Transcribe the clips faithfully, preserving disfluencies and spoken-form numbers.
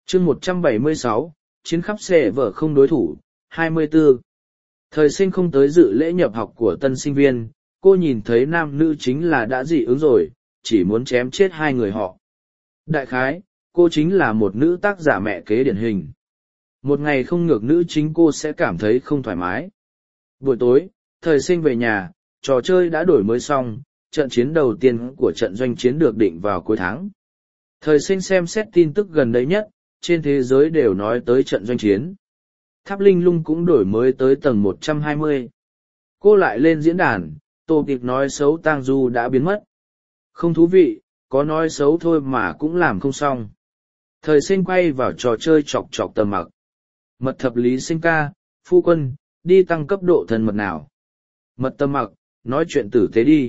chương một trăm bảy mươi sáu, chiến khắp xệ vở không đối thủ, hai mươi tư. Thời sinh không tới dự lễ nhập học của tân sinh viên, cô nhìn thấy nam nữ chính là đã dị ứng rồi, chỉ muốn chém chết hai người họ. Đại khái, cô chính là một nữ tác giả mẹ kế điển hình. Một ngày không ngược nữ chính cô sẽ cảm thấy không thoải mái. Buổi tối, thời sinh về nhà, trò chơi đã đổi mới xong, trận chiến đầu tiên của trận doanh chiến được định vào cuối tháng. Thời sinh xem xét tin tức gần đây nhất, trên thế giới đều nói tới trận doanh chiến. Tháp Linh Lung cũng đổi mới tới tầng một trăm hai mươi. Cô lại lên diễn đàn, Tô Kịch nói xấu Tang Du đã biến mất. Không thú vị, có nói xấu thôi mà cũng làm không xong. Thời sinh quay vào trò chơi chọc chọc Tầm Mặc. Mật thập lý sinh ca, phu quân, đi tăng cấp độ thân mật nào. Mật Tầm Mặc, nói chuyện tử tế đi.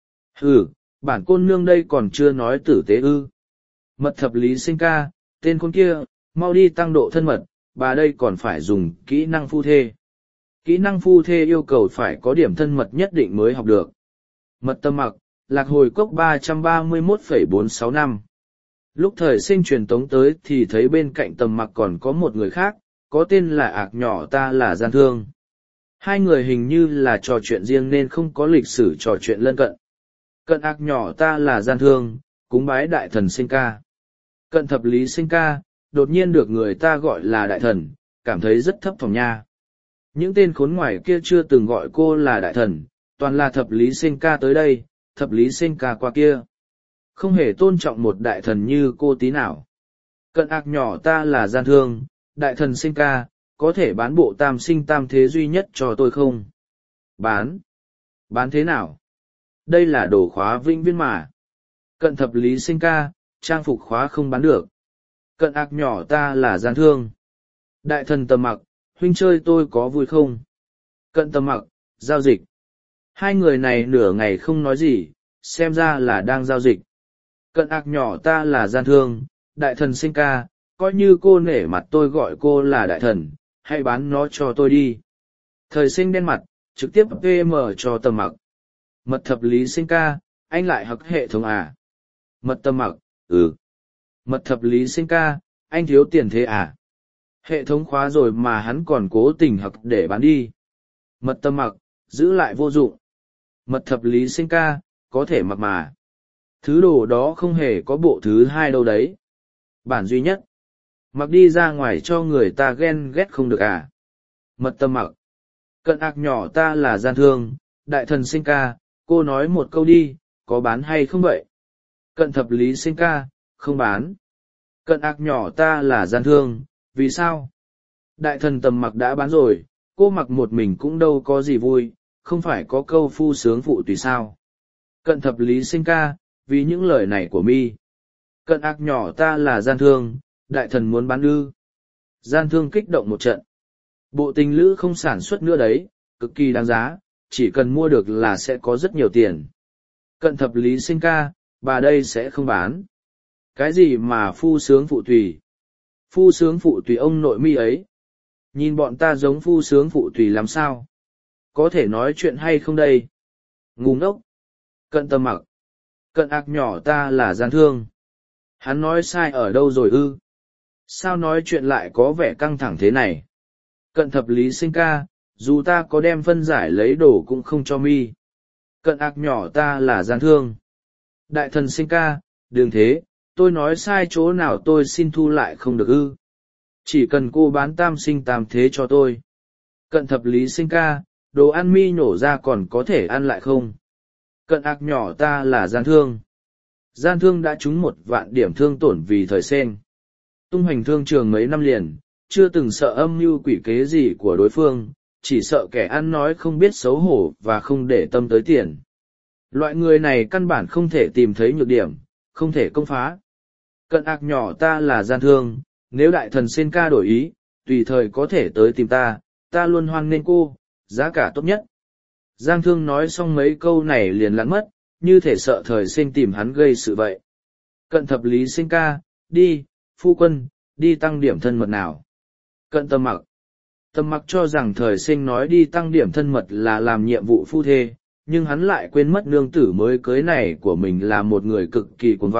Hừ, bản côn nương đây còn chưa nói tử tế ư. Mật thập lý sinh ca, tên con kia, mau đi tăng độ thân mật, bà đây còn phải dùng kỹ năng phu thê. Kỹ năng phu thê yêu cầu phải có điểm thân mật nhất định mới học được. Mật Tầm Mặc, lạc hồi cốc ba trăm ba mươi mốt phẩy bốn sáu năm. Lúc thời sinh truyền tống tới thì thấy bên cạnh Tầm Mặc còn có một người khác, có tên là Ạc Nhỏ Ta Là Gian Thương. Hai người hình như là trò chuyện riêng nên không có lịch sử trò chuyện lân cận. Cận Ạc Nhỏ Ta Là Gian Thương, cúng bái đại thần sinh ca. Cận thập lý sinh ca, đột nhiên được người ta gọi là đại thần, cảm thấy rất thấp thỏm nha. Những tên khốn ngoài kia chưa từng gọi cô là đại thần, toàn là thập lý sinh ca tới đây, thập lý sinh ca qua kia. Không hề tôn trọng một đại thần như cô tí nào. Cận Ạc Nhỏ Ta Là Gian Thương, đại thần sinh ca, có thể bán bộ tam sinh tam thế duy nhất cho tôi không? Bán? Bán thế nào? Đây là đồ khóa vĩnh viễn mà. Cận thập lý sinh ca, trang phục khóa không bán được. Cận Ạc Nhỏ Ta Là Gian Thương. Đại thần Tầm Mặc, huynh chơi tôi có vui không? Cận Tầm Mặc, giao dịch. Hai người này nửa ngày không nói gì, xem ra là đang giao dịch. Cận Ạc Nhỏ Ta Là Gian Thương, đại thần sinh ca, coi như cô nể mặt tôi gọi cô là đại thần, hãy bán nó cho tôi đi. Thời sinh đen mặt, trực tiếp pê em cho Tầm Mặc. Mật thập lý sinh ca, anh lại học hệ thống à? Mật Tầm Mặc, ừ. Mật thập lý sinh ca, anh thiếu tiền thế à? Hệ thống khóa rồi mà hắn còn cố tình học để bán đi. Mật Tầm Mặc, giữ lại vô dụng. Mật thập lý sinh ca, có thể mặc mà. Thứ đồ đó không hề có bộ thứ hai đâu đấy. Bản duy nhất. Mặc đi ra ngoài cho người ta ghen ghét không được à? Mật Tầm Mặc. Cận Ạc Nhỏ Ta Là Gian Thương, đại thần sinh ca, cô nói một câu đi, có bán hay không vậy? Cận thập lý sinh ca, không bán. Cận Ạc Nhỏ Ta Là Gian Thương, vì sao? Đại thần Tầm Mặc đã bán rồi, cô mặc một mình cũng đâu có gì vui, không phải có câu phu sướng phụ tùy sao? Cận thập lý sinh ca, vì những lời này của mi. Cận Ạc Nhỏ Ta Là Gian Thương, đại thần muốn bán ư. Gian Thương kích động một trận. Bộ tình lữ không sản xuất nữa đấy, cực kỳ đáng giá, chỉ cần mua được là sẽ có rất nhiều tiền. Cận thập lý sinh ca, bà đây sẽ không bán. Cái gì mà phu sướng phụ tùy? Phu sướng phụ tùy ông nội mi ấy. Nhìn bọn ta giống phu sướng phụ tùy làm sao? Có thể nói chuyện hay không đây? Ngu ngốc. Cận Tầm Mặc. Cận Ạc Nhỏ Ta Là Gian Thương. Hắn nói sai ở đâu rồi ư? Sao nói chuyện lại có vẻ căng thẳng thế này? Cận thập lý sinh ca, dù ta có đem phân giải lấy đồ cũng không cho mi. Cận Ạc Nhỏ Ta Là Gian Thương. Đại thần sinh ca, đừng thế, tôi nói sai chỗ nào tôi xin thu lại không được ư. Chỉ cần cô bán tam sinh tam thế cho tôi. Cận thập lý sinh ca, đồ ăn mi nhổ ra còn có thể ăn lại không? Cận Ạc Nhỏ Ta Là Gian Thương. Gian Thương đã trúng một vạn điểm thương tổn vì thời sen. Tung hoành thương trường mấy năm liền, chưa từng sợ âm mưu quỷ kế gì của đối phương, chỉ sợ kẻ ăn nói không biết xấu hổ và không để tâm tới tiền. Loại người này căn bản không thể tìm thấy nhược điểm, không thể công phá. Cận Ạc Nhỏ Ta Là Gian Thương, nếu đại thần sen ca đổi ý, tùy thời có thể tới tìm ta, ta luôn hoan nghênh cô, giá cả tốt nhất. Giang Thương nói xong mấy câu này liền lặn mất, như thể sợ thời sinh tìm hắn gây sự vậy. Cận thập lý sinh ca, đi, phu quân, đi tăng điểm thân mật nào. Cận Tầm Mặc. Tầm Mặc cho rằng thời sinh nói đi tăng điểm thân mật là làm nhiệm vụ phu thê, nhưng hắn lại quên mất nương tử mới cưới này của mình là một người cực kỳ cuồng vọng,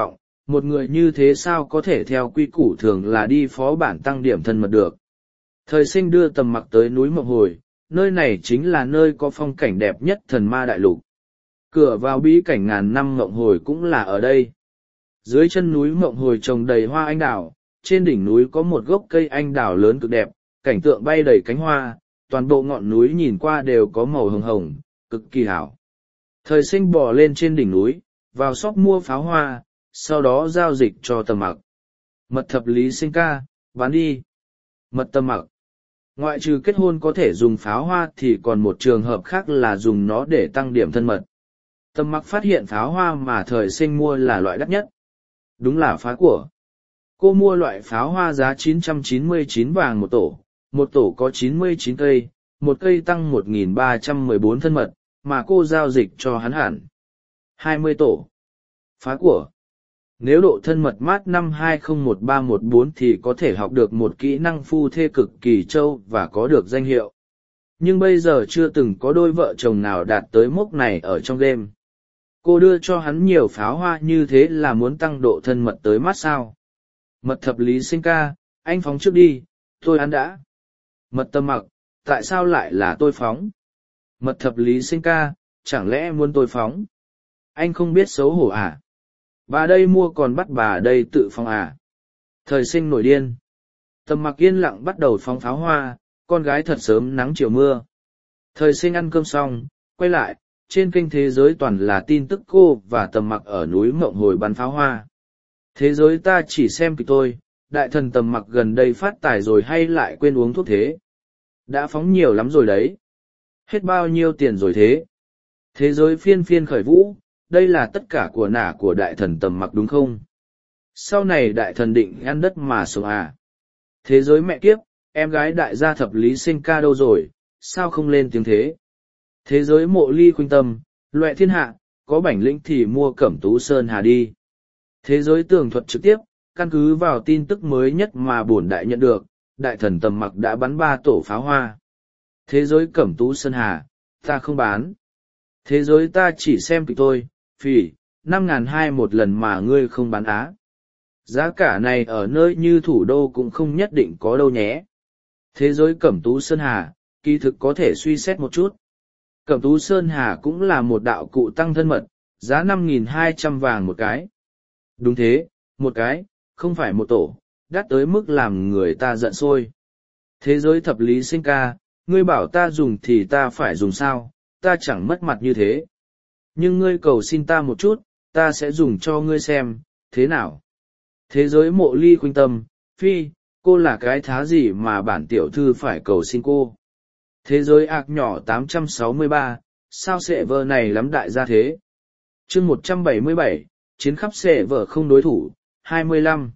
một người như thế sao có thể theo quy củ thường là đi phó bản tăng điểm thân mật được. Thời sinh đưa Tầm Mặc tới núi Mộng Hồi, nơi này chính là nơi có phong cảnh đẹp nhất thần ma đại lục. Cửa vào bí cảnh ngàn năm Mộng Hồi cũng là ở đây. Dưới chân núi Mộng Hồi trồng đầy hoa anh đào, trên đỉnh núi có một gốc cây anh đào lớn cực đẹp, cảnh tượng bay đầy cánh hoa, toàn bộ ngọn núi nhìn qua đều có màu hồng hồng, cực kỳ hảo. Thời sinh bò lên trên đỉnh núi, vào shop mua pháo hoa, sau đó giao dịch cho Tầm Mặc. Mật thập lý sinh ca, bán đi. Mật Tầm Mặc. Ngoại trừ kết hôn có thể dùng pháo hoa thì còn một trường hợp khác là dùng nó để tăng điểm thân mật. Tầm Mặc phát hiện pháo hoa mà thời sinh mua là loại đắt nhất. Đúng là phá của. Cô mua loại pháo hoa giá chín trăm chín mươi chín vàng một tổ, một tổ có chín mươi chín cây, một cây tăng một nghìn ba trăm mười bốn thân mật, mà cô giao dịch cho hắn hẳn hai mươi tổ. Phá của. Nếu độ thân mật mát năm hai không một ba một bốn thì có thể học được một kỹ năng phu thê cực kỳ trâu và có được danh hiệu. Nhưng bây giờ chưa từng có đôi vợ chồng nào đạt tới mốc này ở trong game. Cô đưa cho hắn nhiều pháo hoa như thế là muốn tăng độ thân mật tới mát sao. Mật thập lý sinh ca, anh phóng trước đi, tôi ăn đã. Mật Tầm Mặc, tại sao lại là tôi phóng? Mật thập lý sinh ca, chẳng lẽ muốn tôi phóng? Anh không biết xấu hổ à? Bà đây mua còn bắt bà đây tự phóng à? Thời sinh nổi điên. Tầm Mặc yên lặng bắt đầu phóng pháo hoa, con gái thật sớm nắng chiều mưa. Thời sinh ăn cơm xong, quay lại, trên kênh Thế Giới toàn là tin tức cô và Tầm Mặc ở núi Mộng Hồi bắn pháo hoa. Thế giới ta chỉ xem kịch tôi, đại thần Tầm Mặc gần đây phát tài rồi hay lại quên uống thuốc thế? Đã phóng nhiều lắm rồi đấy. Hết bao nhiêu tiền rồi thế? Thế giới phiên phiên khởi vũ, đây là tất cả của nả của đại thần Tầm Mặc đúng không? Sau này đại thần định ăn đất mà sống à? Thế giới mẹ kiếp, em gái đại gia thập lý sinh ca đâu rồi, sao không lên tiếng thế? Thế giới Mộ Ly khuynh tâm, loẹ thiên hạ, có bản lĩnh thì mua Cẩm Tú Sơn Hà đi. Thế giới tường thuật trực tiếp, căn cứ vào tin tức mới nhất mà bổn đại nhận được, đại thần Tầm Mặc đã bắn ba tổ pháo hoa. Thế giới Cẩm Tú Sơn Hà, ta không bán. Thế giới ta chỉ xem kịch tôi, phỉ, năm ngàn hai một lần mà ngươi không bán á. Giá cả này ở nơi như thủ đô cũng không nhất định có đâu nhé. Thế giới Cẩm Tú Sơn Hà, kỳ thực có thể suy xét một chút. Cẩm Tú Sơn Hà cũng là một đạo cụ tăng thân mật, giá năm nghìn hai trăm vàng một cái. Đúng thế, một cái, không phải một tổ, đắt tới mức làm người ta giận sôi. Thế giới thập lý sinh ca, ngươi bảo ta dùng thì ta phải dùng sao, ta chẳng mất mặt như thế. Nhưng ngươi cầu xin ta một chút, ta sẽ dùng cho ngươi xem, thế nào? Thế giới Mộ Ly khuynh tâm, phi, cô là cái thá gì mà bản tiểu thư phải cầu xin cô? Thế giới ạc nhỏ tám trăm sáu mươi ba, sao sệ vợ này lắm đại gia thế? chương một trăm bảy mươi bảy, chiến khắp sệ vợ không đối thủ, hai mươi lăm.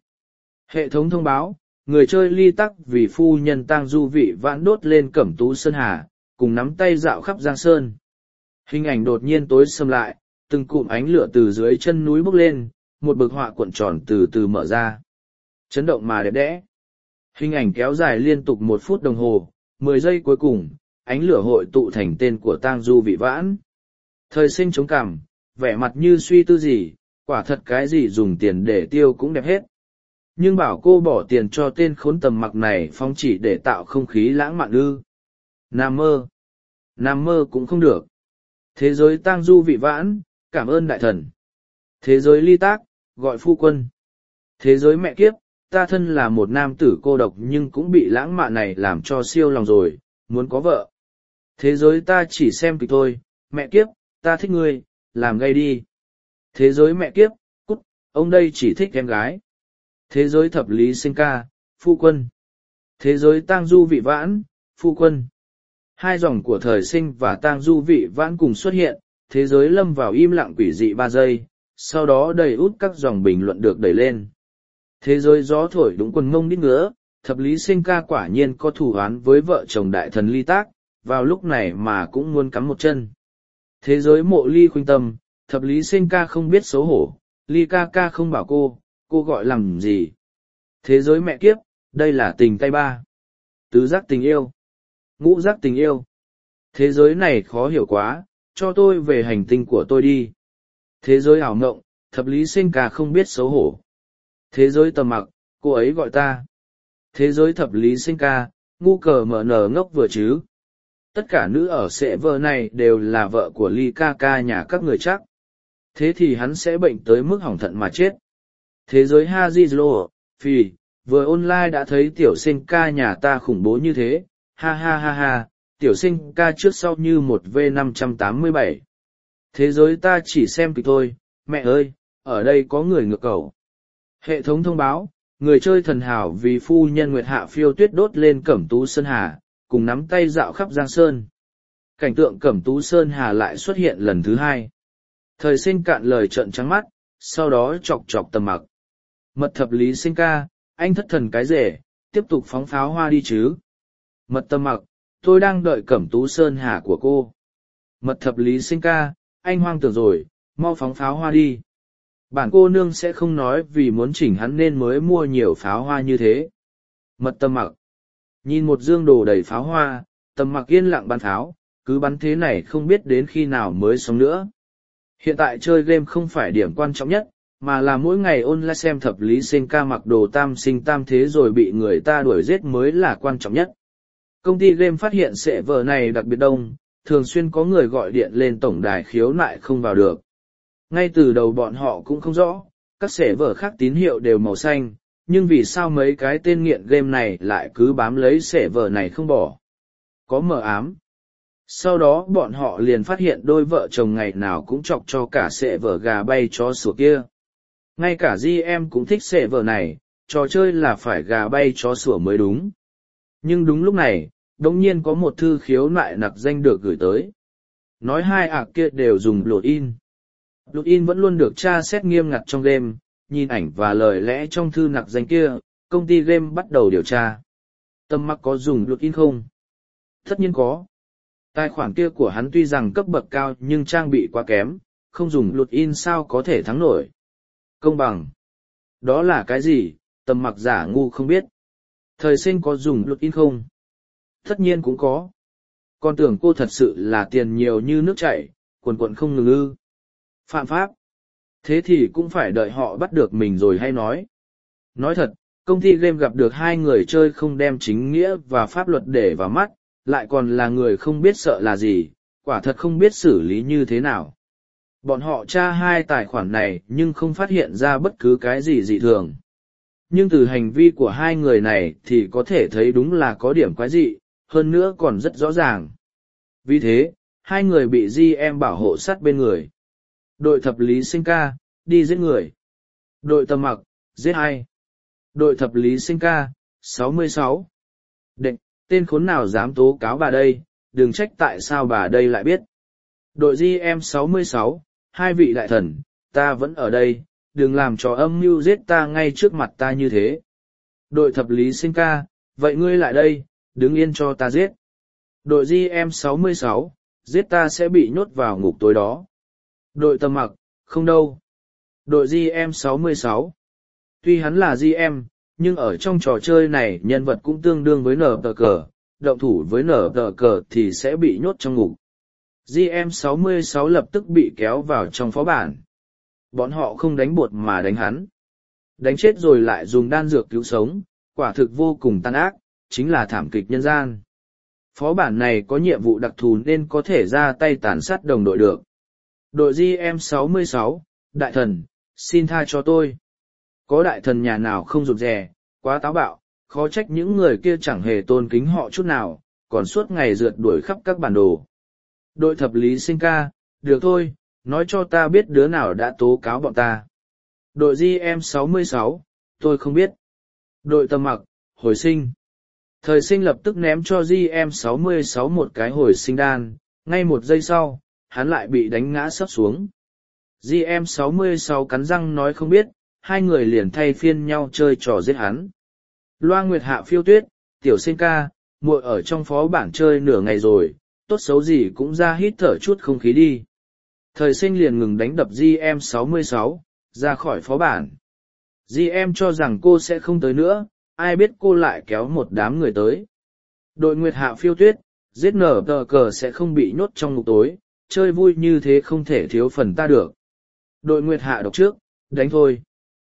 Hệ thống thông báo, người chơi ly tắc vì phu nhân tang du vị vãn đốt lên Cẩm Tú Sơn Hà, cùng nắm tay dạo khắp Giang Sơn. Hình ảnh đột nhiên tối sầm lại, từng cụm ánh lửa từ dưới chân núi bốc lên, một bức họa cuộn tròn từ từ mở ra. Chấn động mà đẹp đẽ. Hình ảnh kéo dài liên tục một phút đồng hồ, mười giây cuối cùng, ánh lửa hội tụ thành tên của tang du vị vãn. Thời sinh chống cằm, vẻ mặt như suy tư gì, quả thật cái gì dùng tiền để tiêu cũng đẹp hết. Nhưng bảo cô bỏ tiền cho tên khốn Tầm Mặc này phong chỉ để tạo không khí lãng mạn ư. Nam mơ. Nam mơ cũng không được. Thế giới tang du vị vãn, cảm ơn đại thần. Thế giới ly tác, gọi phu quân. Thế giới mẹ kiếp, ta thân là một nam tử cô độc nhưng cũng bị lãng mạn này làm cho siêu lòng rồi, muốn có vợ. Thế giới ta chỉ xem kịch thôi, mẹ kiếp, ta thích ngươi, làm gay đi. Thế giới mẹ kiếp, cút, ông đây chỉ thích em gái. Thế giới thập lý sinh ca, phu quân. Thế giới tang du vị vãn, phu quân. Hai dòng của thời sinh và tang du vị vãn cùng xuất hiện, thế giới lâm vào im lặng quỷ dị ba giây, sau đó đầy út các dòng bình luận được đẩy lên. Thế giới gió thổi đúng quần mông đít ngứa, thập lý sinh ca quả nhiên có thù oán với vợ chồng đại thần ly tác, vào lúc này mà cũng muốn cắm một chân. Thế giới Mộ Ly khuynh tâm, thập lý sinh ca không biết xấu hổ, ly ca ca không bảo cô, cô gọi làm gì. Thế giới mẹ kiếp, đây là tình tay ba. Tứ giác tình yêu. Ngũ giác tình yêu. Thế giới này khó hiểu quá, cho tôi về hành tinh của tôi đi. Thế giới ảo ngộng, thập lý sinh ca không biết xấu hổ. Thế giới tầm mặc, cô ấy gọi ta. Thế giới thập lý sinh ca, ngu cờ mở nở ngốc vừa chứ. Tất cả nữ ở sệ vợ này đều là vợ của ly ca ca nhà các người chắc. Thế thì hắn sẽ bệnh tới mức hỏng thận mà chết. Thế giới Hazilo, phì, vừa online đã thấy tiểu sinh ca nhà ta khủng bố như thế, ha ha ha ha, tiểu sinh ca trước sau như một V năm trăm tám mươi bảy. Thế giới ta chỉ xem kịch thôi, mẹ ơi, ở đây có người ngược cầu. Hệ thống thông báo, người chơi thần hảo vì phu nhân Nguyệt Hạ Phiêu Tuyết đốt lên Cẩm Tú Sơn Hà, cùng nắm tay dạo khắp Giang Sơn. Cảnh tượng Cẩm Tú Sơn Hà lại xuất hiện lần thứ hai. Thời sinh cạn lời trợn trắng mắt, sau đó chọc chọc Tầm Mặc. Mật thập lý sinh ca, anh thất thần cái rể, tiếp tục phóng pháo hoa đi chứ. Mật Tầm Mặc, tôi đang đợi Cẩm Tú Sơn Hà của cô. Mật thập lý sinh ca, anh hoang tưởng rồi, mau phóng pháo hoa đi. Bản cô nương sẽ không nói vì muốn chỉnh hắn nên mới mua nhiều pháo hoa như thế. Mật Tầm Mặc, nhìn một dương đồ đầy pháo hoa, Tầm Mặc yên lặng bắn pháo, cứ bắn thế này không biết đến khi nào mới xong nữa. Hiện tại chơi game không phải điểm quan trọng nhất, mà là mỗi ngày online xem thập lý sinh ca mặc đồ tam sinh tam thế rồi bị người ta đuổi giết mới là quan trọng nhất. Công ty game phát hiện sệ vở này đặc biệt đông, thường xuyên có người gọi điện lên tổng đài khiếu nại không vào được. Ngay từ đầu bọn họ cũng không rõ, các sệ vở khác tín hiệu đều màu xanh, nhưng vì sao mấy cái tên nghiện game này lại cứ bám lấy sệ vở này không bỏ. Có mờ ám. Sau đó bọn họ liền phát hiện đôi vợ chồng ngày nào cũng chọc cho cả sệ vở gà bay chó sủa kia. Ngay cả gi em cũng thích sệ vở này, trò chơi là phải gà bay chó sủa mới đúng. Nhưng đúng lúc này, đống nhiên có một thư khiếu nại nặc danh được gửi tới. Nói hai ạc kia đều dùng login. Login vẫn luôn được tra xét nghiêm ngặt trong game, nhìn ảnh và lời lẽ trong thư nặc danh kia, công ty game bắt đầu điều tra. Tầm Mặc có dùng login không? Tất nhiên có. Tài khoản kia của hắn tuy rằng cấp bậc cao nhưng trang bị quá kém, không dùng login sao có thể thắng nổi. Công bằng. Đó là cái gì, Tầm Mặc giả ngu không biết. Thời sinh có dùng login không? Tất nhiên cũng có. Con tưởng cô thật sự là tiền nhiều như nước chảy, quần quần không ngừng ư. Phạm pháp. Thế thì cũng phải đợi họ bắt được mình rồi hay nói. Nói thật, công ty game gặp được hai người chơi không đem chính nghĩa và pháp luật để vào mắt, lại còn là người không biết sợ là gì, quả thật không biết xử lý như thế nào. Bọn họ tra hai tài khoản này nhưng không phát hiện ra bất cứ cái gì dị thường. Nhưng từ hành vi của hai người này thì có thể thấy đúng là có điểm quái dị, hơn nữa còn rất rõ ràng. Vì thế, hai người bị gi em bảo hộ sát bên người. Đội thập lý sinh ca, đi giết người. Đội Tầm Mặc, giết ai? Đội thập lý sinh ca, sáu mươi sáu. Đệ, tên khốn nào dám tố cáo bà đây, đừng trách tại sao bà đây lại biết. Đội gi em sáu mươi sáu, hai vị đại thần, ta vẫn ở đây, đừng làm trò âm mưu giết ta ngay trước mặt ta như thế. Đội thập lý sinh ca, vậy ngươi lại đây, đứng yên cho ta giết. Đội gi em sáu mươi sáu, giết ta sẽ bị nhốt vào ngục tối đó. Đội Tầm Mặc, không đâu. Đội gi em sáu mươi sáu. Tuy hắn là gi em, nhưng ở trong trò chơi này nhân vật cũng tương đương với nở tờ cờ, động thủ với nở tờ cờ thì sẽ bị nhốt trong ngục. gi em sáu mươi sáu lập tức bị kéo vào trong phó bản. Bọn họ không đánh bột mà đánh hắn. Đánh chết rồi lại dùng đan dược cứu sống, quả thực vô cùng tàn ác, chính là thảm kịch nhân gian. Phó bản này có nhiệm vụ đặc thù nên có thể ra tay tàn sát đồng đội được. Đội gi em sáu mươi sáu, đại thần, xin tha cho tôi. Có đại thần nhà nào không rụt rè, quá táo bạo, khó trách những người kia chẳng hề tôn kính họ chút nào, còn suốt ngày rượt đuổi khắp các bản đồ. Đội thập lý sinh ca, được thôi, nói cho ta biết đứa nào đã tố cáo bọn ta. Đội gi em sáu mươi sáu, tôi không biết. Đội Tầm Mặc, hồi sinh. Thời sinh lập tức ném cho gi em sáu mươi sáu một cái hồi sinh đan, ngay một giây sau, hắn lại bị đánh ngã sấp xuống. gi em sáu mươi sáu cắn răng nói không biết, hai người liền thay phiên nhau chơi trò giết hắn. Loa Nguyệt Hạ Phiêu Tuyết, tiểu sinh ca, muội ở trong phó bản chơi nửa ngày rồi, tốt xấu gì cũng ra hít thở chút không khí đi. Thời sinh liền ngừng đánh đập gi em sáu mươi sáu, ra khỏi phó bản. gi em cho rằng cô sẽ không tới nữa, ai biết cô lại kéo một đám người tới. Đội Nguyệt Hạ Phiêu Tuyết, giết nở tờ cờ sẽ không bị nhốt trong ngục tối, chơi vui như thế không thể thiếu phần ta được. Đội Nguyệt Hạ đọc trước, đánh thôi.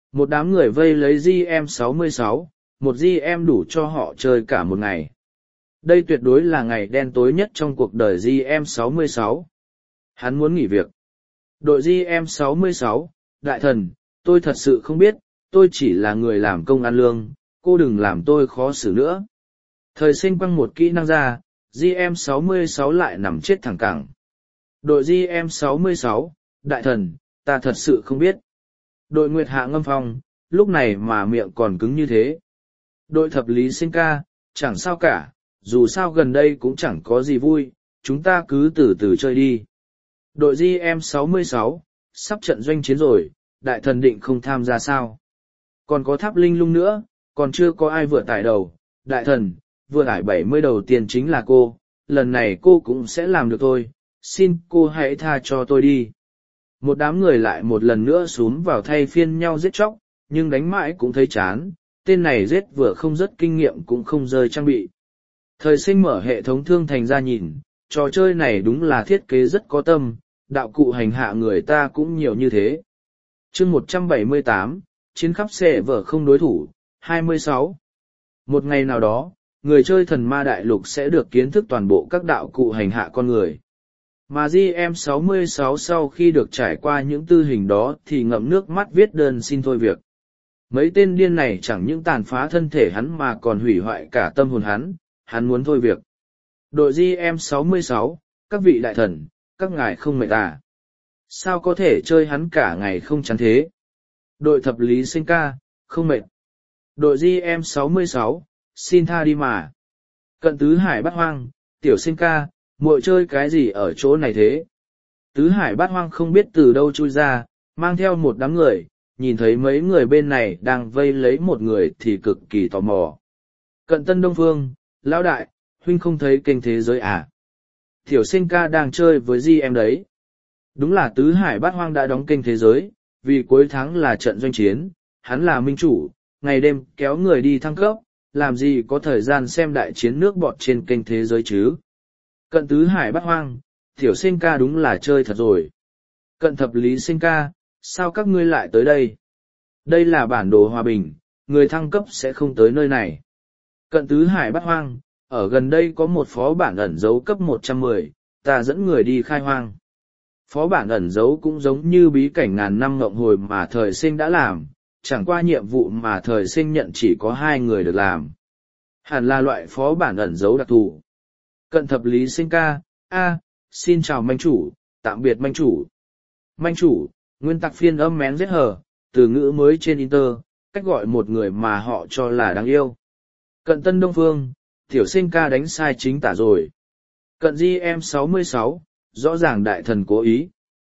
Một đám người vây lấy giê em sáu mươi sáu, một giê em đủ cho họ chơi cả một ngày. Đây tuyệt đối là ngày đen tối nhất trong cuộc đời giê em sáu mươi sáu. Hắn muốn nghỉ việc. Đội giê em sáu mươi sáu, đại thần, tôi thật sự không biết, tôi chỉ là người làm công ăn lương, cô đừng làm tôi khó xử nữa. Thời sinh quăng một kỹ năng ra, giê em sáu mươi sáu lại nằm chết thẳng cẳng. Đội giê em sáu mươi sáu, đại thần, ta thật sự không biết. Đội Nguyệt Hạ ngâm phong, lúc này mà miệng còn cứng như thế. Đội thập lý sinh ca, chẳng sao cả, dù sao gần đây cũng chẳng có gì vui, chúng ta cứ từ từ chơi đi. Đội giê em sáu mươi sáu, sắp trận doanh chiến rồi, đại thần định không tham gia sao? Còn có tháp linh lung nữa, còn chưa có ai vừa tải đầu. Đại thần, vừa tải bảy mươi đầu tiên chính là cô, lần này cô cũng sẽ làm được thôi, xin cô hãy tha cho tôi đi. Một đám người lại một lần nữa xúm vào thay phiên nhau giết chóc, nhưng đánh mãi cũng thấy chán, tên này giết vừa không rất kinh nghiệm cũng không rơi trang bị. Thời sinh mở hệ thống thương thành ra nhìn, trò chơi này đúng là thiết kế rất có tâm, đạo cụ hành hạ người ta cũng nhiều như thế. chương một trăm bảy mươi tám, chiến khắp xe vở không đối thủ, hai mươi sáu. Một ngày nào đó, người chơi thần ma đại lục sẽ được kiến thức toàn bộ các đạo cụ hành hạ con người. Mà giê em sáu mươi sáu sau khi được trải qua những tư hình đó thì ngậm nước mắt viết đơn xin thôi việc. Mấy tên điên này chẳng những tàn phá thân thể hắn mà còn hủy hoại cả tâm hồn hắn, hắn muốn thôi việc. Đội giê em sáu mươi sáu, các vị đại thần, các ngài không mệt à? Sao có thể chơi hắn cả ngày không chán thế? Đội thập lý sinh ca, không mệt. Đội giê em sáu mươi sáu, xin tha đi mà. Cận tứ hải bát hoang, tiểu sinh ca, muội chơi cái gì ở chỗ này thế? Tứ hải bát hoang không biết từ đâu chui ra, mang theo một đám người, nhìn thấy mấy người bên này đang vây lấy một người thì cực kỳ tò mò. Cận tân đông phương, lão đại, huynh không thấy kênh thế giới à? Tiểu sinh ca đang chơi với giê em đấy. Đúng là tứ hải bát hoang đã đóng kênh thế giới, vì cuối tháng là trận doanh chiến, hắn là minh chủ, ngày đêm kéo người đi thăng cấp, làm gì có thời gian xem đại chiến nước bọt trên kênh thế giới chứ. Cận tứ hải bát hoang, tiểu sinh ca đúng là chơi thật rồi. Cận thập lý sinh ca, sao các ngươi lại tới đây? Đây là bản đồ hòa bình, người thăng cấp sẽ không tới nơi này. Cận tứ hải bát hoang, ở gần đây có một phó bản ẩn dấu cấp một trăm mười, ta dẫn người đi khai hoang. Phó bản ẩn dấu cũng giống như bí cảnh ngàn năm ngộng hồi mà thời sinh đã làm, chẳng qua nhiệm vụ mà thời sinh nhận chỉ có hai người được làm. Hẳn là loại phó bản ẩn dấu đặc thù. Cận thập lý sinh ca, a, xin chào manh chủ, tạm biệt manh chủ. Manh chủ, nguyên tắc phiên âm mén rất hờ, từ ngữ mới trên Inter, cách gọi một người mà họ cho là đáng yêu. Cận tân đông phương, tiểu sinh ca đánh sai chính tả rồi. Cận giê em sáu mươi sáu, rõ ràng đại thần cố ý.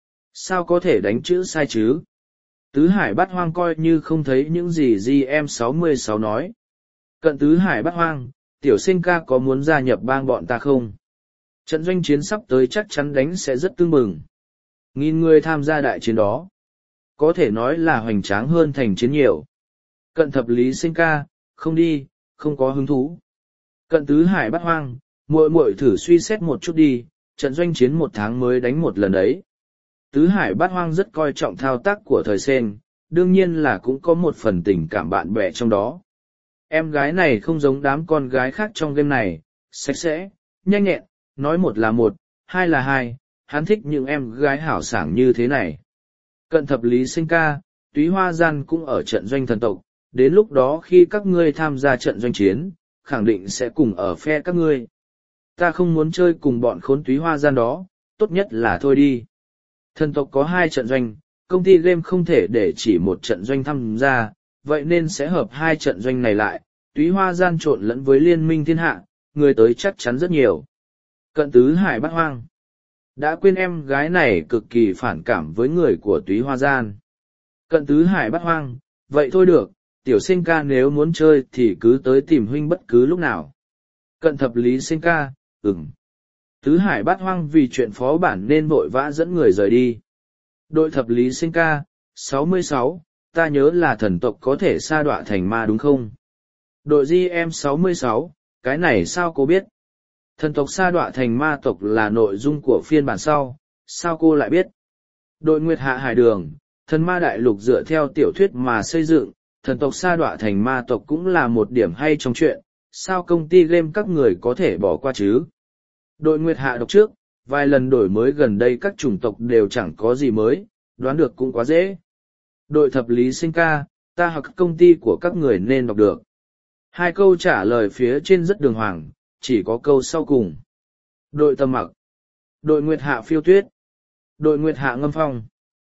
Sao có thể đánh chữ sai chứ? Tứ hải bát hoang coi như không thấy những gì giê em sáu mươi sáu nói. Cận tứ hải bát hoang, tiểu sinh ca có muốn gia nhập bang bọn ta không? Trận doanh chiến sắp tới chắc chắn đánh sẽ rất tưng bừng. Nghìn người tham gia đại chiến đó. Có thể nói là hoành tráng hơn thành chiến nhiều. Cận thập lý sinh ca, không đi, không có hứng thú. Cận tứ hải bát hoang, muội muội thử suy xét một chút đi, trận doanh chiến một tháng mới đánh một lần đấy. Tứ hải bát hoang rất coi trọng thao tác của thời sen, đương nhiên là cũng có một phần tình cảm bạn bè trong đó. Em gái này không giống đám con gái khác trong game này, sạch sẽ, nhanh nhẹn, nói một là một, hai là hai, hắn thích những em gái hảo sảng như thế này. Cận thập lý sinh ca, túy hoa gian cũng ở trận doanh thần tộc, đến lúc đó khi các ngươi tham gia trận doanh chiến, khẳng định sẽ cùng ở phe các ngươi. Ta không muốn chơi cùng bọn khốn túy hoa gian đó, tốt nhất là thôi đi. Thần tộc có hai trận doanh, công ty game không thể để chỉ một trận doanh tham gia, vậy nên sẽ hợp hai trận doanh này lại, túy hoa gian trộn lẫn với liên minh thiên hạ, người tới chắc chắn rất nhiều. Cận tứ hải bát hoang. Đã quên em gái này cực kỳ phản cảm với người của túy hoa gian. Cận tứ hải bát hoang, vậy thôi được, tiểu sinh ca nếu muốn chơi thì cứ tới tìm huynh bất cứ lúc nào. Cận thập lý sinh ca, ừm. Tứ hải bát hoang vì chuyện phó bản nên vội vã dẫn người rời đi. Đội thập lý sinh ca, sáu mươi sáu, ta nhớ là thần tộc có thể sa đọa thành ma đúng không? Đội giê em sáu mươi sáu, cái này sao cô biết? Thần tộc sa đọa thành ma tộc là nội dung của phiên bản sau, sao cô lại biết? Đội Nguyệt Hạ Hải Đường, Thần ma đại lục dựa theo tiểu thuyết mà xây dựng, thần tộc sa đọa thành ma tộc cũng là một điểm hay trong chuyện, sao công ty game các người có thể bỏ qua chứ? Đội Nguyệt Hạ đọc trước, vài lần đổi mới gần đây các chủng tộc đều chẳng có gì mới, đoán được cũng quá dễ. Đội thập lý sinh ca, ta hoặc công ty của các người nên đọc được. Hai câu trả lời phía trên rất đường hoàng, chỉ có câu sau cùng. Đội Tâm Mặc, đội Nguyệt Hạ phiêu tuyết, đội Nguyệt Hạ ngâm phong,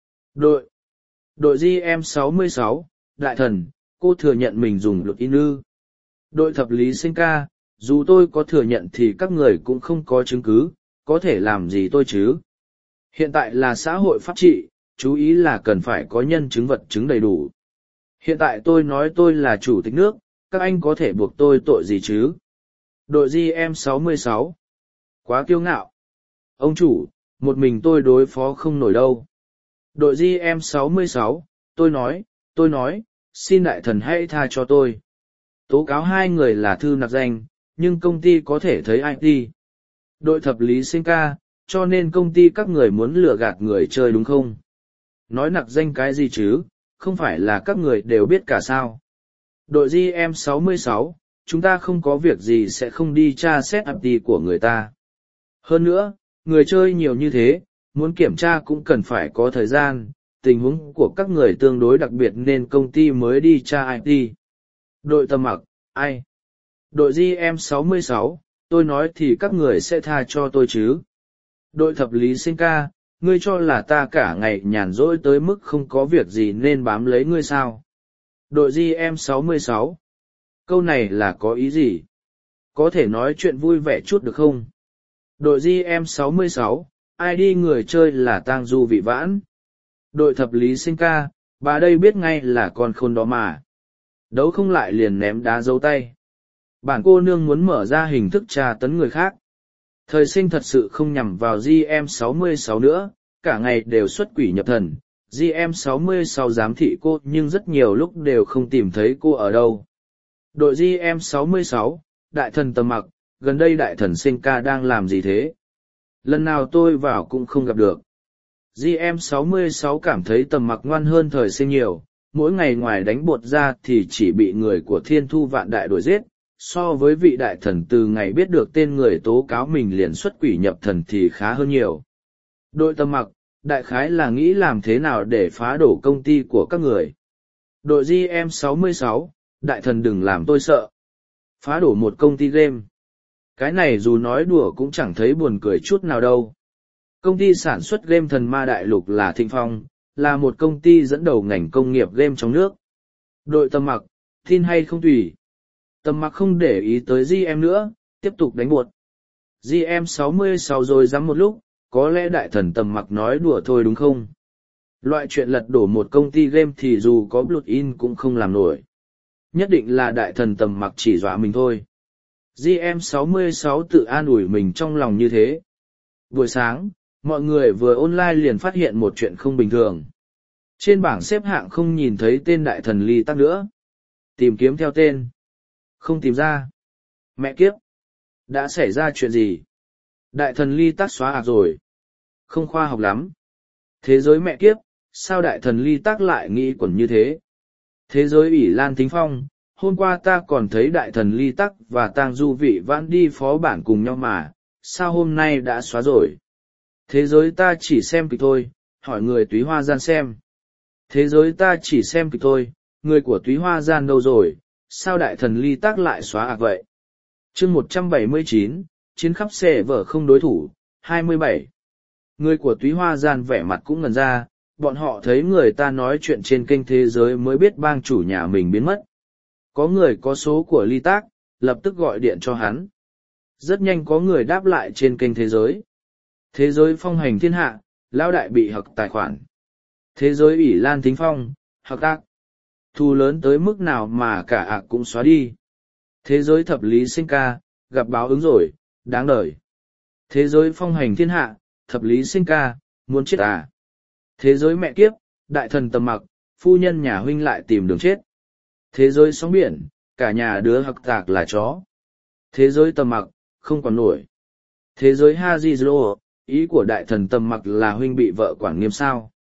đội đội G M sáu mươi sáu, đại thần, cô thừa nhận mình dùng lực in ư. Đội thập lý sinh ca, dù tôi có thừa nhận thì các người cũng không có chứng cứ, có thể làm gì tôi chứ. Hiện tại là xã hội pháp trị, chú ý là cần phải có nhân chứng vật chứng đầy đủ. Hiện tại tôi nói tôi là chủ tịch nước, các anh có thể buộc tôi tội gì chứ? Đội G M sáu mươi sáu, quá kiêu ngạo. Ông chủ, một mình tôi đối phó không nổi đâu. Đội G M sáu mươi sáu, tôi nói, tôi nói, xin đại thần hãy tha cho tôi. Tố cáo hai người là thư nặc danh, nhưng công ty có thể thấy i tê. Đội thập lý sinh ca, cho nên công ty các người muốn lừa gạt người chơi đúng không? Nói nặc danh cái gì chứ, không phải là các người đều biết cả sao. Đội G M sáu mươi sáu, chúng ta không có việc gì sẽ không đi tra xét i tê của người ta. Hơn nữa, người chơi nhiều như thế, muốn kiểm tra cũng cần phải có thời gian, tình huống của các người tương đối đặc biệt nên công ty mới đi tra i tê. Đội Tâm Mặc, ai? Đội G M sáu mươi sáu, tôi nói thì các người sẽ tha cho tôi chứ. Đội thập lý sinh ca, ngươi cho là ta cả ngày nhàn rỗi tới mức không có việc gì nên bám lấy ngươi sao? Đội G M sáu mươi sáu, câu này là có ý gì? Có thể nói chuyện vui vẻ chút được không? Đội G M sáu mươi sáu, ai đi người chơi là tang du vị vãn. Đội thập lý sinh ca, bà đây biết ngay là con khôn đó mà. Đấu không lại liền ném đá dấu tay. Bản cô nương muốn mở ra hình thức tra tấn người khác. Thời sinh thật sự không nhằm vào G M sáu mươi sáu nữa, cả ngày đều xuất quỷ nhập thần. G M sáu mươi sáu giám thị cô nhưng rất nhiều lúc đều không tìm thấy cô ở đâu. Đội G M sáu mươi sáu, đại thần Tâm Mặc, gần đây đại thần sinh ca đang làm gì thế? Lần nào tôi vào cũng không gặp được. G M sáu mươi sáu cảm thấy Tâm Mặc ngoan hơn thời sinh nhiều, mỗi ngày ngoài đánh bột ra thì chỉ bị người của Thiên Thu Vạn Đại đuổi giết. So với vị đại thần từ ngày biết được tên người tố cáo mình liền xuất quỷ nhập thần thì khá hơn nhiều. Đội Tâm Mặc, đại khái là nghĩ làm thế nào để phá đổ công ty của các người. Đội G M sáu mươi sáu, đại thần đừng làm tôi sợ. Phá đổ một công ty game. Cái này dù nói đùa cũng chẳng thấy buồn cười chút nào đâu. Công ty sản xuất game Thần Ma Đại Lục là Thịnh Phong, là một công ty dẫn đầu ngành công nghiệp game trong nước. Đội Tâm Mặc, tin hay không tùy. Tâm Mặc không để ý tới G M nữa, tiếp tục đánh buột. G M sáu mươi sáu rồi dám một lúc, có lẽ đại thần Tâm Mặc nói đùa thôi đúng không? Loại chuyện lật đổ một công ty game thì dù có blood in cũng không làm nổi. Nhất định là đại thần Tâm Mặc chỉ dọa mình thôi. G M sáu mươi sáu tự an ủi mình trong lòng như thế. Buổi sáng, mọi người vừa online liền phát hiện một chuyện không bình thường. Trên bảng xếp hạng không nhìn thấy tên đại thần Ly Tắc nữa. Tìm kiếm theo tên. Không tìm ra. Mẹ kiếp. Đã xảy ra chuyện gì? Đại thần Ly Tắc xóa ạc rồi. Không khoa học lắm. Thế giới mẹ kiếp, sao đại thần Ly Tắc lại nghĩ quẩn như thế? Thế giới ủy Lan Thính Phong, hôm qua ta còn thấy đại thần Ly Tắc và tang du vị vãn đi phó bản cùng nhau mà, sao hôm nay đã xóa rồi? Thế giới ta chỉ xem kịch thôi, hỏi người túy hoa gian xem. Thế giới ta chỉ xem kịch thôi, người của túy hoa gian đâu rồi, sao đại thần Ly Tắc lại xóa ạc vậy? Chương một trăm bảy mươi chín, chiến khắp xe vở không đối thủ, hai mươi bảy. Người của túy hoa gian vẻ mặt cũng ngần ra, bọn họ thấy người ta nói chuyện trên kênh thế giới mới biết bang chủ nhà mình biến mất. Có người có số của Ly Tắc, lập tức gọi điện cho hắn. Rất nhanh có người đáp lại trên kênh thế giới. Thế giới phong hành thiên hạ, lão đại bị hặc tài khoản. Thế giới ủy Lan Thính Phong, hặc tác. Thù lớn tới mức nào mà cả ạc cũng xóa đi. Thế giới thập lý sinh ca, gặp báo ứng rồi, đáng đời. Thế giới phong hành thiên hạ, thập lý sinh ca, muốn chết à. Thế giới mẹ kiếp, đại thần Tâm Mặc, phu nhân nhà huynh lại tìm đường chết. Thế giới sóng biển, cả nhà đứa hặc tạc là chó. Thế giới Tâm Mặc, không còn nổi. Thế giới Hazizro, ý của đại thần Tâm Mặc là huynh bị vợ quản nghiêm sao.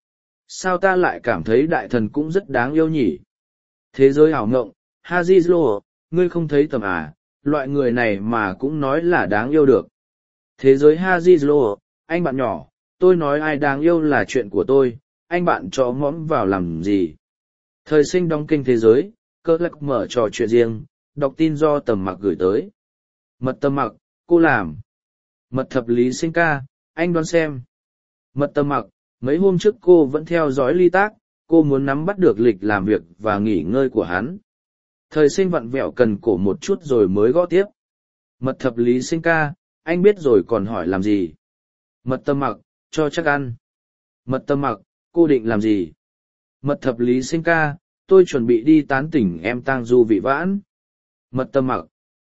Sao ta lại cảm thấy đại thần cũng rất đáng yêu nhỉ? Thế giới ảo ngộng, Hazizlo, ngươi không thấy tầm à, loại người này mà cũng nói là đáng yêu được. Thế giới Hazizlo, anh bạn nhỏ, tôi nói ai đáng yêu là chuyện của tôi, anh bạn cho mõm vào làm gì? Thời sinh đóng kênh thế giới, cơ lắc mở trò chuyện riêng, đọc tin do tầm mặc gửi tới. Mật tầm mặc, cô làm. Mật thập lý sinh ca, anh đoán xem. Mật tầm mặc, mấy hôm trước cô vẫn theo dõi ly tác, cô muốn nắm bắt được lịch làm việc và nghỉ ngơi của hắn. Thời sinh vặn vẹo cần cổ một chút rồi mới gõ tiếp. Mật thập lý sinh ca, anh biết rồi còn hỏi làm gì? Mật tầm mặc, cho chắc ăn. Mật tầm mặc, cô định làm gì? Mật thập lý sinh ca, tôi chuẩn bị đi tán tỉnh em tang du vị vãn. Mật tầm mặc,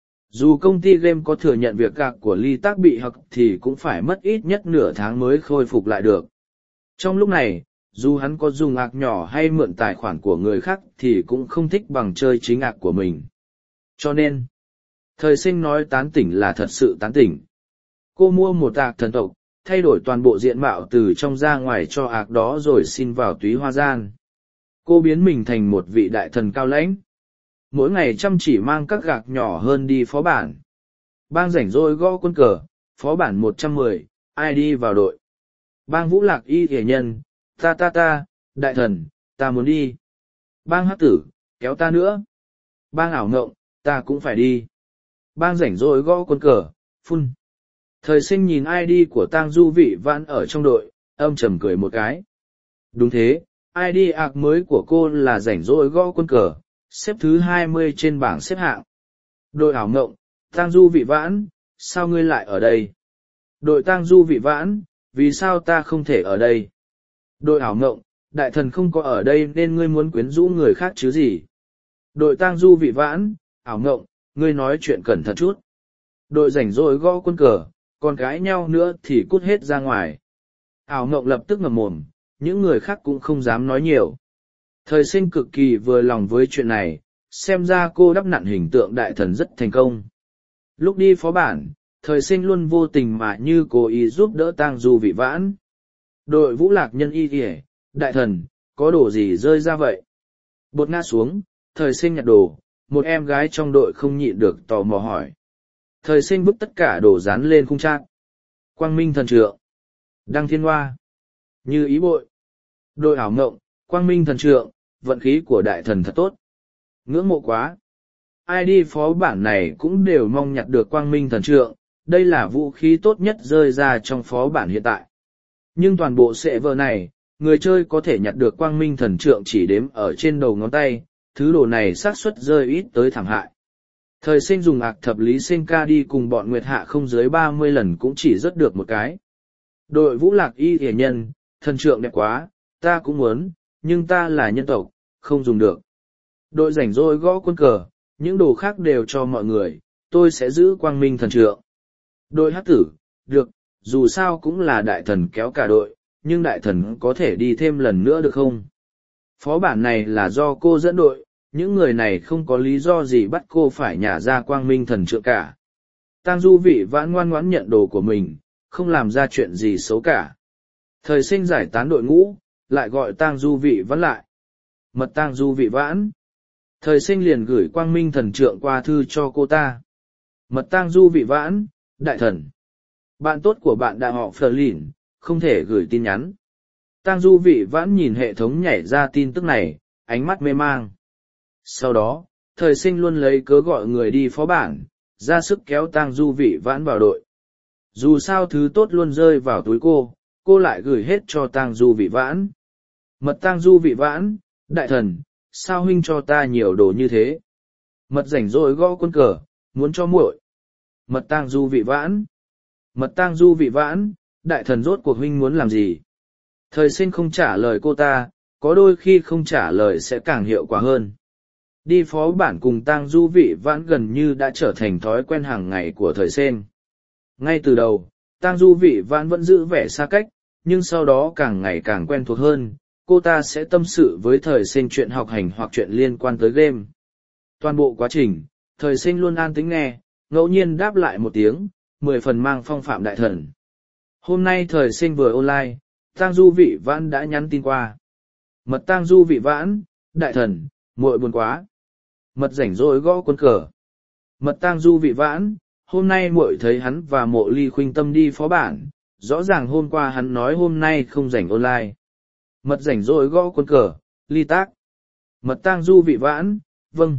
dù công ty game có thừa nhận việc gạc của ly tác bị hặc thì cũng phải mất ít nhất nửa tháng mới khôi phục lại được. Trong lúc này, dù hắn có dùng ạc nhỏ hay mượn tài khoản của người khác thì cũng không thích bằng chơi chính ạc của mình. Cho nên, thời sinh nói tán tỉnh là thật sự tán tỉnh. Cô mua một ạc thần tộc, thay đổi toàn bộ diện mạo từ trong ra ngoài cho ạc đó rồi xin vào túy hoa gian. Cô biến mình thành một vị đại thần cao lãnh. Mỗi ngày chăm chỉ mang các gạc nhỏ hơn đi phó bản. Bang rảnh rỗi gõ quân cờ, phó bản một trăm mười, ai đi vào đội. Bang vũ lạc y thể nhân, ta ta ta, đại thần, ta muốn đi. Bang hắc tử, kéo ta nữa. Bang ảo ngộng, ta cũng phải đi. Bang rảnh rỗi gõ quân cờ, phun. Thời sinh nhìn i đê của tang du vị vãn ở trong đội, âm trầm cười một cái. Đúng thế, i đê ạc mới của cô là rảnh rỗi gõ quân cờ, xếp thứ hai mươi trên bảng xếp hạng. Đội ảo ngộng, tang du vị vãn, sao ngươi lại ở đây? Đội tang du vị vãn, vì sao ta không thể ở đây? Đội ảo ngộng, đại thần không có ở đây nên ngươi muốn quyến rũ người khác chứ gì? Đội tang du vị vãn, ảo ngộng, ngươi nói chuyện cẩn thận chút. Đội rảnh rỗi gõ quân cờ, còn cãi nhau nữa thì cút hết ra ngoài. Ảo ngộng lập tức ngậm mồm, những người khác cũng không dám nói nhiều. Thời sinh cực kỳ vừa lòng với chuyện này, xem ra cô đắp nặn hình tượng đại thần rất thành công. Lúc đi phó bản, thời sinh luôn vô tình mà như cố ý giúp đỡ tang du vị vãn. Đội vũ lạc nhân y kìa, đại thần, có đồ gì rơi ra vậy? Bột ngã xuống, thời sinh nhặt đồ, một em gái trong đội không nhịn được tò mò hỏi. Thời sinh vứt tất cả đồ dán lên khung trạc. Quang minh thần trượng. Đăng thiên hoa. Như ý bội. Đội ảo ngộng, quang minh thần trượng, vận khí của đại thần thật tốt. Ngưỡng mộ quá. Ai đi phó bản này cũng đều mong nhặt được quang minh thần trượng, đây là vũ khí tốt nhất rơi ra trong phó bản hiện tại. Nhưng toàn bộ server này, người chơi có thể nhặt được quang minh thần trượng chỉ đếm ở trên đầu ngón tay, thứ đồ này xác suất rơi ít tới thảm hại. Thời sinh dùng ạc thập lý sinh ca đi cùng bọn Nguyệt Hạ không dưới ba mươi lần cũng chỉ rớt được một cái. Đội vũ lạc y thể nhân, thần trượng đẹp quá, ta cũng muốn, nhưng ta là nhân tộc, không dùng được. Đội rảnh rỗi gõ quân cờ, những đồ khác đều cho mọi người, tôi sẽ giữ quang minh thần trượng. Đội hắc tử, được, dù sao cũng là đại thần kéo cả đội, nhưng đại thần có thể đi thêm lần nữa được không? Phó bản này là do cô dẫn đội, những người này không có lý do gì bắt cô phải nhả ra quang minh thần trượng cả. Tang du vị vãn ngoan ngoãn nhận đồ của mình, không làm ra chuyện gì xấu cả. Thời sinh giải tán đội ngũ, lại gọi tang du vị vãn lại. Mật tang du vị vãn. Thời sinh liền gửi quang minh thần trượng qua thư cho cô ta. Mật tang du vị vãn, đại thần. Bạn tốt của bạn đã họ phờ lìn, không thể gửi tin nhắn. Tang du vị vãn nhìn hệ thống nhảy ra tin tức này, ánh mắt mê mang. Sau đó, thời sinh luôn lấy cớ gọi người đi phó bản, ra sức kéo tang du vị vãn vào đội. Dù sao thứ tốt luôn rơi vào túi cô, cô lại gửi hết cho tang du vị vãn. Mật tang du vị vãn, đại thần, sao huynh cho ta nhiều đồ như thế? Mật rảnh rỗi gõ quân cờ, muốn cho muội. Mật tang du vị vãn. Mật tang du vị vãn, đại thần rốt cuộc huynh muốn làm gì? Thời sinh không trả lời cô ta, có đôi khi không trả lời sẽ càng hiệu quả hơn. Đi phó bản cùng tang du vị vãn gần như đã trở thành thói quen hàng ngày của thời sinh. Ngay từ đầu, tang du vị vãn vẫn giữ vẻ xa cách, nhưng sau đó càng ngày càng quen thuộc hơn, cô ta sẽ tâm sự với thời sinh chuyện học hành hoặc chuyện liên quan tới game. Toàn bộ quá trình, thời sinh luôn an tĩnh nghe, ngẫu nhiên đáp lại một tiếng, mười phần mang phong phạm đại thần. Hôm nay thời sinh vừa online, tang du vị vãn đã nhắn tin qua. Mật tang du vị vãn, đại thần, muội buồn quá. Mật rảnh rỗi gõ quân cờ. Mật tang du vị vãn, hôm nay muội thấy hắn và mộ ly khuynh tâm đi phó bản, rõ ràng hôm qua hắn nói hôm nay không rảnh online. Mật rảnh rỗi gõ quân cờ, ly tác. Mật tang du vị vãn, vâng.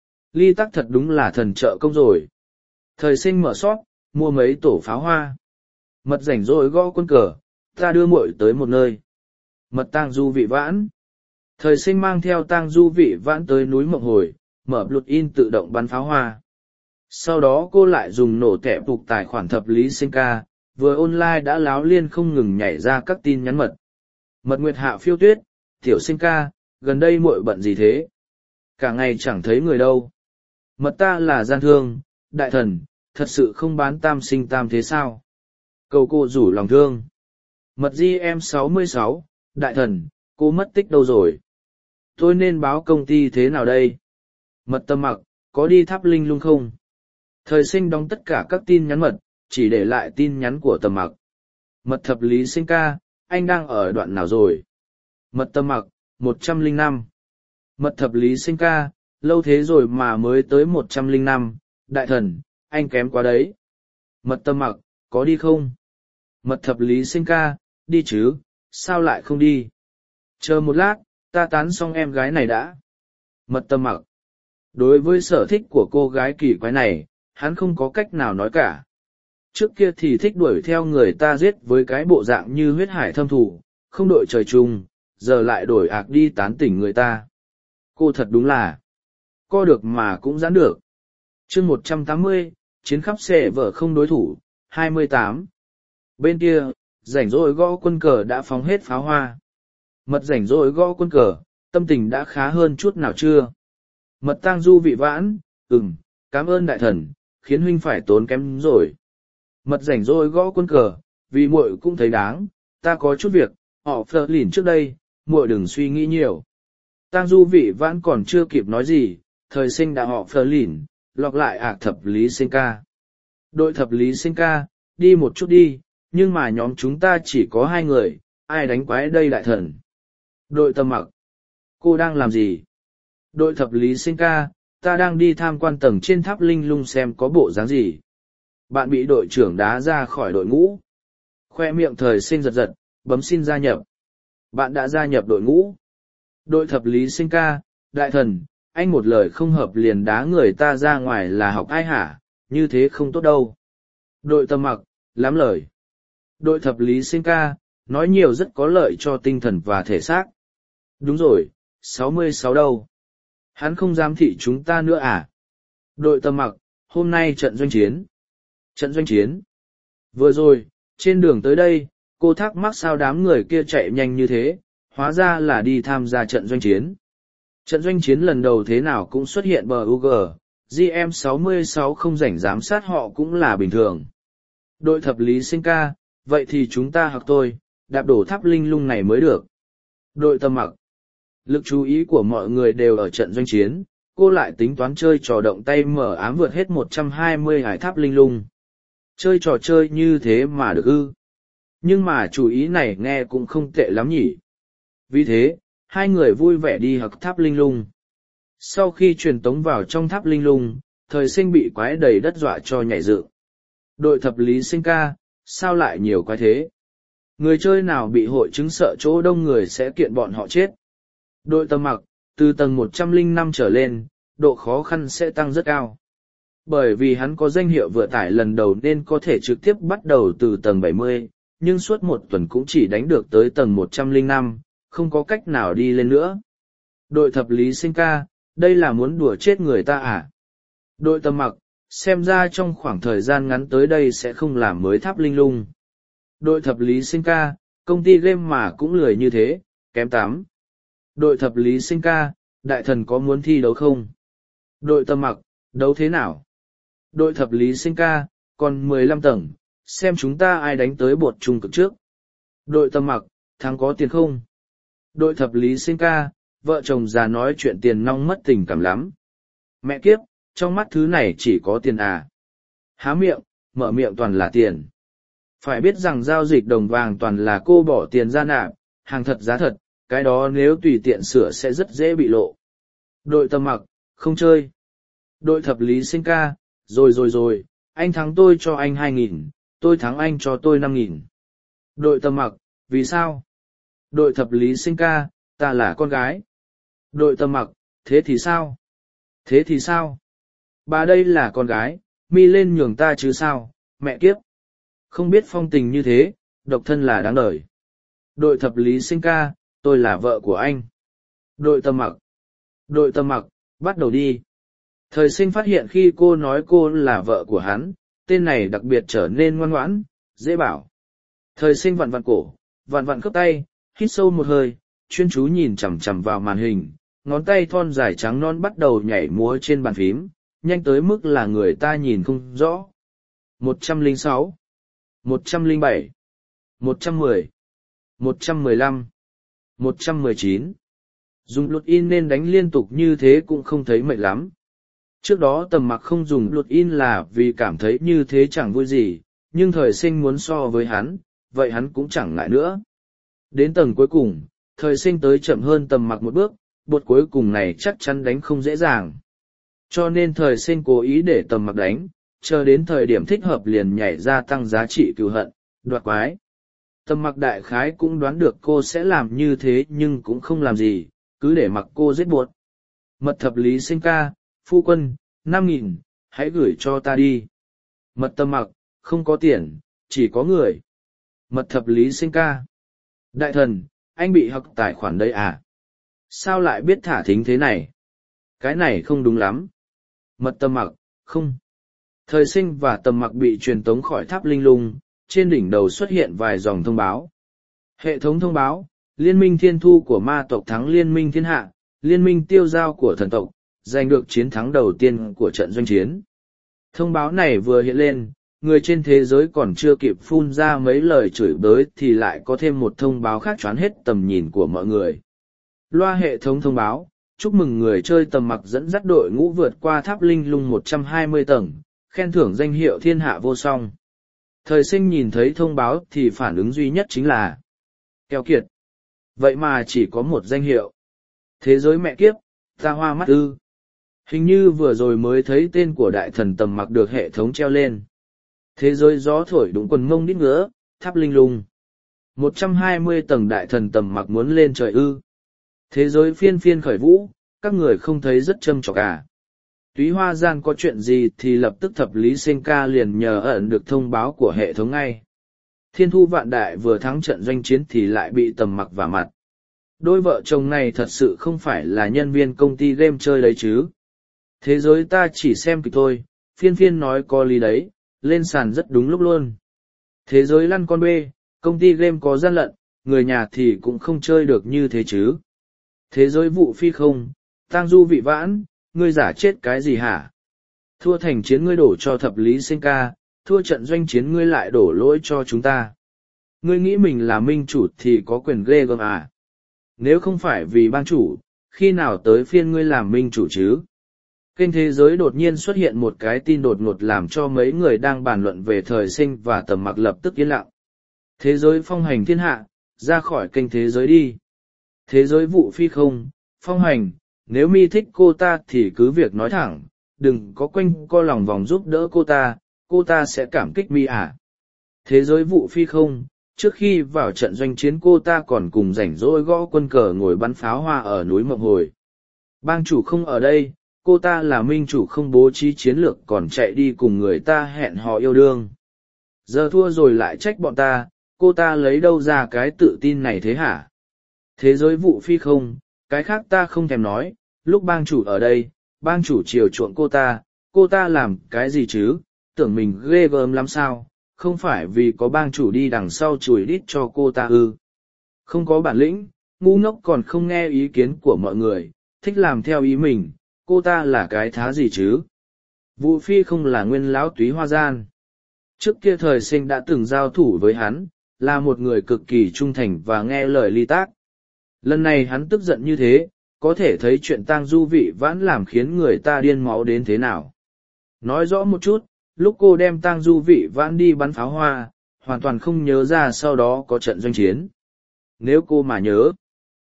Ly tác thật đúng là thần trợ công rồi. Thời sinh mở sót, mua mấy tổ pháo hoa. Mật rảnh rỗi gõ quân cờ, ta đưa muội tới một nơi. Mật tang du vị vãn. Thời sinh mang theo tang du vị vãn tới núi Mộng Hồi, mở bluet in tự động bắn pháo hoa. Sau đó cô lại dùng nổ tẻ phục tài khoản thập lý sinh ca, vừa online đã láo liên không ngừng nhảy ra các tin nhắn mật. Mật nguyệt hạ phiêu tuyết, tiểu sinh ca, gần đây muội bận gì thế? Cả ngày chẳng thấy người đâu. Mật ta là gian thương, đại thần, thật sự không bán tam sinh tam thế sao? Cầu cô rủ lòng thương. Mật gi em sáu mươi sáu, đại thần, cô mất tích đâu rồi? Tôi nên báo công ty thế nào đây? Mật tâm mặc, có đi tháp linh lung không? Thời sinh đóng tất cả các tin nhắn mật, chỉ để lại tin nhắn của tầm mặc. Mật thập lý sinh ca, anh đang ở đoạn nào rồi? Mật tâm mặc, một trăm lẻ năm. Mật thập lý sinh ca, lâu thế rồi mà mới tới một trăm lẻ năm, đại thần, anh kém quá đấy. Mật tâm mặc, có đi không? Mật thập lý sinh ca, đi chứ, sao lại không đi? Chờ một lát, ta tán xong em gái này đã. Mật tâm mặc. Đối với sở thích của cô gái kỳ quái này, hắn không có cách nào nói cả. Trước kia thì thích đuổi theo người ta giết với cái bộ dạng như huyết hải thâm thù, không đội trời chung, giờ lại đổi ạc đi tán tỉnh người ta. Cô thật đúng là, co được mà cũng giãn được. chương một trăm tám mươi, chiến khắp xệ vở không đối thủ, hai mươi tám. Bên kia, rảnh rỗi gõ quân cờ đã phóng hết pháo hoa. Mật rảnh rỗi gõ quân cờ, tâm tình đã khá hơn chút nào chưa? Mật tang du vị vãn, ừm, cảm ơn đại thần, khiến huynh phải tốn kém rồi. Mật rảnh rỗi gõ quân cờ, vì muội cũng thấy đáng, ta có chút việc, họ phờ lìn trước đây, muội đừng suy nghĩ nhiều. Tang du vị vãn còn chưa kịp nói gì, thời sinh đã họ phờ lìn, lọc lại ạc thập lý sinh ca. Đội thập lý sinh ca, đi một chút đi, nhưng mà nhóm chúng ta chỉ có hai người, ai đánh quái đây đại thần? Đội tầm mặc, cô đang làm gì? Đội thập lý sinh ca, ta đang đi tham quan tầng trên tháp linh lung xem có bộ dáng gì. Bạn bị đội trưởng đá ra khỏi đội ngũ. Khoe miệng thời sinh giật giật, bấm xin gia nhập. Bạn đã gia nhập đội ngũ. Đội thập lý sinh ca, đại thần, anh một lời không hợp liền đá người ta ra ngoài là học ai hả, như thế không tốt đâu. Đội tầm mặc, lắm lời. Đội thập lý sinh ca, nói nhiều rất có lợi cho tinh thần và thể xác. Đúng rồi, sáu mươi sáu đâu? Hắn không giám thị chúng ta nữa à? Đội tầm mặc, hôm nay trận doanh chiến. Trận doanh chiến. Vừa rồi, trên đường tới đây, cô thắc mắc sao đám người kia chạy nhanh như thế, hóa ra là đi tham gia trận doanh chiến. Trận doanh chiến lần đầu thế nào cũng xuất hiện bờ u giê, giê em sáu mươi sáu không rảnh giám sát họ cũng là bình thường. Đội thập lý sinh ca, vậy thì chúng ta học tôi, đạp đổ tháp linh lung này mới được. Đội tầm mặc. Lực chú ý của mọi người đều ở trận doanh chiến, cô lại tính toán chơi trò động tay mở ám vượt hết một trăm hai mươi hải tháp linh lung. Chơi trò chơi như thế mà được ư. Nhưng mà chủ ý này nghe cũng không tệ lắm nhỉ. Vì thế, hai người vui vẻ đi học tháp linh lung. Sau khi truyền tống vào trong tháp linh lung, thời sinh bị quái đầy đất dọa cho nhảy dựng. Đội thập lý sinh ca, sao lại nhiều quái thế? Người chơi nào bị hội chứng sợ chỗ đông người sẽ kiện bọn họ chết. Đội tầm mặc, từ tầng một trăm lẻ năm trở lên, độ khó khăn sẽ tăng rất cao. Bởi vì hắn có danh hiệu vừa tải lần đầu nên có thể trực tiếp bắt đầu từ tầng bảy mươi, nhưng suốt một tuần cũng chỉ đánh được tới tầng một trăm lẻ năm, không có cách nào đi lên nữa. Đội thập lý sinh ca, đây là muốn đùa chết người ta à? Đội tầm mặc, xem ra trong khoảng thời gian ngắn tới đây sẽ không làm mới tháp linh lung. Đội thập lý sinh ca, công ty game mà cũng lười như thế, kém tám. Đội thập lý sinh ca, đại thần có muốn thi đấu không? Đội tầm mặc, đấu thế nào? Đội thập lý sinh ca, còn mười lăm tầng, xem chúng ta ai đánh tới bột trung cực trước. Đội tầm mặc, thắng có tiền không? Đội thập lý sinh ca, vợ chồng già nói chuyện tiền nong mất tình cảm lắm. Mẹ kiếp, trong mắt thứ này chỉ có tiền à. Há miệng, mở miệng toàn là tiền. Phải biết rằng giao dịch đồng vàng toàn là cô bỏ tiền ra nạp, hàng thật giá thật, cái đó nếu tùy tiện sửa sẽ rất dễ bị lộ. Đội Tầm Mặc, không chơi. Đội Thập Lý Sinh ca, rồi rồi rồi, anh thắng tôi cho anh hai nghìn, tôi thắng anh cho tôi năm nghìn. Đội Tầm Mặc, vì sao? Đội Thập Lý Sinh ca, ta là con gái. Đội Tầm Mặc, thế thì sao? Thế thì sao? Bà đây là con gái, mi lên nhường ta chứ sao, mẹ kiếp. Không biết phong tình như thế, độc thân là đáng đời. Đội Thập Lý Sinh ca, tôi là vợ của anh. Đội Tầm Mặc. Đội Tầm Mặc, bắt đầu đi. Thời Sinh phát hiện khi cô nói cô là vợ của hắn, tên này đặc biệt trở nên ngoan ngoãn, dễ bảo. Thời Sinh vặn vặn cổ, vặn vặn khớp tay, hít sâu một hơi, chuyên chú nhìn chằm chằm vào màn hình, ngón tay thon dài trắng non bắt đầu nhảy múa trên bàn phím, nhanh tới mức là người ta nhìn không rõ. một trăm lẻ sáu, một trăm lẻ bảy, một trăm mười, một trăm mười lăm, một trăm mười chín. Dùng luật in nên đánh liên tục như thế cũng không thấy mệt lắm. Trước đó Tầm Mặc không dùng luật in là vì cảm thấy như thế chẳng vui gì, nhưng Thời Sinh muốn so với hắn, vậy hắn cũng chẳng ngại nữa. Đến tầng cuối cùng, Thời Sinh tới chậm hơn Tầm Mặc một bước, bột cuối cùng này chắc chắn đánh không dễ dàng. Cho nên Thời Sinh cố ý để Tầm Mặc đánh, chờ đến thời điểm thích hợp liền nhảy ra tăng giá trị cừu hận, đoạt quái. Tầm Mặc đại khái cũng đoán được cô sẽ làm như thế nhưng cũng không làm gì, cứ để mặc cô giết buộc. Mật Thập Lý Sinh ca, phu quân, năm nghìn, hãy gửi cho ta đi. Mật Tầm Mặc, không có tiền, chỉ có người. Mật Thập Lý Sinh ca. Đại thần, anh bị hack tài khoản đây à? Sao lại biết thả thính thế này? Cái này không đúng lắm. Mật Tầm Mặc, không. Thời Sinh và Tầm Mặc bị truyền tống khỏi tháp linh lung, trên đỉnh đầu xuất hiện vài dòng thông báo. Hệ thống thông báo, Liên minh Thiên Thu của ma tộc thắng Liên minh Thiên Hạ, Liên minh Tiêu Giao của thần tộc, giành được chiến thắng đầu tiên của trận doanh chiến. Thông báo này vừa hiện lên, người trên thế giới còn chưa kịp phun ra mấy lời chửi bới thì lại có thêm một thông báo khác choán hết tầm nhìn của mọi người. Loa hệ thống thông báo, chúc mừng người chơi Tầm Mặc dẫn dắt đội ngũ vượt qua tháp linh lung một trăm hai mươi tầng, khen thưởng danh hiệu thiên hạ vô song. Thời Sinh nhìn thấy thông báo thì phản ứng duy nhất chính là keo kiệt. Vậy mà chỉ có một danh hiệu. Thế giới mẹ kiếp, ta hoa mắt ư. Hình như vừa rồi mới thấy tên của đại thần Tầm Mặc được hệ thống treo lên. Thế giới gió thổi đúng quần ngông đít ngứa, tháp linh lung. một trăm hai mươi tầng đại thần Tầm Mặc muốn lên trời ư. Thế giới phiên phiên khởi vũ, các người không thấy rất châm chọc à. Túy Hoa Gian có chuyện gì thì lập tức Thập Lý Sinh ca liền nhờ ẩn được thông báo của hệ thống ngay. Thiên Thu Vạn Đại vừa thắng trận doanh chiến thì lại bị Tầm Mặc vả mặt. Đôi vợ chồng này thật sự không phải là nhân viên công ty game chơi đấy chứ. Thế giới ta chỉ xem kịch thôi, phiên phiên nói có lý đấy, lên sàn rất đúng lúc luôn. Thế giới lăn con bê, công ty game có gian lận, người nhà thì cũng không chơi được như thế chứ. Thế giới vụ phi không, tang du vị vãn, ngươi giả chết cái gì hả? Thua thành chiến ngươi đổ cho Thập Lý Sinh ca, thua trận doanh chiến ngươi lại đổ lỗi cho chúng ta. Ngươi nghĩ mình là minh chủ thì có quyền ghê gớm à? Nếu không phải vì ban chủ, khi nào tới phiên ngươi làm minh chủ chứ? Kênh thế giới đột nhiên xuất hiện một cái tin đột ngột làm cho mấy người đang bàn luận về Thời Sinh và Tầm Mặc lập tức yên lặng. Thế giới phong hành thiên hạ, ra khỏi kênh thế giới đi. Thế giới vụ phi không, phong hành, nếu mi thích cô ta thì cứ việc nói thẳng, đừng có quanh co lòng vòng giúp đỡ cô ta, cô ta sẽ cảm kích mi à. Thế giới vụ phi không, trước khi vào trận doanh chiến cô ta còn cùng rảnh rỗi gõ quân cờ ngồi bắn pháo hoa ở núi Mộng Hồi. Bang chủ không ở đây, cô ta là minh chủ không bố trí chiến lược còn chạy đi cùng người ta hẹn hò yêu đương. Giờ thua rồi lại trách bọn ta, cô ta lấy đâu ra cái tự tin này thế hả? Thế giới vụ phi không, cái khác ta không thèm nói, lúc bang chủ ở đây, bang chủ chiều chuộng cô ta, cô ta làm cái gì chứ, tưởng mình ghê gớm lắm sao, không phải vì có bang chủ đi đằng sau chùi đít cho cô ta ư. Không có bản lĩnh, ngu ngốc còn không nghe ý kiến của mọi người, thích làm theo ý mình, cô ta là cái thá gì chứ. Vụ phi không là nguyên lão Túy Hoa Gian. Trước kia Thời Sinh đã từng giao thủ với hắn, là một người cực kỳ trung thành và nghe lời ly tác. Lần này hắn tức giận như thế, có thể thấy chuyện tang du vị vãn làm khiến người ta điên máu đến thế nào. Nói rõ một chút, lúc cô đem tang du vị vãn đi bắn pháo hoa, hoàn toàn không nhớ ra sau đó có trận doanh chiến. Nếu cô mà nhớ,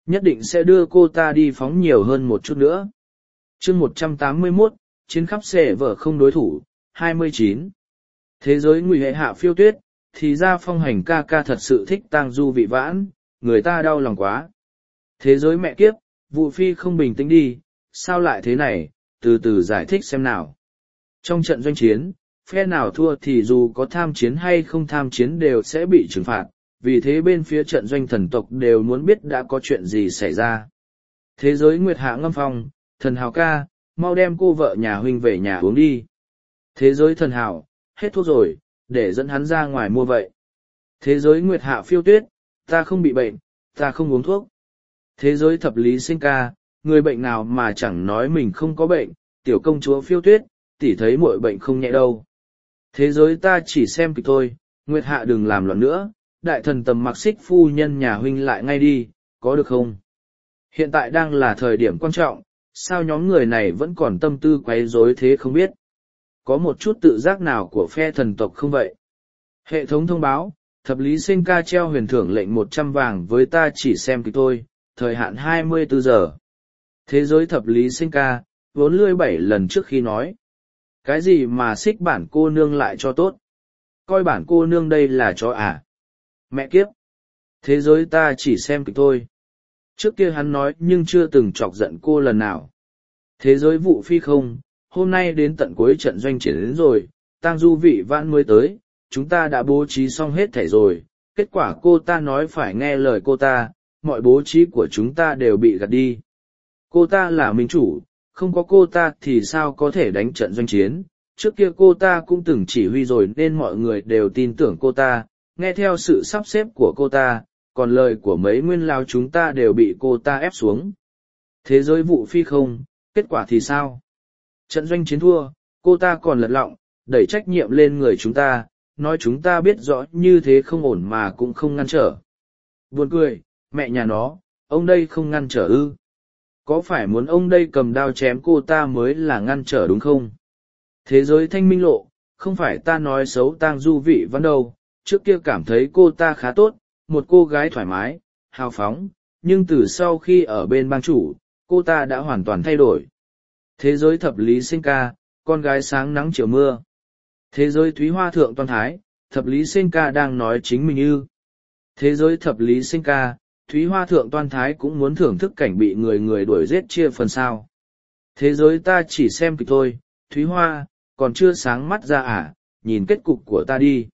Nhất định sẽ đưa cô ta đi phóng nhiều hơn một chút nữa. chương một trăm tám mươi mốt, chiến khắp xẻ vở không đối thủ, hai mươi chín. Thế giới ngụy hệ hạ phiêu tuyết, thì ra Phong Hành ca ca thật sự thích tang du vị vãn, người ta đau lòng quá. Thế giới mẹ kiếp, vụ phi không bình tĩnh đi, sao lại thế này, từ từ giải thích xem nào. Trong trận doanh chiến, phe nào thua thì dù có tham chiến hay không tham chiến đều sẽ bị trừng phạt, vì thế bên phía trận doanh thần tộc đều muốn biết đã có chuyện gì xảy ra. Thế giới Nguyệt Hạ Ngâm Phong, thần hào ca, mau đem cô vợ nhà huynh về nhà uống đi. Thế giới thần hào, hết thuốc rồi, để dẫn hắn ra ngoài mua vậy. Thế giới Nguyệt Hạ Phiêu Tuyết, ta không bị bệnh, ta không uống thuốc. Thế giới thập lý sinh ca, người bệnh nào mà chẳng nói mình không có bệnh, tiểu công chúa Phiêu Tuyết, tỷ thấy muội bệnh không nhẹ đâu. Thế giới ta chỉ xem kịch thôi, Nguyệt Hạ đừng làm loạn nữa, đại thần Tầm Mặc Xích phu nhân nhà huynh lại ngay đi, có được không? Hiện tại đang là thời điểm quan trọng, sao nhóm người này vẫn còn tâm tư quấy rối thế không biết? Có một chút tự giác nào của phe thần tộc không vậy? Hệ thống thông báo, thập lý sinh ca treo huyền thưởng lệnh một trăm vàng với ta chỉ xem kịch thôi, thời hạn hai mươi bốn giờ. Thế giới thập lý sinh ca, vốn lươi bảy lần trước khi nói. Cái gì mà xích bản cô nương lại cho tốt? Coi bản cô nương đây là chó à? Mẹ kiếp! Thế giới ta chỉ xem kịch thôi. Trước kia hắn nói nhưng chưa từng chọc giận cô lần nào. Thế giới vụ phi không, hôm nay đến tận cuối trận doanh chiến đến rồi, tang du vị vãn mới tới, chúng ta đã bố trí xong hết thảy rồi, kết quả cô ta nói phải nghe lời cô ta, mọi bố trí của chúng ta đều bị gạt đi. Cô ta là minh chủ, không có cô ta thì sao có thể đánh trận doanh chiến, trước kia cô ta cũng từng chỉ huy rồi nên mọi người đều tin tưởng cô ta, nghe theo sự sắp xếp của cô ta, còn lời của mấy nguyên lao chúng ta đều bị cô ta ép xuống. Thế giới vụ phi không, kết quả thì sao? Trận doanh chiến thua, cô ta còn lật lọng, đẩy trách nhiệm lên người chúng ta, nói chúng ta biết rõ như thế không ổn mà cũng không ngăn trở. Buồn cười, mẹ nhà nó, ông đây không ngăn trở ư? Có phải muốn ông đây cầm đao chém cô ta mới là ngăn trở đúng không? Thế giới thanh minh lộ, không phải ta nói xấu tang du vị văn đâu, trước kia cảm thấy cô ta khá tốt, một cô gái thoải mái, hào phóng, nhưng từ sau khi ở bên bang chủ, cô ta đã hoàn toàn thay đổi. Thế giới thập lý sinh ca, con gái sáng nắng chiều mưa. Thế giới thúy hoa thượng toàn thái, thập lý sinh ca đang nói chính mình ư. Thế giới thập lý sinh ca, thúy hoa thượng toàn thái cũng muốn thưởng thức cảnh bị người người đuổi giết chia phần sao. Thế giới ta chỉ xem kịch thôi, thúy hoa, còn chưa sáng mắt ra à, nhìn kết cục của ta đi.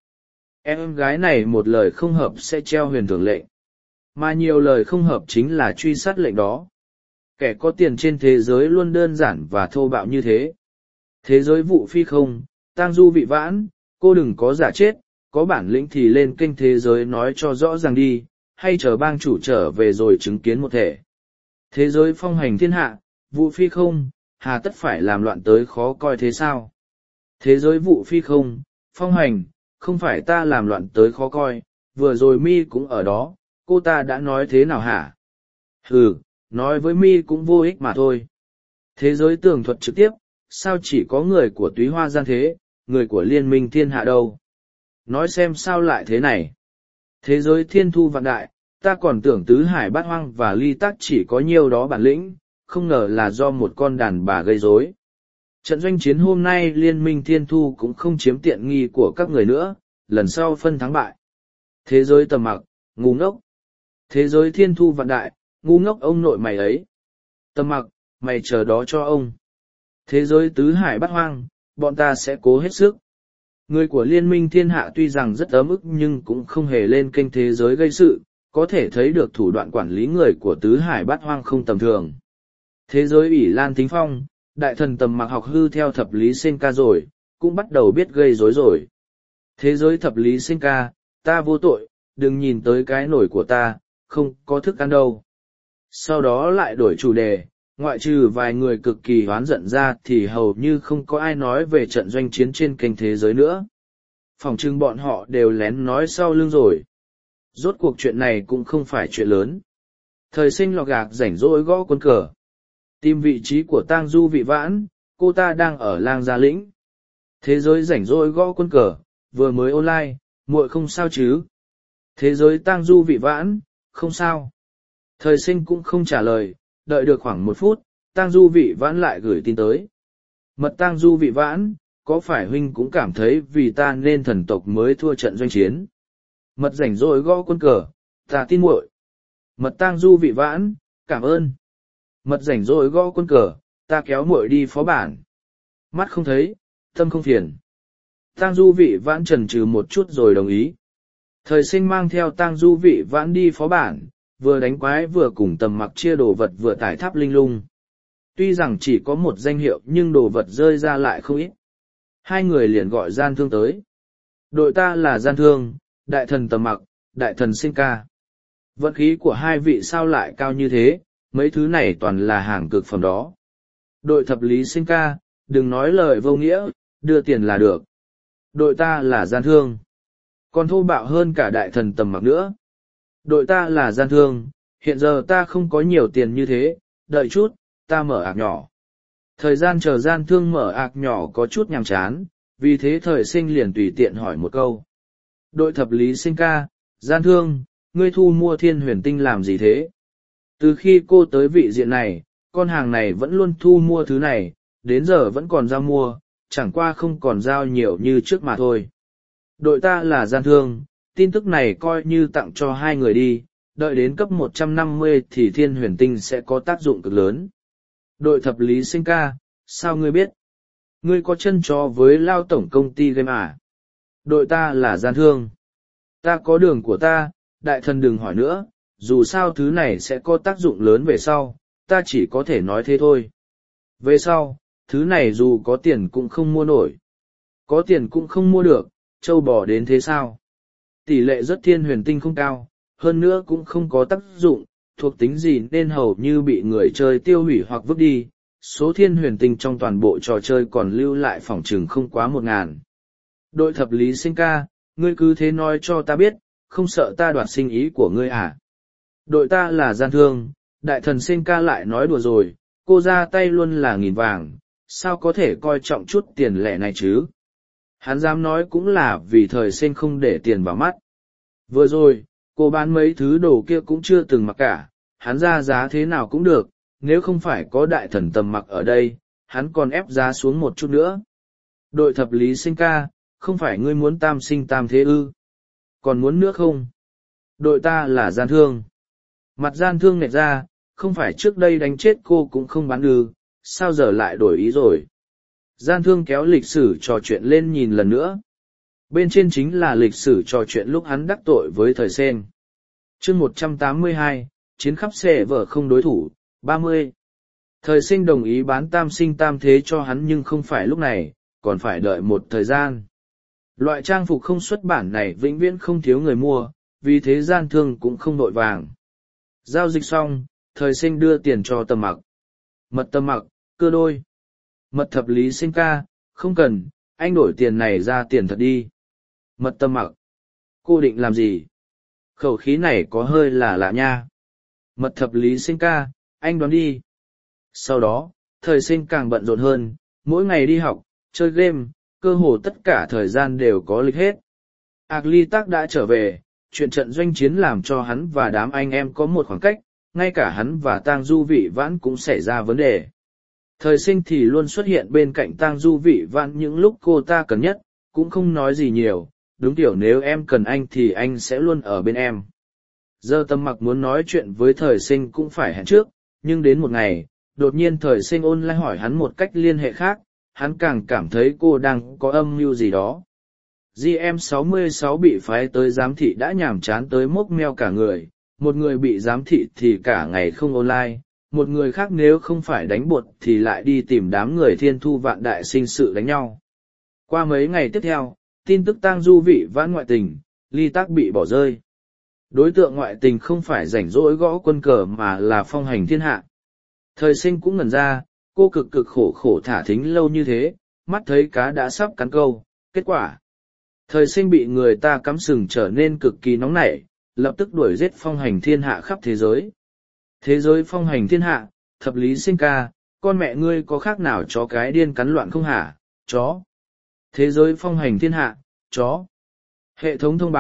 Em gái này một lời không hợp sẽ treo huyền thưởng lệnh. Mà nhiều lời không hợp chính là truy sát lệnh đó. Kẻ có tiền trên thế giới luôn đơn giản và thô bạo như thế. Thế giới vụ phi không, tang du vị vãn, cô đừng có giả chết, có bản lĩnh thì lên kênh thế giới nói cho rõ ràng đi, hay chờ bang chủ trở về rồi chứng kiến một thể. Thế giới phong hành thiên hạ, vụ phi không, hà tất phải làm loạn tới khó coi thế sao? Thế giới vụ phi không, phong hành, không phải ta làm loạn tới khó coi, vừa rồi mi cũng ở đó, cô ta đã nói thế nào hả? Hừ, nói với mi cũng vô ích mà thôi. Thế giới tường thuật trực tiếp, sao chỉ có người của túy hoa gian thế, người của liên minh thiên hạ đâu? Nói xem sao lại thế này. Thế giới thiên thu vạn đại, ta còn tưởng tứ hải bát hoang và ly tắc chỉ có nhiêu đó bản lĩnh, không ngờ là do một con đàn bà gây rối. Trận doanh chiến hôm nay liên minh thiên thu cũng không chiếm tiện nghi của các người nữa, lần sau phân thắng bại. Thế giới Tầm Mặc, ngu ngốc. Thế giới thiên thu vạn đại, ngu ngốc ông nội mày ấy. Tầm Mặc, mày chờ đó cho ông. Thế giới tứ hải bát hoang, bọn ta sẽ cố hết sức. Người của liên minh thiên hạ tuy rằng rất ấm ức nhưng cũng không hề lên kênh thế giới gây sự, có thể thấy được thủ đoạn quản lý người của tứ hải bát hoang không tầm thường. Thế giới ủy lan thính phong, đại thần Tầm Mặc học hư theo thập lý sinh ca rồi, cũng bắt đầu biết gây rối rồi. Thế giới thập lý sinh ca, ta vô tội, đừng nhìn tới cái nổi của ta, không có thức ăn đâu. Sau đó lại đổi chủ đề, ngoại trừ vài người cực kỳ hoán giận ra thì hầu như không có ai nói về trận doanh chiến trên kênh thế giới nữa. Phỏng chừng bọn họ đều lén nói sau lưng rồi. Rốt cuộc chuyện này cũng không phải chuyện lớn. Thời sinh lò gạc rảnh rỗi gõ quân cờ. Tìm vị trí của tang du vị vãn, cô ta đang ở lang gia lĩnh. Thế giới rảnh rỗi gõ quân cờ, vừa mới online, muội không sao chứ? Thế giới tang du vị vãn, không sao. Thời sinh cũng không trả lời, đợi được khoảng một phút, tang du vị vãn lại gửi tin tới. Mật tang du vị vãn, có phải huynh cũng cảm thấy vì ta nên thần tộc mới thua trận doanh chiến? Mật rảnh rỗi gõ quân cờ, ta tin muội. Mật tang du vị vãn, cảm ơn. Mật rảnh rỗi gõ quân cờ, ta kéo muội đi phó bản. Mắt không thấy, tâm không phiền. Tang du vị vãn chần chừ một chút rồi đồng ý. Thời sinh mang theo tang du vị vãn đi phó bản, vừa đánh quái vừa cùng tầm mặc chia đồ vật vừa tải tháp linh lung. Tuy rằng chỉ có một danh hiệu nhưng đồ vật rơi ra lại không ít. Hai người liền gọi gian thương tới. Đội ta là gian thương, đại thần tầm mặc, đại thần sinh ca. Vận khí của hai vị sao lại cao như thế, mấy thứ này toàn là hàng cực phẩm đó. Đội thập lý sinh ca, đừng nói lời vô nghĩa, đưa tiền là được. Đội ta là gian thương. Còn thô bạo hơn cả đại thần tầm mặc nữa. Đội ta là gian thương, hiện giờ ta không có nhiều tiền như thế, đợi chút, ta mở ạc nhỏ. Thời gian chờ gian thương mở ạc nhỏ có chút nhàm chán, vì thế thời sinh liền tùy tiện hỏi một câu. Đội thập lý sinh ca, gian thương, ngươi thu mua thiên huyền tinh làm gì thế? Từ khi cô tới vị diện này, con hàng này vẫn luôn thu mua thứ này, đến giờ vẫn còn giao mua, chẳng qua không còn giao nhiều như trước mà thôi. Đội ta là gian thương, tin tức này coi như tặng cho hai người đi, đợi đến cấp một trăm năm mươi thì thiên huyền tinh sẽ có tác dụng cực lớn. Đội thập lý sinh ca, sao ngươi biết? Ngươi có chân chó với lao tổng công ty game à? Đội ta là gian thương. Ta có đường của ta, đại thần đừng hỏi nữa, dù sao thứ này sẽ có tác dụng lớn về sau, ta chỉ có thể nói thế thôi. Về sau, thứ này dù có tiền cũng không mua nổi. Có tiền cũng không mua được, châu bò đến thế sao? Tỷ lệ rất thiên huyền tinh không cao, hơn nữa cũng không có tác dụng, thuộc tính gì nên hầu như bị người chơi tiêu hủy hoặc vứt đi. Số thiên huyền tinh trong toàn bộ trò chơi còn lưu lại phòng chừng không quá một ngàn. Đội thập lý sinh ca, ngươi cứ thế nói cho ta biết, không sợ ta đoạt sinh ý của ngươi à? Đội ta là gian thương, đại thần sinh ca lại nói đùa rồi, cô ra tay luôn là nghìn vàng, sao có thể coi trọng chút tiền lẻ này chứ? Hắn dám nói cũng là vì thời sinh không để tiền vào mắt. Vừa rồi, cô bán mấy thứ đồ kia cũng chưa từng mặc cả, hắn ra giá thế nào cũng được, nếu không phải có đại thần tầm mặc ở đây, hắn còn ép giá xuống một chút nữa. Đội thập lý sinh ca, không phải ngươi muốn tam sinh tam thế ư? Còn muốn nữa không? Đội ta là gian thương. Mặt gian thương nẹt ra, không phải trước đây đánh chết cô cũng không bán ư, sao giờ lại đổi ý rồi? Gian thương kéo lịch sử trò chuyện lên nhìn lần nữa. Bên trên chính là lịch sử trò chuyện lúc hắn đắc tội với thời sen. Chương một trăm tám mươi hai, chiến khắp xệ vở không đối thủ, ba mươi. Thời sinh đồng ý bán tam sinh tam thế cho hắn nhưng không phải lúc này, còn phải đợi một thời gian. Loại trang phục không xuất bản này vĩnh viễn không thiếu người mua, vì thế gian thương cũng không vội vàng. Giao dịch xong, thời sinh đưa tiền cho tầm mặc. Mật tầm mặc, cơ đôi. Mật thập lý sinh ca, không cần, anh đổi tiền này ra tiền thật đi. Mật tầm mặc, cô định làm gì? Khẩu khí này có hơi là lạ nha. Mật thập lý sinh ca, anh đoán đi. Sau đó, thời sinh càng bận rộn hơn, mỗi ngày đi học, chơi game, cơ hồ tất cả thời gian đều có lịch hết. Ác ly tác đã trở về, chuyện trận doanh chiến làm cho hắn và đám anh em có một khoảng cách, ngay cả hắn và tang du vị vãn cũng xảy ra vấn đề. Thời sinh thì luôn xuất hiện bên cạnh tang du vị vãn những lúc cô ta cần nhất, cũng không nói gì nhiều, đúng kiểu nếu em cần anh thì anh sẽ luôn ở bên em. Giờ Tâm Mặc muốn nói chuyện với thời sinh cũng phải hẹn trước, nhưng đến một ngày, đột nhiên thời sinh online hỏi hắn một cách liên hệ khác, hắn càng cảm thấy cô đang có âm mưu gì đó. giê em sáu mươi sáu bị phái tới giám thị đã nhàm chán tới mốc meo cả người, một người bị giám thị thì cả ngày không online, một người khác nếu không phải đánh bột thì lại đi tìm đám người thiên thu vạn đại sinh sự đánh nhau. Qua mấy ngày tiếp theo, tin tức tang du vị vãn ngoại tình, ly tác bị bỏ rơi. Đối tượng ngoại tình không phải rảnh rỗi gõ quân cờ mà là phong hành thiên hạ. Thời sinh cũng ngẩn ra, cô cực cực khổ khổ thả thính lâu như thế, mắt thấy cá đã sắp cắn câu, kết quả. Thời sinh bị người ta cắm sừng trở nên cực kỳ nóng nảy, lập tức đuổi giết phong hành thiên hạ khắp thế giới. Thế giới phong hành thiên hạ, thập lý sinh ca, con mẹ ngươi có khác nào chó cái điên cắn loạn không hả, chó. Thế giới phong hành thiên hạ, chó. Hệ thống thông báo,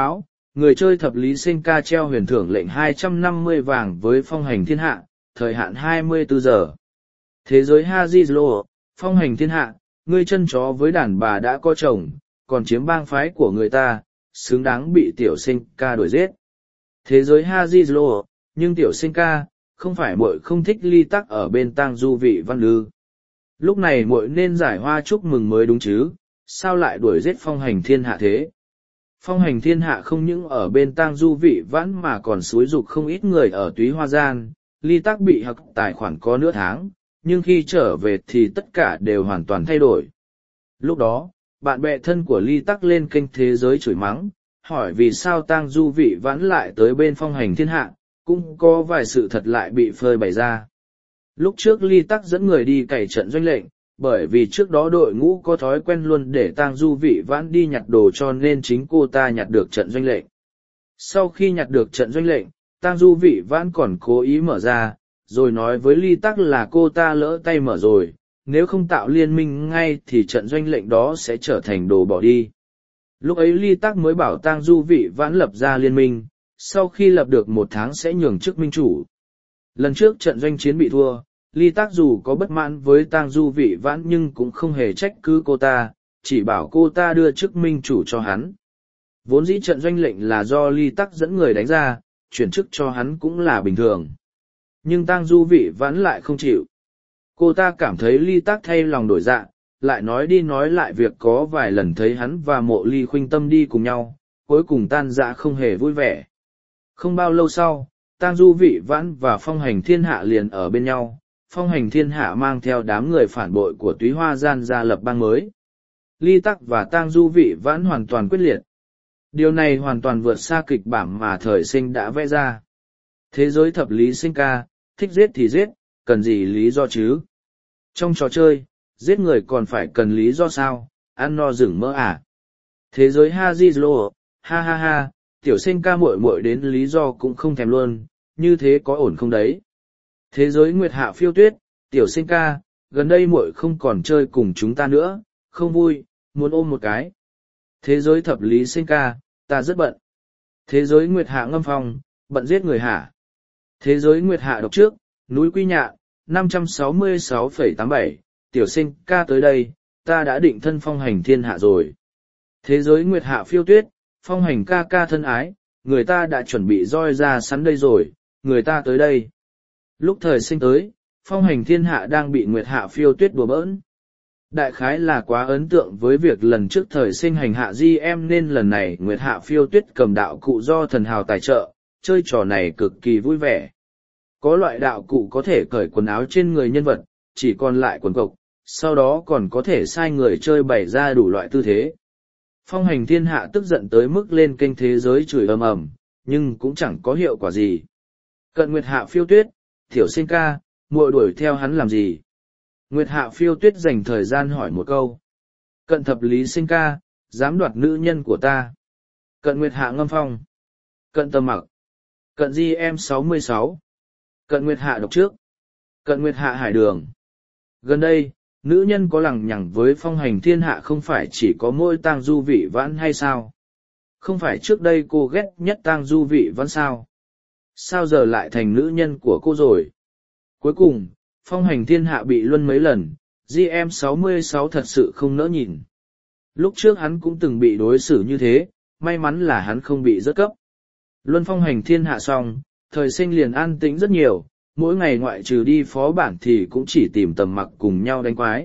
người chơi thập lý sinh ca treo huyền thưởng lệnh hai trăm năm mươi vàng với phong hành thiên hạ, thời hạn hai mươi bốn giờ. Thế giới Hazilo, phong hành thiên hạ, ngươi chân chó với đàn bà đã có chồng, còn chiếm bang phái của người ta, xứng đáng bị tiểu sinh ca đuổi giết. Thế giới Hazilo, nhưng tiểu sinh ca, không phải muội không thích ly tắc ở bên tang du vị văn ư. Lúc này muội nên giải hoa chúc mừng mới đúng chứ, sao lại đuổi giết phong hành thiên hạ thế? Phong hành thiên hạ không những ở bên tang du vị vãn mà còn xúi dục không ít người ở túy hoa gian, ly tắc bị hặc tài khoản có nửa tháng, nhưng khi trở về thì tất cả đều hoàn toàn thay đổi. Lúc đó, bạn bè thân của ly tắc lên kênh thế giới chửi mắng, hỏi vì sao tang du vị vãn lại tới bên phong hành thiên hạ, cũng có vài sự thật lại bị phơi bày ra. Lúc trước ly tắc dẫn người đi cày trận doanh lệnh, bởi vì trước đó đội ngũ có thói quen luôn để tang du vị vãn đi nhặt đồ cho nên chính cô ta nhặt được trận doanh lệnh. Sau khi nhặt được trận doanh lệnh, tang du vị vãn còn cố ý mở ra, rồi nói với ly tắc là cô ta lỡ tay mở rồi, nếu không tạo liên minh ngay thì trận doanh lệnh đó sẽ trở thành đồ bỏ đi. Lúc ấy ly tắc mới bảo tang du vị vãn lập ra liên minh, sau khi lập được một tháng sẽ nhường chức minh chủ. Lần trước trận doanh chiến bị thua, ly tắc dù có bất mãn với tang du vị vãn nhưng cũng không hề trách cứ cô ta, chỉ bảo cô ta đưa chức minh chủ cho hắn. Vốn dĩ trận doanh lệnh là do ly tắc dẫn người đánh ra, chuyển chức cho hắn cũng là bình thường. Nhưng tang du vị vãn lại không chịu. Cô ta cảm thấy ly tắc thay lòng đổi dạ, lại nói đi nói lại việc có vài lần thấy hắn và mộ ly khuynh tâm đi cùng nhau, cuối cùng tan dạ không hề vui vẻ. Không bao lâu sau, tang du vị vãn và phong hành thiên hạ liền ở bên nhau, phong hành thiên hạ mang theo đám người phản bội của túy hoa gian ra lập bang mới. Ly tắc và tang du vị vãn hoàn toàn quyết liệt. Điều này hoàn toàn vượt xa kịch bản mà thời sinh đã vẽ ra. Thế giới thập lý sinh ca, thích giết thì giết, cần gì lý do chứ? Trong trò chơi, giết người còn phải cần lý do sao, ăn no rừng mỡ à? Thế giới Hazilo, ha ha ha, tiểu sinh ca muội muội đến lý do cũng không thèm luôn, như thế có ổn không đấy? Thế giới Nguyệt Hạ Phiêu Tuyết, tiểu sinh ca, gần đây muội không còn chơi cùng chúng ta nữa, không vui, muốn ôm một cái. Thế giới thập lý sinh ca, ta rất bận. Thế giới Nguyệt Hạ Ngâm Phong, bận giết người hả? Thế giới Nguyệt Hạ Độc Trước, núi Quy Nhạ, năm trăm sáu mươi sáu phẩy tám bảy, tiểu sinh ca tới đây, ta đã định thân phong hành thiên hạ rồi. Thế giới Nguyệt Hạ Phiêu Tuyết, phong hành ca ca thân ái, người ta đã chuẩn bị roi ra sẵn đây rồi, người ta tới đây. Lúc thời sinh tới, phong hành thiên hạ đang bị Nguyệt Hạ Phiêu Tuyết đùa bỡn. Đại khái là quá ấn tượng với việc lần trước thời sinh hành hạ di em nên lần này Nguyệt Hạ Phiêu Tuyết cầm đạo cụ do thần hào tài trợ, chơi trò này cực kỳ vui vẻ. Có loại đạo cụ có thể cởi quần áo trên người nhân vật, chỉ còn lại quần cộc, sau đó còn có thể sai người chơi bày ra đủ loại tư thế. Phong hành thiên hạ tức giận tới mức lên kênh thế giới chửi ầm ầm, nhưng cũng chẳng có hiệu quả gì. Cận Nguyệt Hạ Phiêu Tuyết, tiểu sinh ca, muội đuổi theo hắn làm gì? Nguyệt Hạ Phiêu Tuyết dành thời gian hỏi một câu. Cận thập lý sinh ca, dám đoạt nữ nhân của ta. Cận Nguyệt Hạ Ngâm Phong. Cận Tâm Mặc. Cận Di em sáu mươi sáu. Cận Nguyệt Hạ Độc Trước. Cận Nguyệt Hạ Hải Đường. Gần đây, nữ nhân có lằng nhằng với phong hành thiên hạ không phải chỉ có mỗi tang du vị vãn hay sao? Không phải trước đây cô ghét nhất tang du vị vãn sao? Sao giờ lại thành nữ nhân của cô rồi? Cuối cùng, phong hành thiên hạ bị luân mấy lần, G M sáu mươi sáu thật sự không nỡ nhìn. Lúc trước hắn cũng từng bị đối xử như thế, may mắn là hắn không bị rớt cấp. Luân phong hành thiên hạ xong, thời sinh liền an tĩnh rất nhiều, mỗi ngày ngoại trừ đi phó bản thì cũng chỉ tìm Tầm Mặc cùng nhau đánh quái.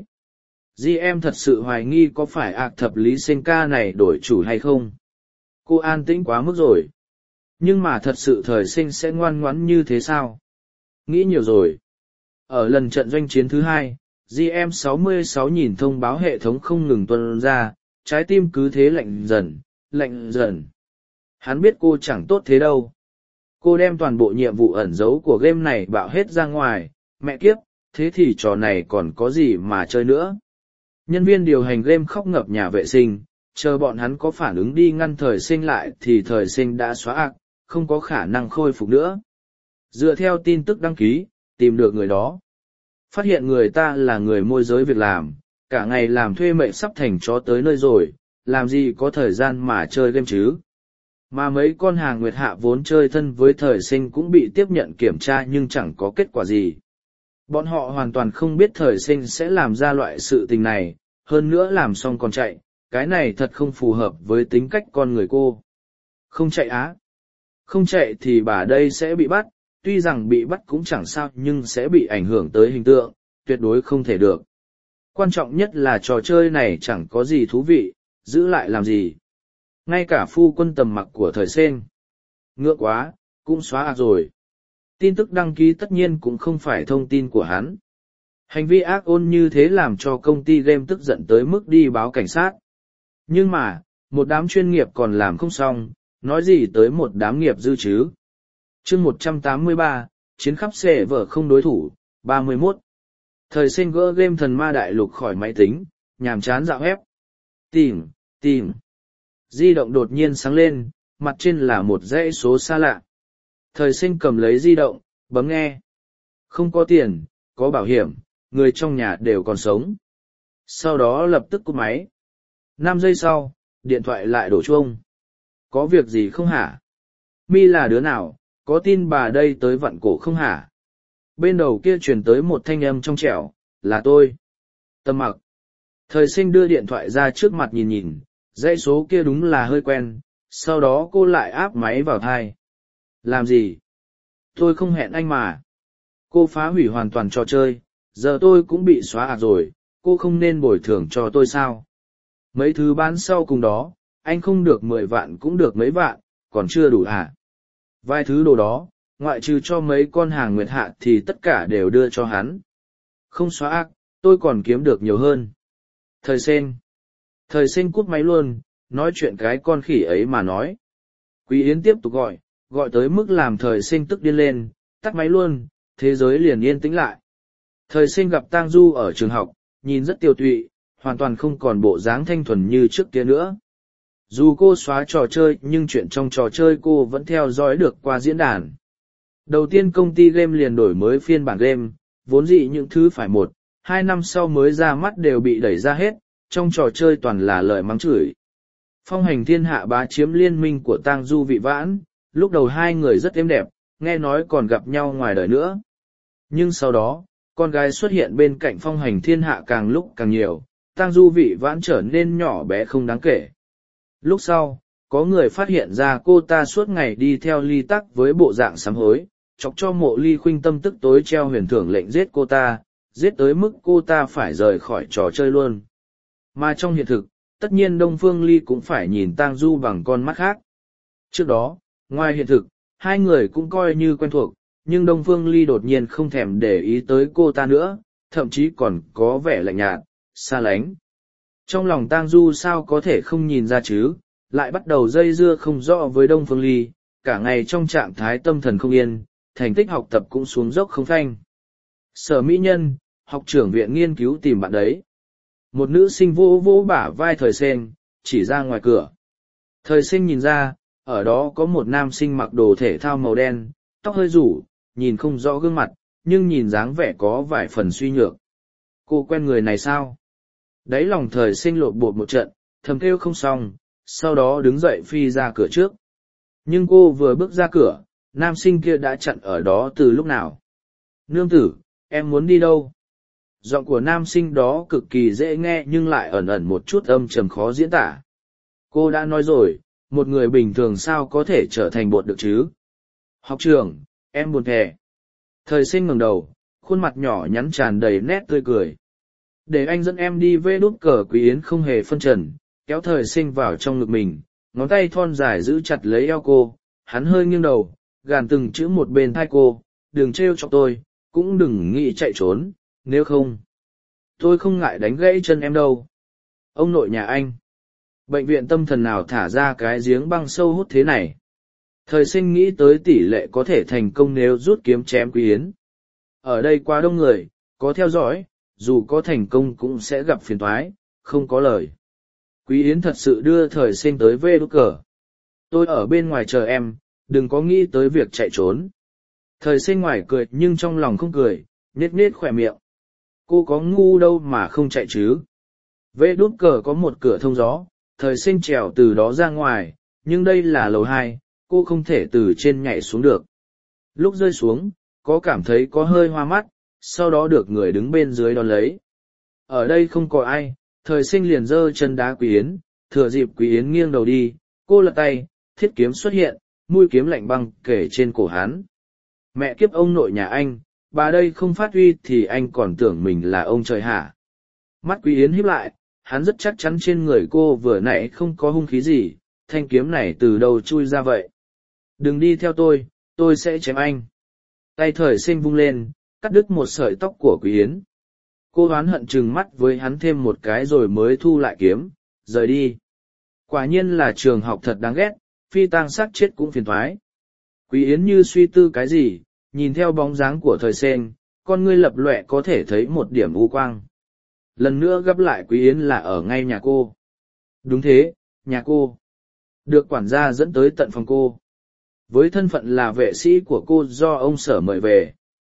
G M thật sự hoài nghi có phải ạc thập lý sinh ca này đổi chủ hay không. Cô an tĩnh quá mức rồi. Nhưng mà thật sự thời sinh sẽ ngoan ngoãn như thế sao? Nghĩ nhiều rồi. Ở lần trận doanh chiến thứ hai, G M sáu mươi sáu nhìn thông báo hệ thống không ngừng tuôn ra, trái tim cứ thế lạnh dần, lạnh dần. Hắn biết cô chẳng tốt thế đâu. Cô đem toàn bộ nhiệm vụ ẩn giấu của game này bạo hết ra ngoài, mẹ kiếp, thế thì trò này còn có gì mà chơi nữa. Nhân viên điều hành game khóc ngập nhà vệ sinh, chờ bọn hắn có phản ứng đi ngăn thời sinh lại thì thời sinh đã xóa ạc, không có khả năng khôi phục nữa. Dựa theo tin tức đăng ký, tìm được người đó. Phát hiện người ta là người môi giới việc làm, cả ngày làm thuê mệnh sắp thành chó tới nơi rồi, làm gì có thời gian mà chơi game chứ. Mà mấy con hàng nguyệt hạ vốn chơi thân với thời sinh cũng bị tiếp nhận kiểm tra nhưng chẳng có kết quả gì. Bọn họ hoàn toàn không biết thời sinh sẽ làm ra loại sự tình này, hơn nữa làm xong còn chạy, cái này thật không phù hợp với tính cách con người cô. Không chạy á? Không chạy thì bà đây sẽ bị bắt, tuy rằng bị bắt cũng chẳng sao nhưng sẽ bị ảnh hưởng tới hình tượng, tuyệt đối không thể được. Quan trọng nhất là trò chơi này chẳng có gì thú vị, giữ lại làm gì. Ngay cả phu quân tầm mặc của thời sen. Ngượng quá, cũng xóa ạc rồi. Tin tức đăng ký tất nhiên cũng không phải thông tin của hắn. Hành vi ác ôn như thế làm cho công ty game tức giận tới mức đi báo cảnh sát. Nhưng mà, một đám chuyên nghiệp còn làm không xong, nói gì tới một đám nghiệp dư chứ. chương một trăm tám mươi ba, chiến khắp xệ vở không đối thủ, ba mươi mốt. Thời sinh gỡ game thần ma đại lục khỏi máy tính, nhàm chán dạo ép. Tìm, tìm. Di động đột nhiên sáng lên, mặt trên là một dãy số xa lạ. Thời sinh cầm lấy di động, bấm nghe. Không có tiền, có bảo hiểm, người trong nhà đều còn sống. Sau đó lập tức cúp máy. Năm giây sau, điện thoại lại đổ chuông. Có việc gì không hả? Mi là đứa nào, có tin bà đây tới vặn cổ không hả? Bên đầu kia truyền tới một thanh âm trong trẻo, là tôi. Tâm mặc. Thời sinh đưa điện thoại ra trước mặt nhìn nhìn, dãy số kia đúng là hơi quen, sau đó cô lại áp máy vào thai. Làm gì? Tôi không hẹn anh mà. Cô phá hủy hoàn toàn trò chơi, giờ tôi cũng bị xóa ạc rồi, cô không nên bồi thường cho tôi sao? Mấy thứ bán sau cùng đó, anh không được mười vạn cũng được mấy vạn, còn chưa đủ hả? Vài thứ đồ đó, ngoại trừ cho mấy con hàng nguyệt hạ thì tất cả đều đưa cho hắn. Không xóa ác, tôi còn kiếm được nhiều hơn. Thời sen. Thời sen cút máy luôn, nói chuyện cái con khỉ ấy mà nói. Quý Yến tiếp tục gọi, gọi tới mức làm thời sinh tức điên lên, tắt máy luôn, thế giới liền yên tĩnh lại. Thời sinh gặp Tang Du ở trường học, nhìn rất tiêu tụy, hoàn toàn không còn bộ dáng thanh thuần như trước kia nữa. Dù cô xóa trò chơi nhưng chuyện trong trò chơi cô vẫn theo dõi được qua diễn đàn. Đầu tiên công ty game liền đổi mới phiên bản game, vốn dĩ những thứ phải một, hai năm sau mới ra mắt đều bị đẩy ra hết, trong trò chơi toàn là lời mắng chửi. Phong hành thiên hạ bá chiếm liên minh của Tang Du Vị Vãn, lúc đầu hai người rất êm đẹp, nghe nói còn gặp nhau ngoài đời nữa. Nhưng sau đó, con gái xuất hiện bên cạnh phong hành thiên hạ càng lúc càng nhiều, Tang Du Vị Vãn trở nên nhỏ bé không đáng kể. Lúc sau, có người phát hiện ra cô ta suốt ngày đi theo Ly Tắc với bộ dạng sám hối, chọc cho Mộ Ly Khuynh tâm tức tối treo huyền thưởng lệnh giết cô ta, giết tới mức cô ta phải rời khỏi trò chơi luôn. Mà trong hiện thực, tất nhiên Đông Phương Ly cũng phải nhìn Tang Du bằng con mắt khác. Trước đó, ngoài hiện thực, hai người cũng coi như quen thuộc, nhưng Đông Phương Ly đột nhiên không thèm để ý tới cô ta nữa, thậm chí còn có vẻ lạnh nhạt, xa lánh. Trong lòng Tang Du sao có thể không nhìn ra chứ, lại bắt đầu dây dưa không rõ với Đông Phương Ly, cả ngày trong trạng thái tâm thần không yên, thành tích học tập cũng xuống dốc không phanh. Sở Mỹ Nhân, học trưởng viện nghiên cứu tìm bạn đấy. Một nữ sinh vỗ vỗ bả vai Thời Sen, chỉ ra ngoài cửa. Thời Sinh nhìn ra, ở đó có một nam sinh mặc đồ thể thao màu đen, tóc hơi rủ, nhìn không rõ gương mặt, nhưng nhìn dáng vẻ có vài phần suy nhược. Cô quen người này sao? Đấy lòng Thời Sinh lộn bột một trận, thầm kêu không xong, sau đó đứng dậy phi ra cửa trước. Nhưng cô vừa bước ra cửa, nam sinh kia đã chặn ở đó từ lúc nào. Nương tử, em muốn đi đâu? Giọng của nam sinh đó cực kỳ dễ nghe nhưng lại ẩn ẩn một chút âm trầm khó diễn tả. Cô đã nói rồi, một người bình thường sao có thể trở thành bột được chứ? Học trưởng, em buồn thè. Thời Sinh ngẩng đầu, khuôn mặt nhỏ nhắn tràn đầy nét tươi cười. Để anh dẫn em đi vê đút cờ. Quý Yến không hề phân trần, kéo Thời Sinh vào trong ngực mình, ngón tay thon dài giữ chặt lấy eo cô, hắn hơi nghiêng đầu, gàn từng chữ một bên thai cô, đừng trêu chọc tôi, cũng đừng nghĩ chạy trốn, nếu không, tôi không ngại đánh gãy chân em đâu. Ông nội nhà anh, bệnh viện tâm thần nào thả ra cái giếng băng sâu hút thế này? Thời Sinh nghĩ tới tỷ lệ có thể thành công nếu rút kiếm chém Quý Yến. Ở đây quá đông người, có theo dõi, dù có thành công cũng sẽ gặp phiền toái, không có lời. Quý Yến thật sự đưa Thời Sinh tới vê đút cờ. Tôi ở bên ngoài chờ em, đừng có nghĩ tới việc chạy trốn. Thời Sinh ngoài cười nhưng trong lòng không cười, nết nết khỏe miệng. Cô có ngu đâu mà không chạy chứ. Vê đút cờ có một cửa thông gió, Thời Sinh trèo từ đó ra ngoài, nhưng đây là lầu hai, cô không thể từ trên nhảy xuống được. Lúc rơi xuống, có cảm thấy có hơi hoa mắt, sau đó được người đứng bên dưới đón lấy. Ở đây không có ai, thời sinh liền giơ chân đá Quý Yến, thừa dịp Quý Yến nghiêng đầu đi, cô lật tay, thiết kiếm xuất hiện, mũi kiếm lạnh băng kể trên cổ hắn. Mẹ kiếp ông nội nhà anh, bà đây không phát huy thì anh còn tưởng mình là ông trời hả? Mắt Quý Yến híp lại, hắn rất chắc chắn trên người cô vừa nãy không có hung khí gì, thanh kiếm này từ đâu chui ra vậy? Đừng đi theo tôi, tôi sẽ chém anh. Tay thời sinh vung lên, cắt đứt một sợi tóc của Quý Yến. Cô oán hận trừng mắt với hắn thêm một cái rồi mới thu lại kiếm, rời đi. Quả nhiên là trường học thật đáng ghét, phi tang xác chết cũng phiền thoái. Quý Yến như suy tư cái gì, nhìn theo bóng dáng của thời sen, con ngươi lập lọe có thể thấy một điểm u quang. Lần nữa gấp lại Quý Yến là ở ngay nhà cô. Đúng thế, nhà cô. Được quản gia dẫn tới tận phòng cô. Với thân phận là vệ sĩ của cô do ông sở mời về.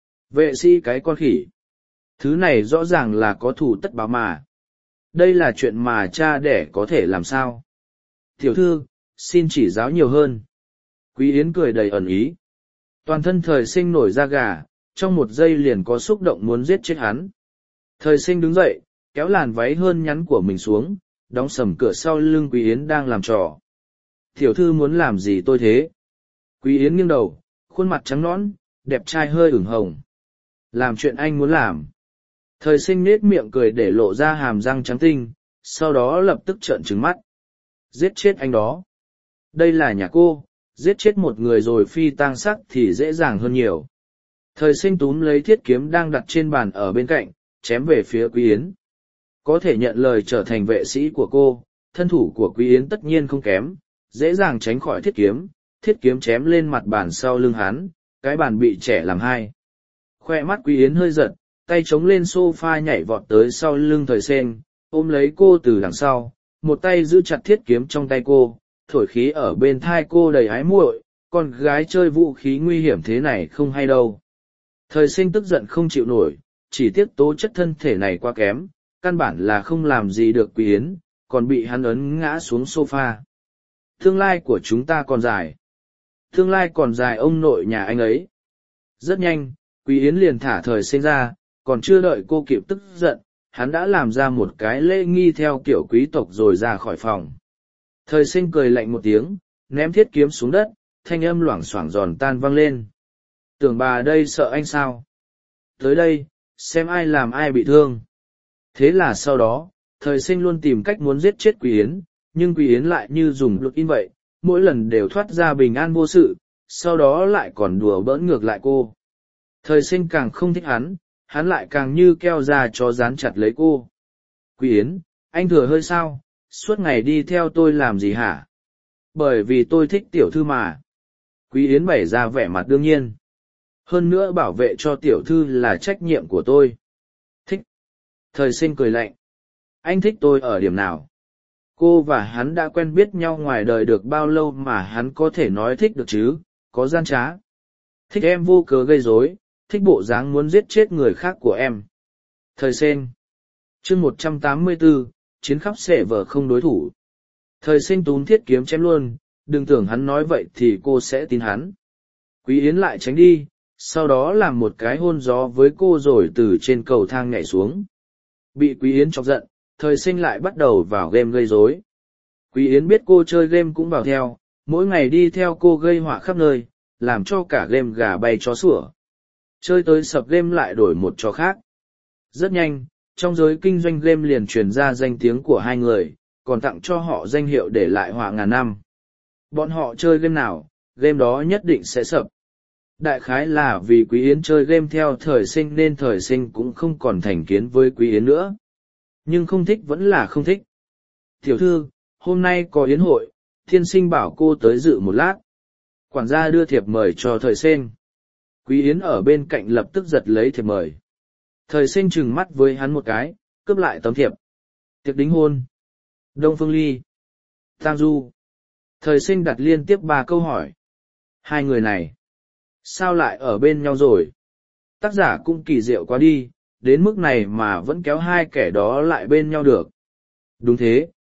Vệ sĩ cái con khỉ. Thứ này rõ ràng là có thù tất báo mà. Đây là chuyện mà cha đẻ có thể làm sao. Tiểu thư, xin chỉ giáo nhiều hơn. Quý Yến cười đầy ẩn ý. Toàn thân thời sinh nổi da gà, trong một giây liền có xúc động muốn giết chết hắn. Thời sinh đứng dậy, kéo làn váy hơn nhắn của mình xuống, đóng sầm cửa sau lưng Quý Yến đang làm trò. Tiểu thư muốn làm gì tôi thế? Quý Yến nghiêng đầu, khuôn mặt trắng nõn, đẹp trai hơi ửng hồng. Làm chuyện anh muốn làm. Thời sinh nết miệng cười để lộ ra hàm răng trắng tinh, sau đó lập tức trợn trừng mắt. Giết chết anh đó. Đây là nhà cô, giết chết một người rồi phi tang sắc thì dễ dàng hơn nhiều. Thời sinh túm lấy thiết kiếm đang đặt trên bàn ở bên cạnh, chém về phía Quý Yến. Có thể nhận lời trở thành vệ sĩ của cô, thân thủ của Quý Yến tất nhiên không kém, dễ dàng tránh khỏi thiết kiếm, thiết kiếm chém lên mặt bàn sau lưng hắn, cái bàn bị chẻ làm hai. Khoe mắt Quý Yến hơi giật, tay chống lên sofa nhảy vọt tới sau lưng thời sen, ôm lấy cô từ đằng sau, một tay giữ chặt thiết kiếm trong tay cô, thổi khí ở bên thai cô đầy ái muội, con gái chơi vũ khí nguy hiểm thế này không hay đâu. Thời sinh tức giận không chịu nổi, chỉ tiếc tố chất thân thể này quá kém, căn bản là không làm gì được Quý Yến, còn bị hắn ấn ngã xuống sofa. Tương lai của chúng ta còn dài. Tương lai còn dài ông nội nhà anh ấy. Rất nhanh, Quý Yến liền thả thời sinh ra, còn chưa đợi cô kịp tức giận, hắn đã làm ra một cái lễ nghi theo kiểu quý tộc rồi ra khỏi phòng. Thời sinh cười lạnh một tiếng, ném thiết kiếm xuống đất, thanh âm loảng xoảng giòn tan vang lên. Tưởng bà đây sợ anh sao? Tới đây, xem ai làm ai bị thương. Thế là sau đó, thời sinh luôn tìm cách muốn giết chết Quý Yến, nhưng Quý Yến lại như dùng luật in vậy, mỗi lần đều thoát ra bình an vô sự, sau đó lại còn đùa bỡn ngược lại cô. Thời sinh càng không thích hắn, hắn lại càng như keo da chó dán chặt lấy cô. Quý Yến, anh thừa hơi sao, suốt ngày đi theo tôi làm gì hả? Bởi vì tôi thích tiểu thư mà. Quý Yến bày ra vẻ mặt đương nhiên. Hơn nữa bảo vệ cho tiểu thư là trách nhiệm của tôi. Thích. Thời sinh cười lạnh. Anh thích tôi ở điểm nào? Cô và hắn đã quen biết nhau ngoài đời được bao lâu mà hắn có thể nói thích được chứ, có gian trá. Thích em vô cớ gây rối, thích bộ dáng muốn giết chết người khác của em. Thời sinh. Chương một trăm tám mươi tư, chiến khắp sệ vở không đối thủ. Thời sinh túm thiết kiếm chém luôn, đừng tưởng hắn nói vậy thì cô sẽ tin hắn. Quý Yến lại tránh đi, sau đó làm một cái hôn gió với cô rồi từ trên cầu thang nhảy xuống. Bị Quý Yến chọc giận, thời sinh lại bắt đầu vào game gây rối. Quý Yến biết cô chơi game cũng vào theo, mỗi ngày đi theo cô gây họa khắp nơi, làm cho cả game gà bay chó sủa. Chơi tới sập game lại đổi một trò khác. Rất nhanh, trong giới kinh doanh game liền truyền ra danh tiếng của hai người, còn tặng cho họ danh hiệu để lại họa ngàn năm. Bọn họ chơi game nào, game đó nhất định sẽ sập. Đại khái là vì Quý Yến chơi game theo thời sinh nên thời sinh cũng không còn thành kiến với Quý Yến nữa. Nhưng không thích vẫn là không thích. Tiểu thư, hôm nay có yến hội, thiên sinh bảo cô tới dự một lát. Quản gia đưa thiệp mời cho thời sinh. Quý Yến ở bên cạnh lập tức giật lấy thiệp mời. Thời sinh trừng mắt với hắn một cái, cướp lại tấm thiệp. Tiệc đính hôn. Đông Phương Ly. Tang Du. Thời sinh đặt liên tiếp ba câu hỏi. Hai người này, sao lại ở bên nhau rồi? Tác giả cũng kỳ diệu quá đi, đến mức này mà vẫn kéo hai kẻ đó lại bên nhau được. Đúng thế,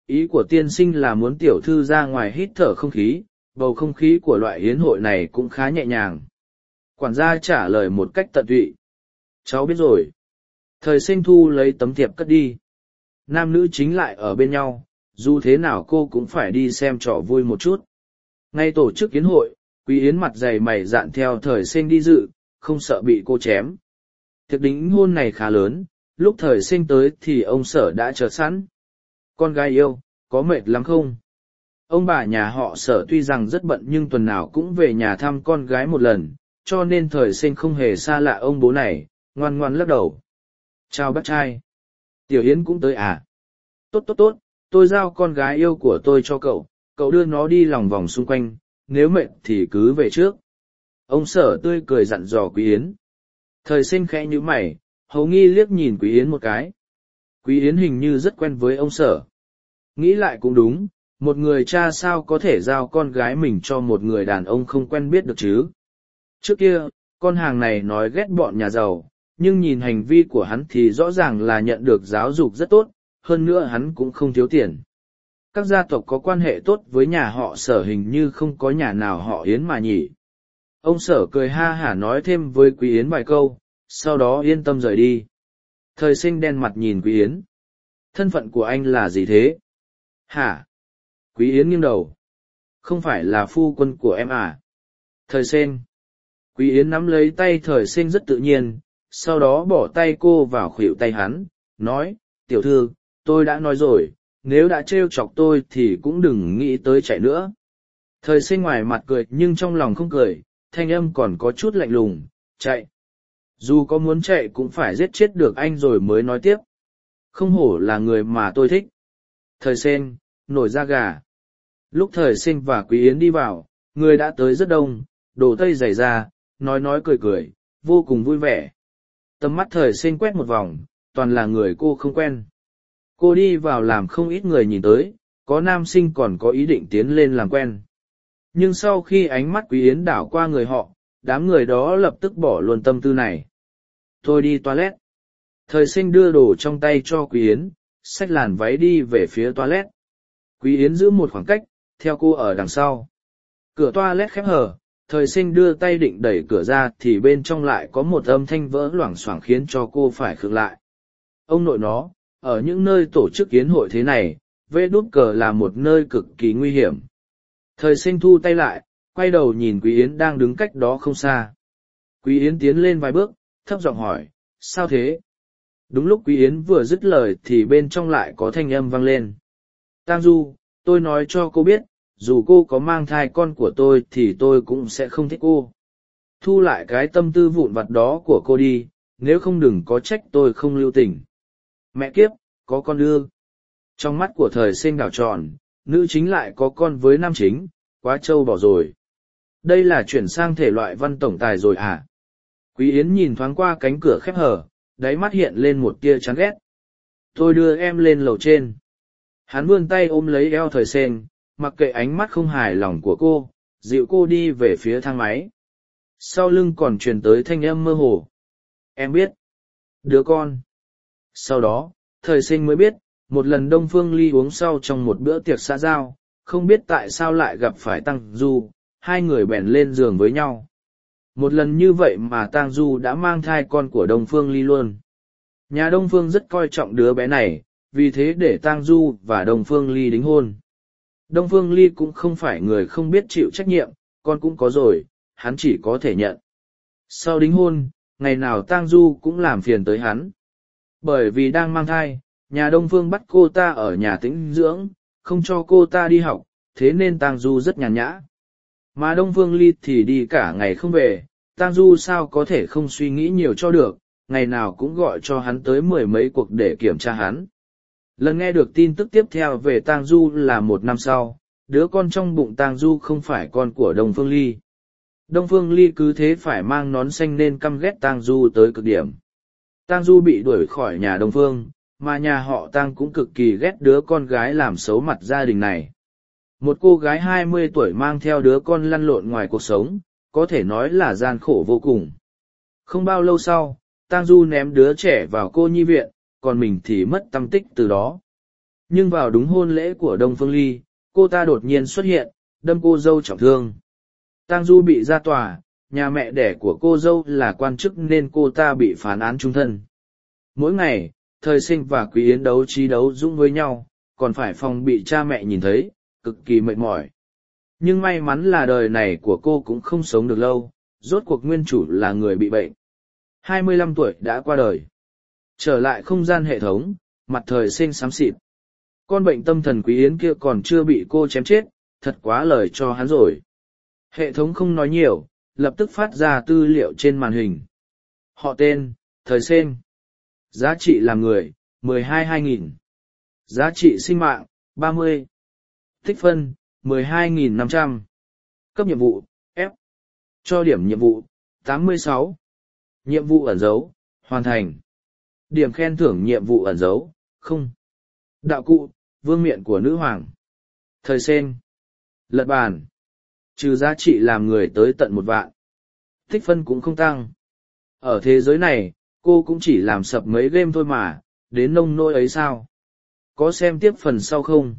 Ý của tiên sinh là muốn tiểu thư ra ngoài hít thở không khí, bầu không khí của loại hiến hội này cũng khá nhẹ nhàng. Quản gia trả lời một cách tận tụy. Cháu biết rồi. Thời sinh thu lấy tấm thiệp cất đi. Nam nữ chính lại ở bên nhau, dù thế nào cô cũng phải đi xem trò vui một chút. Ngay tổ chức yến hội, Quý Yến mặt dày mày dạn theo thời sinh đi dự, không sợ bị cô chém. Tiệc đính hôn này khá lớn, lúc thời sinh tới thì ông Sở đã chờ sẵn. Con gái yêu, có mệt lắm không? Ông bà nhà họ Sở tuy rằng rất bận nhưng tuần nào cũng về nhà thăm con gái một lần, cho nên thời sinh không hề xa lạ ông bố này, ngoan ngoan lắc đầu. Chào bác trai. Tiểu Yến cũng tới à? Tốt tốt tốt, tôi giao con gái yêu của tôi cho cậu, cậu đưa nó đi lòng vòng xung quanh, nếu mệt thì cứ về trước. Ông Sở tươi cười dặn dò Quý Yến. Thời sinh khẽ như mày, hầu nghi liếc nhìn Quý Yến một cái. Quý Yến hình như rất quen với ông Sở. Nghĩ lại cũng đúng, một người cha sao có thể giao con gái mình cho một người đàn ông không quen biết được chứ. Trước kia, con hàng này nói ghét bọn nhà giàu, nhưng nhìn hành vi của hắn thì rõ ràng là nhận được giáo dục rất tốt, hơn nữa hắn cũng không thiếu tiền. Các gia tộc có quan hệ tốt với nhà họ Sở hình như không có nhà nào họ Yến mà nhỉ. Ông Sở cười ha hả nói thêm với Quý Yến vài câu, sau đó yên tâm rời đi. Thời sinh đen mặt nhìn Quý Yến. Thân phận của anh là gì thế? Hả? Quý Yến nghiêng đầu. Không phải là phu quân của em à? Thời sinh. Quý Yến nắm lấy tay thời sinh rất tự nhiên, sau đó bỏ tay cô vào khuỷu tay hắn, nói, tiểu thư, tôi đã nói rồi, nếu đã trêu chọc tôi thì cũng đừng nghĩ tới chạy nữa. Thời sinh ngoài mặt cười nhưng trong lòng không cười, thanh âm còn có chút lạnh lùng, chạy. Dù có muốn chạy cũng phải giết chết được anh rồi mới nói tiếp. Không hổ là người mà tôi thích. Thời sinh, nổi da gà. Lúc thời sinh và Quý Yến đi vào, người đã tới rất đông, đồ tây dày ra, nói nói cười cười, vô cùng vui vẻ. Tầm mắt thời sinh quét một vòng, toàn là người cô không quen. Cô đi vào làm không ít người nhìn tới, có nam sinh còn có ý định tiến lên làm quen. Nhưng sau khi ánh mắt Quý Yến đảo qua người họ, đám người đó lập tức bỏ luôn tâm tư này. Tôi đi toilet. Thời sinh đưa đồ trong tay cho Quý Yến, xách làn váy đi về phía toilet. Quý Yến giữ một khoảng cách, theo cô ở đằng sau. Cửa toilet khép hờ, thời sinh đưa tay định đẩy cửa ra thì bên trong lại có một âm thanh vỡ loảng xoảng khiến cho cô phải khựng lại. Ông nội nó, ở những nơi tổ chức yến hội thế này, vê đút cờ là một nơi cực kỳ nguy hiểm. Thời sinh thu tay lại, quay đầu nhìn Quý Yến đang đứng cách đó không xa. Quý Yến tiến lên vài bước, thấp giọng hỏi, sao thế? Đúng lúc Quý Yến vừa dứt lời thì bên trong lại có thanh âm vang lên. Tang Du, tôi nói cho cô biết, dù cô có mang thai con của tôi thì tôi cũng sẽ không thích cô. Thu lại cái tâm tư vụn vặt đó của cô đi, nếu không đừng có trách tôi không lưu tình. Mẹ kiếp, có con ư? Trong mắt của thời sinh đảo tròn, nữ chính lại có con với nam chính, quá trâu bỏ rồi. Đây là chuyển sang thể loại văn tổng tài rồi à? Quý Yến nhìn thoáng qua cánh cửa khép hở, đáy mắt hiện lên một tia chán ghét. Tôi đưa em lên lầu trên. Hắn vươn tay ôm lấy eo thời sinh, mặc kệ ánh mắt không hài lòng của cô, dịu cô đi về phía thang máy. Sau lưng còn truyền tới thanh âm mơ hồ. Em biết. Đứa con. Sau đó, thời sinh mới biết, một lần Đông Phương Ly uống sau trong một bữa tiệc xã giao, không biết tại sao lại gặp phải Tang Du, hai người bèn lên giường với nhau. Một lần như vậy mà Tang Du đã mang thai con của Đông Phương Ly luôn. Nhà Đông Phương rất coi trọng đứa bé này, vì thế để Tang Du và Đông Phương Ly đính hôn. Đông Phương Ly cũng không phải người không biết chịu trách nhiệm, con cũng có rồi, hắn chỉ có thể nhận. Sau đính hôn, ngày nào Tang Du cũng làm phiền tới hắn. Bởi vì đang mang thai, nhà Đông Phương bắt cô ta ở nhà tĩnh dưỡng, không cho cô ta đi học, thế nên Tang Du rất nhàn nhã. Mà Đông Phương Ly thì đi cả ngày không về, Tang Du sao có thể không suy nghĩ nhiều cho được, ngày nào cũng gọi cho hắn tới mười mấy cuộc để kiểm tra hắn. Lần nghe được tin tức tiếp theo về Tang Du là một năm sau, đứa con trong bụng Tang Du không phải con của Đông Phương Ly. Đông Phương Ly cứ thế phải mang nón xanh nên căm ghét Tang Du tới cực điểm. Tang Du bị đuổi khỏi nhà Đông Phương, mà nhà họ Tang cũng cực kỳ ghét đứa con gái làm xấu mặt gia đình này. Một cô gái hai mươi tuổi mang theo đứa con lăn lộn ngoài cuộc sống, có thể nói là gian khổ vô cùng. Không bao lâu sau, Tang Du ném đứa trẻ vào cô nhi viện, còn mình thì mất tâm tích từ đó. Nhưng vào đúng hôn lễ của Đông Phương Ly, cô ta đột nhiên xuất hiện, đâm cô dâu trọng thương. Tang Du bị ra tòa, nhà mẹ đẻ của cô dâu là quan chức nên cô ta bị phán án chung thân. Mỗi ngày, Thời Sinh và Quý Yến đấu trí đấu dũng với nhau, còn phải phòng bị cha mẹ nhìn thấy, cực kỳ mệt mỏi. Nhưng may mắn là đời này của cô cũng không sống được lâu, rốt cuộc nguyên chủ là người bị bệnh. hai mươi lăm tuổi đã qua đời. Trở lại không gian hệ thống, mặt Thời Sinh xám xịt. Con bệnh tâm thần Quý Yến kia còn chưa bị cô chém chết, thật quá lời cho hắn rồi. Hệ thống không nói nhiều, lập tức phát ra tư liệu trên màn hình. Họ tên, Thời Sinh. Giá trị làm người, mười hai hai nghìn. Giá trị sinh mạng, ba mươi. Tích phân, mười hai nghìn năm trăm. Cấp nhiệm vụ, F. Cho điểm nhiệm vụ, tám mươi sáu. Nhiệm vụ ẩn dấu, hoàn thành. Điểm khen thưởng nhiệm vụ ẩn dấu, không. Đạo cụ, vương miện của nữ hoàng. Thời Sinh. Lật bàn. Trừ giá trị làm người tới tận một vạn. Tích phân cũng không tăng. Ở thế giới này, cô cũng chỉ làm sập mấy game thôi mà, đến nông nỗi ấy sao? Có xem tiếp phần sau không?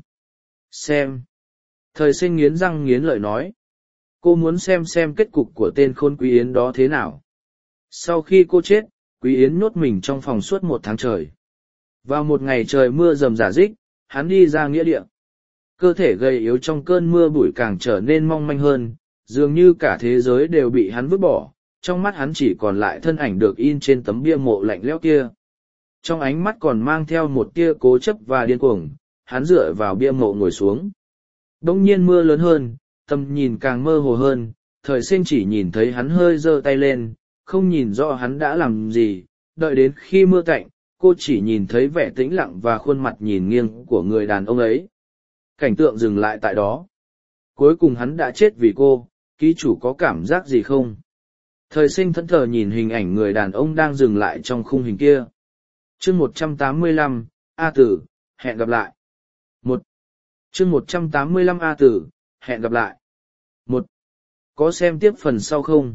Xem. Thời Sinh nghiến răng nghiến lợi nói. Cô muốn xem xem kết cục của tên khôn Quý Yến đó thế nào. Sau khi cô chết, Quý Yến nhốt mình trong phòng suốt một tháng trời. Vào một ngày trời mưa rầm rả rích, hắn đi ra nghĩa địa. Cơ thể gầy yếu trong cơn mưa bụi càng trở nên mong manh hơn, dường như cả thế giới đều bị hắn vứt bỏ, trong mắt hắn chỉ còn lại thân ảnh được in trên tấm bia mộ lạnh lẽo kia. Trong ánh mắt còn mang theo một tia cố chấp và điên cuồng, hắn dựa vào bia mộ ngồi xuống. Đông nhiên mưa lớn hơn, tầm nhìn càng mơ hồ hơn, Thời Sinh chỉ nhìn thấy hắn hơi giơ tay lên, không nhìn rõ hắn đã làm gì, đợi đến khi mưa cạnh, cô chỉ nhìn thấy vẻ tĩnh lặng và khuôn mặt nhìn nghiêng của người đàn ông ấy. Cảnh tượng dừng lại tại đó. Cuối cùng hắn đã chết vì cô, ký chủ có cảm giác gì không? Thời Sinh thẫn thờ nhìn hình ảnh người đàn ông đang dừng lại trong khung hình kia. Chương một trăm tám mươi lăm, A Tử, hẹn gặp lại. Một. Chương một trăm tám mươi lăm A Tử, hẹn gặp lại. Một. Có xem tiếp phần sau không?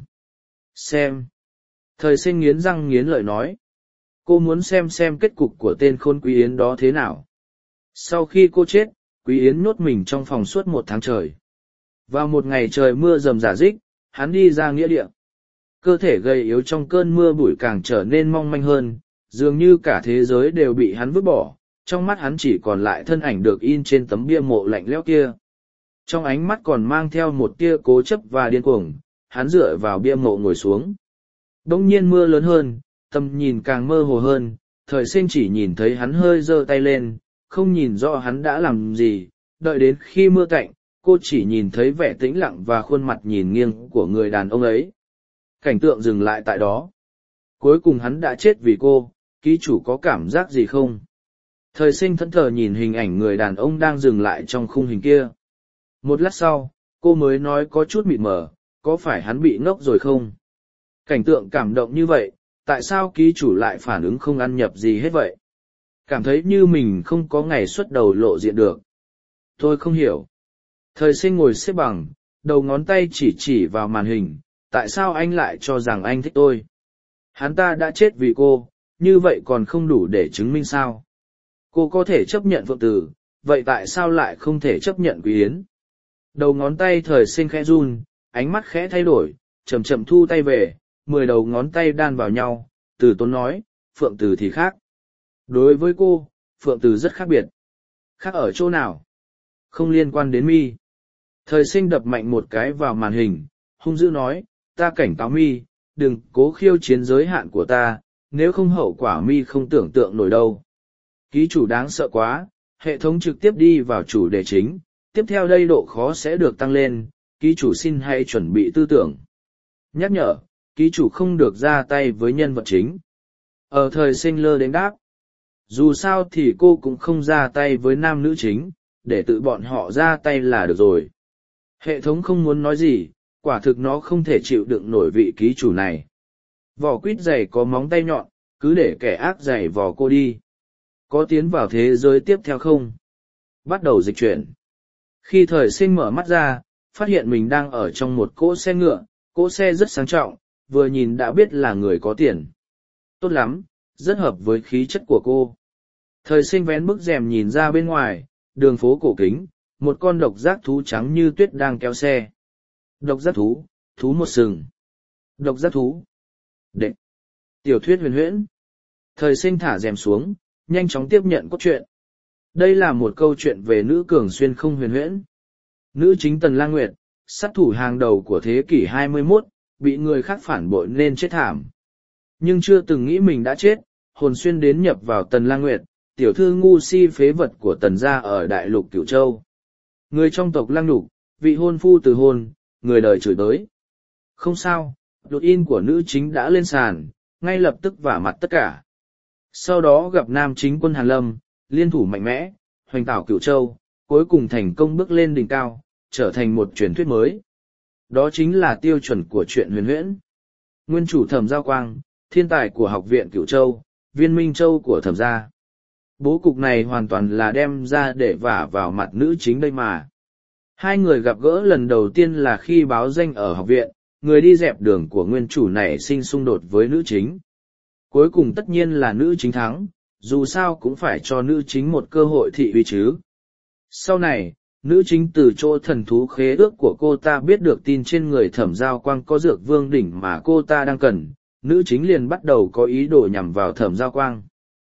Xem. Thời Sinh nghiến răng nghiến lợi nói. Cô muốn xem xem kết cục của tên khôn Quý Yến đó thế nào. Sau khi cô chết, Quý Yến nhốt mình trong phòng suốt một tháng trời. Vào một ngày trời mưa rầm rả rích, hắn đi ra nghĩa địa. Cơ thể gầy yếu trong cơn mưa bụi càng trở nên mong manh hơn, dường như cả thế giới đều bị hắn vứt bỏ, trong mắt hắn chỉ còn lại thân ảnh được in trên tấm bia mộ lạnh lẽo kia. Trong ánh mắt còn mang theo một tia cố chấp và điên cuồng, hắn dựa vào bia mộ ngồi xuống. Đông nhiên mưa lớn hơn, tầm nhìn càng mơ hồ hơn, Thời Sinh chỉ nhìn thấy hắn hơi giơ tay lên, không nhìn rõ hắn đã làm gì, đợi đến khi mưa cạnh, cô chỉ nhìn thấy vẻ tĩnh lặng và khuôn mặt nhìn nghiêng của người đàn ông ấy. Cảnh tượng dừng lại tại đó. Cuối cùng hắn đã chết vì cô, ký chủ có cảm giác gì không? Thời Sinh thẫn thờ nhìn hình ảnh người đàn ông đang dừng lại trong khung hình kia. Một lát sau, cô mới nói có chút mịt mờ, có phải hắn bị ngốc rồi không? Cảnh tượng cảm động như vậy, tại sao ký chủ lại phản ứng không ăn nhập gì hết vậy? Cảm thấy như mình không có ngày xuất đầu lộ diện được. Tôi không hiểu. Thời Sinh ngồi xếp bằng, đầu ngón tay chỉ chỉ vào màn hình, tại sao anh lại cho rằng anh thích tôi? Hắn ta đã chết vì cô, như vậy còn không đủ để chứng minh sao? Cô có thể chấp nhận Phượng Tử, vậy tại sao lại không thể chấp nhận Quý Yến? Đầu ngón tay Thời Sinh khẽ run, ánh mắt khẽ thay đổi, chậm chậm thu tay về, mười đầu ngón tay đan vào nhau, Từ Tốn nói, Phượng Tử thì khác. Đối với cô, Phượng Tử rất khác biệt. Khác ở chỗ nào? Không liên quan đến mi. Thời Sinh đập mạnh một cái vào màn hình, hung dữ nói, ta cảnh cáo mi, đừng cố khiêu chiến giới hạn của ta, nếu không hậu quả mi không tưởng tượng nổi đâu. Ký chủ đáng sợ quá, hệ thống trực tiếp đi vào chủ đề chính, tiếp theo đây độ khó sẽ được tăng lên, ký chủ xin hãy chuẩn bị tư tưởng. Nhắc nhở, ký chủ không được ra tay với nhân vật chính. Ở Thời Sinh lơ đến đáp. Dù sao thì cô cũng không ra tay với nam nữ chính, để tự bọn họ ra tay là được rồi. Hệ thống không muốn nói gì, quả thực nó không thể chịu đựng nổi vị ký chủ này. Vỏ quýt dày có móng tay nhọn, cứ để kẻ ác dày vò cô đi. Có tiến vào thế giới tiếp theo không? Bắt đầu dịch chuyển. Khi Thời Sinh mở mắt ra, phát hiện mình đang ở trong một cỗ xe ngựa, cỗ xe rất sang trọng, vừa nhìn đã biết là người có tiền. Tốt lắm, rất hợp với khí chất của cô. Thời sinh vén bức rèm nhìn ra bên ngoài, đường phố cổ kính, một con độc giác thú trắng như tuyết đang kéo xe. Độc giác thú, thú một sừng. Độc giác thú. Đệ. Tiểu thuyết huyền huyễn. Thời sinh thả rèm xuống, nhanh chóng tiếp nhận cốt truyện. Đây là một câu chuyện về nữ cường xuyên không huyền huyễn. Nữ chính Tần Lang Nguyệt, sát thủ hàng đầu của thế kỷ hai mươi mốt, bị người khác phản bội nên chết thảm. Nhưng chưa từng nghĩ mình đã chết, hồn xuyên đến nhập vào Tần Lang Nguyệt, tiểu thư ngu si phế vật của Tần gia ở đại lục Cửu Châu. Người trong tộc Lang Lục, vị hôn phu từ hôn, người đời chửi tới. Không sao, đột in của nữ chính đã lên sàn, ngay lập tức vả mặt tất cả. Sau đó gặp nam chính quân Hàn Lâm, liên thủ mạnh mẽ, hoành tảo Cửu Châu, cuối cùng thành công bước lên đỉnh cao, trở thành một truyền thuyết mới. Đó chính là tiêu chuẩn của truyện huyền huyễn. Nguyên chủ Thẩm Giao Quang, thiên tài của học viện Cửu Châu, viên minh châu của Thẩm gia. Bố cục này hoàn toàn là đem ra để vả vào mặt nữ chính đây mà. Hai người gặp gỡ lần đầu tiên là khi báo danh ở học viện, người đi dẹp đường của nguyên chủ này sinh xung đột với nữ chính. Cuối cùng tất nhiên là nữ chính thắng, dù sao cũng phải cho nữ chính một cơ hội thị uy chứ. Sau này, nữ chính từ chỗ thần thú khế ước của cô ta biết được tin trên người Thẩm Giao Quang có dược vương đỉnh mà cô ta đang cần, nữ chính liền bắt đầu có ý đồ nhằm vào Thẩm Giao Quang.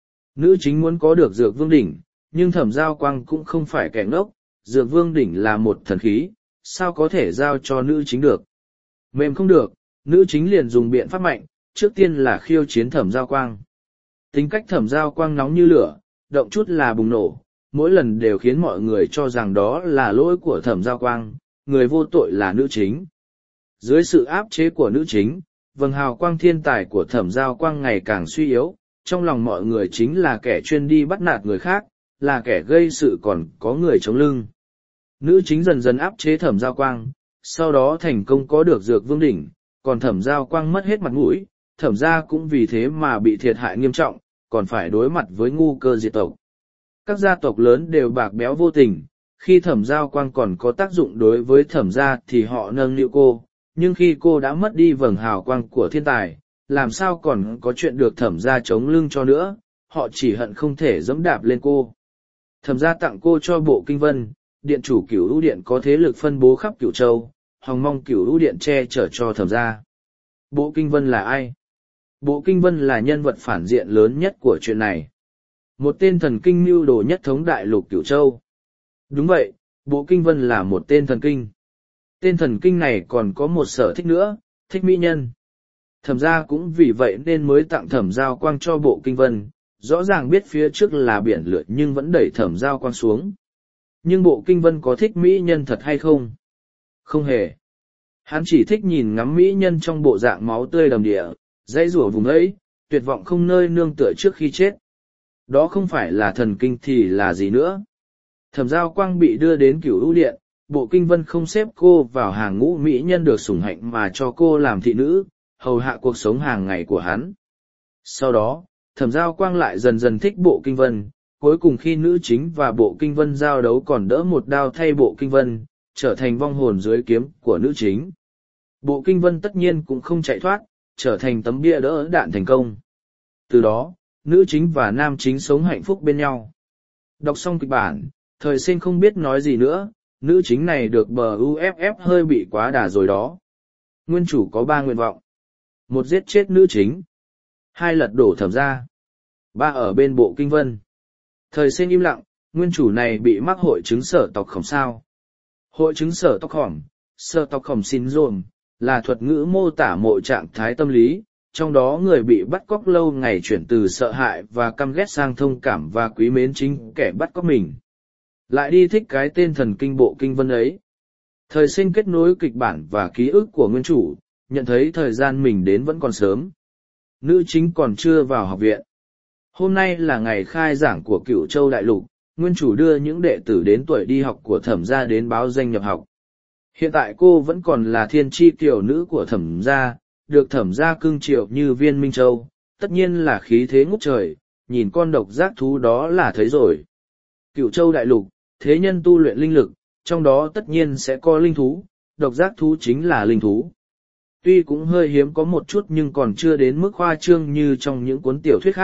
Nữ chính muốn có được dược vương đỉnh, nhưng Thẩm Giao Quang cũng không phải kẻ ngốc, dược vương đỉnh là một thần khí, sao có thể giao cho nữ chính được. Mềm không được, nữ chính liền dùng biện pháp mạnh, trước tiên là khiêu chiến Thẩm Giao Quang. Tính cách Thẩm Giao Quang nóng như lửa, động chút là bùng nổ, mỗi lần đều khiến mọi người cho rằng đó là lỗi của Thẩm Giao Quang, người vô tội là nữ chính. Dưới sự áp chế của nữ chính, vầng hào quang thiên tài của Thẩm Giao Quang ngày càng suy yếu, trong lòng mọi người chính là kẻ chuyên đi bắt nạt người khác, là kẻ gây sự còn có người chống lưng. Nữ chính dần dần áp chế Thẩm Giao Quang, sau đó thành công có được dược vương đỉnh, còn Thẩm Giao Quang mất hết mặt mũi, Thẩm gia cũng vì thế mà bị thiệt hại nghiêm trọng, còn phải đối mặt với ngu cơ diệt tộc. Các gia tộc lớn đều bạc béo vô tình, khi Thẩm Giao Quang còn có tác dụng đối với Thẩm gia thì họ nâng niu cô, nhưng khi cô đã mất đi vầng hào quang của thiên tài, làm sao còn có chuyện được Thẩm gia chống lưng cho nữa, họ chỉ hận không thể giẫm đạp lên cô. Thẩm gia tặng cô cho bộ kinh vân, điện chủ Cửu Lũ Điện có thế lực phân bố khắp Cửu Châu, hòng mong Cửu Lũ Điện che chở cho Thẩm gia. Bộ kinh vân là ai? Bộ kinh vân là nhân vật phản diện lớn nhất của chuyện này. Một tên thần kinh mưu đồ nhất thống đại lục Cửu Châu. Đúng vậy, bộ kinh vân là một tên thần kinh. Tên thần kinh này còn có một sở thích nữa, thích mỹ nhân. Thẩm gia cũng vì vậy nên mới tặng Thẩm Giao Quang cho bộ kinh vân, rõ ràng biết phía trước là biển lửa nhưng vẫn đẩy Thẩm Giao Quang xuống. Nhưng bộ kinh vân có thích mỹ nhân thật hay không? Không hề. Hắn chỉ thích nhìn ngắm mỹ nhân trong bộ dạng máu tươi đầm địa, dãy rủa vùng ấy, tuyệt vọng không nơi nương tựa trước khi chết. Đó không phải là thần kinh thì là gì nữa. Thẩm Giao Quang bị đưa đến Cửu Lũ Điện, bộ kinh vân không xếp cô vào hàng ngũ mỹ nhân được sủng hạnh mà cho cô làm thị nữ, hầu hạ cuộc sống hàng ngày của hắn. Sau đó, Thẩm Giao Quang lại dần dần thích bộ kinh vân, cuối cùng khi nữ chính và bộ kinh vân giao đấu còn đỡ một đao thay bộ kinh vân, trở thành vong hồn dưới kiếm của nữ chính. Bộ kinh vân tất nhiên cũng không chạy thoát, trở thành tấm bia đỡ đạn thành công. Từ đó, nữ chính và nam chính sống hạnh phúc bên nhau. Đọc xong kịch bản, Thời Sinh không biết nói gì nữa, nữ chính này được bờ u ép ép hơi bị quá đà rồi đó. Nguyên chủ có ba nguyện vọng. Một giết chết nữ chính. Hai lật đổ Thẩm gia. Ba ở bên bộ kinh vân. Thời Sinh im lặng, nguyên chủ này bị mắc hội chứng sở tộc khổng sao. Hội chứng sở tộc khổng, sở tộc khổng syndrome, là thuật ngữ mô tả mọi trạng thái tâm lý, trong đó người bị bắt cóc lâu ngày chuyển từ sợ hại và căm ghét sang thông cảm và quý mến chính kẻ bắt cóc mình. Lại đi thích cái tên thần kinh bộ kinh vân ấy. Thời Sinh kết nối kịch bản và ký ức của nguyên chủ, nhận thấy thời gian mình đến vẫn còn sớm. Nữ chính còn chưa vào học viện. Hôm nay là ngày khai giảng của Cửu Châu Đại Lục, nguyên chủ đưa những đệ tử đến tuổi đi học của Thẩm gia đến báo danh nhập học. Hiện tại cô vẫn còn là thiên tri kiều nữ của Thẩm gia, được Thẩm gia cưng chiều như viên minh châu, tất nhiên là khí thế ngút trời, nhìn con độc giác thú đó là thấy rồi. Cửu Châu Đại Lục, thế nhân tu luyện linh lực, trong đó tất nhiên sẽ có linh thú, độc giác thú chính là linh thú. Tuy cũng hơi hiếm có một chút nhưng còn chưa đến mức khoa trương như trong những cuốn tiểu thuyết khác,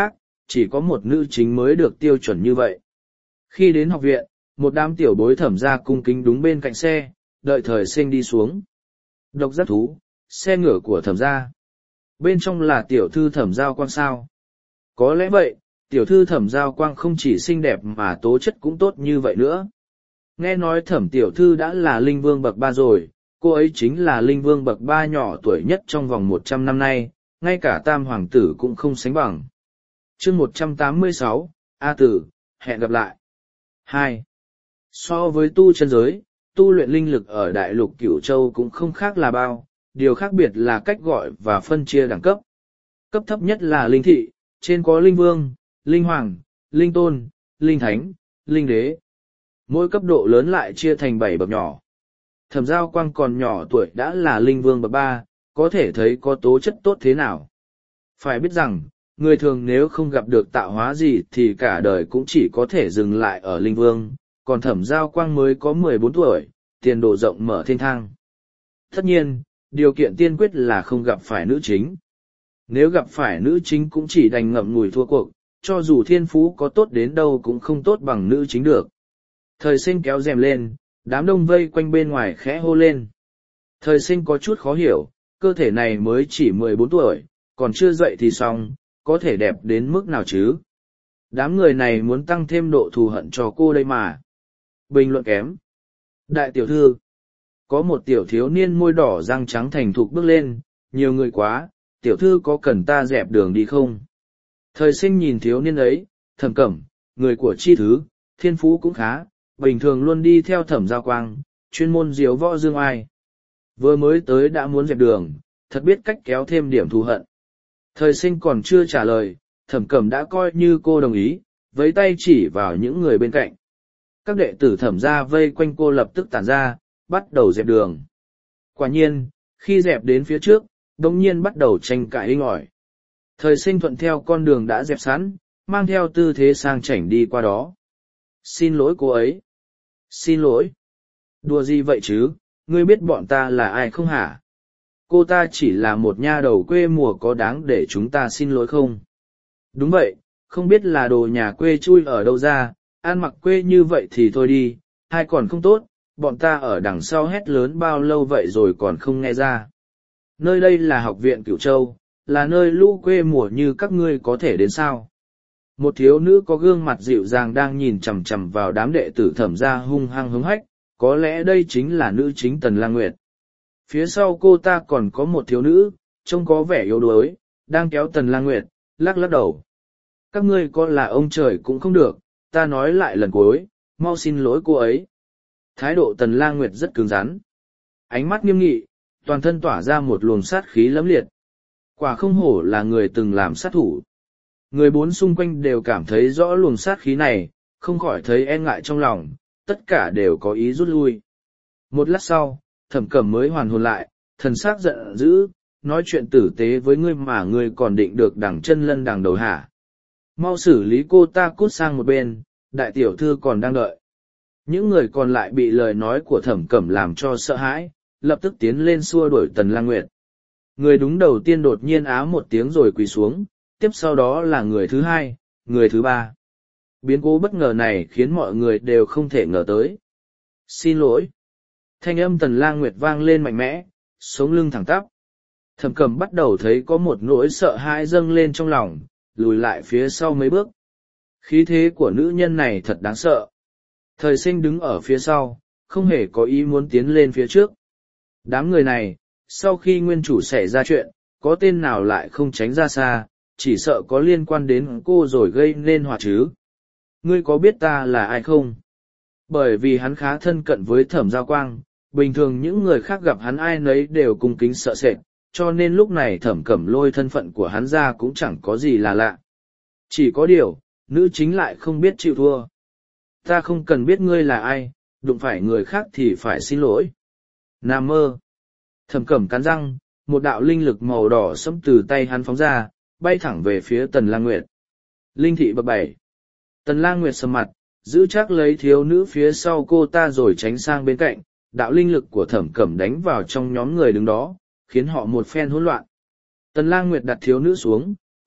chỉ có một nữ chính mới được tiêu chuẩn như vậy. Khi đến học viện, một đám tiểu bối thẩm gia cung kính đúng bên cạnh xe, đợi thời sinh đi xuống. Độc giác thú, xe ngựa của thẩm gia. Bên trong là tiểu thư thẩm giao quang sao. Có lẽ vậy, tiểu thư thẩm giao quang không chỉ xinh đẹp mà tố chất cũng tốt như vậy nữa. Nghe nói thẩm tiểu thư đã là linh vương bậc ba rồi, cô ấy chính là linh vương bậc ba nhỏ tuổi nhất trong vòng một trăm năm nay, ngay cả tam hoàng tử cũng không sánh bằng. chương một trăm tám mươi sáu, A Tử, hẹn gặp lại. hai. So với tu chân giới, tu luyện linh lực ở đại lục Cửu Châu cũng không khác là bao, điều khác biệt là cách gọi và phân chia đẳng cấp. Cấp thấp nhất là linh thị, trên có linh vương, linh hoàng, linh tôn, linh thánh, linh đế. Mỗi cấp độ lớn lại chia thành bảy bậc nhỏ. Thẩm Giao Quang còn nhỏ tuổi đã là linh vương bậc ba, có thể thấy có tố chất tốt thế nào. Phải biết rằng, người thường nếu không gặp được tạo hóa gì thì cả đời cũng chỉ có thể dừng lại ở linh vương, còn Thẩm Giao Quang mới có mười bốn tuổi, tiền đồ rộng mở thênh thang. Tất nhiên, điều kiện tiên quyết là không gặp phải nữ chính. Nếu gặp phải nữ chính cũng chỉ đành ngậm ngùi thua cuộc, cho dù thiên phú có tốt đến đâu cũng không tốt bằng nữ chính được. Thời sinh kéo rèm lên, đám đông vây quanh bên ngoài khẽ hô lên. Thời sinh có chút khó hiểu, cơ thể này mới chỉ mười bốn tuổi, còn chưa dậy thì xong, có thể đẹp đến mức nào chứ? Đám người này muốn tăng thêm độ thù hận cho cô đây mà. Bình luận kém. Đại tiểu thư. Có một tiểu thiếu niên môi đỏ răng trắng thành thục bước lên, nhiều người quá, tiểu thư có cần ta dẹp đường đi không? Thời sinh nhìn thiếu niên ấy, Thẩm Cẩm, người của chi thứ, thiên phú cũng khá, bình thường luôn đi theo Thẩm Giao Quang, chuyên môn diếu võ dương ai. Vừa mới tới đã muốn dẹp đường, thật biết cách kéo thêm điểm thù hận. Thời sinh còn chưa trả lời, Thẩm Cẩm đã coi như cô đồng ý, với tay chỉ vào những người bên cạnh. Các đệ tử Thẩm gia vây quanh cô lập tức tản ra, bắt đầu dẹp đường. Quả nhiên, khi dẹp đến phía trước, đồng nhiên bắt đầu tranh cãi inh ỏi. Thời sinh thuận theo con đường đã dẹp sẵn, mang theo tư thế sang chảnh đi qua đó. Xin lỗi cô ấy. Xin lỗi. Đùa gì vậy chứ, ngươi biết bọn ta là ai không hả? Cô ta chỉ là một nha đầu quê mùa, có đáng để chúng ta xin lỗi không? Đúng vậy, không biết là đồ nhà quê chui ở đâu ra, ăn mặc quê như vậy thì thôi đi, hay còn không tốt, bọn ta ở đằng sau hét lớn bao lâu vậy rồi còn không nghe ra. Nơi đây là học viện Cửu Châu, là nơi lũ quê mùa như các ngươi có thể đến sao? Một thiếu nữ có gương mặt dịu dàng đang nhìn chằm chằm vào đám đệ tử Thẩm gia hung hăng hứng hách, có lẽ đây chính là nữ chính Tần Lang Nguyệt. Phía sau cô ta còn có một thiếu nữ, trông có vẻ yếu đuối, đang kéo Tần Lang Nguyệt, lắc lắc đầu. Các ngươi có là ông trời cũng không được, ta nói lại lần cuối, mau xin lỗi cô ấy. Thái độ Tần Lang Nguyệt rất cứng rắn. Ánh mắt nghiêm nghị, toàn thân tỏa ra một luồng sát khí lẫm liệt. Quả không hổ là người từng làm sát thủ. Người bốn xung quanh đều cảm thấy rõ luồng sát khí này, không khỏi thấy e ngại trong lòng, tất cả đều có ý rút lui. Một lát sau, Thẩm Cẩm mới hoàn hồn lại, thần sắc giận dữ, nói chuyện tử tế với ngươi mà ngươi còn định được đằng chân lân đằng đầu hả? Mau xử lý cô ta cút sang một bên, đại tiểu thư còn đang đợi. Những người còn lại bị lời nói của Thẩm Cẩm làm cho sợ hãi, lập tức tiến lên xua đuổi Tần Lang Nguyệt. Người đúng đầu tiên đột nhiên á một tiếng rồi quỳ xuống, tiếp sau đó là người thứ hai, người thứ ba. Biến cố bất ngờ này khiến mọi người đều không thể ngờ tới. Xin lỗi. Thanh âm Tần Lang Nguyệt vang lên mạnh mẽ, sống lưng thẳng tắp. Thẩm Cẩm bắt đầu thấy có một nỗi sợ hãi dâng lên trong lòng, lùi lại phía sau mấy bước. Khí thế của nữ nhân này thật đáng sợ. Thời sinh đứng ở phía sau, không hề có ý muốn tiến lên phía trước. Đám người này, sau khi nguyên chủ xảy ra chuyện, có tên nào lại không tránh ra xa, chỉ sợ có liên quan đến cô rồi gây nên họa chứ. Ngươi có biết ta là ai không? Bởi vì hắn khá thân cận với Thẩm Giao Quang, bình thường những người khác gặp hắn ai nấy đều cung kính sợ sệt, cho nên lúc này Thẩm Cẩm lôi thân phận của hắn ra cũng chẳng có gì là lạ. Chỉ có điều, nữ chính lại không biết chịu thua. Ta không cần biết ngươi là ai, đụng phải người khác thì phải xin lỗi. Nam mơ. Thẩm Cẩm cắn răng, một đạo linh lực màu đỏ sẫm từ tay hắn phóng ra, bay thẳng về phía Tần Lang Nguyệt. Linh thị bậc bảy. Tần Lang Nguyệt sầm mặt, giữ chắc lấy thiếu nữ phía sau cô ta rồi tránh sang bên cạnh, đạo linh lực của Thẩm Cẩm đánh vào trong nhóm người đứng đó, khiến họ một phen hỗn loạn. Tần Lang Nguyệt đặt thiếu nữ xuống,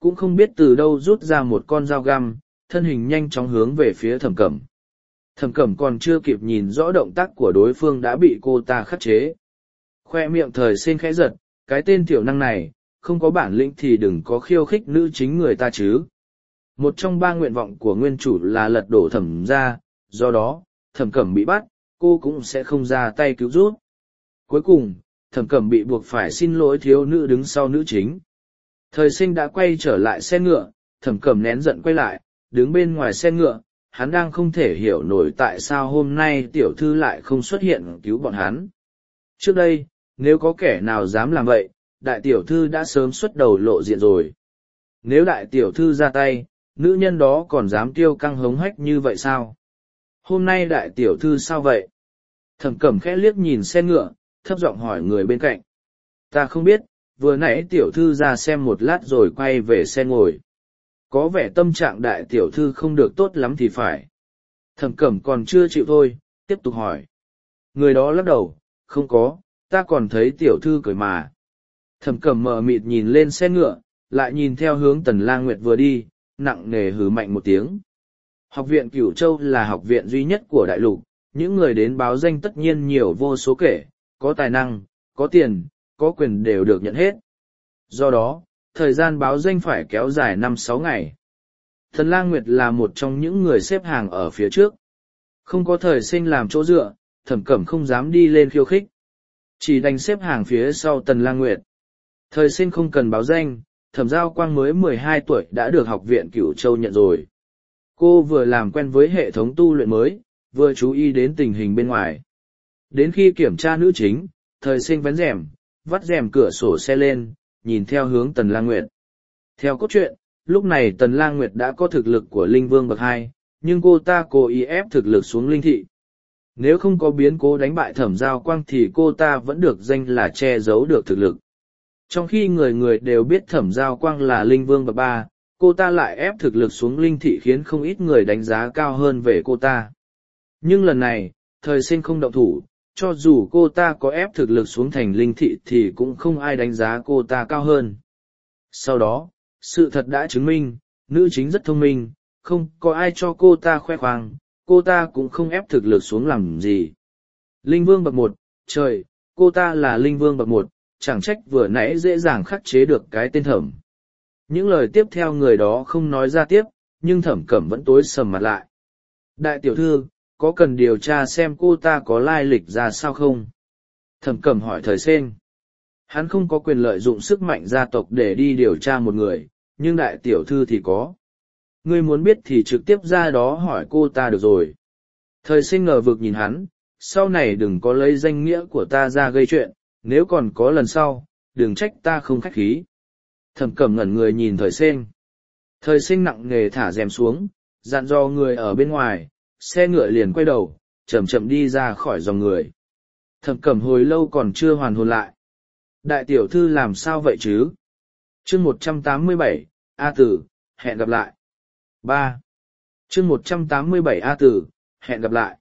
cũng không biết từ đâu rút ra một con dao găm, thân hình nhanh chóng hướng về phía thẩm cẩm. Thẩm cẩm còn chưa kịp nhìn rõ động tác của đối phương đã bị cô ta khắc chế. Khoe miệng thời sinh khẽ giật, cái tên tiểu năng này, không có bản lĩnh thì đừng có khiêu khích nữ chính người ta chứ. Một trong ba nguyện vọng của nguyên chủ là lật đổ thẩm gia, do đó, thẩm cẩm bị bắt, cô cũng sẽ không ra tay cứu giúp. Cuối cùng, thẩm cẩm bị buộc phải xin lỗi thiếu nữ đứng sau nữ chính. Thời sinh đã quay trở lại xe ngựa, thẩm cẩm nén giận quay lại, đứng bên ngoài xe ngựa, hắn đang không thể hiểu nổi tại sao hôm nay tiểu thư lại không xuất hiện cứu bọn hắn. Trước đây, nếu có kẻ nào dám làm vậy, đại tiểu thư đã sớm xuất đầu lộ diện rồi. Nếu đại tiểu thư ra tay, nữ nhân đó còn dám tiêu căng hống hách như vậy sao? Hôm nay đại tiểu thư sao vậy? Thẩm cẩm khẽ liếc nhìn xe ngựa, thấp giọng hỏi người bên cạnh. Ta không biết, vừa nãy tiểu thư ra xem một lát rồi quay về xe ngồi. Có vẻ tâm trạng đại tiểu thư không được tốt lắm thì phải. Thẩm cẩm còn chưa chịu thôi, tiếp tục hỏi. Người đó lắc đầu, không có, ta còn thấy tiểu thư cười mà. Thẩm cẩm mờ mịt nhìn lên xe ngựa, lại nhìn theo hướng Tần Lang Nguyệt vừa đi, nặng nề hừ mạnh một tiếng. Học viện Cửu Châu là học viện duy nhất của đại lục, những người đến báo danh tất nhiên nhiều vô số kể, có tài năng, có tiền, có quyền đều được nhận hết. Do đó, thời gian báo danh phải kéo dài năm sáu ngày. Tần Lang Nguyệt là một trong những người xếp hàng ở phía trước. Không có thời sinh làm chỗ dựa, Thẩm Cẩm không dám đi lên khiêu khích. Chỉ đành xếp hàng phía sau Tần Lang Nguyệt. Thời sinh không cần báo danh, Thẩm Giao Quang mới mười hai tuổi đã được học viện Cửu Châu nhận rồi. Cô vừa làm quen với hệ thống tu luyện mới, vừa chú ý đến tình hình bên ngoài. Đến khi kiểm tra nữ chính, thời sinh vén rèm, vắt rèm cửa sổ xe lên, nhìn theo hướng Tần Lang Nguyệt. Theo cốt truyện, lúc này Tần Lang Nguyệt đã có thực lực của Linh Vương bậc hai, nhưng cô ta cố ý ép thực lực xuống Linh Thị. Nếu không có biến cố đánh bại Thẩm Giao Quang thì cô ta vẫn được danh là che giấu được thực lực. Trong khi người người đều biết Thẩm Giao Quang là Linh Vương bậc ba, cô ta lại ép thực lực xuống Linh Thị khiến không ít người đánh giá cao hơn về cô ta. Nhưng lần này, thời sinh không động thủ, cho dù cô ta có ép thực lực xuống thành Linh Thị thì cũng không ai đánh giá cô ta cao hơn. Sau đó, sự thật đã chứng minh, nữ chính rất thông minh, không có ai cho cô ta khoe khoang, cô ta cũng không ép thực lực xuống làm gì. Linh Vương bậc một, trời, cô ta là Linh Vương bậc một, chẳng trách vừa nãy dễ dàng khắc chế được cái tên Thẩm. Những lời tiếp theo người đó không nói ra tiếp, nhưng Thẩm Cẩm vẫn tối sầm mặt lại. Đại tiểu thư, có cần điều tra xem cô ta có lai lịch ra sao không? Thẩm Cẩm hỏi thời sinh. Hắn không có quyền lợi dụng sức mạnh gia tộc để đi điều tra một người, nhưng đại tiểu thư thì có. Ngươi muốn biết thì trực tiếp ra đó hỏi cô ta được rồi. Thời sinh ngờ vực nhìn hắn, sau này đừng có lấy danh nghĩa của ta ra gây chuyện, nếu còn có lần sau, đừng trách ta không khách khí. Thẩm Cẩm ngẩn người nhìn thời sinh. Thời sinh nặng nề thả rèm xuống, dặn dò người ở bên ngoài, xe ngựa liền quay đầu, chậm chậm đi ra khỏi dòng người. Thẩm Cẩm hồi lâu còn chưa hoàn hồn lại. Đại tiểu thư làm sao vậy chứ? Chương một trăm tám mươi bảy, A Tử, hẹn gặp lại. ba. Chương một trăm tám mươi bảy A Tử, hẹn gặp lại.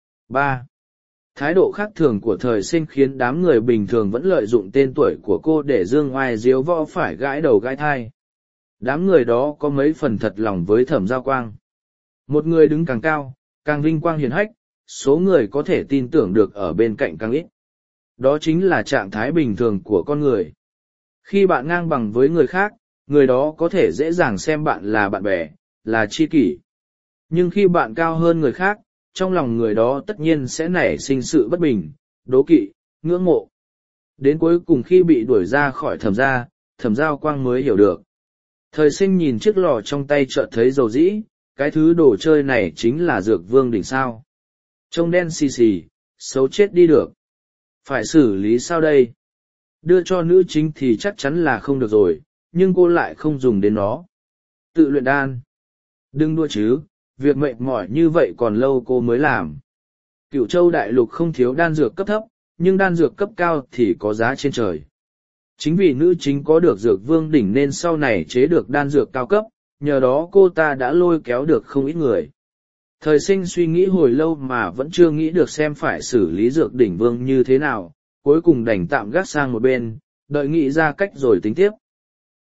ba. Thái độ khác thường của thời sinh khiến đám người bình thường vẫn lợi dụng tên tuổi của cô để dương oai diếu võ phải gãi đầu gãi thai. Đám người đó có mấy phần thật lòng với Thẩm Giao Quang. Một người đứng càng cao, càng vinh quang hiển hách, số người có thể tin tưởng được ở bên cạnh càng ít. Đó chính là trạng thái bình thường của con người. Khi bạn ngang bằng với người khác, người đó có thể dễ dàng xem bạn là bạn bè, là tri kỷ. Nhưng khi bạn cao hơn người khác, trong lòng người đó tất nhiên sẽ nảy sinh sự bất bình, đố kỵ, ngưỡng mộ. Đến cuối cùng khi bị đuổi ra khỏi Thẩm gia, Thẩm Giao Quang mới hiểu được. Thời sinh nhìn chiếc lò trong tay chợt thấy dầu dĩ, cái thứ đồ chơi này chính là dược vương đỉnh sao. Trông đen xì xì, xấu chết đi được. Phải xử lý sao đây? Đưa cho nữ chính thì chắc chắn là không được rồi, nhưng cô lại không dùng đến nó. Tự luyện đan. Đừng đua chứ, việc mệt mỏi như vậy còn lâu cô mới làm. Cửu Châu đại lục không thiếu đan dược cấp thấp, nhưng đan dược cấp cao thì có giá trên trời. Chính vì nữ chính có được dược vương đỉnh nên sau này chế được đan dược cao cấp, nhờ đó cô ta đã lôi kéo được không ít người. Thời sinh suy nghĩ hồi lâu mà vẫn chưa nghĩ được xem phải xử lý dược đỉnh vương như thế nào, cuối cùng đành tạm gác sang một bên, đợi nghĩ ra cách rồi tính tiếp.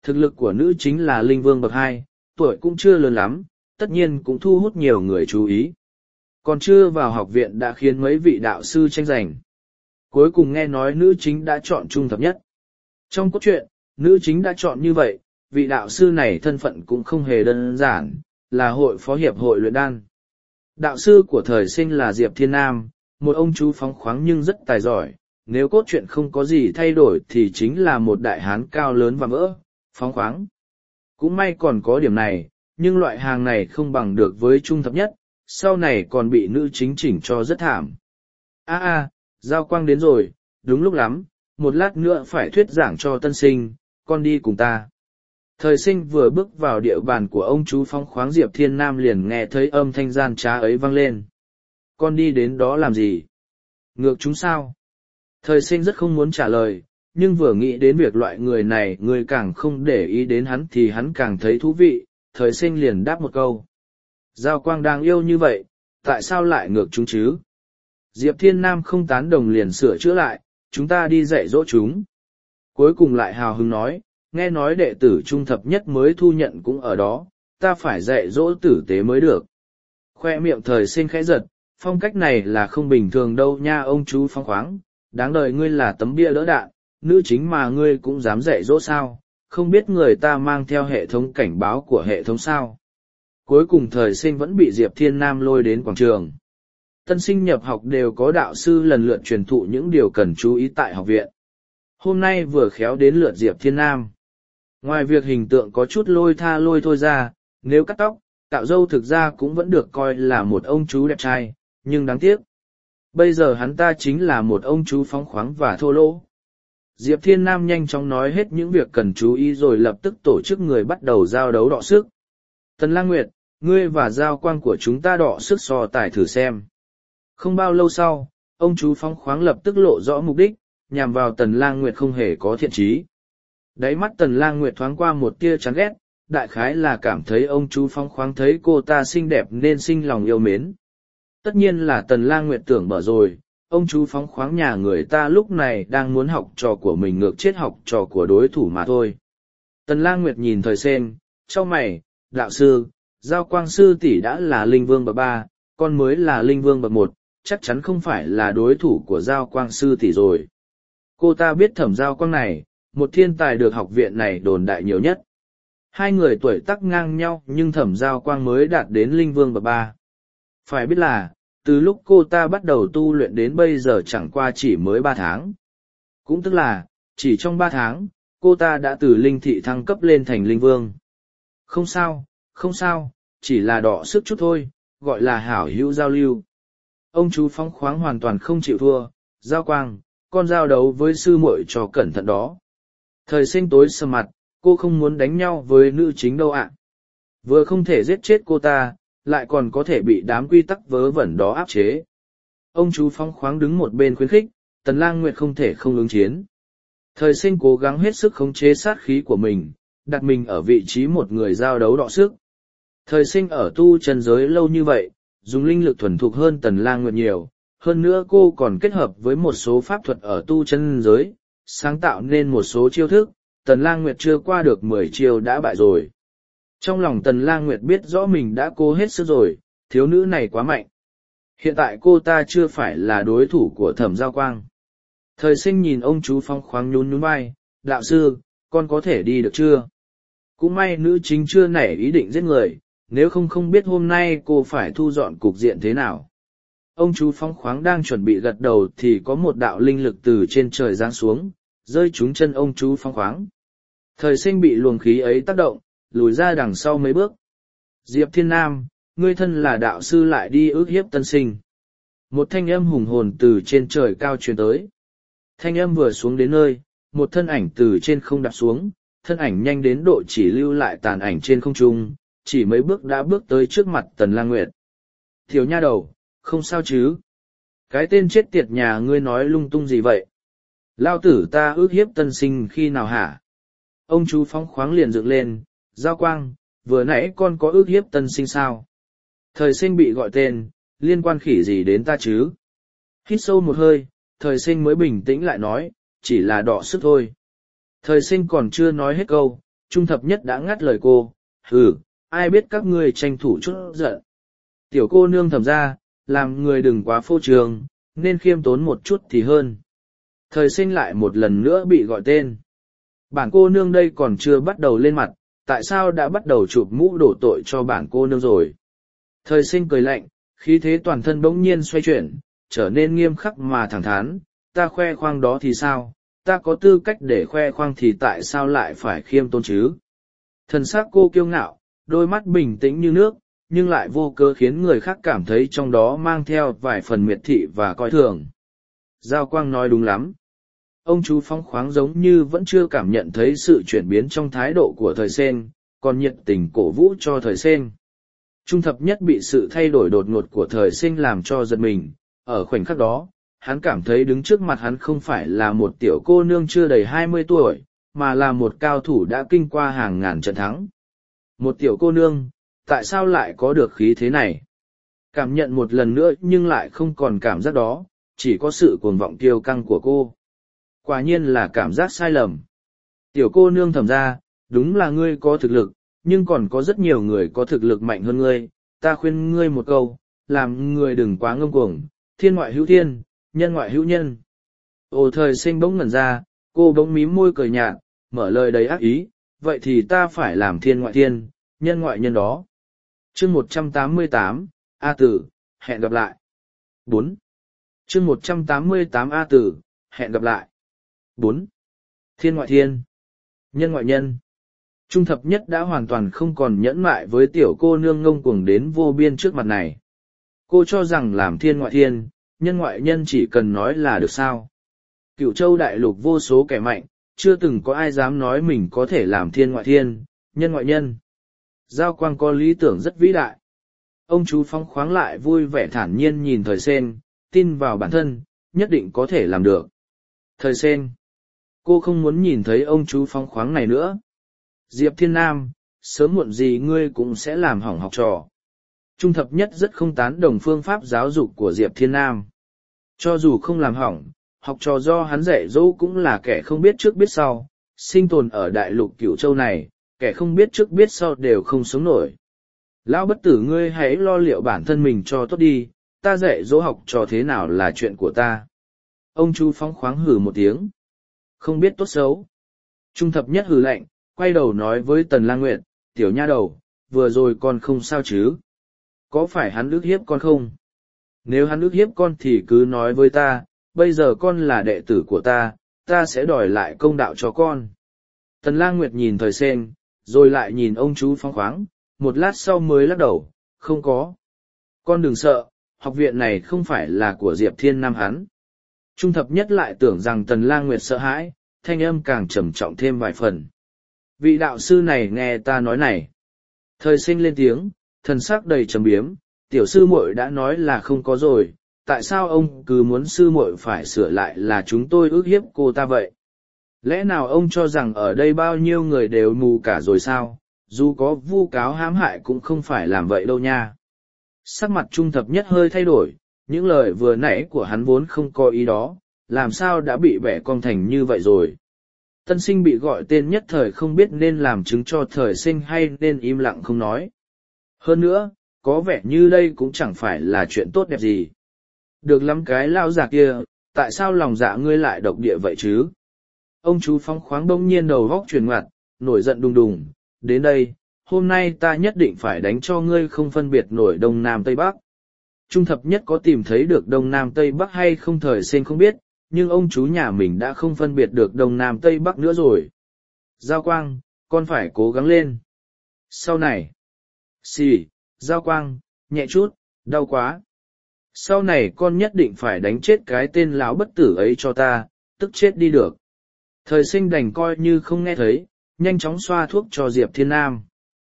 Thực lực của nữ chính là linh vương bậc hai, tuổi cũng chưa lớn lắm, tất nhiên cũng thu hút nhiều người chú ý. Còn chưa vào học viện đã khiến mấy vị đạo sư tranh giành. Cuối cùng nghe nói nữ chính đã chọn trung thập nhất. Trong cốt truyện, nữ chính đã chọn như vậy, vị đạo sư này thân phận cũng không hề đơn giản, là hội phó hiệp hội luyện đan. Đạo sư của thời sinh là Diệp Thiên Nam, một ông chú phóng khoáng nhưng rất tài giỏi, nếu cốt truyện không có gì thay đổi thì chính là một đại hán cao lớn và mỡ, phóng khoáng. Cũng may còn có điểm này, nhưng loại hàng này không bằng được với trung thập nhất, sau này còn bị nữ chính chỉnh cho rất thảm. A a, Giao Quang đến rồi, đúng lúc lắm, một lát nữa phải thuyết giảng cho tân sinh, con đi cùng ta. Thời sinh vừa bước vào địa bàn của ông chú phóng khoáng Diệp Thiên Nam liền nghe thấy âm thanh gian trá ấy vang lên. Con đi đến đó làm gì? Ngược chúng sao? Thời sinh rất không muốn trả lời, nhưng vừa nghĩ đến việc loại người này người càng không để ý đến hắn thì hắn càng thấy thú vị, thời sinh liền đáp một câu. Giao Quang đang yêu như vậy, tại sao lại ngược chúng chứ? Diệp Thiên Nam không tán đồng liền sửa chữa lại, chúng ta đi dạy dỗ chúng. Cuối cùng lại hào hứng nói, nghe nói đệ tử trung thập nhất mới thu nhận cũng ở đó, ta phải dạy dỗ tử tế mới được. Khoe miệng thời sinh khẽ giật, phong cách này là không bình thường đâu nha ông chú phóng khoáng, đáng đời ngươi là tấm bia đỡ đạn, nữ chính mà ngươi cũng dám dạy dỗ sao, không biết người ta mang theo hệ thống cảnh báo của hệ thống sao. Cuối cùng thời sinh vẫn bị Diệp Thiên Nam lôi đến quảng trường. Tân sinh nhập học đều có đạo sư lần lượt truyền thụ những điều cần chú ý tại học viện. Hôm nay vừa khéo đến lượt Diệp Thiên Nam. Ngoài việc hình tượng có chút lôi tha lôi thôi ra, nếu cắt tóc, cạo râu thực ra cũng vẫn được coi là một ông chú đẹp trai, nhưng đáng tiếc. Bây giờ hắn ta chính là một ông chú phóng khoáng và thô lỗ. Diệp Thiên Nam nhanh chóng nói hết những việc cần chú ý rồi lập tức tổ chức người bắt đầu giao đấu đọ sức. Tần Lang Nguyệt, ngươi và Giao Quang của chúng ta đọ sức so tài thử xem. Không bao lâu sau, ông chú phóng khoáng lập tức lộ rõ mục đích, nhằm vào Tần Lang Nguyệt không hề có thiện chí. Đáy mắt Tần Lang Nguyệt thoáng qua một tia chán ghét, đại khái là cảm thấy ông chú phóng khoáng thấy cô ta xinh đẹp nên sinh lòng yêu mến. Tất nhiên là Tần Lang Nguyệt tưởng mở rồi, ông chú phóng khoáng nhà người ta lúc này đang muốn học trò của mình ngược chết học trò của đối thủ mà thôi. Tần Lang Nguyệt nhìn thời sen, chau mày, đạo sư, Giao Quang sư tỷ đã là linh vương bậc ba, con mới là linh vương bậc một, chắc chắn không phải là đối thủ của Giao Quang sư tỷ rồi. Cô ta biết Thẩm Giao Quang này, một thiên tài được học viện này đồn đại nhiều nhất. Hai người tuổi tác ngang nhau nhưng Thẩm Giao Quang mới đạt đến linh vương bậc ba. Phải biết là, từ lúc cô ta bắt đầu tu luyện đến bây giờ chẳng qua chỉ mới ba tháng. Cũng tức là, chỉ trong ba tháng, cô ta đã từ linh thị thăng cấp lên thành linh vương. Không sao, không sao, chỉ là đọ sức chút thôi, gọi là hảo hữu giao lưu. Ông chú phóng khoáng hoàn toàn không chịu thua, Giao Quang, con giao đấu với sư muội cho cẩn thận đó. Thời sinh tối sầm mặt, cô không muốn đánh nhau với nữ chính đâu ạ. Vừa không thể giết chết cô ta, lại còn có thể bị đám quy tắc vớ vẩn đó áp chế. Ông chú phóng khoáng đứng một bên khuyến khích, Tần Lang Nguyệt không thể không ứng chiến. Thời sinh cố gắng hết sức khống chế sát khí của mình, đặt mình ở vị trí một người giao đấu đọ sức. Thời sinh ở tu chân giới lâu như vậy, dùng linh lực thuần thục hơn Tần Lang Nguyệt nhiều, hơn nữa cô còn kết hợp với một số pháp thuật ở tu chân giới, sáng tạo nên một số chiêu thức, Tần Lang Nguyệt chưa qua được mười chiêu đã bại rồi. Trong lòng Tần Lang Nguyệt biết rõ mình đã cố hết sức rồi, thiếu nữ này quá mạnh. Hiện tại cô ta chưa phải là đối thủ của Thẩm Giao Quang. Thời sinh nhìn ông chú phong khoáng nhún nhún vai, đạo sư, con có thể đi được chưa? Cũng may nữ chính chưa nảy ý định giết người, nếu không không biết hôm nay cô phải thu dọn cục diện thế nào. Ông chú phong khoáng đang chuẩn bị gật đầu thì có một đạo linh lực từ trên trời giáng xuống, rơi trúng chân ông chú phong khoáng. Thời sinh bị luồng khí ấy tác động, lùi ra đằng sau mấy bước. Diệp Thiên Nam, ngươi thân là đạo sư lại đi ước hiếp tân sinh. Một thanh âm hùng hồn từ trên trời cao truyền tới. Thanh âm vừa xuống đến nơi, một thân ảnh từ trên không đạp xuống, thân ảnh nhanh đến độ chỉ lưu lại tàn ảnh trên không trung, chỉ mấy bước đã bước tới trước mặt Tần Lang Nguyệt. Thiếu nha đầu, không sao chứ? Cái tên chết tiệt nhà ngươi nói lung tung gì vậy? Lao tử ta ước hiếp tân sinh khi nào hả? Ông chú phóng khoáng liền dựng lên, Giao Quang, vừa nãy con có ước hiếp tân sinh sao? Thời sinh bị gọi tên, liên quan khỉ gì đến ta chứ? Hít sâu một hơi, thời sinh mới bình tĩnh lại nói, chỉ là đọ sức thôi. Thời sinh còn chưa nói hết câu, Trung thập nhất đã ngắt lời cô, hừ, ai biết các ngươi tranh thủ chút giận. Tiểu cô nương thầm ra, làm người đừng quá phô trương, nên khiêm tốn một chút thì hơn. Thời sinh lại một lần nữa bị gọi tên. Bản cô nương đây còn chưa bắt đầu lên mặt, tại sao đã bắt đầu chụp mũ đổ tội cho bản cô nương rồi? Thời sinh cười lạnh, khí thế toàn thân bỗng nhiên xoay chuyển, trở nên nghiêm khắc mà thẳng thắn, ta khoe khoang đó thì sao, ta có tư cách để khoe khoang thì tại sao lại phải khiêm tốn chứ? Thần sắc cô kiêu ngạo, đôi mắt bình tĩnh như nước, nhưng lại vô cớ khiến người khác cảm thấy trong đó mang theo vài phần miệt thị và coi thường. Giao Quang nói đúng lắm. Ông chú phóng khoáng giống như vẫn chưa cảm nhận thấy sự chuyển biến trong thái độ của thời sen, còn nhiệt tình cổ vũ cho thời sen. Trung thập nhất bị sự thay đổi đột ngột của thời sinh làm cho giật mình, ở khoảnh khắc đó, hắn cảm thấy đứng trước mặt hắn không phải là một tiểu cô nương chưa đầy hai mươi tuổi, mà là một cao thủ đã kinh qua hàng ngàn trận thắng. Một tiểu cô nương, tại sao lại có được khí thế này? Cảm nhận một lần nữa nhưng lại không còn cảm giác đó, chỉ có sự cuồng vọng kiêu căng của cô. Quả nhiên là cảm giác sai lầm. Tiểu cô nương thầm ra, đúng là ngươi có thực lực, nhưng còn có rất nhiều người có thực lực mạnh hơn ngươi, ta khuyên ngươi một câu, làm người đừng quá ngông cuồng, thiên ngoại hữu thiên, nhân ngoại hữu nhân. Ồ thời sinh bỗng ngẩn ra, cô bỗng mím môi cười nhạt, mở lời đầy ác ý, vậy thì ta phải làm thiên ngoại thiên, nhân ngoại nhân đó. Chương một trăm tám mươi tám, A Tử, hẹn gặp lại. bốn. Chương một trăm tám mươi tám A Tử, hẹn gặp lại. bốn. Thiên ngoại thiên, nhân ngoại nhân. Trung thập nhất đã hoàn toàn không còn nhẫn mại với tiểu cô nương ngông cuồng đến vô biên trước mặt này. Cô cho rằng làm thiên ngoại thiên, nhân ngoại nhân chỉ cần nói là được sao. Cửu châu đại lục vô số kẻ mạnh, chưa từng có ai dám nói mình có thể làm thiên ngoại thiên, nhân ngoại nhân. Giao Quang có lý tưởng rất vĩ đại. Ông chú phóng khoáng lại vui vẻ thản nhiên nhìn thời sen, tin vào bản thân, nhất định có thể làm được. Thời sen. Cô không muốn nhìn thấy ông chú phóng khoáng này nữa. Diệp Thiên Nam, sớm muộn gì ngươi cũng sẽ làm hỏng học trò. Trung thập nhất rất không tán đồng phương pháp giáo dục của Diệp Thiên Nam. Cho dù không làm hỏng, học trò do hắn dạy dỗ cũng là kẻ không biết trước biết sau, sinh tồn ở đại lục Cửu Châu này, kẻ không biết trước biết sau đều không sống nổi. Lão bất tử ngươi hãy lo liệu bản thân mình cho tốt đi, ta dạy dỗ học trò thế nào là chuyện của ta. Ông chú phóng khoáng hử một tiếng. Không biết tốt xấu. Trung thập nhất hử lạnh, quay đầu nói với Tần Lang Nguyệt, tiểu nha đầu, vừa rồi con không sao chứ? Có phải hắn ức hiếp con không? Nếu hắn ức hiếp con thì cứ nói với ta, bây giờ con là đệ tử của ta, ta sẽ đòi lại công đạo cho con. Tần Lang Nguyệt nhìn thời sen, rồi lại nhìn ông chú phóng khoáng, một lát sau mới lắc đầu, không có. Con đừng sợ, học viện này không phải là của Diệp Thiên Nam hắn. Trung thập nhất lại tưởng rằng Tần Lang Nguyệt sợ hãi, thanh âm càng trầm trọng thêm vài phần. Vị đạo sư này nghe ta nói này. Thời sinh lên tiếng, thần sắc đầy trầm biếm, tiểu sư muội đã nói là không có rồi, tại sao ông cứ muốn sư muội phải sửa lại là chúng tôi ức hiếp cô ta vậy? Lẽ nào ông cho rằng ở đây bao nhiêu người đều mù cả rồi sao, dù có vu cáo hãm hại cũng không phải làm vậy đâu nha. Sắc mặt trung thập nhất hơi thay đổi, những lời vừa nãy của hắn vốn không có ý đó, làm sao đã bị bẻ cong thành như vậy rồi. Tân sinh bị gọi tên nhất thời không biết nên làm chứng cho thời sinh hay nên im lặng không nói. Hơn nữa, có vẻ như đây cũng chẳng phải là chuyện tốt đẹp gì. Được lắm cái lao già kia, tại sao lòng dạ ngươi lại độc địa vậy chứ? Ông chú phóng khoáng bỗng nhiên đầu góc chuyển ngoặt, nổi giận đùng đùng, đến đây, hôm nay ta nhất định phải đánh cho ngươi không phân biệt nổi Đông Nam Tây Bắc. Trung thập nhất có tìm thấy được Đông Nam Tây Bắc hay không thời sinh không biết, nhưng ông chú nhà mình đã không phân biệt được Đông Nam Tây Bắc nữa rồi. Giao Quang, con phải cố gắng lên. Sau này, xì, Giao Quang, nhẹ chút, đau quá. Sau này con nhất định phải đánh chết cái tên lão bất tử ấy cho ta, tức chết đi được. Thời sinh đành coi như không nghe thấy, nhanh chóng xoa thuốc cho Diệp Thiên Nam.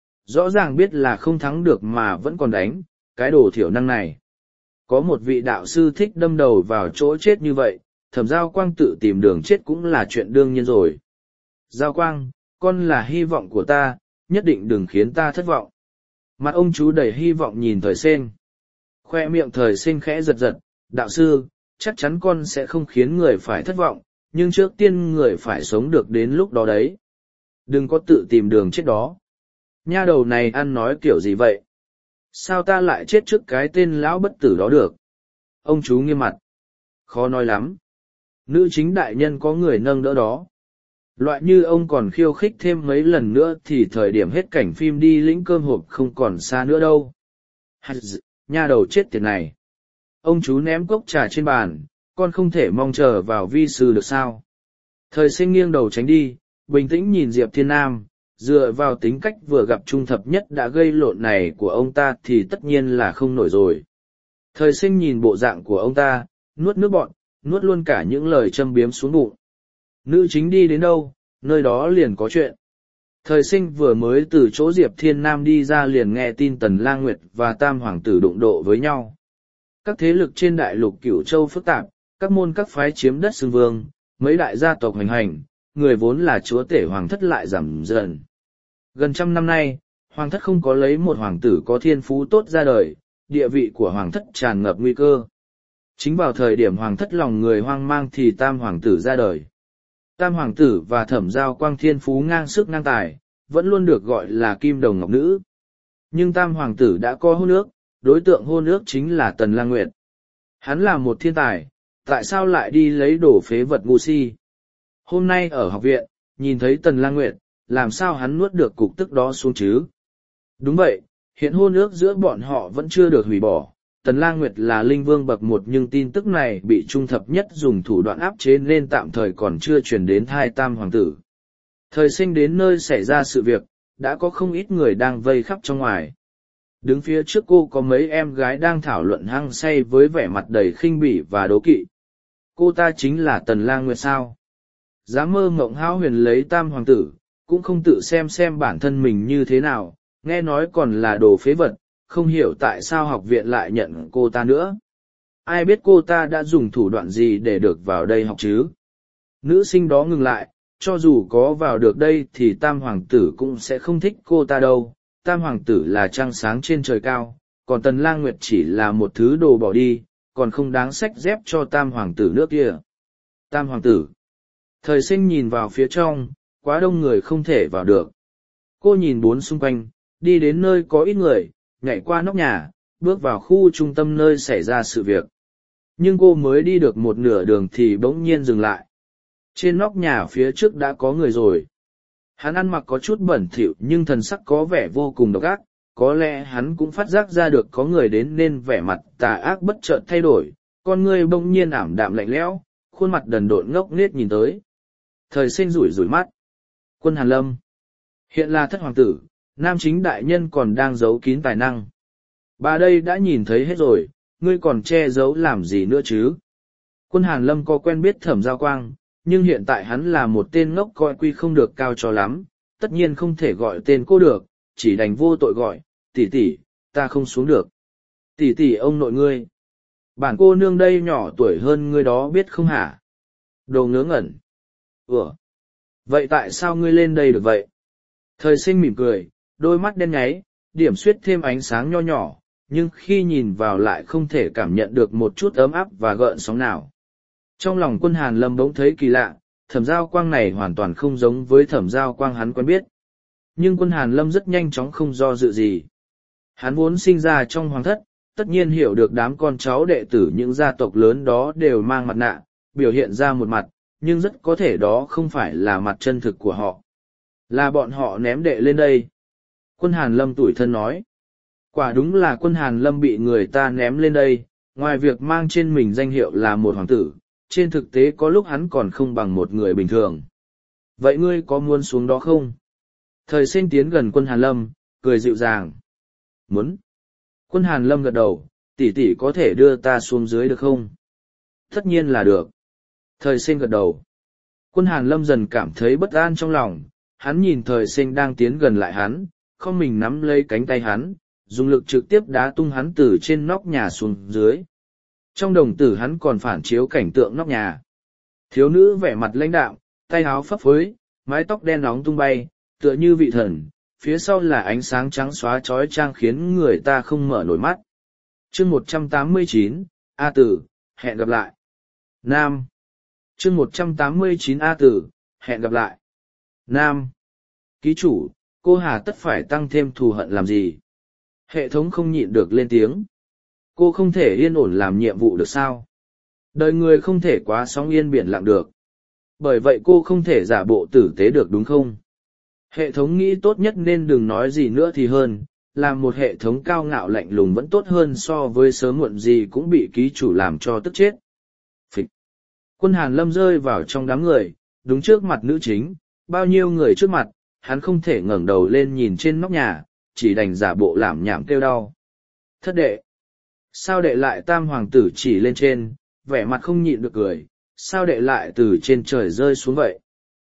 Rõ ràng biết là không thắng được mà vẫn còn đánh, cái đồ thiểu năng này. Có một vị đạo sư thích đâm đầu vào chỗ chết như vậy, Thẩm Giao Quang tự tìm đường chết cũng là chuyện đương nhiên rồi. Giao Quang, con là hy vọng của ta, nhất định đừng khiến ta thất vọng. Mặt ông chú đầy hy vọng nhìn thời sinh. Khoe miệng thời sinh khẽ giật giật, đạo sư, chắc chắn con sẽ không khiến người phải thất vọng, nhưng trước tiên người phải sống được đến lúc đó đấy. Đừng có tự tìm đường chết đó. Nha đầu này ăn nói kiểu gì vậy? Sao ta lại chết trước cái tên lão bất tử đó được? Ông chú nghiêm mặt. Khó nói lắm. Nữ chính đại nhân có người nâng đỡ đó. Loại như ông còn khiêu khích thêm mấy lần nữa thì thời điểm hết cảnh phim đi lĩnh cơm hộp không còn xa nữa đâu. Nha đầu chết tiệt này. Ông chú ném cốc trà trên bàn, con không thể mong chờ vào vi sư được sao? Thời sinh nghiêng đầu tránh đi, bình tĩnh nhìn Diệp Thiên Nam, dựa vào tính cách vừa gặp trung thập nhất đã gây lộn này của ông ta thì tất nhiên là không nổi rồi. Thời sinh nhìn bộ dạng của ông ta, nuốt nước bọn, nuốt luôn cả những lời châm biếm xuống bụng. Nữ chính đi đến đâu, nơi đó liền có chuyện. Thời sinh vừa mới từ chỗ Diệp Thiên Nam đi ra liền nghe tin Tần Lang Nguyệt và Tam Hoàng tử đụng độ với nhau. Các thế lực trên đại lục Cửu Châu phức tạp, các môn các phái chiếm đất xưng vương, mấy đại gia tộc hành hành, người vốn là chúa tể hoàng thất lại giảm dần. Gần trăm năm nay, hoàng thất không có lấy một hoàng tử có thiên phú tốt ra đời, địa vị của hoàng thất tràn ngập nguy cơ. Chính vào thời điểm hoàng thất lòng người hoang mang thì tam hoàng tử ra đời. Tam hoàng tử và thẩm giao quang thiên phú ngang sức ngang tài, vẫn luôn được gọi là kim đồng ngọc nữ. Nhưng tam hoàng tử đã có hôn ước, đối tượng hôn ước chính là Tần Lang Nguyệt. Hắn là một thiên tài, tại sao lại đi lấy đồ phế vật ngu si? Hôm nay ở học viện, nhìn thấy Tần Lang Nguyệt, làm sao hắn nuốt được cục tức đó xuống chứ? Đúng vậy, hiện hôn ước giữa bọn họ vẫn chưa được hủy bỏ. Tần Lang Nguyệt là linh vương bậc một nhưng tin tức này bị trung thập nhất dùng thủ đoạn áp chế nên tạm thời còn chưa truyền đến thai tam hoàng tử. Thời sinh đến nơi xảy ra sự việc, đã có không ít người đang vây khắp trong ngoài. Đứng phía trước cô có mấy em gái đang thảo luận hăng say với vẻ mặt đầy khinh bỉ và đố kỵ. Cô ta chính là Tần Lang Nguyệt sao? Dám mơ mộng hão huyền lấy tam hoàng tử, cũng không tự xem xem bản thân mình như thế nào, nghe nói còn là đồ phế vật, không hiểu tại sao học viện lại nhận cô ta nữa. Ai biết cô ta đã dùng thủ đoạn gì để được vào đây học chứ? Nữ sinh đó ngừng lại, cho dù có vào được đây thì tam hoàng tử cũng sẽ không thích cô ta đâu. Tam hoàng tử là trăng sáng trên trời cao, còn Tần Lang Nguyệt chỉ là một thứ đồ bỏ đi, còn không đáng xách dép cho tam hoàng tử nước kia. Tam hoàng tử. Thời sinh nhìn vào phía trong, quá đông người không thể vào được. Cô nhìn bốn xung quanh, đi đến nơi có ít người, nhảy qua nóc nhà, bước vào khu trung tâm nơi xảy ra sự việc. Nhưng cô mới đi được một nửa đường thì bỗng nhiên dừng lại. Trên nóc nhà phía trước đã có người rồi. Hắn ăn mặc có chút bẩn thỉu nhưng thần sắc có vẻ vô cùng độc ác, có lẽ hắn cũng phát giác ra được có người đến nên vẻ mặt tà ác bất chợt thay đổi, con người bỗng nhiên ảm đạm lạnh lẽo, khuôn mặt đần độn ngốc nghếch nhìn tới. Thời sinh rủi rủi mắt. Quân Hàn Lâm. Hiện là thất hoàng tử, nam chính đại nhân còn đang giấu kín tài năng. Bà đây đã nhìn thấy hết rồi, ngươi còn che giấu làm gì nữa chứ? Quân Hàn Lâm có quen biết Thẩm Giao Quang, nhưng hiện tại hắn là một tên ngốc coi quy không được cao cho lắm, tất nhiên không thể gọi tên cô được, chỉ đành vô tội gọi, tỷ tỷ, ta không xuống được. Tỷ tỷ ông nội ngươi. Bản cô nương đây nhỏ tuổi hơn ngươi đó biết không hả? Đồ ngớ ngẩn. Ủa? Vậy tại sao ngươi lên đây được vậy? Thời sinh mỉm cười, đôi mắt đen nháy, điểm xuyết thêm ánh sáng nho nhỏ, nhưng khi nhìn vào lại không thể cảm nhận được một chút ấm áp và gợn sóng nào. Trong lòng Quân Hàn Lâm bỗng thấy kỳ lạ, Thẩm Giao Quang này hoàn toàn không giống với Thẩm Giao Quang hắn quen biết. Nhưng Quân Hàn Lâm rất nhanh chóng không do dự gì. Hắn vốn sinh ra trong hoàng thất, tất nhiên hiểu được đám con cháu đệ tử những gia tộc lớn đó đều mang mặt nạ, biểu hiện ra một mặt, nhưng rất có thể đó không phải là mặt chân thực của họ. Là bọn họ ném đệ lên đây. Quân Hàn Lâm tủi thân nói. Quả đúng là Quân Hàn Lâm bị người ta ném lên đây, ngoài việc mang trên mình danh hiệu là một hoàng tử, trên thực tế có lúc hắn còn không bằng một người bình thường. Vậy ngươi có muốn xuống đó không? Thời sinh tiến gần Quân Hàn Lâm, cười dịu dàng. Muốn. Quân Hàn Lâm gật đầu, tỷ tỷ có thể đưa ta xuống dưới được không? Tất nhiên là được. Thời sinh gật đầu. Quân Hàn Lâm dần cảm thấy bất an trong lòng, hắn nhìn thời sinh đang tiến gần lại hắn, không mình nắm lấy cánh tay hắn, dùng lực trực tiếp đá tung hắn từ trên nóc nhà xuống dưới. Trong đồng tử hắn còn phản chiếu cảnh tượng nóc nhà. Thiếu nữ vẻ mặt lãnh đạm, tay áo phấp phới, mái tóc đen nóng tung bay, tựa như vị thần, phía sau là ánh sáng trắng xóa chói chang khiến người ta không mở nổi mắt. Chương một trăm tám mươi chín, A Tử, hẹn gặp lại. Nam. Chương một trăm tám mươi chín A Tử, hẹn gặp lại. Nam. ký chủ, cô hà tất phải tăng thêm thù hận làm gì? Hệ thống không nhịn được lên tiếng. Cô không thể yên ổn làm nhiệm vụ được sao? Đời người không thể quá sóng yên biển lặng được. Bởi vậy cô không thể giả bộ tử tế được đúng không? Hệ thống nghĩ tốt nhất nên đừng nói gì nữa thì hơn, làm một hệ thống cao ngạo lạnh lùng vẫn tốt hơn so với sớm muộn gì cũng bị ký chủ làm cho tức chết. Phịch. Quân Hàn Lâm rơi vào trong đám người, đúng trước mặt nữ chính, bao nhiêu người trước mặt, hắn không thể ngẩng đầu lên nhìn trên nóc nhà, chỉ đành giả bộ làm nhảm kêu đau. Thất đệ. Sao đệ lại tam hoàng tử chỉ lên trên, vẻ mặt không nhịn được cười, sao đệ lại từ trên trời rơi xuống vậy?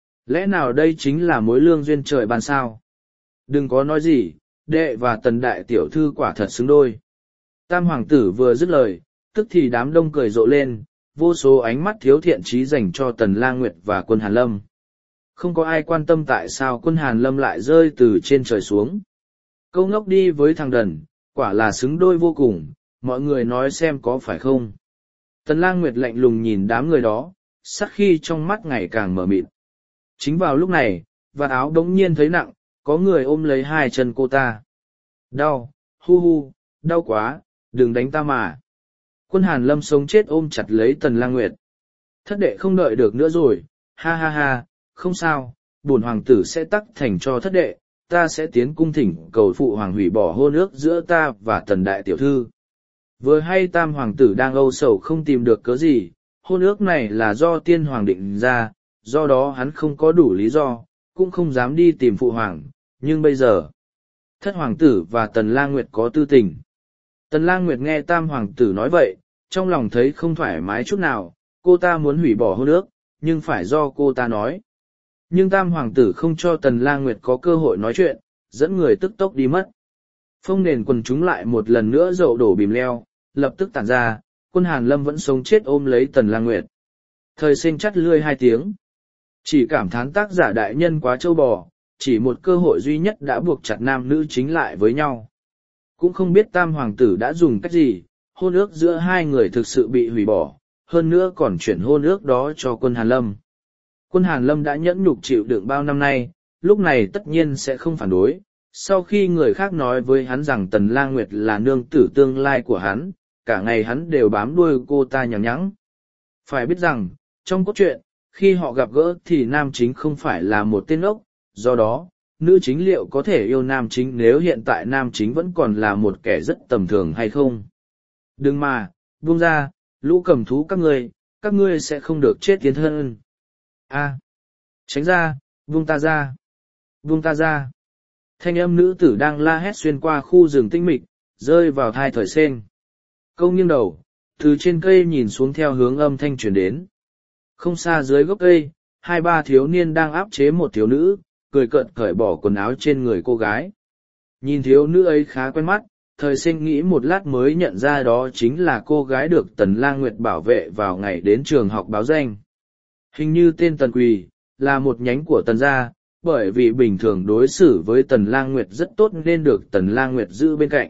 Lẽ nào đây chính là mối lương duyên trời ban sao? Đừng có nói gì, đệ và tần đại tiểu thư quả thật xứng đôi. Tam hoàng tử vừa dứt lời, tức thì đám đông cười rộ lên, vô số ánh mắt thiếu thiện trí dành cho tần lang nguyệt và quân Hàn Lâm. Không có ai quan tâm tại sao quân Hàn Lâm lại rơi từ trên trời xuống. Câu ngốc đi với thằng đần, quả là xứng đôi vô cùng, mọi người nói xem có phải không. Tần lang nguyệt lạnh lùng nhìn đám người đó, sắc khi trong mắt ngày càng mở mịt. Chính vào lúc này, vạt áo đống nhiên thấy nặng, có người ôm lấy hai chân cô ta. Đau, hu hu, đau quá, đừng đánh ta mà. Quân Hàn Lâm sống chết ôm chặt lấy Tần Lang Nguyệt. Thất đệ không đợi được nữa rồi, ha ha ha, không sao, bổn hoàng tử sẽ tắc thành cho thất đệ, ta sẽ tiến cung thỉnh cầu phụ hoàng hủy bỏ hôn ước giữa ta và Tần đại tiểu thư. Vừa hay tam hoàng tử đang âu sầu không tìm được cớ gì, hôn ước này là do tiên hoàng định ra, do đó hắn không có đủ lý do, cũng không dám đi tìm phụ hoàng, nhưng bây giờ, thất hoàng tử và Tần Lang Nguyệt có tư tình. Tần Lang Nguyệt nghe tam hoàng tử nói vậy, trong lòng thấy không thoải mái chút nào, cô ta muốn hủy bỏ hôn ước, nhưng phải do cô ta nói. Nhưng tam hoàng tử không cho Tần Lang Nguyệt có cơ hội nói chuyện, dẫn người tức tốc đi mất. Phong nền quần chúng lại một lần nữa dậu đổ bìm leo, lập tức tản ra, quân Hàn Lâm vẫn sống chết ôm lấy Tần Lang Nguyệt. Thời sinh chắt lươi hai tiếng. Chỉ cảm thán tác giả đại nhân quá trâu bò, chỉ một cơ hội duy nhất đã buộc chặt nam nữ chính lại với nhau. Cũng không biết tam hoàng tử đã dùng cách gì, hôn ước giữa hai người thực sự bị hủy bỏ, hơn nữa còn chuyển hôn ước đó cho quân Hàn Lâm. Quân Hàn Lâm đã nhẫn nhục chịu đựng bao năm nay, lúc này tất nhiên sẽ không phản đối. Sau khi người khác nói với hắn rằng Tần Lang Nguyệt là nương tử tương lai của hắn, cả ngày hắn đều bám đuôi cô ta nhằng nhẵng. Phải biết rằng, trong cốt truyện, khi họ gặp gỡ thì nam chính không phải là một tên ốc, do đó, nữ chính liệu có thể yêu nam chính nếu hiện tại nam chính vẫn còn là một kẻ rất tầm thường hay không? Đừng mà, buông ra, lũ cầm thú các ngươi, các ngươi sẽ không được chết tiến thân. A, tránh ra, buông ta ra, buông ta ra. Thanh âm nữ tử đang la hét xuyên qua khu rừng tinh mịch, rơi vào thai thời sen. Câu nghiêng đầu, từ trên cây nhìn xuống theo hướng âm thanh truyền đến. Không xa dưới gốc cây, hai ba thiếu niên đang áp chế một thiếu nữ, cười cợt cởi bỏ quần áo trên người cô gái. Nhìn thiếu nữ ấy khá quen mắt, thời sinh nghĩ một lát mới nhận ra đó chính là cô gái được Tần Lang Nguyệt bảo vệ vào ngày đến trường học báo danh. Hình như tên Tần Quỳ, là một nhánh của Tần gia, bởi vì bình thường đối xử với Tần Lang Nguyệt rất tốt nên được Tần Lang Nguyệt giữ bên cạnh.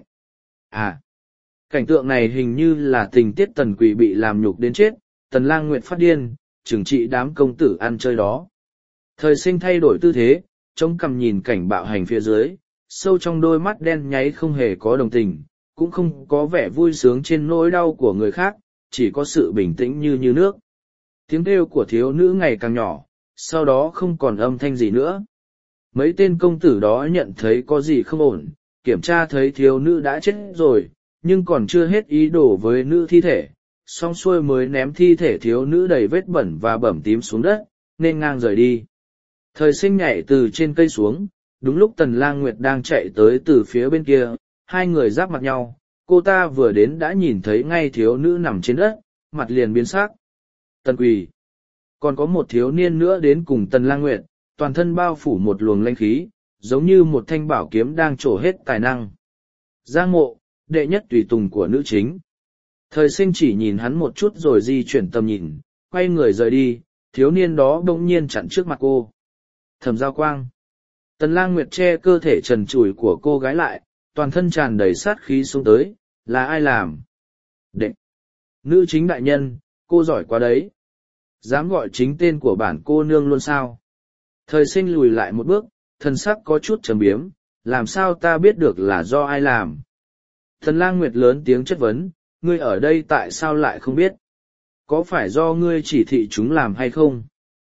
À, cảnh tượng này hình như là tình tiết Tần Quỳ bị làm nhục đến chết, Tần Lang Nguyệt phát điên, trừng trị đám công tử ăn chơi đó. Thời sinh thay đổi tư thế, chống cằm nhìn cảnh bạo hành phía dưới, sâu trong đôi mắt đen nháy không hề có đồng tình, cũng không có vẻ vui sướng trên nỗi đau của người khác, chỉ có sự bình tĩnh như như nước. Tiếng kêu của thiếu nữ ngày càng nhỏ, sau đó không còn âm thanh gì nữa. Mấy tên công tử đó nhận thấy có gì không ổn, kiểm tra thấy thiếu nữ đã chết rồi, nhưng còn chưa hết ý đồ với nữ thi thể, xong xuôi mới ném thi thể thiếu nữ đầy vết bẩn và bẩm tím xuống đất, nên ngang rời đi. Thời sinh nhảy từ trên cây xuống, đúng lúc Tần Lang Nguyệt đang chạy tới từ phía bên kia, hai người giáp mặt nhau, cô ta vừa đến đã nhìn thấy ngay thiếu nữ nằm trên đất, mặt liền biến sắc. Tần Quỳ. Còn có một thiếu niên nữa đến cùng Tần Lang Nguyệt, toàn thân bao phủ một luồng lanh khí, giống như một thanh bảo kiếm đang trổ hết tài năng. Giang Mộ, đệ nhất tùy tùng của nữ chính. Thời sinh chỉ nhìn hắn một chút rồi di chuyển tầm nhìn, quay người rời đi, thiếu niên đó bỗng nhiên chặn trước mặt cô. Thẩm Giao Quang. Tần Lang Nguyệt che cơ thể trần trụi của cô gái lại, toàn thân tràn đầy sát khí xuống tới, là ai làm? Đệ. Nữ chính đại nhân, cô giỏi quá đấy. Dám gọi chính tên của bản cô nương luôn sao? Thời sinh lùi lại một bước, thân sắc có chút trầm biếm, làm sao ta biết được là do ai làm. Tần Lang Nguyệt lớn tiếng chất vấn, ngươi ở đây tại sao lại không biết? Có phải do ngươi chỉ thị chúng làm hay không?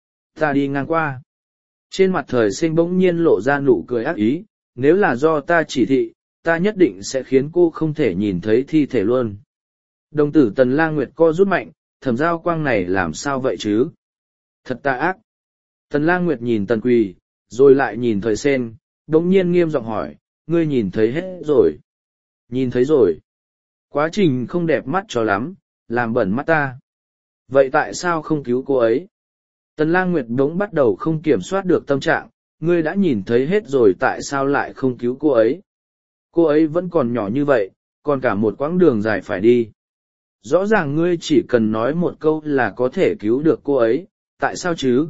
Ta đi ngang qua. Trên mặt Thời Sinh bỗng nhiên lộ ra nụ cười ác ý, nếu là do ta chỉ thị, ta nhất định sẽ khiến cô không thể nhìn thấy thi thể luôn. Đồng tử Tần Lang Nguyệt co rút mạnh, Thẩm Giao Quang này làm sao vậy chứ? Thật tà ác. Tần Lang Nguyệt nhìn Tần Quỳ, rồi lại nhìn Thời Sinh, bỗng nhiên nghiêm giọng hỏi, ngươi nhìn thấy hết rồi. Nhìn thấy rồi. Quá trình không đẹp mắt cho lắm, làm bẩn mắt ta. Vậy tại sao không cứu cô ấy? Tần Lang Nguyệt bỗng bắt đầu không kiểm soát được tâm trạng, ngươi đã nhìn thấy hết rồi tại sao lại không cứu cô ấy? Cô ấy vẫn còn nhỏ như vậy, còn cả một quãng đường dài phải đi. Rõ ràng ngươi chỉ cần nói một câu là có thể cứu được cô ấy, tại sao chứ?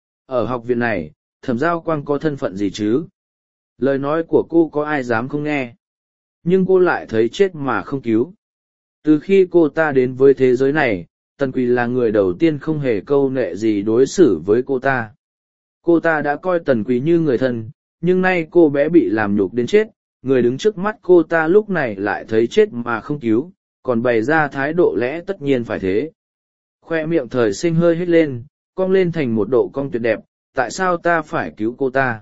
Ở học viện này, Thẩm Giao Quang có thân phận gì chứ? Lời nói của cô có ai dám không nghe? Nhưng cô lại thấy chết mà không cứu. Từ khi cô ta đến với thế giới này, Tần Quỳ là người đầu tiên không hề câu nệ gì đối xử với cô ta. Cô ta đã coi Tần Quỳ như người thân, nhưng nay cô bé bị làm nhục đến chết, người đứng trước mắt cô ta lúc này lại thấy chết mà không cứu, còn bày ra thái độ lẽ tất nhiên phải thế. Khoe miệng Thời Sinh hơi hít lên, cong lên thành một độ cong tuyệt đẹp, tại sao ta phải cứu cô ta?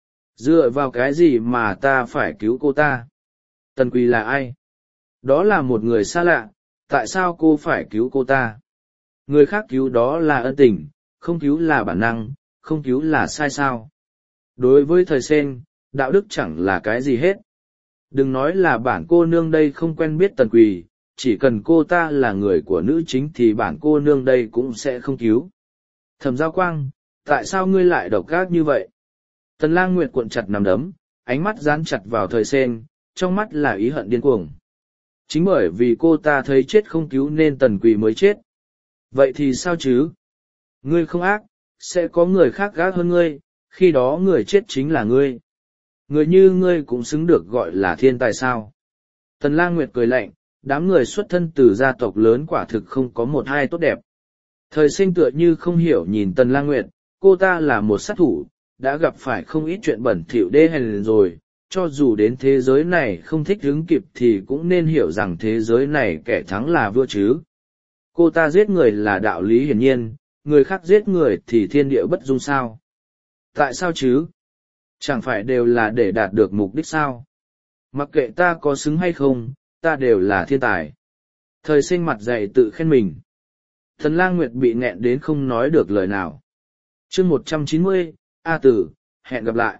Dựa vào cái gì mà ta phải cứu cô ta? Tần Quỳ là ai? Đó là một người xa lạ, tại sao cô phải cứu cô ta? Người khác cứu đó là ân tình, không cứu là bản năng, không cứu là sai sao? Đối với Thời Sinh, đạo đức chẳng là cái gì hết. Đừng nói là bản cô nương đây không quen biết Tần Quỳ, chỉ cần cô ta là người của nữ chính thì bản cô nương đây cũng sẽ không cứu. Thẩm Giao Quang, tại sao ngươi lại độc ác như vậy? Tần Lang Nguyệt cuộn chặt nắm đấm, ánh mắt dán chặt vào Thời Sinh, trong mắt là ý hận điên cuồng. Chính bởi vì cô ta thấy chết không cứu nên Tần Quỳ mới chết. Vậy thì sao chứ? Ngươi không ác, sẽ có người khác gác hơn ngươi, khi đó người chết chính là ngươi. Người như ngươi cũng xứng được gọi là thiên tài sao? Tần Lang Nguyệt cười lạnh, đám người xuất thân từ gia tộc lớn quả thực không có một hai tốt đẹp. Thời Sinh tựa như không hiểu nhìn Tần Lang Nguyệt, cô ta là một sát thủ, đã gặp phải không ít chuyện bẩn thỉu đê hèn rồi, cho dù đến thế giới này không thích ứng kịp thì cũng nên hiểu rằng thế giới này kẻ thắng là vua chứ. Cô ta giết người là đạo lý hiển nhiên, người khác giết người thì thiên địa bất dung sao. Tại sao chứ? Chẳng phải đều là để đạt được mục đích sao? Mặc kệ ta có xứng hay không, ta đều là thiên tài. Thời Sinh mặt dày tự khen mình. Tần Lang Nguyệt bị nghẹn đến không nói được lời nào. Chương một trăm chín mươi, A Tử, hẹn gặp lại.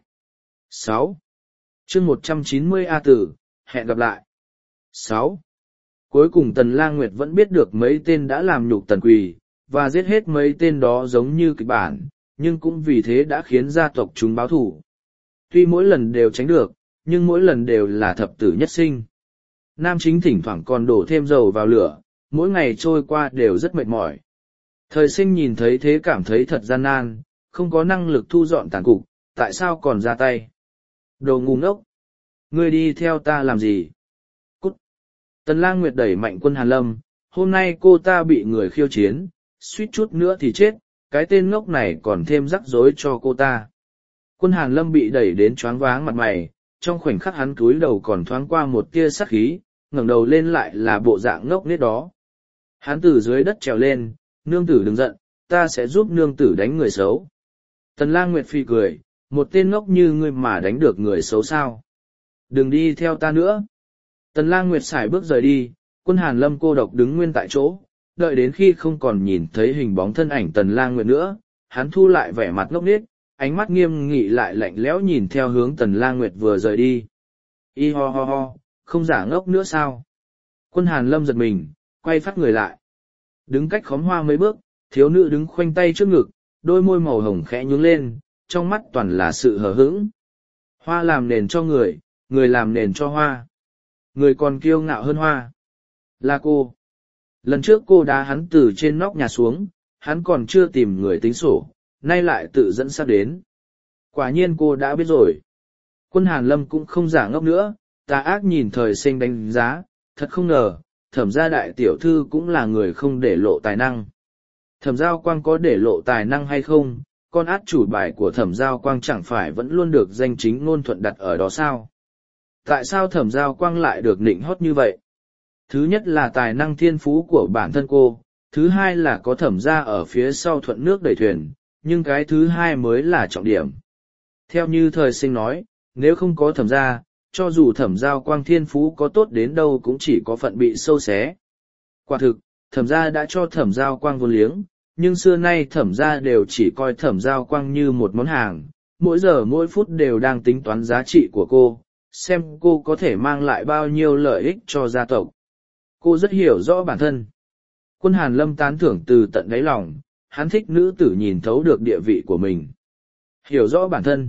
sáu. Chương một trăm chín mươi A Tử, hẹn gặp lại. sáu. Cuối cùng Tần Lang Nguyệt vẫn biết được mấy tên đã làm nhục Tần Quỳ, và giết hết mấy tên đó giống như kịch bản, nhưng cũng vì thế đã khiến gia tộc chúng báo thù. Tuy mỗi lần đều tránh được, nhưng mỗi lần đều là thập tử nhất sinh. Nam chính thỉnh thoảng còn đổ thêm dầu vào lửa, mỗi ngày trôi qua đều rất mệt mỏi. Thời Sinh nhìn thấy thế cảm thấy thật gian nan, không có năng lực thu dọn tàn cục, tại sao còn ra tay? Đồ ngu ngốc! Ngươi đi theo ta làm gì? Cút! Tần Lang Nguyệt đẩy mạnh Quân Hàn Lâm, hôm nay cô ta bị người khiêu chiến, suýt chút nữa thì chết, cái tên ngốc này còn thêm rắc rối cho cô ta. Quân Hàn Lâm bị đẩy đến choáng váng mặt mày, trong khoảnh khắc hắn cúi đầu còn thoáng qua một tia sắc khí, ngẩng đầu lên lại là bộ dạng ngốc nghếch đó. Hắn từ dưới đất trèo lên, nương tử đừng giận, ta sẽ giúp nương tử đánh người xấu. Tần Lang Nguyệt phi cười, một tên ngốc như ngươi mà đánh được người xấu sao? Đừng đi theo ta nữa. Tần Lang Nguyệt sải bước rời đi, Quân Hàn Lâm cô độc đứng nguyên tại chỗ, đợi đến khi không còn nhìn thấy hình bóng thân ảnh Tần Lang Nguyệt nữa, hắn thu lại vẻ mặt ngốc nghếch, ánh mắt nghiêm nghị lại lạnh lẽo nhìn theo hướng Tần Lang Nguyệt vừa rời đi. Y ho ho ho, không giả ngốc nữa sao? Quân Hàn Lâm giật mình, quay phát người lại. Đứng cách khóm hoa mấy bước, thiếu nữ đứng khoanh tay trước ngực, đôi môi màu hồng khẽ nhướng lên, trong mắt toàn là sự hờ hững. Hoa làm nền cho người, người làm nền cho hoa. Người còn kiêu ngạo hơn hoa. Là cô. Lần trước cô đá hắn từ trên nóc nhà xuống, hắn còn chưa tìm người tính sổ, nay lại tự dẫn sắp đến. Quả nhiên cô đã biết rồi. Quân Hàn Lâm cũng không giả ngốc nữa, tà ác nhìn Thời Sinh đánh giá, thật không ngờ, Thẩm gia đại tiểu thư cũng là người không để lộ tài năng. Thẩm Giao Quang có để lộ tài năng hay không, con át chủ bài của thẩm giao quang chẳng phải vẫn luôn được danh chính ngôn thuận đặt ở đó sao? Tại sao thẩm giao quang lại được nịnh hót như vậy? Thứ nhất là tài năng thiên phú của bản thân cô, thứ hai là có thẩm gia ở phía sau thuận nước đẩy thuyền, nhưng cái thứ hai mới là trọng điểm. Theo như thời sinh nói, nếu không có thẩm gia, cho dù thẩm giao quang thiên phú có tốt đến đâu cũng chỉ có phận bị sâu xé. Quả thực, thẩm gia đã cho thẩm giao quang vô liếng, nhưng xưa nay thẩm gia đều chỉ coi thẩm giao quang như một món hàng, mỗi giờ mỗi phút đều đang tính toán giá trị của cô, xem cô có thể mang lại bao nhiêu lợi ích cho gia tộc. Cô rất hiểu rõ bản thân. Quân Hàn Lâm tán thưởng từ tận đáy lòng, hắn thích nữ tử nhìn thấu được địa vị của mình. Hiểu rõ bản thân.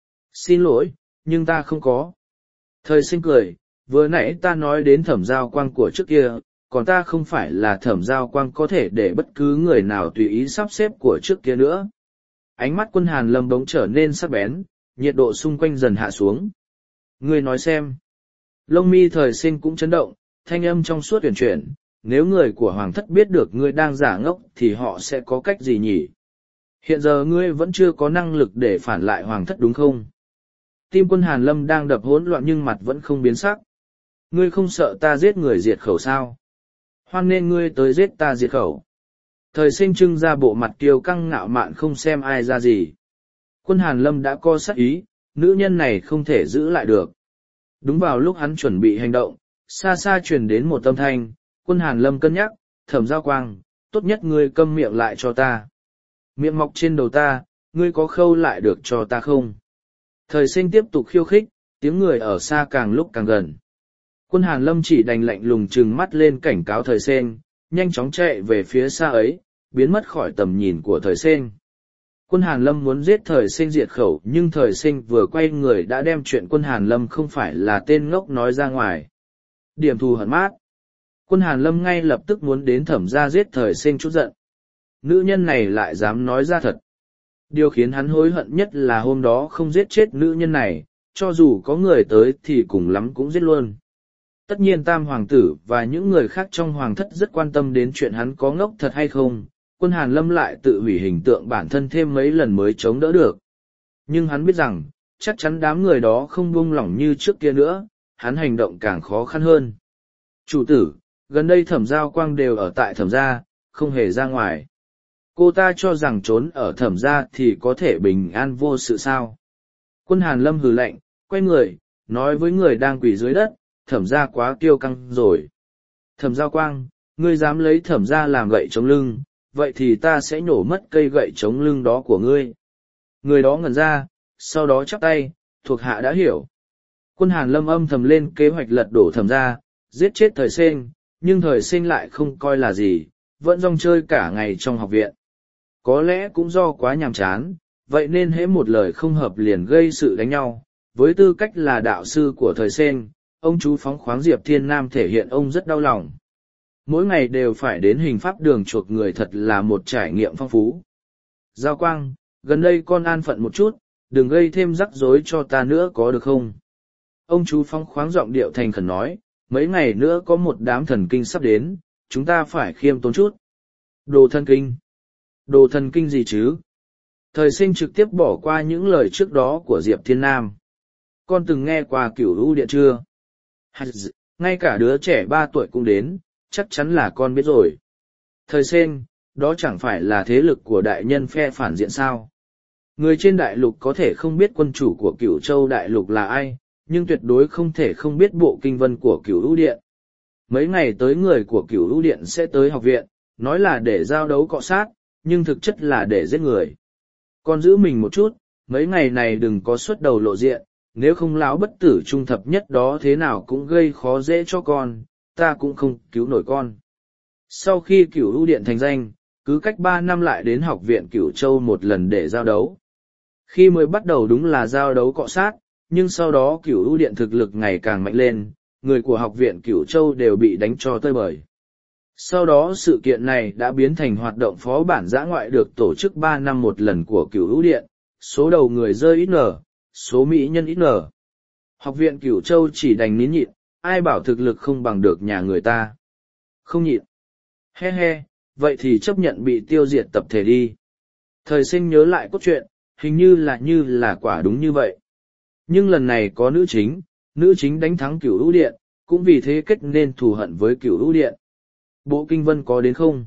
Xin lỗi, nhưng ta không có. Thời sinh cười, vừa nãy ta nói đến thẩm giao quang của trước kia, còn ta không phải là thẩm giao quang có thể để bất cứ người nào tùy ý sắp xếp của trước kia nữa. Ánh mắt Quân Hàn Lâm bỗng trở nên sắc bén, nhiệt độ xung quanh dần hạ xuống. Ngươi nói xem. Lông mi thời sinh cũng chấn động, thanh âm trong suốt tuyển chuyển, nếu người của hoàng thất biết được ngươi đang giả ngốc thì họ sẽ có cách gì nhỉ? Hiện giờ ngươi vẫn chưa có năng lực để phản lại hoàng thất đúng không? Tim Quân Hàn Lâm đang đập hỗn loạn nhưng mặt vẫn không biến sắc. Ngươi không sợ ta giết người diệt khẩu sao? Hoan nên ngươi tới giết ta diệt khẩu. Thời sinh trưng ra bộ mặt kiêu căng ngạo mạn không xem ai ra gì. Quân Hàn Lâm đã co sát ý, nữ nhân này không thể giữ lại được. Đúng vào lúc hắn chuẩn bị hành động, xa xa truyền đến một âm thanh, Quân Hàn Lâm cân nhắc, thẩm giao quang, tốt nhất ngươi câm miệng lại cho ta. Miệng mọc trên đầu ta, ngươi có khâu lại được cho ta không? Thời sinh tiếp tục khiêu khích, tiếng người ở xa càng lúc càng gần. Quân Hàn Lâm chỉ đành lạnh lùng trừng mắt lên cảnh cáo thời sinh, nhanh chóng chạy về phía xa ấy, biến mất khỏi tầm nhìn của thời sinh. Quân Hàn Lâm muốn giết thời sinh diệt khẩu nhưng thời sinh vừa quay người đã đem chuyện Quân Hàn Lâm không phải là tên ngốc nói ra ngoài. Điểm thù hận mát. Quân Hàn Lâm ngay lập tức muốn đến thẩm gia giết thời sinh chút giận. Nữ nhân này lại dám nói ra thật. Điều khiến hắn hối hận nhất là hôm đó không giết chết nữ nhân này, cho dù có người tới thì cùng lắm cũng giết luôn. Tất nhiên Tam Hoàng tử và những người khác trong Hoàng thất rất quan tâm đến chuyện hắn có ngốc thật hay không, Quân Hàn Lâm lại tự hủy hình tượng bản thân thêm mấy lần mới chống đỡ được. Nhưng hắn biết rằng, chắc chắn đám người đó không buông lỏng như trước kia nữa, hắn hành động càng khó khăn hơn. Chủ tử, gần đây thẩm giao quang đều ở tại thẩm gia, không hề ra ngoài. Cô ta cho rằng trốn ở thẩm gia thì có thể bình an vô sự sao. Quân Hàn Lâm hừ lạnh, quay người, nói với người đang quỳ dưới đất, thẩm gia quá kiêu căng rồi. Thẩm giao quang, ngươi dám lấy thẩm gia làm gậy chống lưng, vậy thì ta sẽ nhổ mất cây gậy chống lưng đó của ngươi. Người đó ngẩn ra, sau đó chắp tay, thuộc hạ đã hiểu. Quân Hàn Lâm âm thầm lên kế hoạch lật đổ thẩm gia, giết chết thời sinh, nhưng thời sinh lại không coi là gì, vẫn rong chơi cả ngày trong học viện. Có lẽ cũng do quá nhàm chán, vậy nên hễ một lời không hợp liền gây sự đánh nhau. Với tư cách là đạo sư của thời sinh, ông chú phóng khoáng Diệp Thiên Nam thể hiện ông rất đau lòng. Mỗi ngày đều phải đến hình pháp đường chuộc người thật là một trải nghiệm phong phú. Giao Quang, gần đây con an phận một chút, đừng gây thêm rắc rối cho ta nữa có được không? Ông chú phóng khoáng giọng điệu thành khẩn nói, mấy ngày nữa có một đám thần kinh sắp đến, chúng ta phải khiêm tốn chút. Đồ thần kinh? Đồ thần kinh gì chứ? Thời sinh trực tiếp bỏ qua những lời trước đó của Diệp Thiên Nam. Con từng nghe qua Cửu U Điện chưa? Ngay cả đứa trẻ ba tuổi cũng đến, chắc chắn là con biết rồi. Thời sinh, đó chẳng phải là thế lực của đại nhân phe phản diện sao? Người trên đại lục có thể không biết quân chủ của Cửu Châu đại lục là ai, nhưng tuyệt đối không thể không biết bộ kinh văn của Cửu U Điện. Mấy ngày tới người của Cửu U Điện sẽ tới học viện, nói là để giao đấu cọ sát, nhưng thực chất là để giết người. Con giữ mình một chút, mấy ngày này đừng có xuất đầu lộ diện, nếu không lão bất tử trung thập nhất đó thế nào cũng gây khó dễ cho con, ta cũng không cứu nổi con. Sau khi Cửu U Điện thành danh, cứ cách ba năm lại đến học viện Cửu Châu một lần để giao đấu. Khi mới bắt đầu đúng là giao đấu cọ sát, nhưng sau đó Cửu U Điện thực lực ngày càng mạnh lên, người của học viện Cửu Châu đều bị đánh cho tơi bời. Sau đó sự kiện này đã biến thành hoạt động phó bản dã ngoại được tổ chức ba năm một lần của Cửu U Điện, số đầu người rơi ít nở, số mỹ nhân ít nở. Học viện Cửu Châu chỉ đành nín nhịn, ai bảo thực lực không bằng được nhà người ta. Không nhịn. He he, vậy thì chấp nhận bị tiêu diệt tập thể đi. Thời sinh nhớ lại cốt truyện, hình như là như là quả đúng như vậy. Nhưng lần này có nữ chính, nữ chính đánh thắng cửu lũ điện, cũng vì thế kết nên thù hận với cửu lũ điện. Bộ kinh vân có đến không?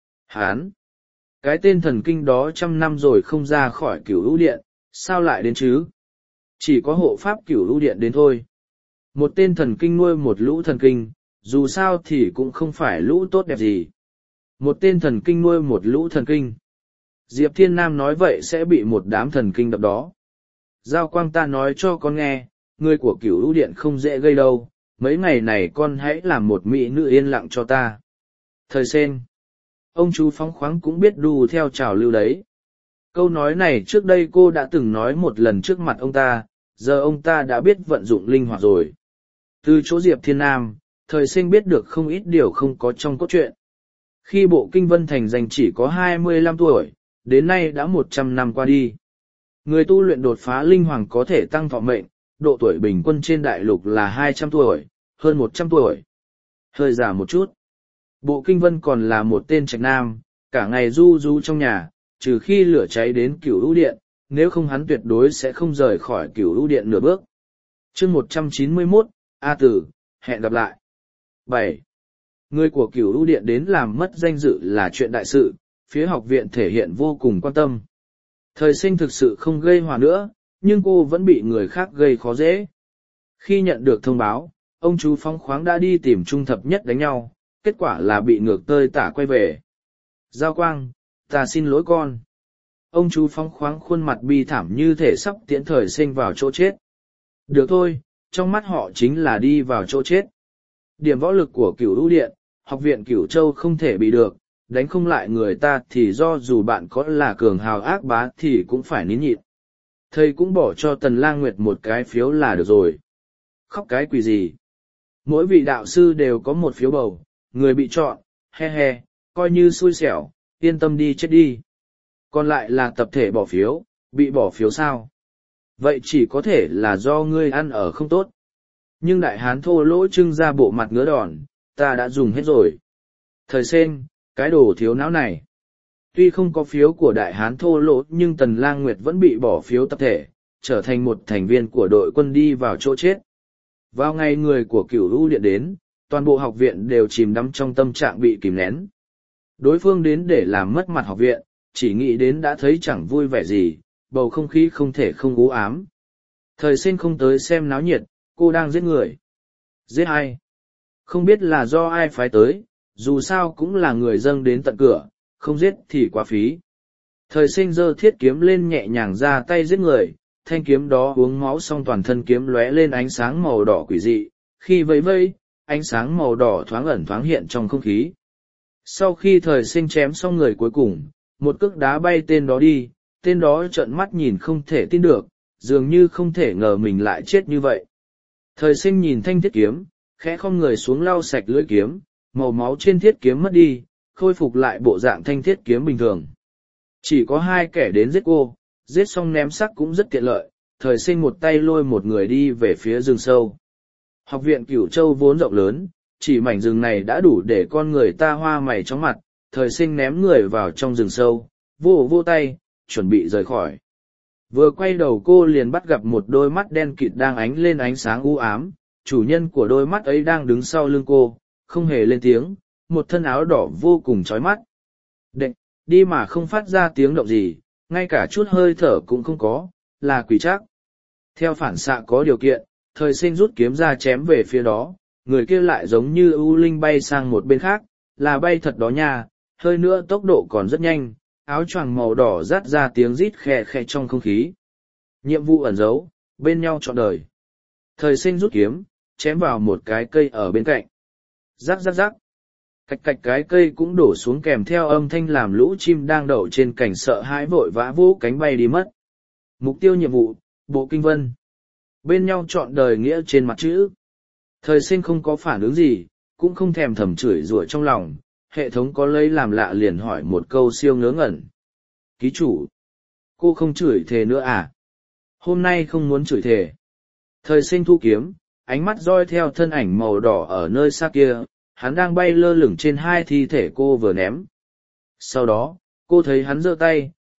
Hán! Cái tên thần kinh đó trăm năm rồi không ra khỏi cửu lũ điện, sao lại đến chứ? Chỉ có hộ pháp cửu lũ điện đến thôi. Một tên thần kinh nuôi một lũ thần kinh, dù sao thì cũng không phải lũ tốt đẹp gì. Một tên thần kinh nuôi một lũ thần kinh. Diệp Thiên Nam nói vậy sẽ bị một đám thần kinh đập đó. Giao Quang ta nói cho con nghe, người của cửu lũ điện không dễ gây đâu, mấy ngày này con hãy làm một mỹ nữ yên lặng cho ta. Thời sen. Ông chú phóng khoáng cũng biết đu theo trào lưu đấy. Câu nói này trước đây cô đã từng nói một lần trước mặt ông ta, giờ ông ta đã biết vận dụng linh hoạt rồi. Từ chỗ Diệp Thiên Nam, thời sinh biết được không ít điều không có trong cốt truyện. Khi bộ kinh vân thành danh chỉ có hai mươi lăm tuổi, đến nay đã một trăm năm qua đi. Người tu luyện đột phá linh hoàng có thể tăng thọ mệnh, độ tuổi bình quân trên đại lục là hai trăm tuổi, hơn một trăm tuổi. Hơi già một chút. Bộ kinh vân còn là một tên trạch nam, cả ngày du du trong nhà, trừ khi lửa cháy đến cửu lũ điện, nếu không hắn tuyệt đối sẽ không rời khỏi cửu lũ điện nửa bước. Chương một trăm chín mươi mốt, A Tử, hẹn gặp lại. bảy. Người của cửu lũ điện đến làm mất danh dự là chuyện đại sự, phía học viện thể hiện vô cùng quan tâm. Thời sinh thực sự không gây hòa nữa, nhưng cô vẫn bị người khác gây khó dễ. Khi nhận được thông báo, ông chú phóng khoáng đã đi tìm trung thập nhất đánh nhau, kết quả là bị ngược tơi tả quay về. Giao Quang, ta xin lỗi con. Ông chú phóng khoáng khuôn mặt bi thảm như thể sắp tiễn thời sinh vào chỗ chết. Được thôi, trong mắt họ chính là đi vào chỗ chết. Điểm võ lực của cửu lũ điện, học viện Cửu Châu không thể bị được, đánh không lại người ta thì do dù bạn có là cường hào ác bá thì cũng phải nín nhịn. Thầy cũng bỏ cho Tần Lang Nguyệt một cái phiếu là được rồi. Khóc cái quỷ gì? Mỗi vị đạo sư đều có một phiếu bầu, người bị chọn, he he, coi như xui xẻo, yên tâm đi chết đi. Còn lại là tập thể bỏ phiếu, bị bỏ phiếu sao? Vậy chỉ có thể là do ngươi ăn ở không tốt. Nhưng đại hán thô lỗ trưng ra bộ mặt ngứa đòn, ta đã dùng hết rồi. Thời sen, cái đồ thiếu não này. Tuy không có phiếu của đại hán thô lỗ nhưng Tần Lang Nguyệt vẫn bị bỏ phiếu tập thể, trở thành một thành viên của đội quân đi vào chỗ chết. Vào ngày người của cửu lũ điện đến, toàn bộ học viện đều chìm đắm trong tâm trạng bị kìm nén. Đối phương đến để làm mất mặt học viện, chỉ nghĩ đến đã thấy chẳng vui vẻ gì, bầu không khí không thể không u ám. Thời sinh không tới xem náo nhiệt, cô đang giết người. Giết ai? Không biết là do ai phái tới, dù sao cũng là người dâng đến tận cửa, không giết thì quá phí. Thời sinh giơ thiết kiếm lên nhẹ nhàng ra tay giết người, thanh kiếm đó uống máu xong toàn thân kiếm lóe lên ánh sáng màu đỏ quỷ dị, khi vẫy vẫy, ánh sáng màu đỏ thoáng ẩn thoáng hiện trong không khí. Sau khi thời sinh chém xong người cuối cùng, một cước đá bay tên đó đi, tên đó trợn mắt nhìn không thể tin được, dường như không thể ngờ mình lại chết như vậy. Thời sinh nhìn thanh thiết kiếm, khẽ khom người xuống lau sạch lưỡi kiếm, màu máu trên thiết kiếm mất đi, khôi phục lại bộ dạng thanh thiết kiếm bình thường. Chỉ có hai kẻ đến giết cô, giết xong ném xác cũng rất tiện lợi, thời sinh một tay lôi một người đi về phía rừng sâu. Học viện Cửu Châu vốn rộng lớn, chỉ mảnh rừng này đã đủ để con người ta hoa mày chóng mặt, thời sinh ném người vào trong rừng sâu, vô vô tay, chuẩn bị rời khỏi. Vừa quay đầu cô liền bắt gặp một đôi mắt đen kịt đang ánh lên ánh sáng u ám, chủ nhân của đôi mắt ấy đang đứng sau lưng cô, không hề lên tiếng, một thân áo đỏ vô cùng chói mắt. Đệ, đi mà không phát ra tiếng động gì, ngay cả chút hơi thở cũng không có, là quỷ trác. Theo phản xạ có điều kiện, thời sinh rút kiếm ra chém về phía đó, người kia lại giống như ưu linh bay sang một bên khác, là bay thật đó nha, hơi nữa tốc độ còn rất nhanh, áo choàng màu đỏ rát ra tiếng rít khe khe trong không khí. Nhiệm vụ ẩn giấu, bên nhau trọn đời. Thời sinh rút kiếm, chém vào một cái cây ở bên cạnh. Rắc rắc rắc. Cạch cạch cái cây cũng đổ xuống kèm theo âm thanh làm lũ chim đang đậu trên cành sợ hãi vội vã vỗ cánh bay đi mất. Mục tiêu nhiệm vụ, bộ kinh vân. Bên nhau trọn đời nghĩa trên mặt chữ. Thời sinh không có phản ứng gì, cũng không thèm thầm chửi rủa trong lòng, hệ thống có lấy làm lạ liền hỏi một câu siêu ngớ ngẩn. Ký chủ, cô không chửi thề nữa à? Hôm nay không muốn chửi thề. Thời sinh thu kiếm, ánh mắt dõi theo thân ảnh màu đỏ ở nơi xa kia, hắn đang bay lơ lửng trên hai thi thể cô vừa ném. Sau đó, cô thấy hắn giơ tay,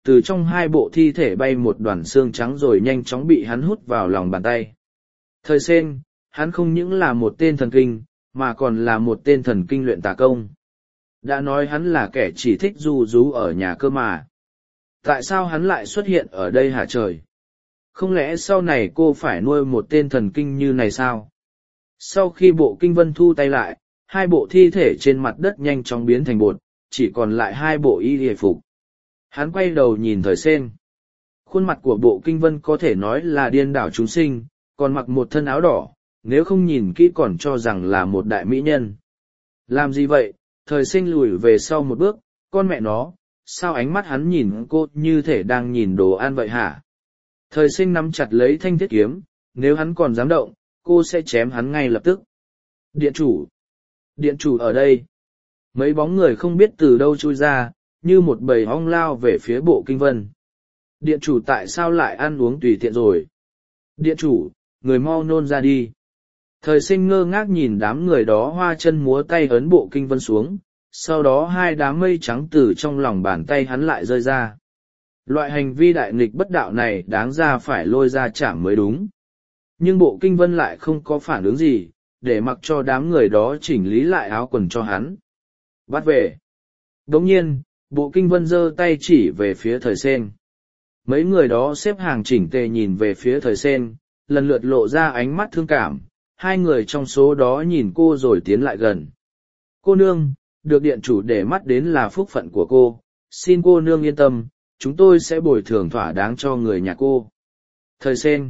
từ trong hai bộ thi thể bay một đoàn xương trắng rồi nhanh chóng bị hắn hút vào lòng bàn tay. Thời sen, hắn không những là một tên thần kinh, mà còn là một tên thần kinh luyện tà công. Đã nói hắn là kẻ chỉ thích du rú ở nhà cơ mà. Tại sao hắn lại xuất hiện ở đây hả trời? Không lẽ sau này cô phải nuôi một tên thần kinh như này sao? Sau khi bộ kinh vân thu tay lại, hai bộ thi thể trên mặt đất nhanh chóng biến thành bột, chỉ còn lại hai bộ y hề phục. Hắn quay đầu nhìn thời sen. Khuôn mặt của bộ kinh vân có thể nói là điên đảo chúng sinh, còn mặc một thân áo đỏ, nếu không nhìn kỹ còn cho rằng là một đại mỹ nhân. Làm gì vậy? Thời sinh lùi về sau một bước, con mẹ nó, sao ánh mắt hắn nhìn cô như thể đang nhìn đồ ăn vậy hả? Thời sinh nắm chặt lấy thanh thiết kiếm, nếu hắn còn dám động, cô sẽ chém hắn ngay lập tức. Điện chủ! Điện chủ ở đây! Mấy bóng người không biết từ đâu chui ra, như một bầy ong lao về phía bộ kinh vân. Điện chủ tại sao lại ăn uống tùy tiện rồi? Điện chủ, người mau nôn ra đi. Thời sinh ngơ ngác nhìn đám người đó hoa chân múa tay ấn bộ kinh vân xuống, sau đó hai đám mây trắng từ trong lòng bàn tay hắn lại rơi ra. Loại hành vi đại nghịch bất đạo này đáng ra phải lôi ra chạm mới đúng. Nhưng bộ kinh vân lại không có phản ứng gì, để mặc cho đám người đó chỉnh lý lại áo quần cho hắn. Bắt về. Đồng nhiên, bộ kinh vân giơ tay chỉ về phía thời sen. Mấy người đó xếp hàng chỉnh tề nhìn về phía thời sen, lần lượt lộ ra ánh mắt thương cảm. Hai người trong số đó nhìn cô rồi tiến lại gần. Cô nương, được điện chủ để mắt đến là phúc phận của cô, xin cô nương yên tâm, chúng tôi sẽ bồi thường thỏa đáng cho người nhà cô. Thời sen,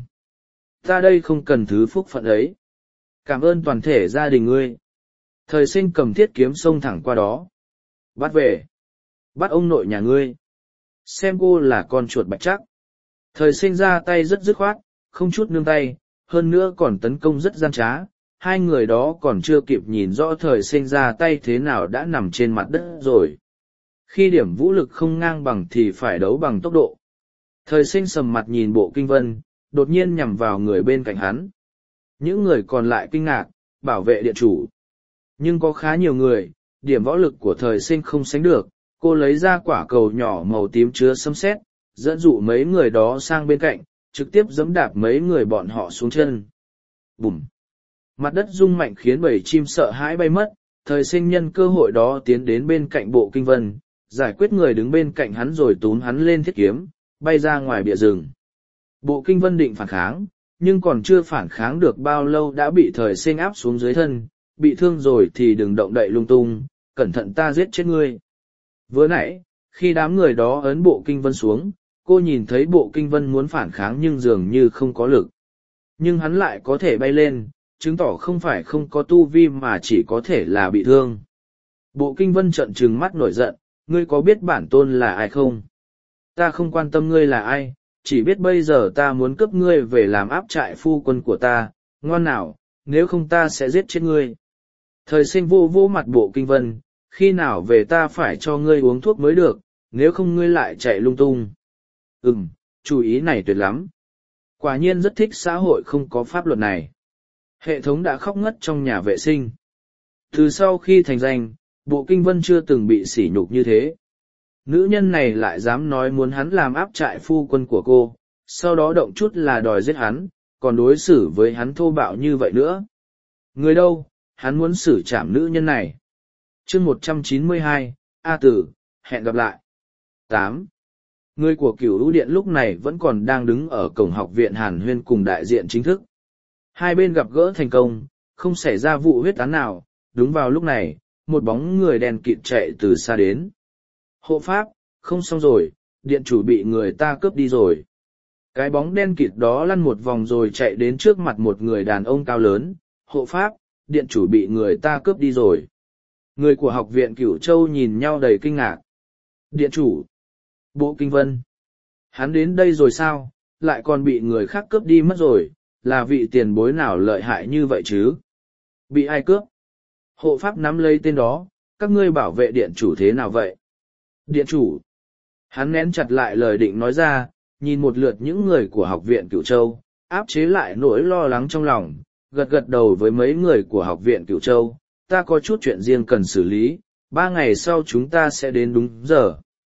ta đây không cần thứ phúc phận ấy. Cảm ơn toàn thể gia đình ngươi. Thời sen cầm thiết kiếm xông thẳng qua đó. Bắt về. Bắt ông nội nhà ngươi. Xem cô là con chuột bạch chắc. Thời sen ra tay rất dứt khoát, không chút nương tay, hơn nữa còn tấn công rất gian trá. Hai người đó còn chưa kịp nhìn rõ thời sinh ra tay thế nào đã nằm trên mặt đất rồi. Khi điểm vũ lực không ngang bằng thì phải đấu bằng tốc độ. Thời sinh sầm mặt nhìn bộ kinh vân, đột nhiên nhằm vào người bên cạnh hắn. Những người còn lại kinh ngạc, bảo vệ điện chủ. Nhưng có khá nhiều người, điểm võ lực của thời sinh không sánh được, cô lấy ra quả cầu nhỏ màu tím chứa sấm sét, dẫn dụ mấy người đó sang bên cạnh, trực tiếp giẫm đạp mấy người bọn họ xuống chân. Bùm! Mặt đất rung mạnh khiến bầy chim sợ hãi bay mất, thời sinh nhân cơ hội đó tiến đến bên cạnh bộ kinh vân, giải quyết người đứng bên cạnh hắn rồi túm hắn lên thiết kiếm, bay ra ngoài bìa rừng. Bộ kinh vân định phản kháng, nhưng còn chưa phản kháng được bao lâu đã bị thời sinh áp xuống dưới thân, bị thương rồi thì đừng động đậy lung tung, cẩn thận ta giết chết ngươi. Vừa nãy, khi đám người đó ấn bộ kinh vân xuống, cô nhìn thấy bộ kinh vân muốn phản kháng nhưng dường như không có lực. Nhưng hắn lại có thể bay lên, chứng tỏ không phải không có tu vi mà chỉ có thể là bị thương. Bộ kinh vân trợn trừng mắt nổi giận, ngươi có biết bản tôn là ai không? Ta không quan tâm ngươi là ai, chỉ biết bây giờ ta muốn cướp ngươi về làm áp trại phu quân của ta, ngoan nào, nếu không ta sẽ giết chết ngươi. Thời sinh vô vô mặt bộ kinh vân, khi nào về ta phải cho ngươi uống thuốc mới được, nếu không ngươi lại chạy lung tung. Ừm, chú ý này tuyệt lắm. Quả nhiên rất thích xã hội không có pháp luật này. Hệ thống đã khóc ngất trong nhà vệ sinh. Từ sau khi thành danh, bộ kinh vân chưa từng bị sỉ nhục như thế. Nữ nhân này lại dám nói muốn hắn làm áp trại phu quân của cô, sau đó động chút là đòi giết hắn, còn đối xử với hắn thô bạo như vậy nữa. Người đâu, hắn muốn xử trảm nữ nhân này. Chương một trăm chín mươi hai, A Tử, hẹn gặp lại. tám. Người của Cửu Lũ Điện lúc này vẫn còn đang đứng ở cổng học viện Hàn Huyên cùng đại diện chính thức. Hai bên gặp gỡ thành công, không xảy ra vụ huyết án nào, đúng vào lúc này, một bóng người đen kịt chạy từ xa đến. Hộ pháp, không xong rồi, điện chủ bị người ta cướp đi rồi. Cái bóng đen kịt đó lăn một vòng rồi chạy đến trước mặt một người đàn ông cao lớn. Hộ pháp, điện chủ bị người ta cướp đi rồi. Người của học viện Cửu Châu nhìn nhau đầy kinh ngạc. Điện chủ. Bộ kinh vân. Hắn đến đây rồi sao, lại còn bị người khác cướp đi mất rồi, là vị tiền bối nào lợi hại như vậy chứ? Bị ai cướp? Hộ pháp nắm lấy tên đó, các ngươi bảo vệ điện chủ thế nào vậy? Điện chủ. Hắn nén chặt lại lời định nói ra, nhìn một lượt những người của học viện Cửu Châu, áp chế lại nỗi lo lắng trong lòng, gật gật đầu với mấy người của học viện Cửu Châu, ta có chút chuyện riêng cần xử lý, ba ngày sau chúng ta sẽ đến đúng giờ.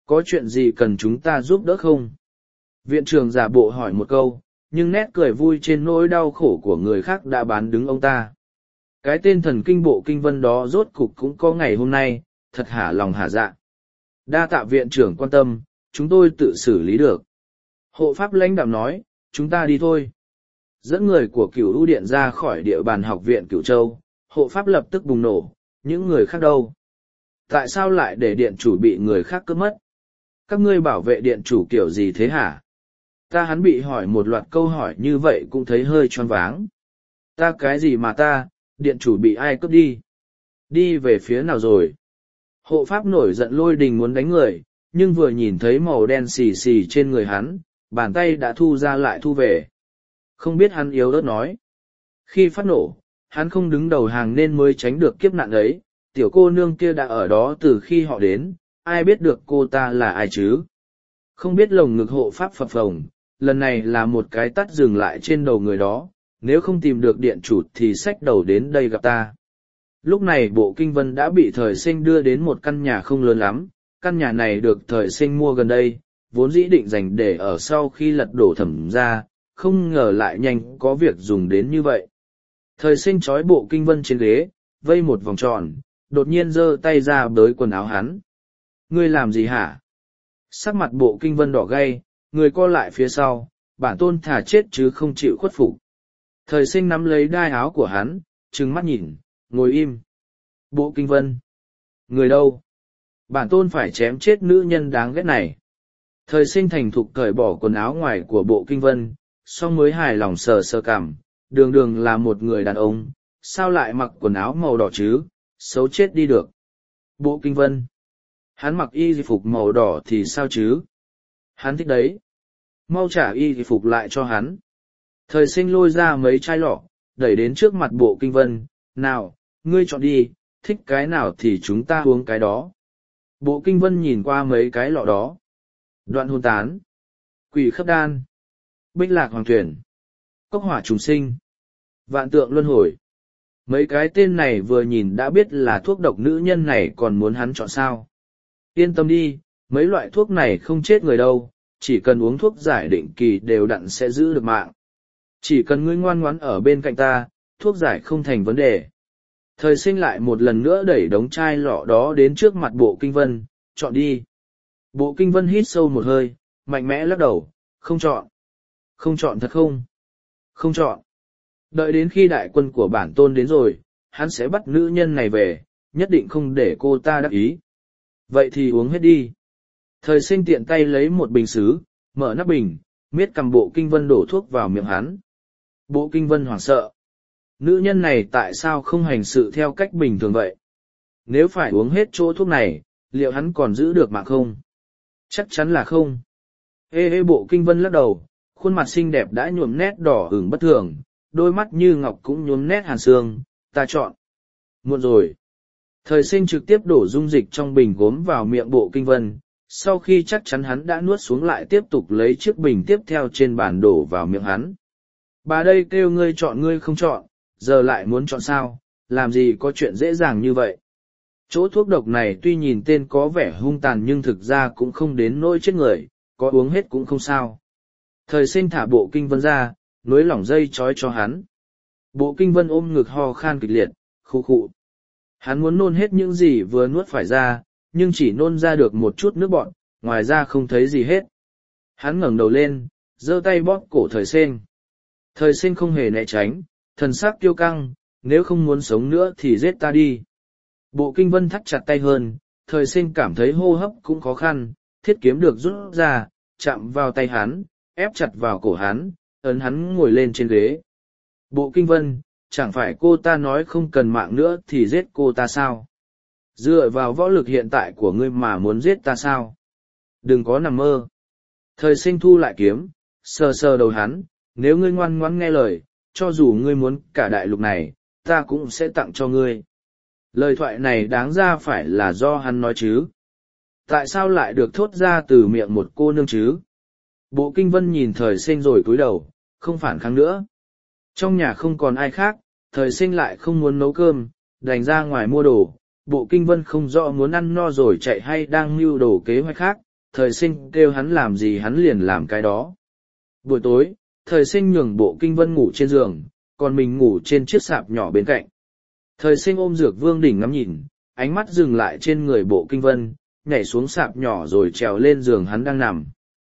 Có chuyện gì cần chúng ta giúp đỡ không? Viện trưởng giả bộ hỏi một câu, nhưng nét cười vui trên nỗi đau khổ của người khác đã bán đứng ông ta. Cái tên thần kinh bộ kinh vân đó rốt cục cũng có ngày hôm nay, thật hả lòng hả dạ. Đa tạ viện trưởng quan tâm, chúng tôi tự xử lý được. Hộ pháp lãnh đạm nói, chúng ta đi thôi. Dẫn người của cửu u điện ra khỏi địa bàn học viện Cửu Châu, hộ pháp lập tức bùng nổ, những người khác đâu? Tại sao lại để điện chủ bị người khác cướp mất? Các ngươi bảo vệ điện chủ kiểu gì thế hả? Ta hắn bị hỏi một loạt câu hỏi như vậy cũng thấy hơi choáng váng. Ta cái gì mà ta, điện chủ bị ai cướp đi? Đi về phía nào rồi? Hộ pháp nổi giận lôi đình muốn đánh người, nhưng vừa nhìn thấy màu đen xì xì trên người hắn, bàn tay đã thu ra lại thu về. Không biết hắn yếu ớt nói. Khi phát nổ, hắn không đứng đầu hàng nên mới tránh được kiếp nạn ấy, tiểu cô nương kia đã ở đó từ khi họ đến, ai biết được cô ta là ai chứ? Không biết lồng ngực hộ pháp phập phồng, lần này là một cái tắt dừng lại trên đầu người đó, nếu không tìm được điện chủ thì xách đầu đến đây gặp ta. Lúc này bộ kinh vân đã bị thời sinh đưa đến một căn nhà không lớn lắm, căn nhà này được thời sinh mua gần đây, vốn dĩ định dành để ở sau khi lật đổ thẩm ra, không ngờ lại nhanh có việc dùng đến như vậy. Thời sinh trói bộ kinh vân trên ghế, vây một vòng tròn, đột nhiên giơ tay ra bới quần áo hắn. Ngươi làm gì hả? Sắc mặt bộ kinh vân đỏ gay, người co lại phía sau, bản tôn thả chết chứ không chịu khuất phục. Thời sinh nắm lấy đai áo của hắn, trừng mắt nhìn, ngồi im. Bộ kinh vân. Người đâu? Bản tôn phải chém chết nữ nhân đáng ghét này. Thời sinh thành thục cởi bỏ quần áo ngoài của bộ kinh vân, xong mới hài lòng sờ sờ cảm, đường đường là một người đàn ông, sao lại mặc quần áo màu đỏ chứ, xấu chết đi được. Bộ kinh vân. Hắn mặc y phục màu đỏ thì sao chứ? Hắn thích đấy. Mau trả y phục lại cho hắn. Thời sinh lôi ra mấy chai lọ, đẩy đến trước mặt bộ kinh vân, nào, ngươi chọn đi, thích cái nào thì chúng ta uống cái đó. Bộ kinh vân nhìn qua mấy cái lọ đó. Đoạn hôn tán. Quỷ khấp đan. Bích lạc hoàng tuyển. Cốc hỏa trùng sinh. Vạn tượng luân hồi. Mấy cái tên này vừa nhìn đã biết là thuốc độc, nữ nhân này còn muốn hắn chọn sao. Yên tâm đi, mấy loại thuốc này không chết người đâu, chỉ cần uống thuốc giải định kỳ đều đặn sẽ giữ được mạng. Chỉ cần ngươi ngoan ngoãn ở bên cạnh ta, thuốc giải không thành vấn đề. Thời sinh lại một lần nữa đẩy đống chai lọ đó đến trước mặt bộ kinh vân, chọn đi. Bộ kinh vân hít sâu một hơi, mạnh mẽ lắc đầu, không chọn. Không chọn thật không? Không chọn. Đợi đến khi đại quân của bản tôn đến rồi, hắn sẽ bắt nữ nhân này về, nhất định không để cô ta đắc ý. Vậy thì uống hết đi. Thời sinh tiện tay lấy một bình sứ, mở nắp bình, miết cầm bộ kinh vân đổ thuốc vào miệng hắn. Bộ kinh vân hoảng sợ. Nữ nhân này tại sao không hành sự theo cách bình thường vậy? Nếu phải uống hết chỗ thuốc này, liệu hắn còn giữ được mạng không? Chắc chắn là không. Ê ê bộ kinh vân lắc đầu, khuôn mặt xinh đẹp đã nhuộm nét đỏ ửng bất thường, đôi mắt như ngọc cũng nhuốm nét hàn xương, ta chọn. Muộn rồi. Thời sinh trực tiếp đổ dung dịch trong bình gốm vào miệng bộ kinh vân, sau khi chắc chắn hắn đã nuốt xuống lại tiếp tục lấy chiếc bình tiếp theo trên bàn đổ vào miệng hắn. Bà đây kêu ngươi chọn ngươi không chọn, giờ lại muốn chọn sao, làm gì có chuyện dễ dàng như vậy. Chỗ thuốc độc này tuy nhìn tên có vẻ hung tàn nhưng thực ra cũng không đến nỗi chết người, có uống hết cũng không sao. Thời sinh thả bộ kinh vân ra, nối lỏng dây trói cho hắn. Bộ kinh vân ôm ngực ho khan kịch liệt, khụ khụ. Hắn muốn nôn hết những gì vừa nuốt phải ra, nhưng chỉ nôn ra được một chút nước bọt, ngoài ra không thấy gì hết. Hắn ngẩng đầu lên, giơ tay bóp cổ thời sinh. Thời sinh không hề né tránh, thần sắc kiêu căng, nếu không muốn sống nữa thì giết ta đi. Bộ kinh vân thắt chặt tay hơn, thời sinh cảm thấy hô hấp cũng khó khăn, thiết kiếm được rút ra, chạm vào tay hắn, ép chặt vào cổ hắn, ấn hắn ngồi lên trên ghế. Bộ kinh vân, chẳng phải cô ta nói không cần mạng nữa thì giết cô ta sao? Dựa vào võ lực hiện tại của ngươi mà muốn giết ta sao? Đừng có nằm mơ. Thời sinh thu lại kiếm, sờ sờ đầu hắn, nếu ngươi ngoan ngoãn nghe lời, cho dù ngươi muốn cả đại lục này, ta cũng sẽ tặng cho ngươi. Lời thoại này đáng ra phải là do hắn nói chứ. Tại sao lại được thốt ra từ miệng một cô nương chứ? Bộ kinh vân nhìn thời sinh rồi cúi đầu, không phản kháng nữa. Trong nhà không còn ai khác, thời sinh lại không muốn nấu cơm, đành ra ngoài mua đồ. Bộ kinh vân không rõ muốn ăn no rồi chạy hay đang mưu đồ kế hoạch khác, thời sinh kêu hắn làm gì hắn liền làm cái đó. Buổi tối, thời sinh nhường bộ kinh vân ngủ trên giường, còn mình ngủ trên chiếc sạp nhỏ bên cạnh. Thời sinh ôm Dược Vương Đỉnh ngắm nhìn, ánh mắt dừng lại trên người bộ kinh vân, nhảy xuống sạp nhỏ rồi trèo lên giường hắn đang nằm.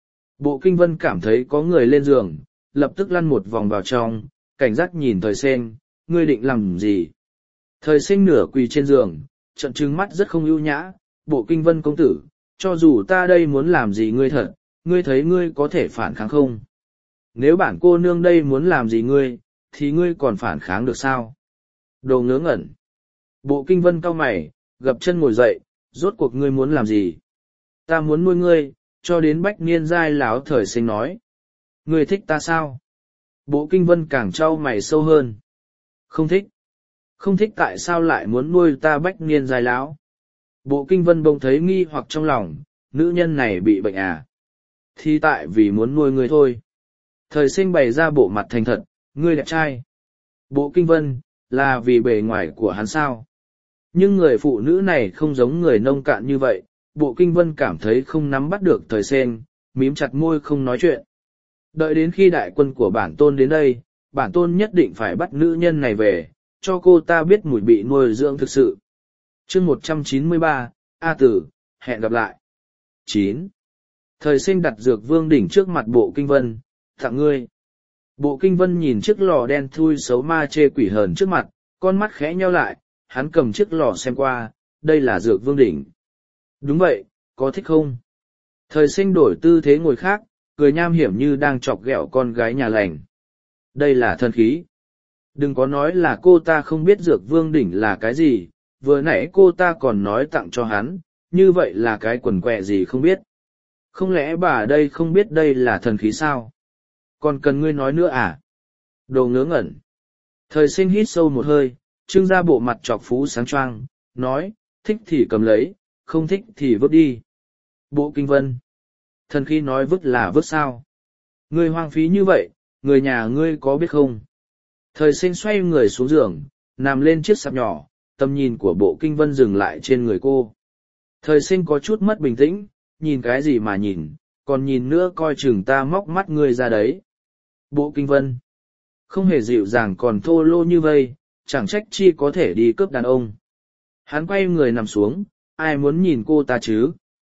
Bộ kinh vân cảm thấy có người lên giường, lập tức lăn một vòng vào trong, cảnh giác nhìn thời sinh, ngươi định làm gì? Thời sinh nửa quỳ trên giường, trận trừng mắt rất không ưu nhã, bộ kinh vân công tử, cho dù ta đây muốn làm gì ngươi thật, ngươi thấy ngươi có thể phản kháng không? Nếu bản cô nương đây muốn làm gì ngươi, thì ngươi còn phản kháng được sao? Đồ ngớ ngẩn. Bộ kinh vân cau mày, gập chân ngồi dậy, rốt cuộc ngươi muốn làm gì? Ta muốn nuôi ngươi, cho đến bách niên giai láo thời sinh nói. Ngươi thích ta sao? Bộ kinh vân càng trao mày sâu hơn. Không thích. Không thích tại sao lại muốn nuôi ta bách niên giai láo? Bộ kinh vân bỗng thấy nghi hoặc trong lòng, nữ nhân này bị bệnh à? Thì tại vì muốn nuôi ngươi thôi. Thời sinh bày ra bộ mặt thành thật, ngươi đẹp trai. Bộ kinh vân, là vì bề ngoài của hắn sao? Nhưng người phụ nữ này không giống người nông cạn như vậy, bộ kinh vân cảm thấy không nắm bắt được thời sinh, mím chặt môi không nói chuyện. Đợi đến khi đại quân của bản tôn đến đây, bản tôn nhất định phải bắt nữ nhân này về, cho cô ta biết mùi bị nuôi dưỡng thực sự. Chương một trăm chín mươi ba, A Tử, hẹn gặp lại. chín. Thời sinh đặt Dược Vương Đỉnh trước mặt bộ kinh vân, tặng ngươi. Bộ kinh vân nhìn chiếc lò đen thui xấu ma chê quỷ hờn trước mặt, con mắt khẽ nheo lại, hắn cầm chiếc lò xem qua, đây là Dược Vương Đỉnh. Đúng vậy, có thích không? Thời sinh đổi tư thế ngồi khác, cười nham hiểm như đang chọc ghẹo con gái nhà lành. Đây là thần khí. Đừng có nói là cô ta không biết Dược Vương Đỉnh là cái gì, vừa nãy cô ta còn nói tặng cho hắn, như vậy là cái quần quẹ gì không biết. Không lẽ bà đây không biết đây là thần khí sao? Còn cần ngươi nói nữa à? Đồ ngớ ngẩn. Thời sinh hít sâu một hơi, trưng ra bộ mặt chọc phú sáng choang, nói, thích thì cầm lấy, không thích thì vứt đi. Bộ kinh vân. Thần khí nói vứt là vứt sao? Ngươi hoang phí như vậy, người nhà ngươi có biết không? Thời sinh xoay người xuống giường, nằm lên chiếc sạp nhỏ, tầm nhìn của bộ kinh vân dừng lại trên người cô. Thời sinh có chút mất bình tĩnh, nhìn cái gì mà nhìn, còn nhìn nữa coi chừng ta móc mắt ngươi ra đấy. Bộ kinh vân. Không hề dịu dàng còn thô lô như vây, chẳng trách chi có thể đi cướp đàn ông. Hắn quay người nằm xuống, ai muốn nhìn cô ta chứ?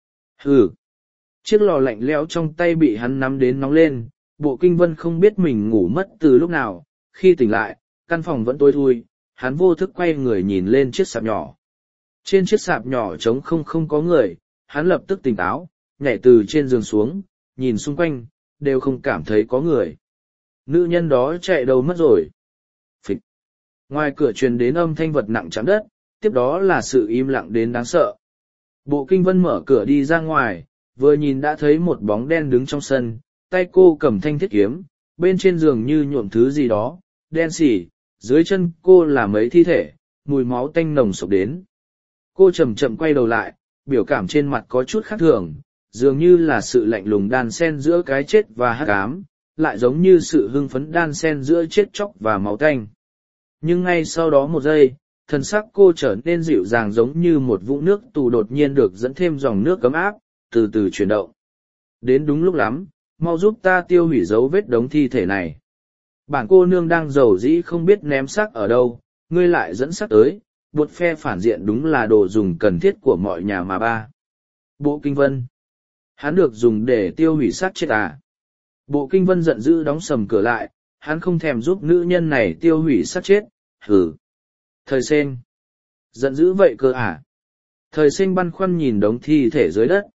Hừ. Chiếc lò lạnh lẽo trong tay bị hắn nắm đến nóng lên, bộ kinh vân không biết mình ngủ mất từ lúc nào, khi tỉnh lại, căn phòng vẫn tối thui, hắn vô thức quay người nhìn lên chiếc sạp nhỏ. Trên chiếc sạp nhỏ trống không không có người, hắn lập tức tỉnh táo, nhảy từ trên giường xuống, nhìn xung quanh, đều không cảm thấy có người. Nữ nhân đó chạy đâu mất rồi? Phịch. Ngoài cửa truyền đến âm thanh vật nặng chạm đất, tiếp đó là sự im lặng đến đáng sợ. Bộ kinh vân mở cửa đi ra ngoài, vừa nhìn đã thấy một bóng đen đứng trong sân, tay cô cầm thanh thiết kiếm, bên trên giường như nhuộm thứ gì đó, đen xỉ, dưới chân cô là mấy thi thể, mùi máu tanh nồng sộc đến. Cô chậm chậm quay đầu lại, biểu cảm trên mặt có chút khác thường, dường như là sự lạnh lùng đan xen giữa cái chết và hắc ám, lại giống như sự hưng phấn đan xen giữa chết chóc và máu tanh. Nhưng ngay sau đó một giây, thần sắc cô trở nên dịu dàng giống như một vũng nước tù đột nhiên được dẫn thêm dòng nước ấm áp, từ từ chuyển động. Đến đúng lúc lắm, mau giúp ta tiêu hủy dấu vết đống thi thể này. Bản cô nương đang giàu dĩ không biết ném xác ở đâu, ngươi lại dẫn xác tới, buộc phe phản diện đúng là đồ dùng cần thiết của mọi nhà mà ba. Bộ kinh vân. Hắn được dùng để tiêu hủy xác chết à? Bộ kinh vân giận dữ đóng sầm cửa lại, hắn không thèm giúp nữ nhân này tiêu hủy xác chết, hử. Thời sinh. Giận dữ vậy cơ à? Thời sinh băn khoăn nhìn đống thi thể dưới đất.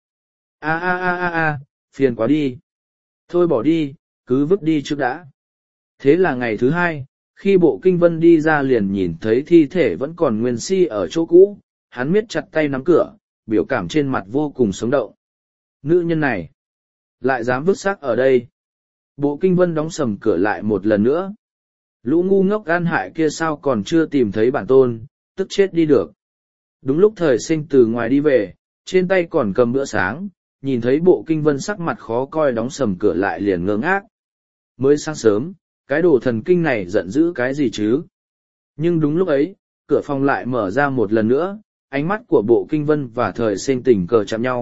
A a a a a, phiền quá đi. Thôi bỏ đi, cứ vứt đi trước đã. Thế là ngày thứ hai, khi bộ kinh vân đi ra liền nhìn thấy thi thể vẫn còn nguyên si ở chỗ cũ, hắn miết chặt tay nắm cửa, biểu cảm trên mặt vô cùng sống động. Nữ nhân này, lại dám vứt xác ở đây. Bộ kinh vân đóng sầm cửa lại một lần nữa. Lũ ngu ngốc gan hại kia sao còn chưa tìm thấy bản tôn, tức chết đi được. Đúng lúc thời sinh từ ngoài đi về, trên tay còn cầm bữa sáng, nhìn thấy bộ kinh vân sắc mặt khó coi đóng sầm cửa lại liền ngơ ngác. Mới sáng sớm, cái đồ thần kinh này giận dữ cái gì chứ? Nhưng đúng lúc ấy, cửa phòng lại mở ra một lần nữa, ánh mắt của bộ kinh vân và thời sinh tình cờ chạm nhau,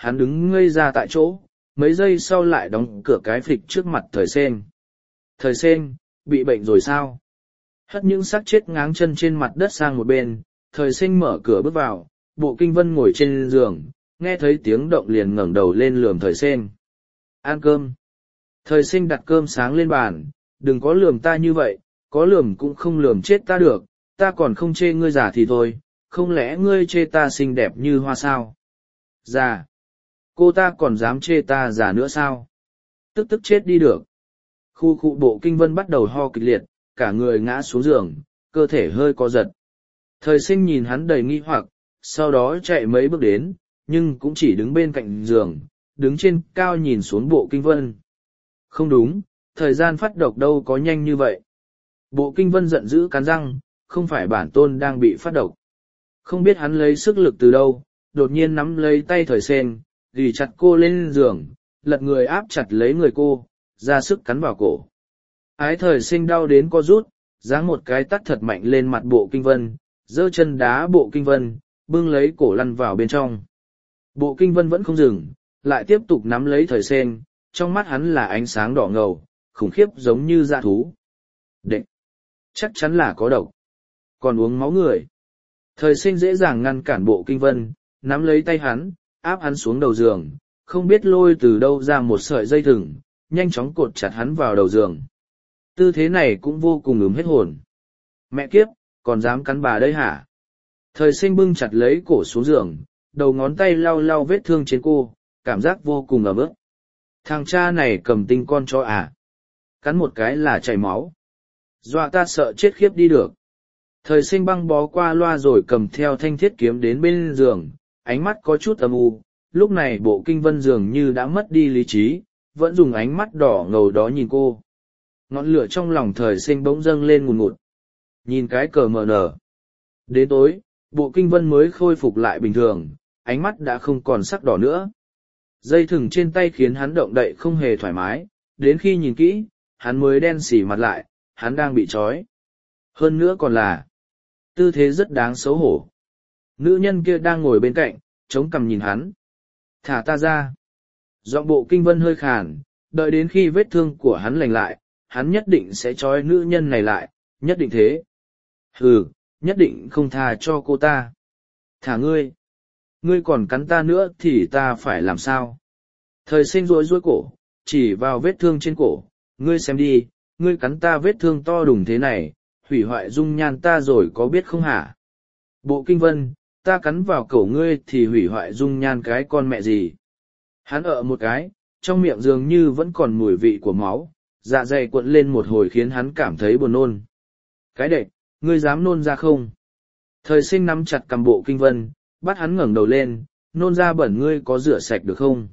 hắn đứng ngây ra tại chỗ, mấy giây sau lại đóng cửa cái phịch trước mặt thời sen. Thời sen, bị bệnh rồi sao? Hất những xác chết ngáng chân trên mặt đất sang một bên, thời sen mở cửa bước vào, Bộ Kinh Vân ngồi trên giường, nghe thấy tiếng động liền ngẩng đầu lên lườm thời sen. Ăn cơm. Thời sen đặt cơm sáng lên bàn, đừng có lườm ta như vậy, có lườm cũng không lườm chết ta được, ta còn không chê ngươi già thì thôi, không lẽ ngươi chê ta xinh đẹp như hoa sao? Già. Cô ta còn dám chê ta già nữa sao? Tức tức chết đi được. Khu khu Bộ Kinh Vân bắt đầu ho kịch liệt, cả người ngã xuống giường, cơ thể hơi co giật. Thời sinh nhìn hắn đầy nghi hoặc, sau đó chạy mấy bước đến, nhưng cũng chỉ đứng bên cạnh giường, đứng trên cao nhìn xuống Bộ Kinh Vân. Không đúng, thời gian phát độc đâu có nhanh như vậy. Bộ Kinh Vân giận dữ cắn răng, không phải bản tôn đang bị phát độc. Không biết hắn lấy sức lực từ đâu, đột nhiên nắm lấy tay thời sen, ghi chặt cô lên giường, lật người áp chặt lấy người cô, ra sức cắn vào cổ. Ái thời sinh đau đến co rút, giáng một cái tát thật mạnh lên mặt Bộ Kinh Vân, giơ chân đá Bộ Kinh Vân, bưng lấy cổ lăn vào bên trong. Bộ Kinh Vân vẫn không dừng, lại tiếp tục nắm lấy thời sen, trong mắt hắn là ánh sáng đỏ ngầu, khủng khiếp giống như dã thú. Đệ! Chắc chắn là có độc. Còn uống máu người. Thời sinh dễ dàng ngăn cản Bộ Kinh Vân, nắm lấy tay hắn, áp hắn xuống đầu giường, không biết lôi từ đâu ra một sợi dây thừng, nhanh chóng cột chặt hắn vào đầu giường. Tư thế này cũng vô cùng ấm hết hồn. Mẹ kiếp, còn dám cắn bà đây hả? Thời sinh bưng chặt lấy cổ xuống giường, đầu ngón tay lau lau vết thương trên cô, cảm giác vô cùng ấm ức. Thằng cha này cầm tinh con chó à? Cắn một cái là chảy máu. Dọa ta sợ chết khiếp đi được. Thời sinh băng bó qua loa rồi cầm theo thanh thiết kiếm đến bên giường, ánh mắt có chút âm u. Lúc này Bộ Kinh Vân dường như đã mất đi lý trí, vẫn dùng ánh mắt đỏ ngầu đó nhìn cô. Ngọn lửa trong lòng thời sinh bỗng dâng lên ngùn ngụt. Nhìn cái cờ mờ nở. Đến tối, Bộ Kinh Vân mới khôi phục lại bình thường, ánh mắt đã không còn sắc đỏ nữa. Dây thừng trên tay khiến hắn động đậy không hề thoải mái, đến khi nhìn kỹ, hắn mới đen xỉ mặt lại, hắn đang bị trói. Hơn nữa còn là tư thế rất đáng xấu hổ. Nữ nhân kia đang ngồi bên cạnh, chống cằm nhìn hắn. Thả ta ra. Giọng Bộ Kinh Vân hơi khàn, đợi đến khi vết thương của hắn lành lại, hắn nhất định sẽ trói nữ nhân này lại, nhất định thế. Hừ, nhất định không tha cho cô ta. Thả ngươi. Ngươi còn cắn ta nữa thì ta phải làm sao? Thời sinh rối rối cổ, chỉ vào vết thương trên cổ. Ngươi xem đi, ngươi cắn ta vết thương to đùng thế này, hủy hoại dung nhan ta rồi có biết không hả? Bộ Kinh Vân, ta cắn vào cổ ngươi thì hủy hoại dung nhan cái con mẹ gì? Hắn ợ một cái, trong miệng dường như vẫn còn mùi vị của máu, dạ dày cuộn lên một hồi khiến hắn cảm thấy buồn nôn. Cái đệch, ngươi dám nôn ra không? Thời sinh nắm chặt cầm Bộ Kinh Vân, bắt hắn ngẩng đầu lên, nôn ra bẩn ngươi có rửa sạch được không?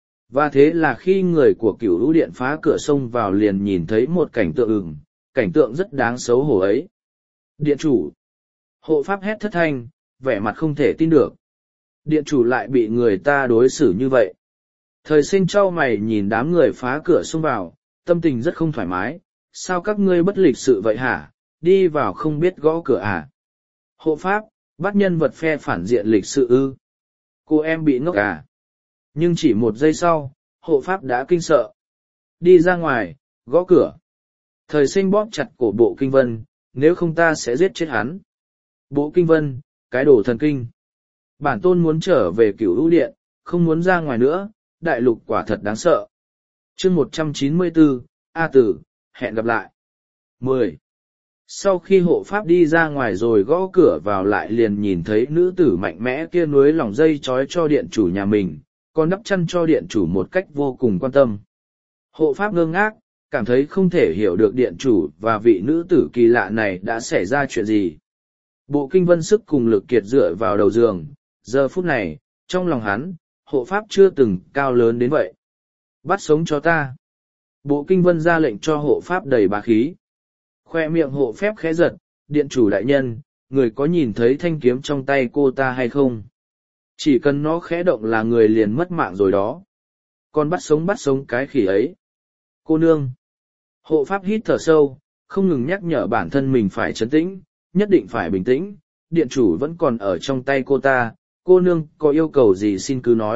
Và thế là khi người của Cửu Lũ Điện phá cửa sông vào liền nhìn thấy một cảnh tượng ửng, cảnh tượng rất đáng xấu hổ ấy. Điện chủ! Hộ pháp hét thất thanh, vẻ mặt không thể tin được. Điện chủ lại bị người ta đối xử như vậy. Thời sinh trao mày nhìn đám người phá cửa xông vào, tâm tình rất không thoải mái. Sao các ngươi bất lịch sự vậy hả? Đi vào không biết gõ cửa à? Hộ pháp, bắt nhân vật phe phản diện lịch sự ư? Cô em bị ngốc à? Nhưng chỉ một giây sau, hộ pháp đã kinh sợ. Đi ra ngoài, gõ cửa. Thời sinh bóp chặt cổ Bộ Kinh Vân, nếu không ta sẽ giết chết hắn. Bộ Kinh Vân, cái đồ thần kinh. Bản tôn muốn trở về Cửu Lũ Điện, không muốn ra ngoài nữa, đại lục quả thật đáng sợ. Chương một trăm chín mươi tư, A Tử, hẹn gặp lại. mười. Sau khi hộ pháp đi ra ngoài rồi gõ cửa vào lại liền nhìn thấy nữ tử mạnh mẽ kia nuối lòng dây trói cho điện chủ nhà mình, còn đắp chăn cho điện chủ một cách vô cùng quan tâm. Hộ pháp ngơ ngác, cảm thấy không thể hiểu được điện chủ và vị nữ tử kỳ lạ này đã xảy ra chuyện gì. Bộ Kinh Vân sức cùng lực kiệt dựa vào đầu giường, giờ phút này, trong lòng hắn, hộ pháp chưa từng cao lớn đến vậy. Bắt sống cho ta. Bộ Kinh Vân ra lệnh cho hộ pháp đầy bá khí. Khoe miệng hộ phép khẽ giật, điện chủ đại nhân, người có nhìn thấy thanh kiếm trong tay cô ta hay không? Chỉ cần nó khẽ động là người liền mất mạng rồi đó. Còn bắt sống bắt sống cái khỉ ấy. Cô nương. Hộ pháp hít thở sâu, không ngừng nhắc nhở bản thân mình phải trấn tĩnh, nhất định phải bình tĩnh, điện chủ vẫn còn ở trong tay cô ta, cô nương có yêu cầu gì xin cứ nói,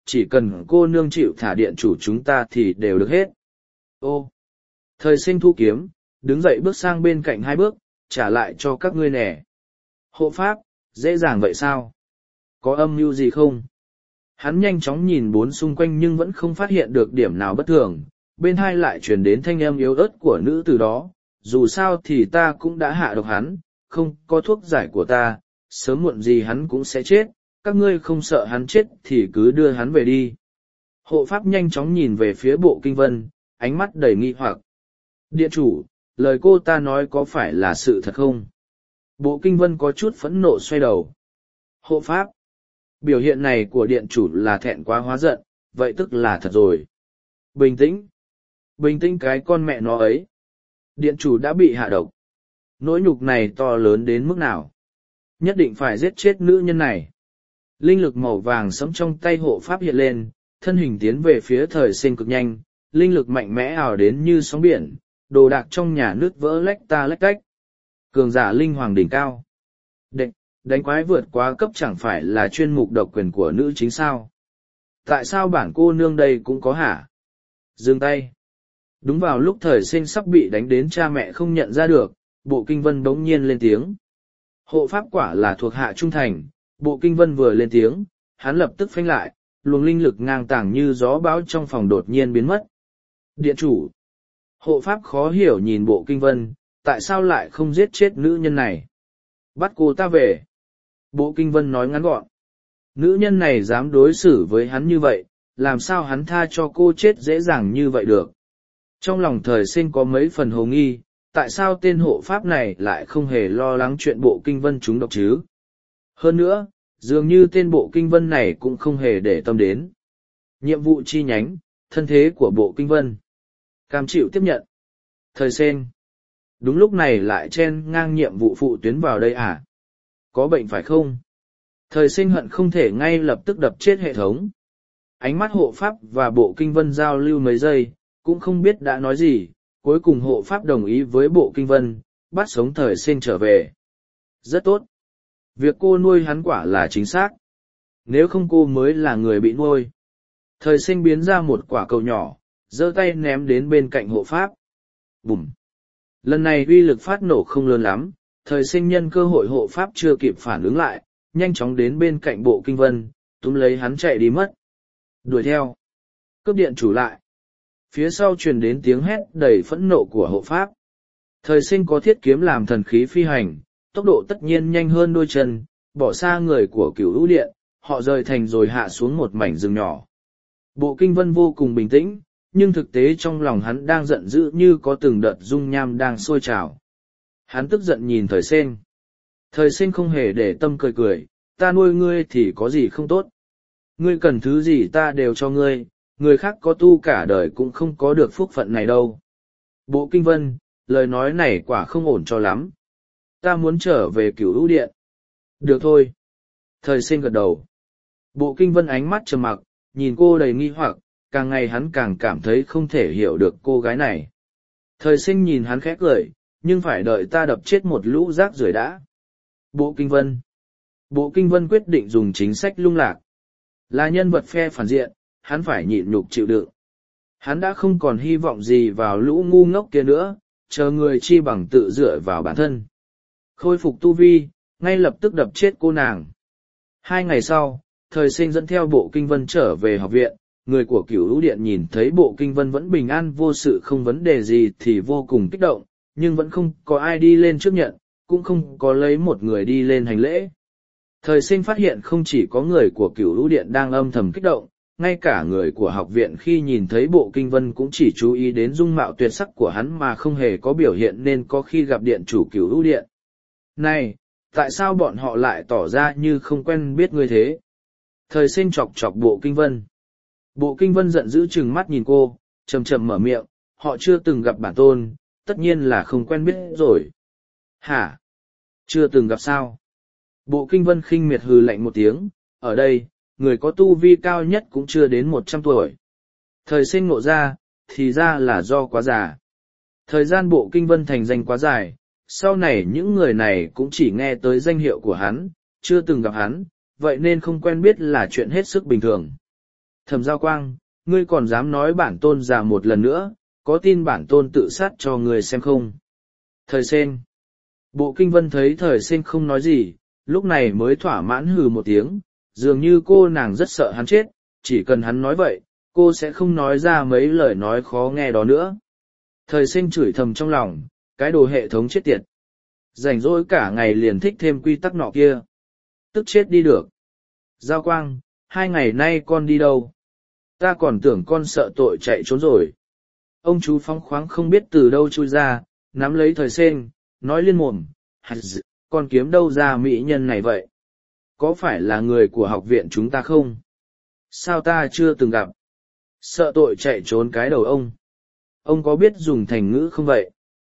chỉ cần cô nương chịu thả điện chủ chúng ta thì đều được hết. Ô! Thời sinh thu kiếm, đứng dậy bước sang bên cạnh hai bước, trả lại cho các ngươi nè. Hộ pháp, dễ dàng vậy sao? Có âm mưu gì không? Hắn nhanh chóng nhìn bốn xung quanh nhưng vẫn không phát hiện được điểm nào bất thường, bên hai lại truyền đến thanh âm yếu ớt của nữ từ đó. Dù sao thì ta cũng đã hạ độc hắn, không có thuốc giải của ta, sớm muộn gì hắn cũng sẽ chết, các ngươi không sợ hắn chết thì cứ đưa hắn về đi. Hộ pháp nhanh chóng nhìn về phía bộ kinh vân, ánh mắt đầy nghi hoặc. Điện chủ, lời cô ta nói có phải là sự thật không? Bộ kinh vân có chút phẫn nộ xoay đầu. Hộ pháp, biểu hiện này của điện chủ là thẹn quá hóa giận, vậy tức là thật rồi. Bình tĩnh. Bình tĩnh cái con mẹ nó ấy. Điện chủ đã bị hạ độc. Nỗi nhục này to lớn đến mức nào? Nhất định phải giết chết nữ nhân này. Linh lực màu vàng sẫm trong tay hộ pháp hiện lên, thân hình tiến về phía thời sinh cực nhanh, linh lực mạnh mẽ ảo đến như sóng biển, đồ đạc trong nhà nước vỡ lách ta lách cách. Cường giả linh hoàng đỉnh cao. Đệnh, đánh quái vượt quá cấp chẳng phải là chuyên mục độc quyền của nữ chính sao? Tại sao bản cô nương đây cũng có hả? Dừng tay. Đúng vào lúc thời sinh sắp bị đánh đến cha mẹ không nhận ra được, bộ kinh vân bỗng nhiên lên tiếng. Hộ pháp quả là thuộc hạ trung thành, bộ kinh vân vừa lên tiếng, hắn lập tức phanh lại, luồng linh lực ngang tàng như gió bão trong phòng đột nhiên biến mất. Điện chủ. Hộ pháp khó hiểu nhìn bộ kinh vân, tại sao lại không giết chết nữ nhân này? Bắt cô ta về. Bộ kinh vân nói ngắn gọn. Nữ nhân này dám đối xử với hắn như vậy, làm sao hắn tha cho cô chết dễ dàng như vậy được? Trong lòng thời sinh có mấy phần hồ nghi, tại sao tên hộ pháp này lại không hề lo lắng chuyện bộ kinh vân trúng độc chứ? Hơn nữa, dường như tên bộ kinh vân này cũng không hề để tâm đến. Nhiệm vụ chi nhánh, thân thế của bộ kinh vân. Cam chịu tiếp nhận. Thời sinh. Đúng lúc này lại chen ngang nhiệm vụ phụ tuyến vào đây à? Có bệnh phải không? Thời sinh hận không thể ngay lập tức đập chết hệ thống. Ánh mắt hộ pháp và bộ kinh vân giao lưu mấy giây, cũng không biết đã nói gì, cuối cùng hộ pháp đồng ý với bộ kinh vân, bắt sống thời sinh trở về. Rất tốt. Việc cô nuôi hắn quả là chính xác. Nếu không cô mới là người bị nuôi. Thời sinh biến ra một quả cầu nhỏ, giơ tay ném đến bên cạnh hộ pháp. Bùm. Lần này uy lực phát nổ không lớn lắm, thời sinh nhân cơ hội hộ pháp chưa kịp phản ứng lại, nhanh chóng đến bên cạnh bộ kinh vân, túm lấy hắn chạy đi mất. Đuổi theo. Cướp điện chủ lại. Phía sau truyền đến tiếng hét đầy phẫn nộ của hộ pháp. Thời sinh có thiết kiếm làm thần khí phi hành, tốc độ tất nhiên nhanh hơn đôi chân, bỏ xa người của cửu lũ điện, họ rời thành rồi hạ xuống một mảnh rừng nhỏ. Bộ kinh vân vô cùng bình tĩnh, nhưng thực tế trong lòng hắn đang giận dữ như có từng đợt dung nham đang sôi trào. Hắn tức giận nhìn thời sinh. Thời sinh không hề để tâm cười cười, ta nuôi ngươi thì có gì không tốt. Ngươi cần thứ gì ta đều cho ngươi, người khác có tu cả đời cũng không có được phúc phận này đâu. Bộ kinh vân, lời nói này quả không ổn cho lắm. Ta muốn trở về cửu lũ điện. Được thôi. Thời sinh gật đầu. Bộ kinh vân ánh mắt trầm mặc, nhìn cô đầy nghi hoặc, càng ngày hắn càng cảm thấy không thể hiểu được cô gái này. Thời sinh nhìn hắn khẽ cười, nhưng phải đợi ta đập chết một lũ rác rưởi đã. Bộ kinh vân. Bộ kinh vân quyết định dùng chính sách lung lạc. Là nhân vật phe phản diện, hắn phải nhịn nhục chịu đựng. Hắn đã không còn hy vọng gì vào lũ ngu ngốc kia nữa, chờ người chi bằng tự dựa vào bản thân. Khôi phục tu vi, ngay lập tức đập chết cô nàng. Hai ngày sau, thời sinh dẫn theo bộ kinh vân trở về học viện, người của cửu lũ điện nhìn thấy bộ kinh vân vẫn bình an vô sự không vấn đề gì thì vô cùng kích động, nhưng vẫn không có ai đi lên trước nhận, cũng không có lấy một người đi lên hành lễ. Thời sinh phát hiện không chỉ có người của cửu lũ điện đang âm thầm kích động, ngay cả người của học viện khi nhìn thấy bộ kinh vân cũng chỉ chú ý đến dung mạo tuyệt sắc của hắn mà không hề có biểu hiện nên có khi gặp điện chủ cửu lũ điện. Này, tại sao bọn họ lại tỏ ra như không quen biết ngươi thế? Thời sinh chọc chọc bộ kinh vân. Bộ kinh vân giận dữ chừng mắt nhìn cô, chầm chầm mở miệng, họ chưa từng gặp bản tôn, tất nhiên là không quen biết rồi. Hả? Chưa từng gặp sao? Bộ kinh vân khinh miệt hừ lạnh một tiếng, ở đây, người có tu vi cao nhất cũng chưa đến một trăm tuổi. Thời sinh ngộ ra, thì ra là do quá già. Thời gian bộ kinh vân thành danh quá dài, sau này những người này cũng chỉ nghe tới danh hiệu của hắn, chưa từng gặp hắn, vậy nên không quen biết là chuyện hết sức bình thường. Thẩm Giao Quang, ngươi còn dám nói bản tôn già một lần nữa, có tin bản tôn tự sát cho ngươi xem không? Thời Sen. Bộ Kinh Vân thấy Thời Sen không nói gì, lúc này mới thỏa mãn hừ một tiếng, dường như cô nàng rất sợ hắn chết, chỉ cần hắn nói vậy, cô sẽ không nói ra mấy lời nói khó nghe đó nữa. Thời Sen chửi thầm trong lòng, cái đồ hệ thống chết tiệt. Rảnh rỗi cả ngày liền thích thêm quy tắc nọ kia. Tức chết đi được. Giao Quang, hai ngày nay con đi đâu? Ta còn tưởng con sợ tội chạy trốn rồi. Ông chú phóng khoáng không biết từ đâu chui ra, nắm lấy Thời Sen, nói liên mồm, con kiếm đâu ra mỹ nhân này vậy? Có phải là người của học viện chúng ta không? Sao ta chưa từng gặp? Sợ tội chạy trốn cái đầu ông. Ông có biết dùng thành ngữ không vậy?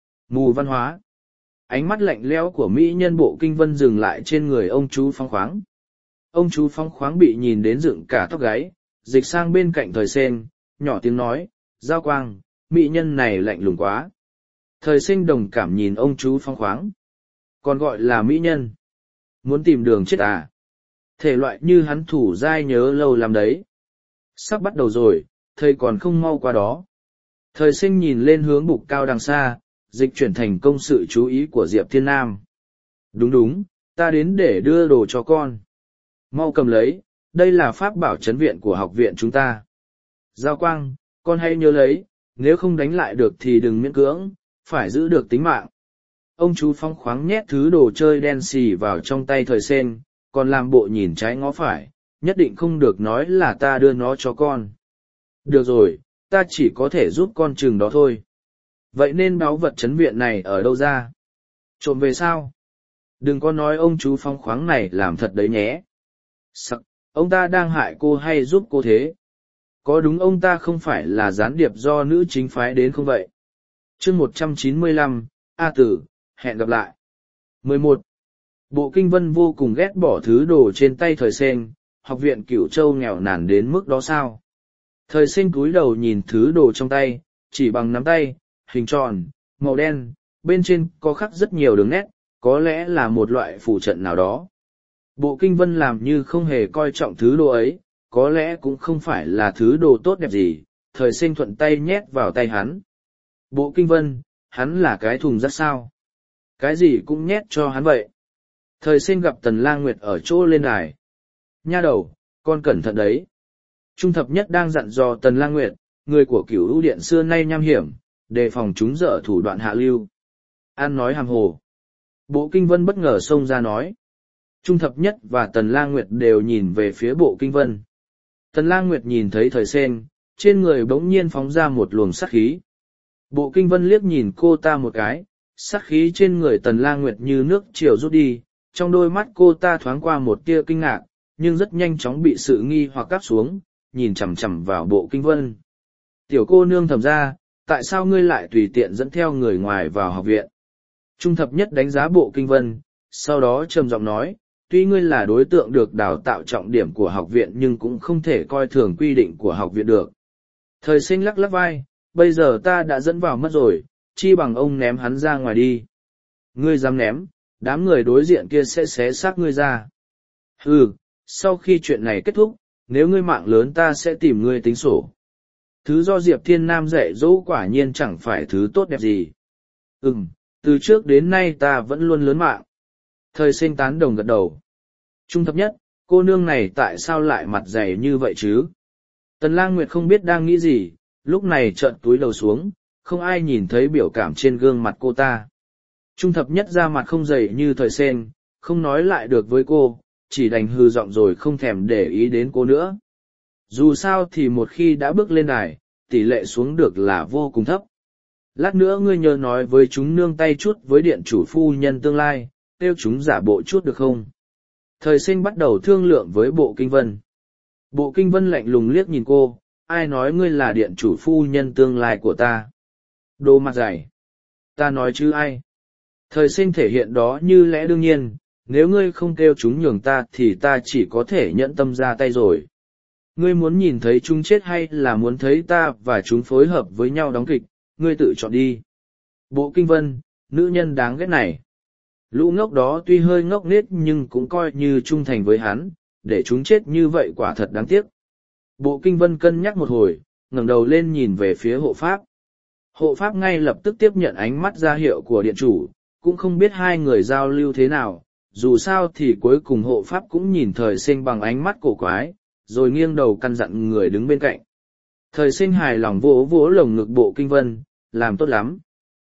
Mù văn hóa. Ánh mắt lạnh lẽo của mỹ nhân Bộ Kinh Vân dừng lại trên người ông chú phóng khoáng. Ông chú phóng khoáng bị nhìn đến dựng cả tóc gáy, dịch sang bên cạnh Thời Sen, nhỏ tiếng nói, Giao Quang, mỹ nhân này lạnh lùng quá. Thời Sinh đồng cảm nhìn ông chú phóng khoáng. Còn gọi là mỹ nhân. Muốn tìm đường chết à? Thể loại như hắn thủ dai nhớ lâu làm đấy. Sắp bắt đầu rồi, thầy còn không mau qua đó. Thời Sinh nhìn lên hướng bục cao đằng xa, dịch chuyển thành công sự chú ý của Diệp Thiên Nam. Đúng đúng, ta đến để đưa đồ cho con. Mau cầm lấy, đây là pháp bảo trấn viện của học viện chúng ta. Giao Quang, con hãy nhớ lấy, nếu không đánh lại được thì đừng miễn cưỡng, phải giữ được tính mạng. Ông chú phong khoáng nhét thứ đồ chơi đen xì vào trong tay Thời Sen, còn làm bộ nhìn trái ngó phải, nhất định không được nói là ta đưa nó cho con. Được rồi, ta chỉ có thể giúp con chừng đó thôi. Vậy nên báu vật trấn viện này ở đâu ra? Trộm về sao? Đừng có nói ông chú phong khoáng này làm thật đấy nhé. Sắc, ông ta đang hại cô hay giúp cô thế? Có đúng ông ta không phải là gián điệp do nữ chính phái đến không vậy? chương một trăm chín mươi lăm, A Tử, hẹn gặp lại. mười một. Bộ Kinh Vân vô cùng ghét bỏ thứ đồ trên tay Thời Sen, học viện Cửu Châu nghèo nàn đến mức đó sao? Thời Sen cúi đầu nhìn thứ đồ trong tay, chỉ bằng nắm tay, hình tròn, màu đen, bên trên có khắc rất nhiều đường nét, có lẽ là một loại phù trận nào đó. Bộ Kinh Vân làm như không hề coi trọng thứ đồ ấy, có lẽ cũng không phải là thứ đồ tốt đẹp gì, Thời Sen thuận tay nhét vào tay hắn. Bộ Kinh Vân, hắn là cái thùng rác sao? Cái gì cũng nhét cho hắn vậy. Thời Sen gặp Tần Lang Nguyệt ở chỗ lên đài. Nha đầu, con cẩn thận đấy. Trung thập nhất đang dặn dò Tần Lang Nguyệt, người của Cửu Ưu Điện xưa nay nham hiểm, đề phòng chúng dở thủ đoạn hạ lưu. An nói hàm hồ. Bộ Kinh Vân bất ngờ xông ra nói. Trung thập nhất và Tần Lang Nguyệt đều nhìn về phía Bộ Kinh Vân. Tần Lang Nguyệt nhìn thấy Thời Sen, trên người bỗng nhiên phóng ra một luồng sát khí. Bộ Kinh Vân liếc nhìn cô ta một cái, sát khí trên người Tần Lang Nguyệt như nước triều rút đi, trong đôi mắt cô ta thoáng qua một tia kinh ngạc, nhưng rất nhanh chóng bị sự nghi hoặc cáp xuống, nhìn chằm chằm vào Bộ Kinh Vân. Tiểu cô nương thầm ra, tại sao ngươi lại tùy tiện dẫn theo người ngoài vào học viện? Trung thập nhất đánh giá Bộ Kinh Vân, sau đó trầm giọng nói, tuy ngươi là đối tượng được đào tạo trọng điểm của học viện nhưng cũng không thể coi thường quy định của học viện được. Thời Sinh lắc lắc vai, bây giờ ta đã dẫn vào mất rồi, chi bằng ông ném hắn ra ngoài đi. Ngươi dám ném, đám người đối diện kia sẽ xé xác ngươi ra. Ừ, sau khi chuyện này kết thúc, nếu ngươi mạng lớn ta sẽ tìm ngươi tính sổ. Thứ do Diệp Thiên Nam dạy dỗ quả nhiên chẳng phải thứ tốt đẹp gì. Ừm, từ trước đến nay ta vẫn luôn lớn mạng. Thời Sinh tán đồng gật đầu. Trung thập nhất, cô nương này tại sao lại mặt dày như vậy chứ? Tần Lang Nguyệt không biết đang nghĩ gì, lúc này trợn túi đầu xuống, không ai nhìn thấy biểu cảm trên gương mặt cô ta. Trung thập nhất ra mặt không dày như Thời Sen, không nói lại được với cô, chỉ đành hừ giọng rồi không thèm để ý đến cô nữa. Dù sao thì một khi đã bước lên đài, tỷ lệ xuống được là vô cùng thấp. Lát nữa ngươi nhớ nói với chúng nương tay chút với điện chủ phu nhân tương lai, kêu chúng giả bộ chút được không? Thời Sinh bắt đầu thương lượng với Bộ Kinh Vân. Bộ Kinh Vân lạnh lùng liếc nhìn cô, ai nói ngươi là điện chủ phu nhân tương lai của ta? Đồ mặt dày. Ta nói chứ ai? Thời Sinh thể hiện đó như lẽ đương nhiên, nếu ngươi không kêu chúng nhường ta thì ta chỉ có thể nhẫn tâm ra tay rồi. Ngươi muốn nhìn thấy chúng chết hay là muốn thấy ta và chúng phối hợp với nhau đóng kịch, ngươi tự chọn đi. Bộ Kinh Vân, nữ nhân đáng ghét này. Lũ ngốc đó tuy hơi ngốc nghếch nhưng cũng coi như trung thành với hắn, để chúng chết như vậy quả thật đáng tiếc. Bộ kinh vân cân nhắc một hồi, ngẩng đầu lên nhìn về phía hộ pháp. Hộ pháp ngay lập tức tiếp nhận ánh mắt ra hiệu của điện chủ, cũng không biết hai người giao lưu thế nào, dù sao thì cuối cùng hộ pháp cũng nhìn thời sinh bằng ánh mắt cổ quái, rồi nghiêng đầu căn dặn người đứng bên cạnh. Thời sinh hài lòng vỗ vỗ lồng ngực bộ kinh vân, làm tốt lắm.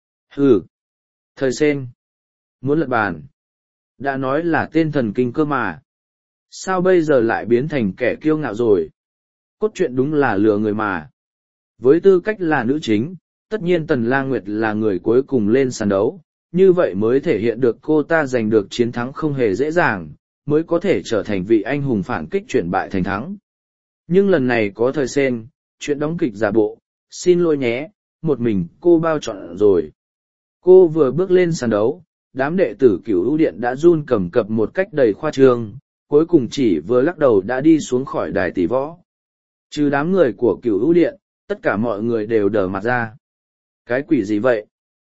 Hừ. Thời sinh. Muốn lật bàn. Đã nói là tên thần kinh cơ mà. Sao bây giờ lại biến thành kẻ kiêu ngạo rồi? Cốt truyện đúng là lừa người mà. Với tư cách là nữ chính, tất nhiên Tần Lang Nguyệt là người cuối cùng lên sàn đấu, như vậy mới thể hiện được cô ta giành được chiến thắng không hề dễ dàng, mới có thể trở thành vị anh hùng phản kích chuyển bại thành thắng. Nhưng lần này có thời sen, chuyện đóng kịch giả bộ, xin lỗi nhé, một mình cô bao trọn rồi. Cô vừa bước lên sàn đấu, đám đệ tử Cửu Ưu Điện đã run cầm cập một cách đầy khoa trương, cuối cùng chỉ vừa lắc đầu đã đi xuống khỏi đài tỷ võ. Trừ đám người của Cửu Ưu Điện, tất cả mọi người đều đờ mặt ra. Cái quỷ gì vậy?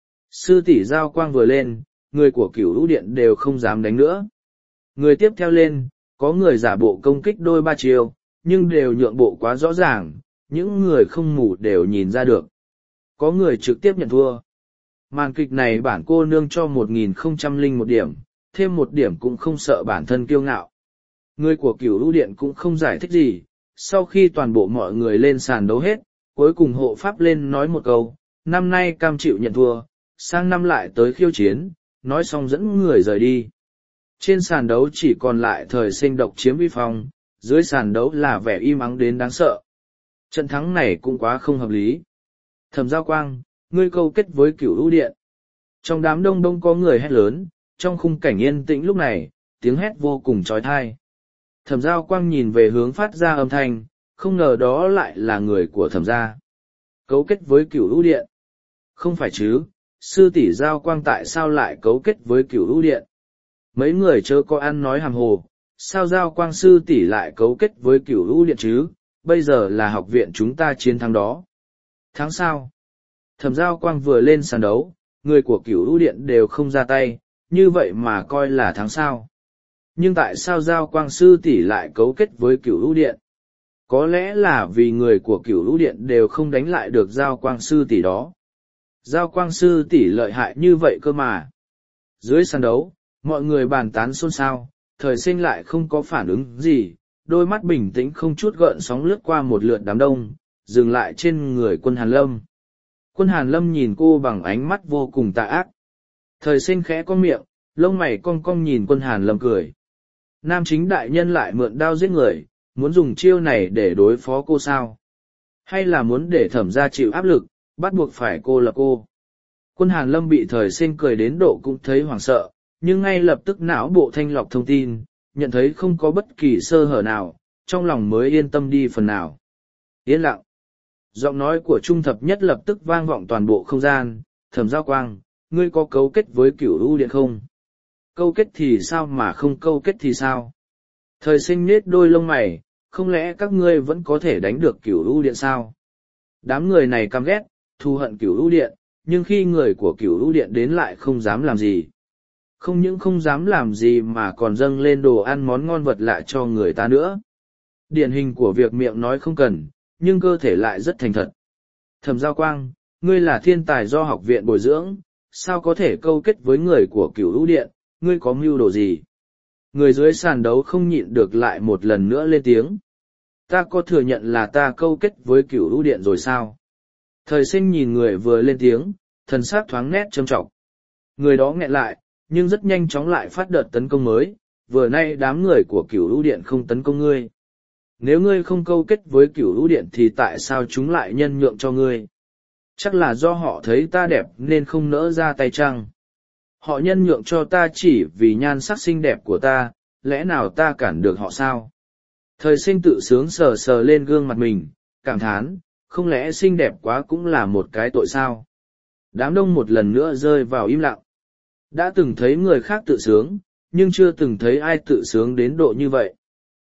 Sư tỷ giao quang vừa lên, người của Cửu Ưu Điện đều không dám đánh nữa. Người tiếp theo lên, có người giả bộ công kích đôi ba chiều, nhưng đều nhượng bộ quá rõ ràng, những người không mù đều nhìn ra được. Có người trực tiếp nhận thua. Màn kịch này bản cô nương cho một nghìn không trăm lẻ một điểm, thêm một điểm cũng không sợ bản thân kiêu ngạo. Người của Cửu Ưu Điện cũng không giải thích gì, sau khi toàn bộ mọi người lên sàn đấu hết, cuối cùng hộ pháp lên nói một câu, năm nay cam chịu nhận thua, sang năm lại tới khiêu chiến, nói xong dẫn người rời đi. Trên sàn đấu chỉ còn lại thời sinh độc chiếm vi phong, dưới sàn đấu là vẻ im ắng đến đáng sợ. Trận thắng này cũng quá không hợp lý. Thẩm Giao Quang, ngươi câu kết với Cửu Ưu Điện. Trong đám đông đông có người hét lớn, trong khung cảnh yên tĩnh lúc này, tiếng hét vô cùng trói thai. Thẩm Giao Quang nhìn về hướng phát ra âm thanh, không ngờ đó lại là người của Thẩm gia. Cấu kết với Cửu Ưu Điện. Không phải chứ, sư tỷ Giao Quang tại sao lại cấu kết với Cửu Ưu Điện? Mấy người chớ có ăn nói hàm hồ, sao Giao Quang sư tỷ lại cấu kết với Cửu Ưu Điện chứ? Bây giờ là học viện chúng ta chiến thắng đó. Thắng sao? Thẩm Giao Quang vừa lên sàn đấu, người của Cửu Ưu Điện đều không ra tay, như vậy mà coi là thắng sao? Nhưng tại sao Giao Quang sư tỷ lại cấu kết với Cửu Ưu Điện? Có lẽ là vì người của Cửu Ưu Điện đều không đánh lại được Giao Quang sư tỷ đó. Giao Quang sư tỷ lợi hại như vậy cơ mà. Dưới sàn đấu, mọi người bàn tán xôn xao, thời sinh lại không có phản ứng gì, đôi mắt bình tĩnh không chút gợn sóng lướt qua một lượt đám đông, dừng lại trên người Quân Hàn Lâm. Quân Hàn Lâm nhìn cô bằng ánh mắt vô cùng tà ác. Thời sinh khẽ có miệng, lông mày cong cong nhìn Quân Hàn Lâm cười. Nam chính đại nhân lại mượn đao giết người, muốn dùng chiêu này để đối phó cô sao? Hay là muốn để Thẩm gia chịu áp lực, bắt buộc phải cô lập cô? Quân Hàn Lâm bị thời sinh cười đến độ cũng thấy hoảng sợ, nhưng ngay lập tức não bộ thanh lọc thông tin, nhận thấy không có bất kỳ sơ hở nào, trong lòng mới yên tâm đi phần nào. Yên lặng. Giọng nói của Trung Thập Nhất lập tức vang vọng toàn bộ không gian, Thẩm Giao Quang, ngươi có cấu kết với Cửu Ưu Điện không? Câu kết thì sao mà không câu kết thì sao? Thời sinh nết đôi lông mày, không lẽ các ngươi vẫn có thể đánh được Cửu Ưu Điện sao? Đám người này căm ghét, thù hận Cửu Ưu Điện, nhưng khi người của Cửu Ưu Điện đến lại không dám làm gì. Không những không dám làm gì mà còn dâng lên đồ ăn món ngon vật lạ cho người ta nữa. Điển hình của việc miệng nói không cần, nhưng cơ thể lại rất thành thật. Thẩm Giao Quang, ngươi là thiên tài do học viện bồi dưỡng, sao có thể câu kết với người của Cửu Ưu Điện, ngươi có mưu đồ gì? Người dưới sàn đấu không nhịn được lại một lần nữa lên tiếng. Ta có thừa nhận là ta câu kết với Cửu Ưu Điện rồi sao? Thời sinh nhìn người vừa lên tiếng, thần sắc thoáng nét trầm trọng. Người đó nghẹn lại, nhưng rất nhanh chóng lại phát đợt tấn công mới, vừa nay đám người của Cửu Ưu Điện không tấn công ngươi. Nếu ngươi không câu kết với Cửu Ưu Điện thì tại sao chúng lại nhân nhượng cho ngươi? Chắc là do họ thấy ta đẹp nên không nỡ ra tay chăng? Họ nhân nhượng cho ta chỉ vì nhan sắc xinh đẹp của ta, lẽ nào ta cản được họ sao? Thời sinh tự sướng sờ sờ lên gương mặt mình, cảm thán, không lẽ xinh đẹp quá cũng là một cái tội sao? Đám đông một lần nữa rơi vào im lặng. Đã từng thấy người khác tự sướng, nhưng chưa từng thấy ai tự sướng đến độ như vậy.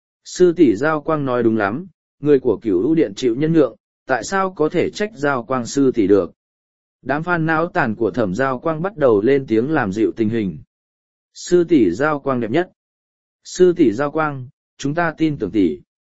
Sư tỷ Giao Quang nói đúng lắm, người của Cửu Ưu Điện chịu nhân nhượng, tại sao có thể trách Giao Quang sư tỷ được? Đám fan não tàn của Thẩm Giao Quang bắt đầu lên tiếng làm dịu tình hình. Sư tỷ Giao Quang đẹp nhất. Sư tỷ Giao Quang, chúng ta tin tưởng tỷ.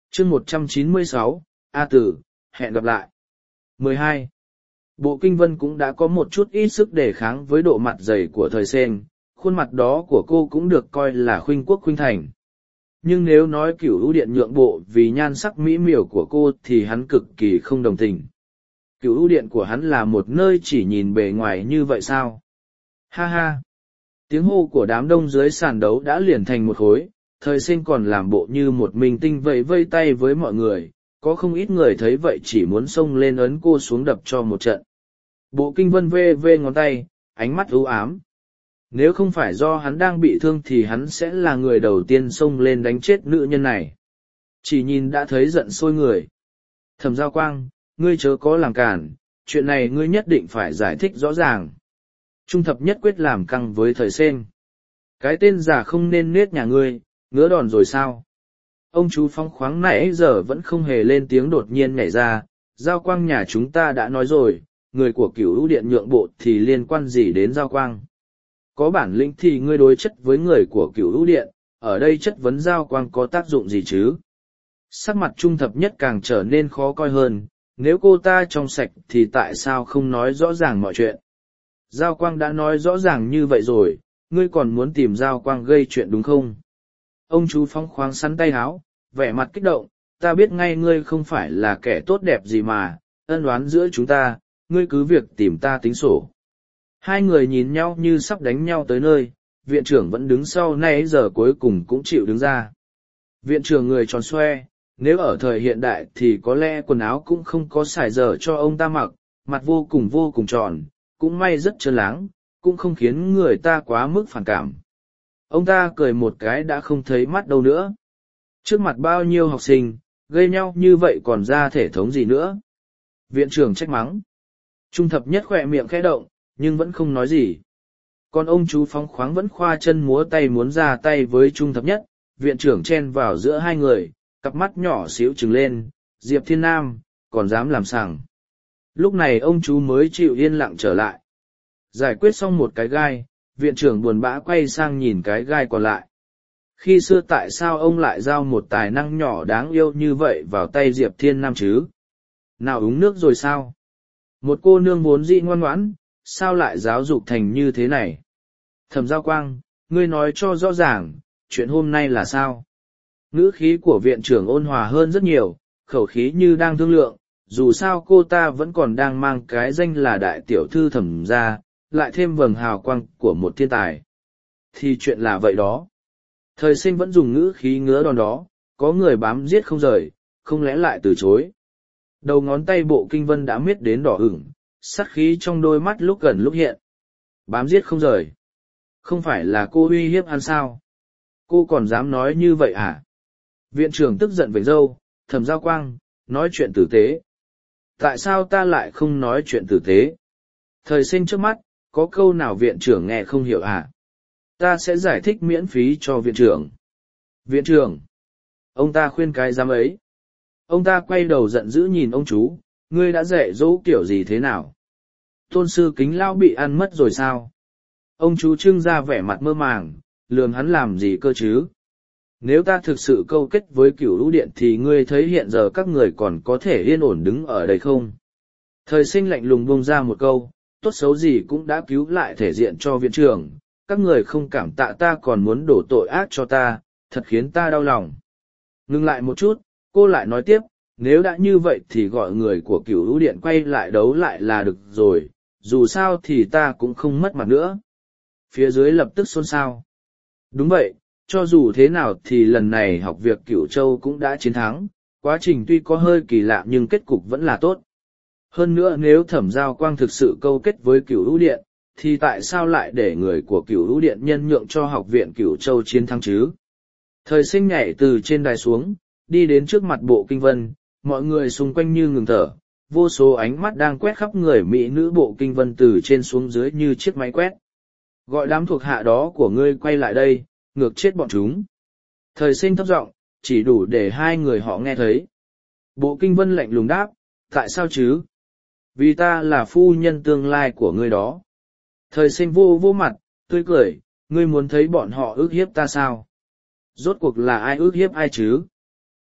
chương một trăm chín mươi sáu, A Tử, hẹn gặp lại. mười hai. Bộ Kinh Vân cũng đã có một chút ít sức đề kháng với độ mặt dày của thời sen, khuôn mặt đó của cô cũng được coi là khuynh quốc khuynh thành. Nhưng nếu nói Cửu Ưu Điện nhượng bộ vì nhan sắc mỹ miều của cô thì hắn cực kỳ không đồng tình. Cửu Ưu Điện của hắn là một nơi chỉ nhìn bề ngoài như vậy sao? Ha ha! Tiếng hô của đám đông dưới sàn đấu đã liền thành một khối, thời sinh còn làm bộ như một minh tinh vẫy vây tay với mọi người, có không ít người thấy vậy chỉ muốn xông lên ấn cô xuống đập cho một trận. Bộ Kinh Vân vê vê ngón tay, ánh mắt u ám. Nếu không phải do hắn đang bị thương thì hắn sẽ là người đầu tiên xông lên đánh chết nữ nhân này. Chỉ nhìn đã thấy giận sôi người. Thẩm Giao Quang, ngươi chớ có làm cản, chuyện này ngươi nhất định phải giải thích rõ ràng. Trung thập nhất quyết làm căng với thời sen. Cái tên giả không nên nết nhà ngươi, ngứa đòn rồi sao? Ông chú phóng khoáng nãy giờ vẫn không hề lên tiếng đột nhiên nhảy ra. Giao Quang nhà chúng ta đã nói rồi, người của Cửu Ưu Điện nhượng bộ thì liên quan gì đến Giao Quang? Có bản lĩnh thì ngươi đối chất với người của Cửu Ưu Điện, ở đây chất vấn Giao Quang có tác dụng gì chứ? Sắc mặt Trung thập nhất càng trở nên khó coi hơn, nếu cô ta trong sạch thì tại sao không nói rõ ràng mọi chuyện? Giao Quang đã nói rõ ràng như vậy rồi, ngươi còn muốn tìm Giao Quang gây chuyện đúng không? Ông chú phóng khoáng sắn tay háo, vẻ mặt kích động, ta biết ngay ngươi không phải là kẻ tốt đẹp gì mà, ân oán giữa chúng ta, ngươi cứ việc tìm ta tính sổ. Hai người nhìn nhau như sắp đánh nhau tới nơi, viện trưởng vẫn đứng sau nay giờ cuối cùng cũng chịu đứng ra. Viện trưởng người tròn xoe, nếu ở thời hiện đại thì có lẽ quần áo cũng không có xài dở cho ông ta mặc, mặt vô cùng vô cùng tròn, cũng may rất trơn láng, cũng không khiến người ta quá mức phản cảm. Ông ta cười một cái đã không thấy mắt đâu nữa. Trước mặt bao nhiêu học sinh, gây nhau như vậy còn ra thể thống gì nữa. Viện trưởng trách mắng. Trung thập nhất khỏe miệng khẽ động, nhưng vẫn không nói gì. Còn ông chú phóng khoáng vẫn khoa chân múa tay muốn ra tay với Trung thập nhất, viện trưởng chen vào giữa hai người, cặp mắt nhỏ xíu trừng lên, Diệp Thiên Nam, còn dám làm sàng. Lúc này ông chú mới chịu yên lặng trở lại. Giải quyết xong một cái gai, viện trưởng buồn bã quay sang nhìn cái gai còn lại. Khi xưa tại sao ông lại giao một tài năng nhỏ đáng yêu như vậy vào tay Diệp Thiên Nam chứ? Nào uống nước rồi sao? Một cô nương vốn dĩ ngoan ngoãn, sao lại giáo dục thành như thế này? Thẩm Giao Quang, ngươi nói cho rõ ràng, chuyện hôm nay là sao? Ngữ khí của viện trưởng ôn hòa hơn rất nhiều, khẩu khí như đang thương lượng, dù sao cô ta vẫn còn đang mang cái danh là đại tiểu thư Thẩm gia, lại thêm vầng hào quang của một thiên tài. Thì chuyện là vậy đó. Thời sinh vẫn dùng ngữ khí ngứa đòn đó, có người bám giết không rời, không lẽ lại từ chối. Đầu ngón tay Bộ Kinh Vân đã miết đến đỏ ửng, sát khí trong đôi mắt lúc gần lúc hiện. Bám giết không rời. Không phải là cô uy hiếp hắn sao? Cô còn dám nói như vậy à? Viện trưởng tức giận vểnh râu, Thẩm Giao Quang, nói chuyện tử tế. Tại sao ta lại không nói chuyện tử tế? Thời sinh trước mắt, có câu nào viện trưởng nghe không hiểu à? Ta sẽ giải thích miễn phí cho viện trưởng. Viện trưởng. Ông ta khuyên cái dám ấy. Ông ta quay đầu giận dữ nhìn ông chú, ngươi đã dạy dỗ kiểu gì thế nào? Tôn sư Kính Lão bị ăn mất rồi sao? Ông chú trưng ra vẻ mặt mơ màng, lường hắn làm gì cơ chứ? Nếu ta thực sự câu kết với Cửu Ưu Điện thì ngươi thấy hiện giờ các người còn có thể yên ổn đứng ở đây không? Thời sinh lạnh lùng buông ra một câu, tốt xấu gì cũng đã cứu lại thể diện cho viện trưởng, các người không cảm tạ ta còn muốn đổ tội ác cho ta, thật khiến ta đau lòng. Ngưng lại một chút, cô lại nói tiếp, nếu đã như vậy thì gọi người của Cửu Ưu Điện quay lại đấu lại là được rồi, dù sao thì ta cũng không mất mặt nữa. Phía dưới lập tức xôn xao. Đúng vậy, cho dù thế nào thì lần này học việc Cửu Châu cũng đã chiến thắng, quá trình tuy có hơi kỳ lạ nhưng kết cục vẫn là tốt. Hơn nữa nếu Thẩm Giao Quang thực sự câu kết với Cửu Ưu Điện, thì tại sao lại để người của Cửu Ưu Điện nhân nhượng cho học viện Cửu Châu chiến thắng chứ? Thời sinh nhảy từ trên đài xuống, đi đến trước mặt Bộ Kinh Vân, mọi người xung quanh như ngừng thở, vô số ánh mắt đang quét khắp người mỹ nữ Bộ Kinh Vân từ trên xuống dưới như chiếc máy quét. Gọi đám thuộc hạ đó của ngươi quay lại đây, ngược chết bọn chúng. Thời sinh thấp giọng, chỉ đủ để hai người họ nghe thấy. Bộ Kinh Vân lạnh lùng đáp, tại sao chứ? Vì ta là phu nhân tương lai của ngươi đó. Thời sinh vô vô mặt, tươi cười, ngươi muốn thấy bọn họ ước hiếp ta sao? Rốt cuộc là ai ước hiếp ai chứ?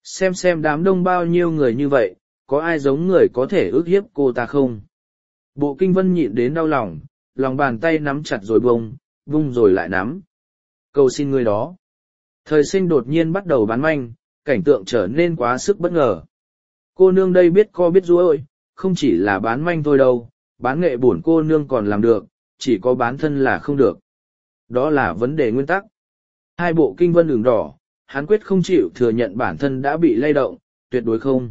Xem xem đám đông bao nhiêu người như vậy, có ai giống người có thể ức hiếp cô ta không? Bộ Kinh Vân nhịn đến đau lòng, lòng bàn tay nắm chặt rồi bông, vung rồi lại nắm. Cầu xin người đó. Thời sinh đột nhiên bắt đầu bán manh, cảnh tượng trở nên quá sức bất ngờ. Cô nương đây biết co biết ruôi, không chỉ là bán manh thôi đâu, bán nghệ bổn cô nương còn làm được, chỉ có bán thân là không được. Đó là vấn đề nguyên tắc. Hai bộ kinh vân đường đỏ, hắn quyết không chịu thừa nhận bản thân đã bị lay động, tuyệt đối không.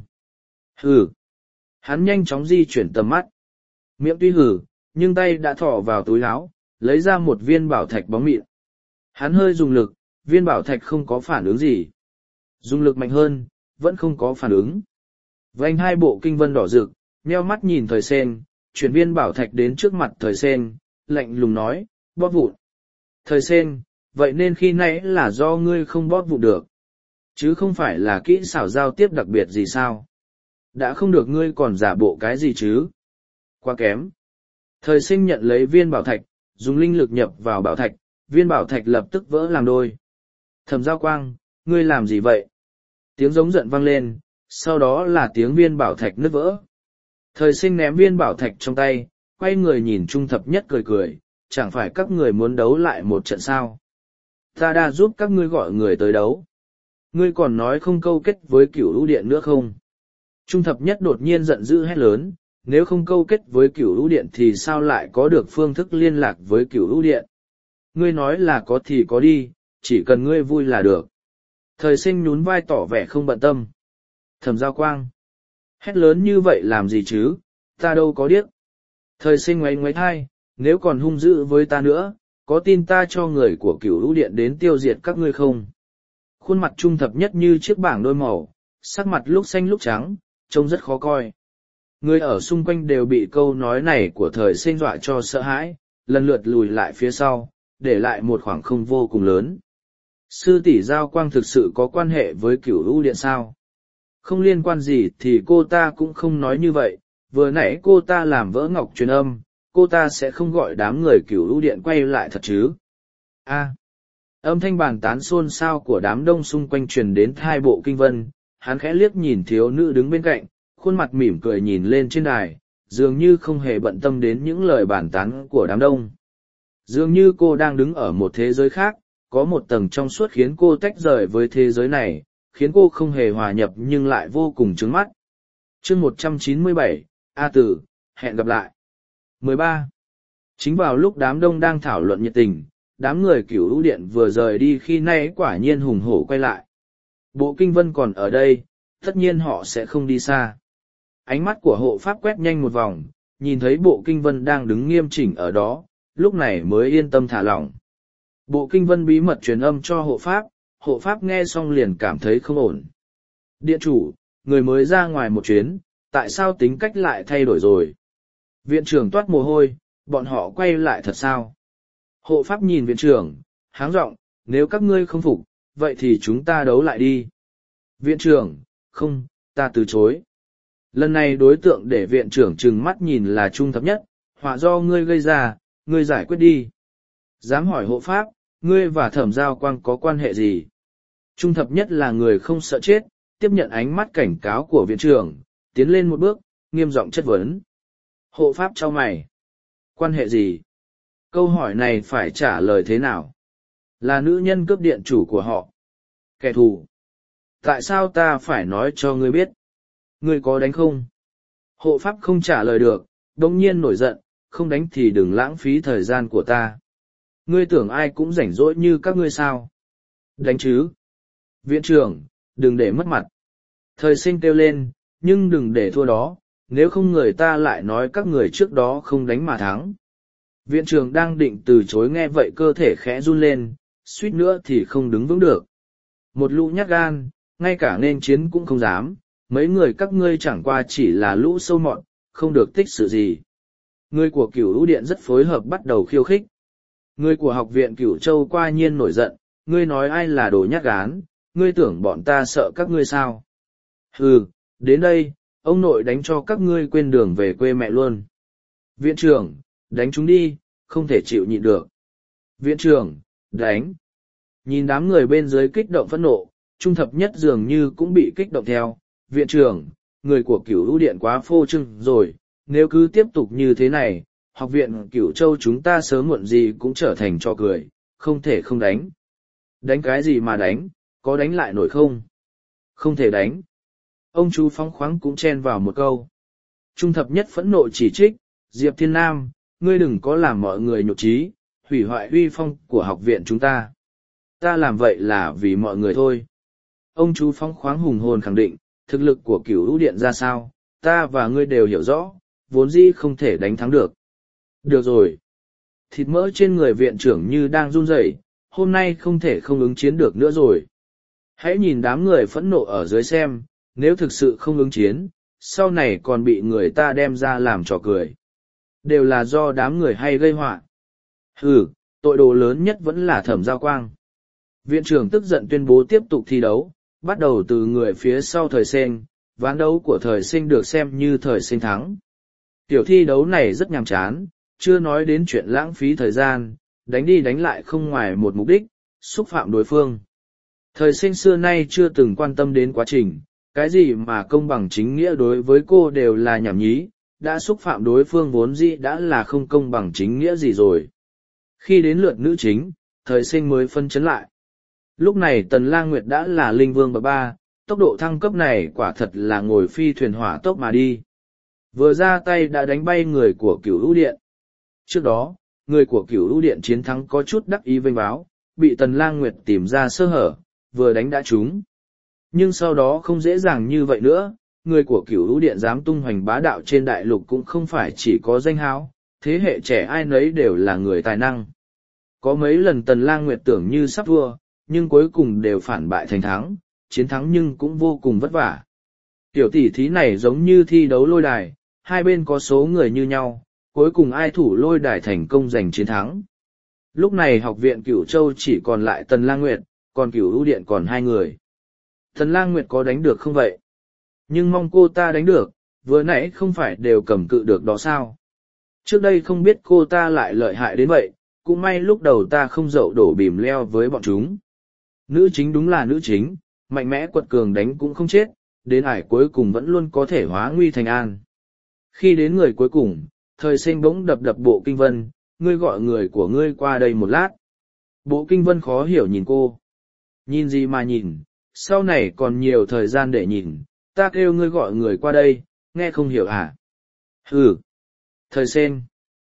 Hừ. Hắn nhanh chóng di chuyển tầm mắt. Miệng tuy hừ, nhưng tay đã thỏ vào túi áo, lấy ra một viên bảo thạch bóng mịn. Hắn hơi dùng lực, viên bảo thạch không có phản ứng gì. Dùng lực mạnh hơn, vẫn không có phản ứng. Vành hai bộ kinh vân đỏ rực, nheo mắt nhìn thời sen, chuyển viên bảo thạch đến trước mặt thời sen, lạnh lùng nói, bóp vụn. Thời sen, vậy nên khi nãy là do ngươi không bóp vụn được. Chứ không phải là kỹ xảo giao tiếp đặc biệt gì sao. Đã không được ngươi còn giả bộ cái gì chứ. Quá kém. Thời sinh nhận lấy viên bảo thạch, dùng linh lực nhập vào bảo thạch, viên bảo thạch lập tức vỡ làm đôi. Thẩm Giao Quang, ngươi làm gì vậy? Tiếng giống giận vang lên, sau đó là tiếng viên bảo thạch nứt vỡ. Thời sinh ném viên bảo thạch trong tay, quay người nhìn Trung Thập Nhất cười cười, chẳng phải các người muốn đấu lại một trận sao? Ta đã giúp các ngươi gọi người tới đấu. Ngươi còn nói không câu kết với Cửu Lũ Điện nữa không? Trung Thập Nhất đột nhiên giận dữ hét lớn, nếu không câu kết với Cửu Lũ Điện thì sao lại có được phương thức liên lạc với Cửu Lũ Điện? Ngươi nói là có thì có đi, chỉ cần ngươi vui là được. Thời sinh nhún vai tỏ vẻ không bận tâm. Thẩm Giao Quang. Hét lớn như vậy làm gì chứ, ta đâu có điếc. Thời sinh ngoáy ngoáy thai, nếu còn hung dữ với ta nữa, có tin ta cho người của Cửu Lũ Điện đến tiêu diệt các ngươi không? Khuôn mặt Trung Thập Nhất như chiếc bảng đôi màu, sắc mặt lúc xanh lúc trắng, trông rất khó coi. Người ở xung quanh đều bị câu nói này của thời sinh dọa cho sợ hãi, lần lượt lùi lại phía sau, để lại một khoảng không vô cùng lớn. Sư tỷ Giao Quang thực sự có quan hệ với Cửu Lũ Điện sao? Không liên quan gì thì cô ta cũng không nói như vậy, vừa nãy cô ta làm vỡ ngọc truyền âm, cô ta sẽ không gọi đám người Cửu Lũ Điện quay lại thật chứ? A. Âm thanh bàn tán xôn xao của đám đông xung quanh truyền đến hai bộ kinh vân, hắn khẽ liếc nhìn thiếu nữ đứng bên cạnh, khuôn mặt mỉm cười nhìn lên trên đài, dường như không hề bận tâm đến những lời bàn tán của đám đông. Dường như cô đang đứng ở một thế giới khác, có một tầng trong suốt khiến cô tách rời với thế giới này, khiến cô không hề hòa nhập nhưng lại vô cùng trứng mắt. Chương một trăm chín mươi bảy, A Tử, hẹn gặp lại. mười ba. Chính vào lúc đám đông đang thảo luận nhiệt tình, đám người Cửu Lũ Điện vừa rời đi khi nay quả nhiên hùng hổ quay lại. Bộ kinh vân còn ở đây, tất nhiên họ sẽ không đi xa. Ánh mắt của hộ pháp quét nhanh một vòng, nhìn thấy bộ kinh vân đang đứng nghiêm chỉnh ở đó, lúc này mới yên tâm thả lỏng. Bộ kinh vân bí mật truyền âm cho hộ pháp, hộ pháp nghe xong liền cảm thấy không ổn. Điện chủ, người mới ra ngoài một chuyến, tại sao tính cách lại thay đổi rồi? Viện trưởng toát mồ hôi, bọn họ quay lại thật sao? Hộ pháp nhìn viện trưởng, háng giọng, nếu các ngươi không phục, vậy thì chúng ta đấu lại đi. Viện trưởng, không, ta từ chối. Lần này đối tượng để viện trưởng trừng mắt nhìn là Trung Thập Nhất, họa do ngươi gây ra, ngươi giải quyết đi. Dám hỏi hộ pháp, ngươi và Thẩm Giao Quang có quan hệ gì? Trung Thập Nhất là người không sợ chết, tiếp nhận ánh mắt cảnh cáo của viện trưởng, tiến lên một bước, nghiêm giọng chất vấn. Hộ pháp chau mày. Quan hệ gì? Câu hỏi này phải trả lời thế nào? Là nữ nhân cướp điện chủ của họ. Kẻ thù. Tại sao ta phải nói cho ngươi biết? Ngươi có đánh không? Hộ pháp không trả lời được, đồng nhiên nổi giận, không đánh thì đừng lãng phí thời gian của ta. Ngươi tưởng ai cũng rảnh rỗi như các ngươi sao? Đánh chứ? Viện trưởng, đừng để mất mặt. Thời sinh kêu lên, nhưng đừng để thua đó, nếu không người ta lại nói các người trước đó không đánh mà thắng. Viện trưởng đang định từ chối nghe vậy cơ thể khẽ run lên, suýt nữa thì không đứng vững được. Một lũ nhát gan, ngay cả nên chiến cũng không dám, mấy người các ngươi chẳng qua chỉ là lũ sâu mọt, không được tích sự gì. Người của Cửu Lũ Điện rất phối hợp bắt đầu khiêu khích. Người của học viện Cửu Châu qua nhiên nổi giận, ngươi nói ai là đồ nhát gan, ngươi tưởng bọn ta sợ các ngươi sao? Hừ, đến đây, ông nội đánh cho các ngươi quên đường về quê mẹ luôn. Viện trưởng, đánh chúng đi, không thể chịu nhịn được. Viện trưởng, đánh. Nhìn đám người bên dưới kích động phẫn nộ, Trung thập nhất dường như cũng bị kích động theo, viện trưởng, người của cửu ưu điện quá phô trương rồi, nếu cứ tiếp tục như thế này, học viện cửu châu chúng ta sớm muộn gì cũng trở thành trò cười, không thể không đánh. Đánh cái gì mà đánh, có đánh lại nổi không? Không thể đánh. Ông chú phóng khoáng cũng chen vào một câu. Trung thập nhất phẫn nộ chỉ trích, Diệp Thiên Nam, ngươi đừng có làm mọi người nhục trí, hủy hoại uy phong của học viện chúng ta. Ta làm vậy là vì mọi người thôi. Ông chú phóng khoáng hùng hồn khẳng định, thực lực của cửu ưu điện ra sao, ta và ngươi đều hiểu rõ, vốn dĩ không thể đánh thắng được. Được rồi. Thịt mỡ trên người viện trưởng như đang run rẩy, hôm nay không thể không ứng chiến được nữa rồi. Hãy nhìn đám người phẫn nộ ở dưới xem, nếu thực sự không ứng chiến, sau này còn bị người ta đem ra làm trò cười. Đều là do đám người hay gây họa. Hừ, tội đồ lớn nhất vẫn là Thẩm Giao Quang. Viện trưởng tức giận tuyên bố tiếp tục thi đấu, bắt đầu từ người phía sau thời sinh, ván đấu của thời sinh được xem như thời sinh thắng. Tiểu thi đấu này rất nhàm chán, chưa nói đến chuyện lãng phí thời gian, đánh đi đánh lại không ngoài một mục đích, xúc phạm đối phương. Thời sinh xưa nay chưa từng quan tâm đến quá trình, cái gì mà công bằng chính nghĩa đối với cô đều là nhảm nhí, đã xúc phạm đối phương vốn dĩ đã là không công bằng chính nghĩa gì rồi. Khi đến lượt nữ chính, thời sinh mới phân chấn lại. Lúc này Tần Lang Nguyệt đã là linh vương bậc ba, tốc độ thăng cấp này quả thật là ngồi phi thuyền hỏa tốc mà đi. Vừa ra tay đã đánh bay người của Cửu Ưu Điện. Trước đó, người của Cửu Ưu Điện chiến thắng có chút đắc ý vênh báo, bị Tần Lang Nguyệt tìm ra sơ hở, vừa đánh đã trúng. Nhưng sau đó không dễ dàng như vậy nữa, người của Cửu Ưu Điện dám tung hoành bá đạo trên đại lục cũng không phải chỉ có danh hào, thế hệ trẻ ai nấy đều là người tài năng. Có mấy lần Tần Lang Nguyệt tưởng như sắp thua, nhưng cuối cùng đều phản bại thành thắng, chiến thắng nhưng cũng vô cùng vất vả. Tiểu tỷ thí này giống như thi đấu lôi đài, hai bên có số người như nhau, cuối cùng ai thủ lôi đài thành công giành chiến thắng. Lúc này học viện Cửu Châu chỉ còn lại Tần Lang Nguyệt, còn Cửu Ưu Điện còn hai người. Tần Lang Nguyệt có đánh được không vậy? Nhưng mong cô ta đánh được, vừa nãy không phải đều cầm cự được đó sao? Trước đây không biết cô ta lại lợi hại đến vậy, cũng may lúc đầu ta không dậu đổ bìm leo với bọn chúng. Nữ chính đúng là nữ chính, mạnh mẽ quật cường đánh cũng không chết, đến ải cuối cùng vẫn luôn có thể hóa nguy thành an. Khi đến người cuối cùng, thời sinh bỗng đập đập Bộ Kinh Vân, ngươi gọi người của ngươi qua đây một lát. Bộ Kinh Vân khó hiểu nhìn cô. Nhìn gì mà nhìn, sau này còn nhiều thời gian để nhìn, ta kêu ngươi gọi người qua đây, nghe không hiểu à? Hừ. Thời sinh.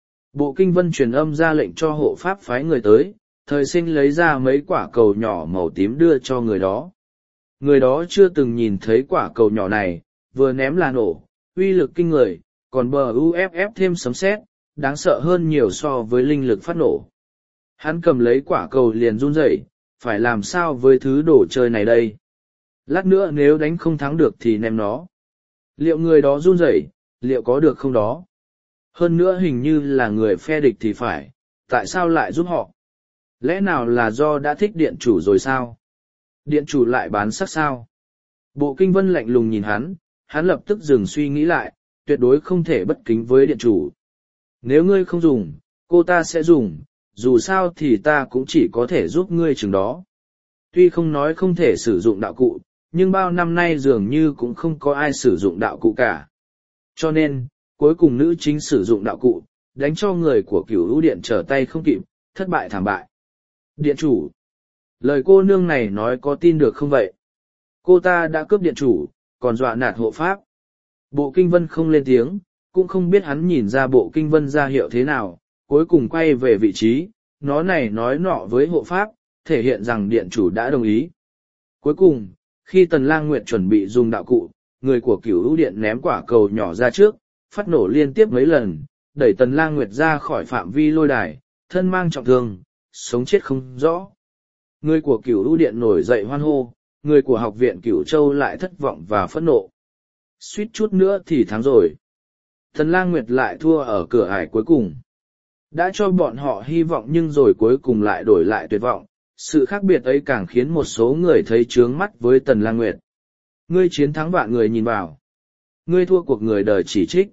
Bộ Kinh Vân truyền âm ra lệnh cho hộ pháp phái người tới, thời sinh lấy ra mấy quả cầu nhỏ màu tím đưa cho người đó. Người đó chưa từng nhìn thấy quả cầu nhỏ này, vừa ném là nổ, uy lực kinh người, còn bờ u ép ép thêm sấm sét, đáng sợ hơn nhiều so với linh lực phát nổ. Hắn cầm lấy quả cầu liền run rẩy, phải làm sao với thứ đồ chơi này đây? Lát nữa nếu đánh không thắng được thì ném nó. Liệu người đó run rẩy, liệu có được không đó? Hơn nữa hình như là người phe địch thì phải, tại sao lại giúp họ? Lẽ nào là do đã thích điện chủ rồi sao? Điện chủ lại bán sắc sao? Bộ Kinh Vân lạnh lùng nhìn hắn, hắn lập tức dừng suy nghĩ lại, tuyệt đối không thể bất kính với điện chủ. Nếu ngươi không dùng, cô ta sẽ dùng, dù sao thì ta cũng chỉ có thể giúp ngươi chừng đó. Tuy không nói không thể sử dụng đạo cụ, nhưng bao năm nay dường như cũng không có ai sử dụng đạo cụ cả. Cho nên, cuối cùng nữ chính sử dụng đạo cụ, đánh cho người của Cửu Ưu Điện trở tay không kịp, thất bại thảm bại. Điện chủ. Lời cô nương này nói có tin được không vậy? Cô ta đã cướp điện chủ, còn dọa nạt hộ pháp. Bộ Kinh Vân không lên tiếng, cũng không biết hắn nhìn ra Bộ Kinh Vân ra hiệu thế nào, cuối cùng quay về vị trí, nó này nói nọ với hộ pháp, thể hiện rằng điện chủ đã đồng ý. Cuối cùng, khi Tần Lang Nguyệt chuẩn bị dùng đạo cụ, người của Cửu Ưu Điện ném quả cầu nhỏ ra trước, phát nổ liên tiếp mấy lần, đẩy Tần Lang Nguyệt ra khỏi phạm vi lôi đài, thân mang trọng thương, sống chết không rõ. Người của Cửu Ưu Điện nổi dậy hoan hô, người của học viện Cửu Châu lại thất vọng và phẫn nộ. Suýt chút nữa thì thắng rồi. Tần Lang Nguyệt lại thua ở cửa ải cuối cùng. Đã cho bọn họ hy vọng nhưng rồi cuối cùng lại đổi lại tuyệt vọng, sự khác biệt ấy càng khiến một số người thấy chướng mắt với Tần Lang Nguyệt. Ngươi chiến thắng vạn người nhìn vào. Ngươi thua cuộc người đời chỉ trích.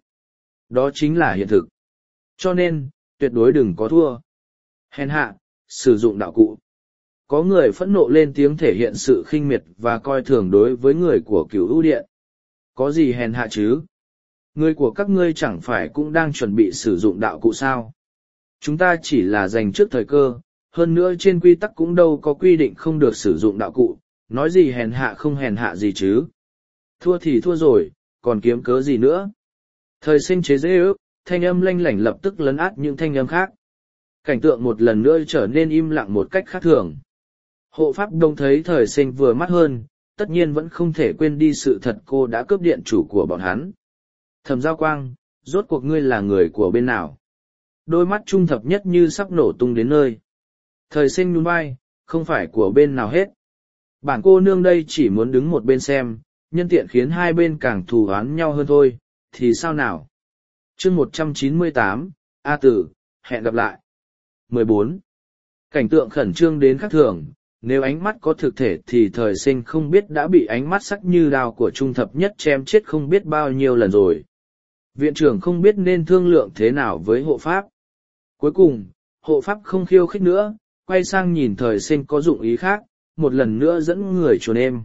Đó chính là hiện thực. Cho nên, tuyệt đối đừng có thua. Hèn hạ, sử dụng đạo cụ. Có người phẫn nộ lên tiếng thể hiện sự khinh miệt và coi thường đối với người của cửu ưu điện. Có gì hèn hạ chứ? Người của các ngươi chẳng phải cũng đang chuẩn bị sử dụng đạo cụ sao? Chúng ta chỉ là dành trước thời cơ, hơn nữa trên quy tắc cũng đâu có quy định không được sử dụng đạo cụ, nói gì hèn hạ không hèn hạ gì chứ? Thua thì thua rồi, còn kiếm cớ gì nữa? Thời sinh chế dễ ước, thanh âm lanh lảnh lập tức lấn át những thanh âm khác. Cảnh tượng một lần nữa trở nên im lặng một cách khác thường. Hộ pháp đông thấy thời sinh vừa mắt hơn, tất nhiên vẫn không thể quên đi sự thật cô đã cướp điện chủ của bọn hắn. Thẩm Giao Quang, rốt cuộc ngươi là người của bên nào? Đôi mắt trung thập nhất như sắp nổ tung đến nơi. Thời sinh nhún vai, không phải của bên nào hết. Bản cô nương đây chỉ muốn đứng một bên xem, nhân tiện khiến hai bên càng thù oán nhau hơn thôi, thì sao nào? Chương một trăm chín mươi tám, A Tử, hẹn gặp lại. mười bốn. Cảnh tượng khẩn trương đến khác thường, nếu ánh mắt có thực thể thì thời sinh không biết đã bị ánh mắt sắc như đao của trung thập nhất chém chết không biết bao nhiêu lần rồi. Viện trưởng không biết nên thương lượng thế nào với hộ pháp. Cuối cùng, hộ pháp không khiêu khích nữa, quay sang nhìn thời sinh có dụng ý khác, một lần nữa dẫn người chuồn êm.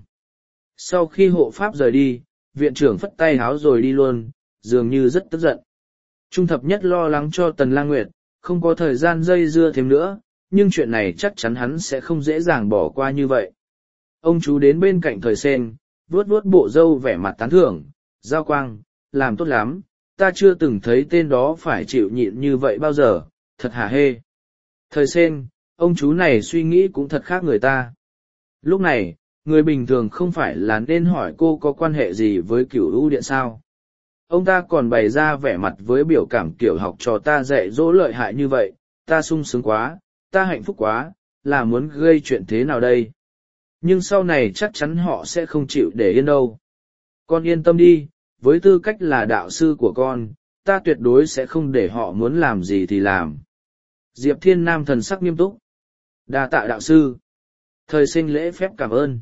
Sau khi hộ pháp rời đi, viện trưởng phất tay háo rồi đi luôn, dường như rất tức giận. Trung thập nhất lo lắng cho Tần Lang Nguyệt, không có thời gian dây dưa thêm nữa, nhưng chuyện này chắc chắn hắn sẽ không dễ dàng bỏ qua như vậy. Ông chú đến bên cạnh thời sen, vuốt vuốt bộ râu vẻ mặt tán thưởng, Giao Quang, làm tốt lắm, ta chưa từng thấy tên đó phải chịu nhịn như vậy bao giờ, thật hả hê. Thời sen, ông chú này suy nghĩ cũng thật khác người ta. Lúc này, người bình thường không phải là nên hỏi cô có quan hệ gì với cửu ưu điện sao. Ông ta còn bày ra vẻ mặt với biểu cảm kiểu học trò ta dạy dỗ lợi hại như vậy, ta sung sướng quá, ta hạnh phúc quá, là muốn gây chuyện thế nào đây? Nhưng sau này chắc chắn họ sẽ không chịu để yên đâu. Con yên tâm đi, với tư cách là đạo sư của con, ta tuyệt đối sẽ không để họ muốn làm gì thì làm. Diệp Thiên Nam thần sắc nghiêm túc. Đa tạ đạo sư. Thời sinh lễ phép cảm ơn.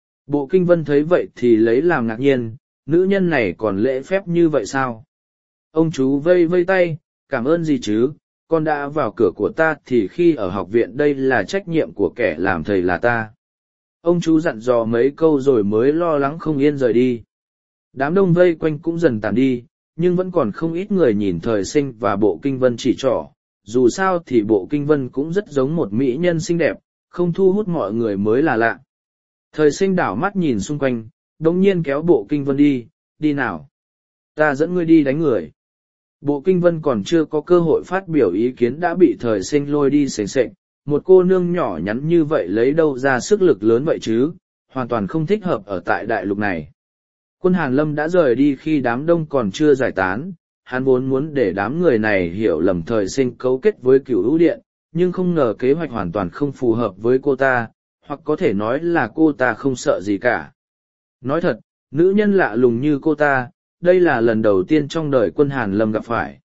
Bộ Kinh Vân thấy vậy thì lấy làm ngạc nhiên, nữ nhân này còn lễ phép như vậy sao? Ông chú vây vây tay, cảm ơn gì chứ, con đã vào cửa của ta thì khi ở học viện đây là trách nhiệm của kẻ làm thầy là ta. Ông chú dặn dò mấy câu rồi mới lo lắng không yên rời đi. Đám đông vây quanh cũng dần tàn đi, nhưng vẫn còn không ít người nhìn thời sinh và bộ Kinh Vân chỉ trỏ. Dù sao thì bộ Kinh Vân cũng rất giống một mỹ nhân xinh đẹp, không thu hút mọi người mới là lạ. Thời sinh đảo mắt nhìn xung quanh, đồng nhiên kéo bộ Kinh Vân đi, đi nào. Ta dẫn ngươi đi đánh người. Bộ Kinh Vân còn chưa có cơ hội phát biểu ý kiến đã bị thời sinh lôi đi sềnh sệch, một cô nương nhỏ nhắn như vậy lấy đâu ra sức lực lớn vậy chứ, hoàn toàn không thích hợp ở tại đại lục này. Quân Hàn Lâm đã rời đi khi đám đông còn chưa giải tán, hắn vốn muốn để đám người này hiểu lầm thời sinh cấu kết với cửu ưu điện, nhưng không ngờ kế hoạch hoàn toàn không phù hợp với cô ta, hoặc có thể nói là cô ta không sợ gì cả. Nói thật, nữ nhân lạ lùng như cô ta, đây là lần đầu tiên trong đời Quân Hàn Lâm gặp phải.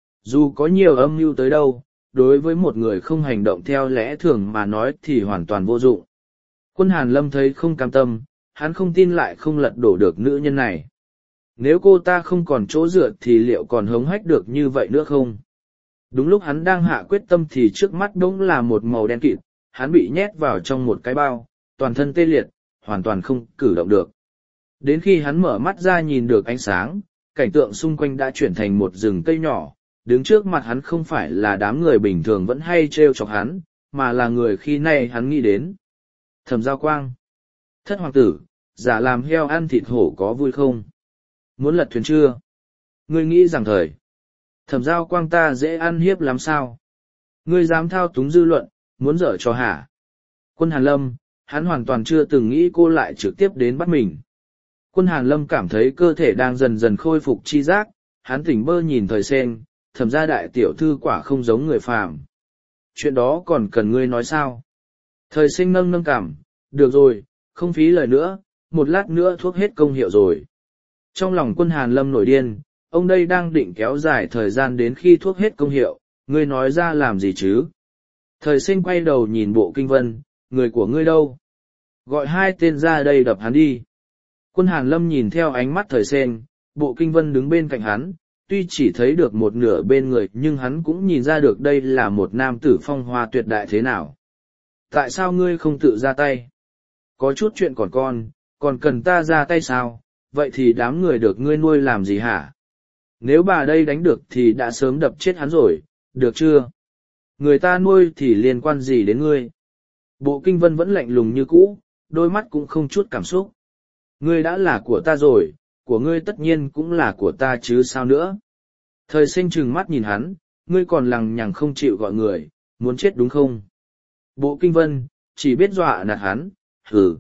Dù có nhiều âm mưu tới đâu, đối với một người không hành động theo lẽ thường mà nói thì hoàn toàn vô dụng. Quân Hàn Lâm thấy không cam tâm, hắn không tin lại không lật đổ được nữ nhân này. Nếu cô ta không còn chỗ dựa thì liệu còn hống hách được như vậy nữa không? Đúng lúc hắn đang hạ quyết tâm thì trước mắt đống là một màu đen kịt, hắn bị nhét vào trong một cái bao, toàn thân tê liệt, hoàn toàn không cử động được. Đến khi hắn mở mắt ra nhìn được ánh sáng, cảnh tượng xung quanh đã chuyển thành một rừng cây nhỏ, đứng trước mặt hắn không phải là đám người bình thường vẫn hay trêu chọc hắn, mà là người khi nay hắn nghĩ đến. Thẩm Giao Quang. Thất hoàng tử, giả làm heo ăn thịt hổ có vui không? Muốn lật thuyền chưa? Ngươi nghĩ rằng thời Thẩm Giao Quang ta dễ ăn hiếp lắm sao? Ngươi dám thao túng dư luận, muốn dở cho hả? Quân Hàn Lâm, hắn hoàn toàn chưa từng nghĩ cô lại trực tiếp đến bắt mình. Quân Hàn Lâm cảm thấy cơ thể đang dần dần khôi phục chi giác, hắn tỉnh bơ nhìn thời sen, thẩm gia đại tiểu thư quả không giống người phàm. Chuyện đó còn cần ngươi nói sao? Thời sinh nâng nâng cảm, được rồi, không phí lời nữa, một lát nữa thuốc hết công hiệu rồi. Trong lòng Quân Hàn Lâm nổi điên, ông đây đang định kéo dài thời gian đến khi thuốc hết công hiệu, ngươi nói ra làm gì chứ? Thời sinh quay đầu nhìn bộ Kinh Vân, người của ngươi đâu? Gọi hai tên ra đây đập hắn đi. Quân Hàn Lâm nhìn theo ánh mắt thời sen, bộ Kinh Vân đứng bên cạnh hắn, tuy chỉ thấy được một nửa bên người nhưng hắn cũng nhìn ra được đây là một nam tử phong hoa tuyệt đại thế nào. Tại sao ngươi không tự ra tay? Có chút chuyện còn con, còn cần ta ra tay sao? Vậy thì đám người được ngươi nuôi làm gì hả? Nếu bà đây đánh được thì đã sớm đập chết hắn rồi, được chưa? Người ta nuôi thì liên quan gì đến ngươi? Bộ Kinh Vân vẫn lạnh lùng như cũ, đôi mắt cũng không chút cảm xúc. Ngươi đã là của ta rồi, của ngươi tất nhiên cũng là của ta chứ sao nữa. Thời Sinh trừng mắt nhìn hắn, ngươi còn lằng nhằng không chịu gọi người, muốn chết đúng không? Bộ Kinh Vân, chỉ biết dọa nạt hắn, hừ.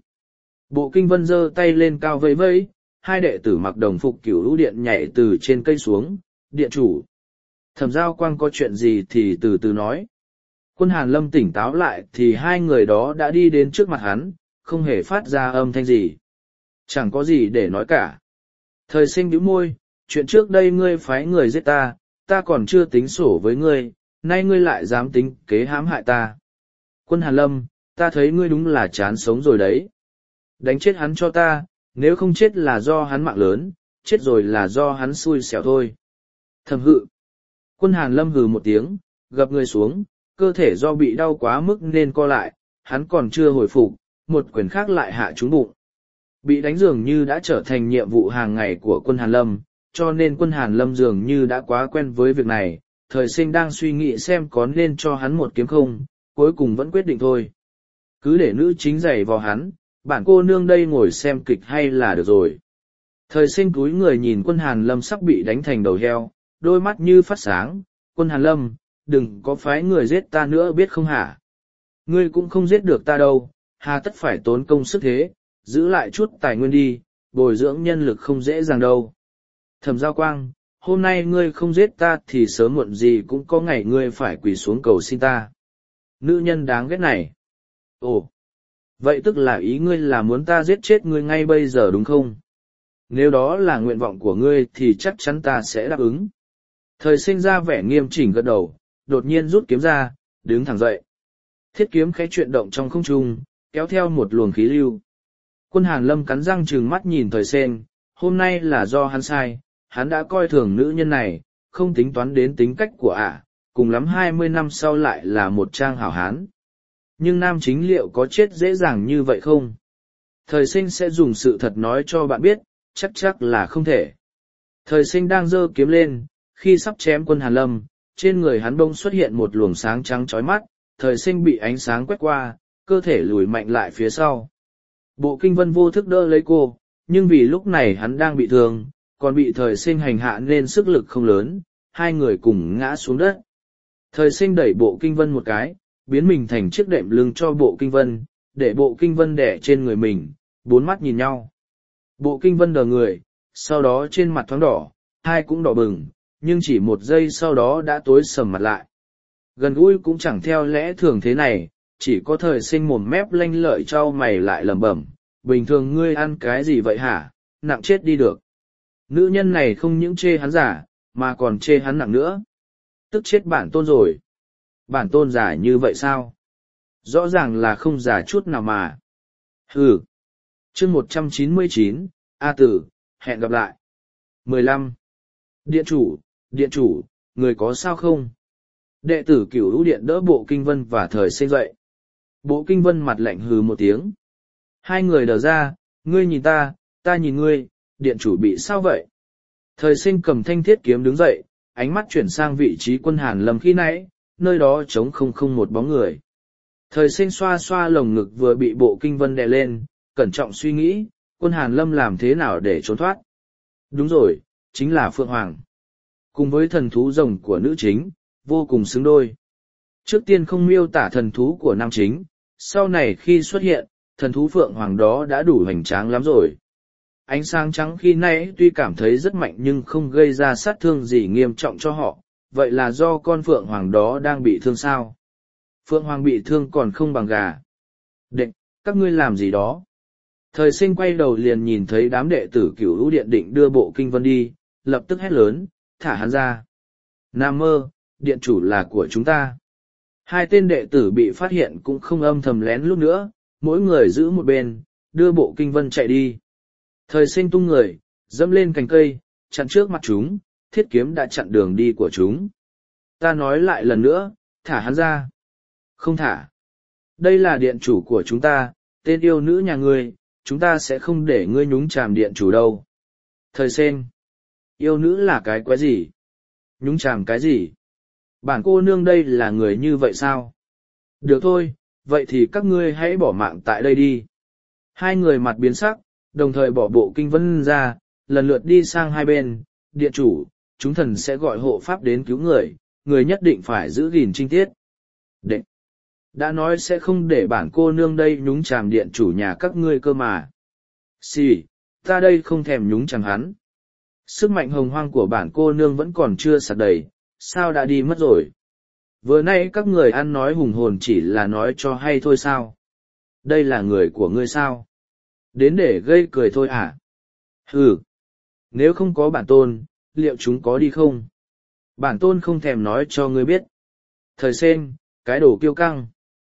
Bộ Kinh Vân giơ tay lên cao vẫy vẫy, hai đệ tử mặc đồng phục cửu lũ điện nhảy từ trên cây xuống, điện chủ. Thẩm Giao Quang có chuyện gì thì từ từ nói. Quân Hàn Lâm tỉnh táo lại thì hai người đó đã đi đến trước mặt hắn, không hề phát ra âm thanh gì. Chẳng có gì để nói cả. Thời Sinh bĩu môi, chuyện trước đây ngươi phái người giết ta, ta còn chưa tính sổ với ngươi, nay ngươi lại dám tính kế hãm hại ta. Quân Hàn Lâm, ta thấy ngươi đúng là chán sống rồi đấy. Đánh chết hắn cho ta, nếu không chết là do hắn mạng lớn, chết rồi là do hắn xui xẻo thôi. Thầm hự. Quân Hàn Lâm hừ một tiếng, gập người xuống, cơ thể do bị đau quá mức nên co lại, hắn còn chưa hồi phục, một quyền khác lại hạ trúng bụng. Bị đánh dường như đã trở thành nhiệm vụ hàng ngày của quân Hàn Lâm, cho nên quân Hàn Lâm dường như đã quá quen với việc này, Thời Sinh đang suy nghĩ xem có nên cho hắn một kiếm không, cuối cùng vẫn quyết định thôi. Cứ để nữ chính giày vào hắn, bản cô nương đây ngồi xem kịch hay là được rồi. Thời Sinh cúi người nhìn quân Hàn Lâm sắp bị đánh thành đầu heo, đôi mắt như phát sáng, quân Hàn Lâm, đừng có phái người giết ta nữa biết không hả? Ngươi cũng không giết được ta đâu, hà tất phải tốn công sức thế, giữ lại chút tài nguyên đi, bồi dưỡng nhân lực không dễ dàng đâu. Thẩm Giao Quang, hôm nay ngươi không giết ta thì sớm muộn gì cũng có ngày ngươi phải quỳ xuống cầu xin ta. Nữ nhân đáng ghét này. Ồ, vậy tức là ý ngươi là muốn ta giết chết ngươi ngay bây giờ đúng không? Nếu đó là nguyện vọng của ngươi thì chắc chắn ta sẽ đáp ứng. Thời Sinh ra vẻ nghiêm chỉnh gật đầu, đột nhiên rút kiếm ra, đứng thẳng dậy. Thiết kiếm khẽ chuyển động trong không trung, kéo theo một luồng khí lưu. Quân Hàn Lâm cắn răng trừng mắt nhìn Thời Sinh, hôm nay là do hắn sai, hắn đã coi thường nữ nhân này, không tính toán đến tính cách của ả, cùng lắm hai mươi năm sau lại là một trang hảo hán. Nhưng nam chính liệu có chết dễ dàng như vậy không? Thời Sinh sẽ dùng sự thật nói cho bạn biết, chắc chắc là không thể. Thời Sinh đang giơ kiếm lên, khi sắp chém quân Hàn Lâm, trên người hắn bỗng xuất hiện một luồng sáng trắng chói mắt, Thời Sinh bị ánh sáng quét qua, cơ thể lùi mạnh lại phía sau. Bộ Kinh Vân vô thức đỡ lấy cô, nhưng vì lúc này hắn đang bị thương, còn bị Thời Sinh hành hạ nên sức lực không lớn, hai người cùng ngã xuống đất. Thời Sinh đẩy Bộ Kinh Vân một cái, biến mình thành chiếc đệm lưng cho Bộ Kinh Vân, để Bộ Kinh Vân đẻ trên người mình, bốn mắt nhìn nhau. Bộ Kinh Vân đờ người, sau đó trên mặt thoáng đỏ, hai cũng đỏ bừng, nhưng chỉ một giây sau đó đã tối sầm mặt lại. Gần gũi cũng chẳng theo lẽ thường thế này, chỉ có Thời Sinh mồm mép lanh lợi trao mày lại lẩm bẩm, bình thường ngươi ăn cái gì vậy hả, nặng chết đi được. Nữ nhân này không những chê hắn giả, mà còn chê hắn nặng nữa. Tức chết bản tôn rồi. Bản tôn giả như vậy sao? Rõ ràng là không giả chút nào mà. Hừ. Chương một trăm chín mươi chín, A Tử, hẹn gặp lại. mười lăm. Điện chủ, điện chủ, người có sao không? Đệ tử Cửu Lũ Điện đỡ Bộ Kinh Vân và Thời Sinh dậy. Bộ Kinh Vân mặt lạnh hừ một tiếng. Hai người đờ ra, ngươi nhìn ta, ta nhìn ngươi, điện chủ bị sao vậy? Thời Sinh cầm thanh thiết kiếm đứng dậy, ánh mắt chuyển sang vị trí quân Hàn Lâm khi nãy, nơi đó trống không không một bóng người. Thời Sinh xoa xoa lồng ngực vừa bị Bộ Kinh Vân đè lên, cẩn trọng suy nghĩ, quân Hàn Lâm làm thế nào để trốn thoát? Đúng rồi, chính là Phượng Hoàng. Cùng với thần thú rồng của nữ chính, vô cùng xứng đôi. Trước tiên không miêu tả thần thú của nam chính, sau này khi xuất hiện, thần thú Phượng Hoàng đó đã đủ hoành tráng lắm rồi. Ánh sáng trắng khi nãy tuy cảm thấy rất mạnh nhưng không gây ra sát thương gì nghiêm trọng cho họ, vậy là do con Phượng Hoàng đó đang bị thương sao? Phượng Hoàng bị thương còn không bằng gà. Đệ, các ngươi làm gì đó? Thời Sinh quay đầu liền nhìn thấy đám đệ tử Cửu Lũ Điện định đưa Bộ Kinh Vân đi, lập tức hét lớn, thả hắn ra. Nam mơ, điện chủ là của chúng ta. Hai tên đệ tử bị phát hiện cũng không âm thầm lén lút nữa, mỗi người giữ một bên, đưa Bộ Kinh Vân chạy đi. Thời Sinh tung người, dẫm lên cành cây, chặn trước mặt chúng, thiết kiếm đã chặn đường đi của chúng. Ta nói lại lần nữa, thả hắn ra. Không thả. Đây là điện chủ của chúng ta, tên yêu nữ nhà ngươi, chúng ta sẽ không để ngươi nhúng chàm điện chủ đâu. Thời sen, yêu nữ là cái quái gì? Nhúng chàm cái gì? Bản cô nương đây là người như vậy sao? Được thôi, vậy thì các ngươi hãy bỏ mạng tại đây đi. Hai người mặt biến sắc, đồng thời bỏ bộ kinh vân ra, lần lượt đi sang hai bên. Điện chủ, chúng thần sẽ gọi hộ pháp đến cứu người, người nhất định phải giữ gìn trinh tiết. Đệ, đã nói sẽ không để bản cô nương đây nhúng chàm điện chủ nhà các ngươi cơ mà. Xì, ta đây không thèm nhúng chàm hắn. Sức mạnh hồng hoang của bản cô nương vẫn còn chưa sạch đầy, sao đã đi mất rồi? Vừa nay các người ăn nói hùng hồn chỉ là nói cho hay thôi sao? Đây là người của ngươi sao? Đến để gây cười thôi à? Ừ. Nếu không có bản tôn, liệu chúng có đi không? Bản tôn không thèm nói cho ngươi biết. Thời sen, cái đồ kiêu căng.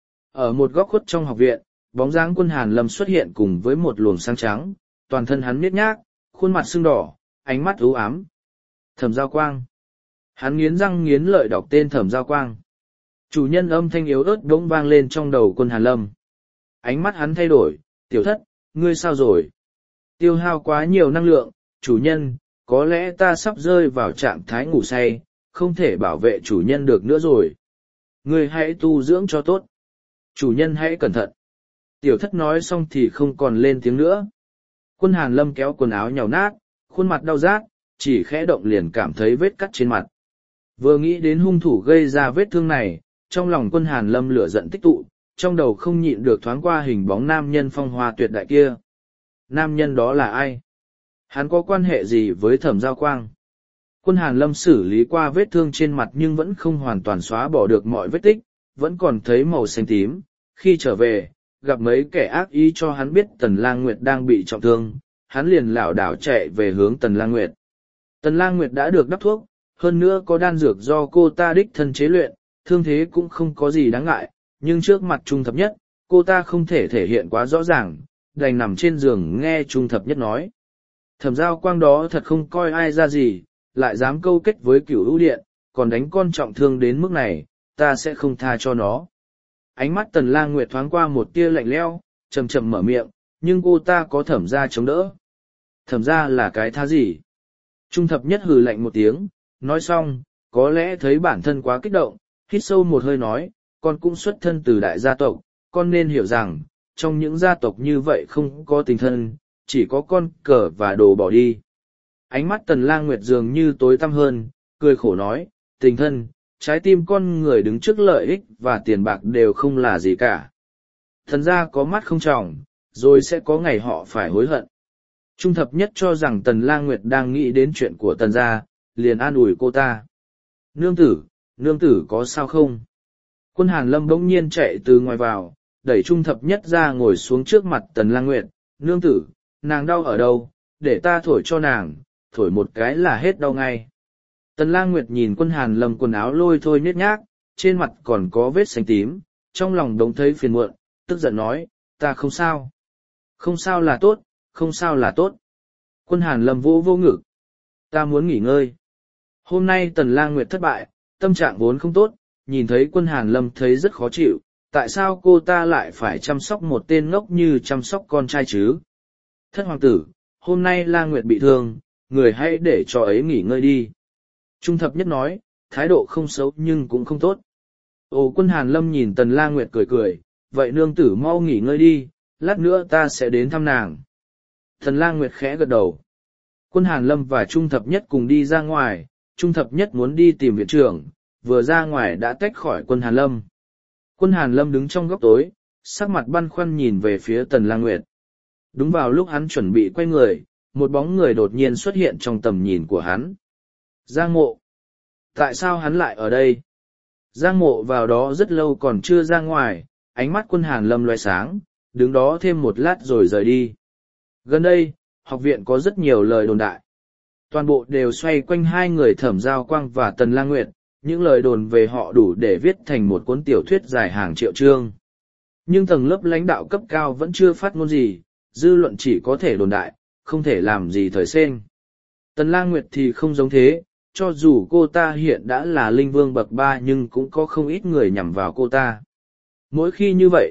Ở một góc khuất trong học viện, bóng dáng Quân Hàn Lâm xuất hiện cùng với một luồng sáng trắng, toàn thân hắn miết nhác, khuôn mặt sưng đỏ, ánh mắt u ám. Thẩm Giao Quang. Hắn nghiến răng nghiến lợi đọc tên Thẩm Giao Quang. Chủ nhân âm thanh yếu ớt đống vang lên trong đầu Quân Hàn Lâm. Ánh mắt hắn thay đổi, tiểu thất, ngươi sao rồi? Tiêu hao quá nhiều năng lượng, chủ nhân, có lẽ ta sắp rơi vào trạng thái ngủ say, không thể bảo vệ chủ nhân được nữa rồi. Ngươi hãy tu dưỡng cho tốt. Chủ nhân hãy cẩn thận. Tiểu thất nói xong thì không còn lên tiếng nữa. Quân Hàn Lâm kéo quần áo nhàu nát, khuôn mặt đau rát, chỉ khẽ động liền cảm thấy vết cắt trên mặt. Vừa nghĩ đến hung thủ gây ra vết thương này, trong lòng Quân Hàn Lâm lửa giận tích tụ, trong đầu không nhịn được thoáng qua hình bóng nam nhân phong hoa tuyệt đại kia. Nam nhân đó là ai? Hắn có quan hệ gì với Thẩm Giao Quang? Quân Hàn Lâm xử lý qua vết thương trên mặt nhưng vẫn không hoàn toàn xóa bỏ được mọi vết tích, vẫn còn thấy màu xanh tím. Khi trở về, gặp mấy kẻ ác ý cho hắn biết Tần Lang Nguyệt đang bị trọng thương, hắn liền lảo đảo chạy về hướng Tần Lang Nguyệt. Tần Lang Nguyệt đã được đắp thuốc, hơn nữa có đan dược do cô ta đích thân chế luyện, thương thế cũng không có gì đáng ngại, nhưng trước mặt Trung Thập Nhất, cô ta không thể thể hiện quá rõ ràng, đành nằm trên giường nghe Trung Thập Nhất nói. Thẩm Giao Quang đó thật không coi ai ra gì, lại dám câu kết với Cửu Ưu Điện, còn đánh con trọng thương đến mức này, ta sẽ không tha cho nó. Ánh mắt Tần Lang Nguyệt thoáng qua một tia lạnh lẽo, chậm chậm mở miệng, nhưng cô ta có Thẩm gia chống đỡ. Thẩm gia là cái thá gì? Trung Thập Nhất hừ lạnh một tiếng, nói xong, có lẽ thấy bản thân quá kích động, hít sâu một hơi nói, con cũng xuất thân từ đại gia tộc, con nên hiểu rằng, trong những gia tộc như vậy không có tình thân, chỉ có con cờ và đồ bỏ đi. Ánh mắt Tần Lang Nguyệt dường như tối tăm hơn, cười khổ nói, tình thân, trái tim con người đứng trước lợi ích và tiền bạc đều không là gì cả. Thần gia có mắt không tròng, rồi sẽ có ngày họ phải hối hận. Trung Thập Nhất cho rằng Tần Lang Nguyệt đang nghĩ đến chuyện của Tần gia, liền an ủi cô ta. Nương tử, nương tử có sao không? Quân Hàn Lâm bỗng nhiên chạy từ ngoài vào, đẩy Trung Thập Nhất ra ngồi xuống trước mặt Tần Lang Nguyệt. Nương tử, nàng đau ở đâu, để ta thổi cho nàng, thổi một cái là hết đau ngay. Tần Lang Nguyệt nhìn Quân Hàn Lâm quần áo lôi thôi nhếch nhác, trên mặt còn có vết xanh tím, trong lòng đống thấy phiền muộn, tức giận nói, ta không sao. Không sao là tốt, không sao là tốt. Quân Hàn Lâm vô vô ngực. Ta muốn nghỉ ngơi. Hôm nay Tần Lang Nguyệt thất bại, tâm trạng vốn không tốt, nhìn thấy Quân Hàn Lâm thấy rất khó chịu, tại sao cô ta lại phải chăm sóc một tên ngốc như chăm sóc con trai chứ? Thất hoàng tử, hôm nay Lang Nguyệt bị thương, người hãy để cho ấy nghỉ ngơi đi. Trung Thập Nhất nói, thái độ không xấu nhưng cũng không tốt. Ồ, Quân Hàn Lâm nhìn Tần Lang Nguyệt cười cười, vậy nương tử mau nghỉ ngơi đi, lát nữa ta sẽ đến thăm nàng. Tần Lang Nguyệt khẽ gật đầu. Quân Hàn Lâm và Trung Thập Nhất cùng đi ra ngoài, Trung Thập Nhất muốn đi tìm viện trưởng, vừa ra ngoài đã tách khỏi Quân Hàn Lâm. Quân Hàn Lâm đứng trong góc tối, sắc mặt băn khoăn nhìn về phía Tần Lang Nguyệt. Đúng vào lúc hắn chuẩn bị quay người, một bóng người đột nhiên xuất hiện trong tầm nhìn của hắn. Giang Mộ. Tại sao hắn lại ở đây? Giang Mộ vào đó rất lâu còn chưa ra ngoài, ánh mắt Quân Hàn Lâm loé sáng, đứng đó thêm một lát rồi rời đi. Gần đây, học viện có rất nhiều lời đồn đại. Toàn bộ đều xoay quanh hai người Thẩm Giao Quang và Tần Lang Nguyệt, những lời đồn về họ đủ để viết thành một cuốn tiểu thuyết dài hàng triệu chương. Nhưng tầng lớp lãnh đạo cấp cao vẫn chưa phát ngôn gì, dư luận chỉ có thể đồn đại, không thể làm gì thời sen. Tần Lang Nguyệt thì không giống thế, cho dù cô ta hiện đã là linh vương bậc ba nhưng cũng có không ít người nhằm vào cô ta. Mỗi khi như vậy,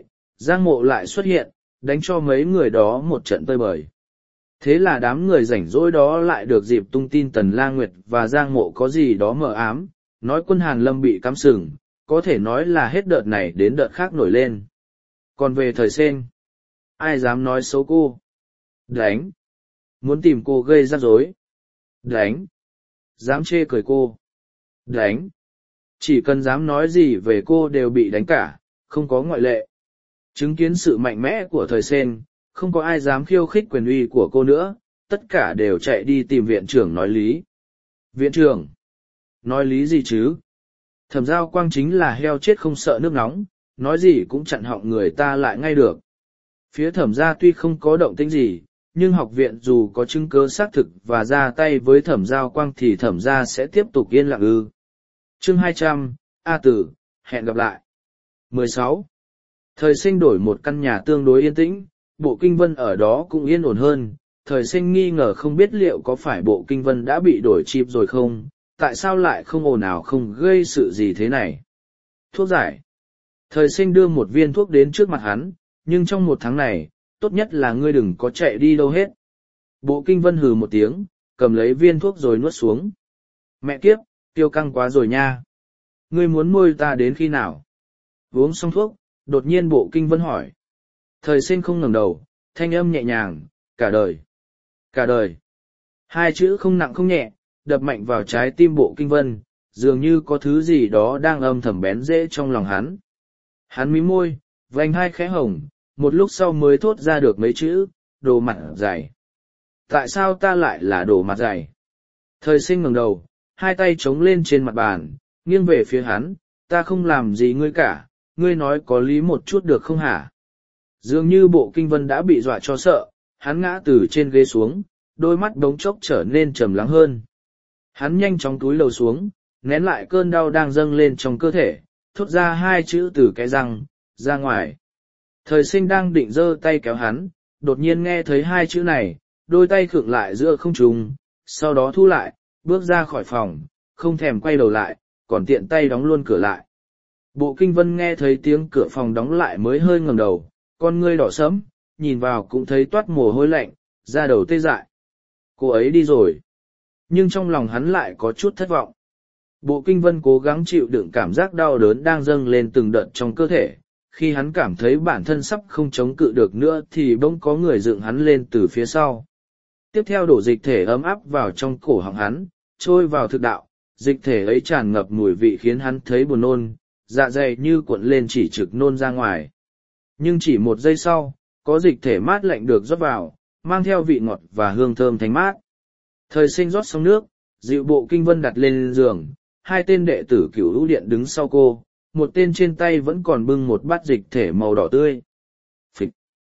Giang Mộ lại xuất hiện, đánh cho mấy người đó một trận tơi bời. Thế là đám người rảnh rỗi đó lại được dịp tung tin Tần La Nguyệt và Giang Mộ có gì đó mờ ám, nói quân Hàn Lâm bị cắm sừng, có thể nói là hết đợt này đến đợt khác nổi lên. Còn về thời sen, ai dám nói xấu cô? Đánh! Muốn tìm cô gây rắc rối? Đánh! Dám chê cười cô? Đánh! Chỉ cần dám nói gì về cô đều bị đánh cả, không có ngoại lệ. Chứng kiến sự mạnh mẽ của thời sen, không có ai dám khiêu khích quyền uy của cô nữa, tất cả đều chạy đi tìm viện trưởng nói lý. Viện trưởng! Nói lý gì chứ? Thẩm Giao Quang chính là heo chết không sợ nước nóng, nói gì cũng chặn họng người ta lại ngay được. Phía thẩm gia tuy không có động tĩnh gì, nhưng học viện dù có chứng cứ xác thực và ra tay với Thẩm Giao Quang thì thẩm gia sẽ tiếp tục yên lặng ư. Chương hai trăm, A Tử, hẹn gặp lại. mười sáu. Thời sinh đổi một căn nhà tương đối yên tĩnh, bộ kinh vân ở đó cũng yên ổn hơn. Thời sinh nghi ngờ không biết liệu có phải bộ kinh vân đã bị đổi chip rồi không, tại sao lại không ồn ào không gây sự gì thế này. Thuốc giải. Thời sinh đưa một viên thuốc đến trước mặt hắn, nhưng trong một tháng này, tốt nhất là ngươi đừng có chạy đi đâu hết. Bộ kinh vân hừ một tiếng, cầm lấy viên thuốc rồi nuốt xuống. Mẹ kiếp, tiêu căng quá rồi nha. Ngươi muốn nuôi ta đến khi nào? Uống xong thuốc, đột nhiên bộ kinh vân hỏi. Thời sinh không ngẩng đầu, thanh âm nhẹ nhàng, cả đời. Cả đời. Hai chữ không nặng không nhẹ, đập mạnh vào trái tim bộ kinh vân, dường như có thứ gì đó đang âm thầm bén rễ trong lòng hắn. Hắn mím môi, vành hai khẽ hồng, một lúc sau mới thốt ra được mấy chữ, đồ mặt dày. Tại sao ta lại là đồ mặt dày? Thời sinh ngẩng đầu, hai tay chống lên trên mặt bàn, nghiêng về phía hắn, ta không làm gì ngươi cả, ngươi nói có lý một chút được không hả? Dường như bộ kinh vân đã bị dọa cho sợ, hắn ngã từ trên ghế xuống, đôi mắt đống chốc trở nên trầm lắng hơn. Hắn nhanh chóng túi lầu xuống, nén lại cơn đau đang dâng lên trong cơ thể, thốt ra hai chữ từ cái răng, ra ngoài. Thời sinh đang định giơ tay kéo hắn, đột nhiên nghe thấy hai chữ này, đôi tay khựng lại giữa không trung, sau đó thu lại, bước ra khỏi phòng, không thèm quay đầu lại, còn tiện tay đóng luôn cửa lại. Bộ kinh vân nghe thấy tiếng cửa phòng đóng lại mới hơi ngẩng đầu, con ngươi đỏ sẫm, nhìn vào cũng thấy toát mồ hôi lạnh, da đầu tê dại. Cô ấy đi rồi. Nhưng trong lòng hắn lại có chút thất vọng. Bộ kinh vân cố gắng chịu đựng cảm giác đau đớn đang dâng lên từng đợt trong cơ thể. Khi hắn cảm thấy bản thân sắp không chống cự được nữa thì bỗng có người dựng hắn lên từ phía sau. Tiếp theo đổ dịch thể ấm áp vào trong cổ họng hắn, trôi vào thực đạo. Dịch thể ấy tràn ngập mùi vị khiến hắn thấy buồn nôn, dạ dày như cuộn lên chỉ trực nôn ra ngoài. Nhưng chỉ một giây sau, có dịch thể mát lạnh được rót vào, mang theo vị ngọt và hương thơm thanh mát. Thời sinh rót xong nước, dịu bộ kinh vân đặt lên giường, hai tên đệ tử cửu lũ điện đứng sau cô, một tên trên tay vẫn còn bưng một bát dịch thể màu đỏ tươi. Phịch.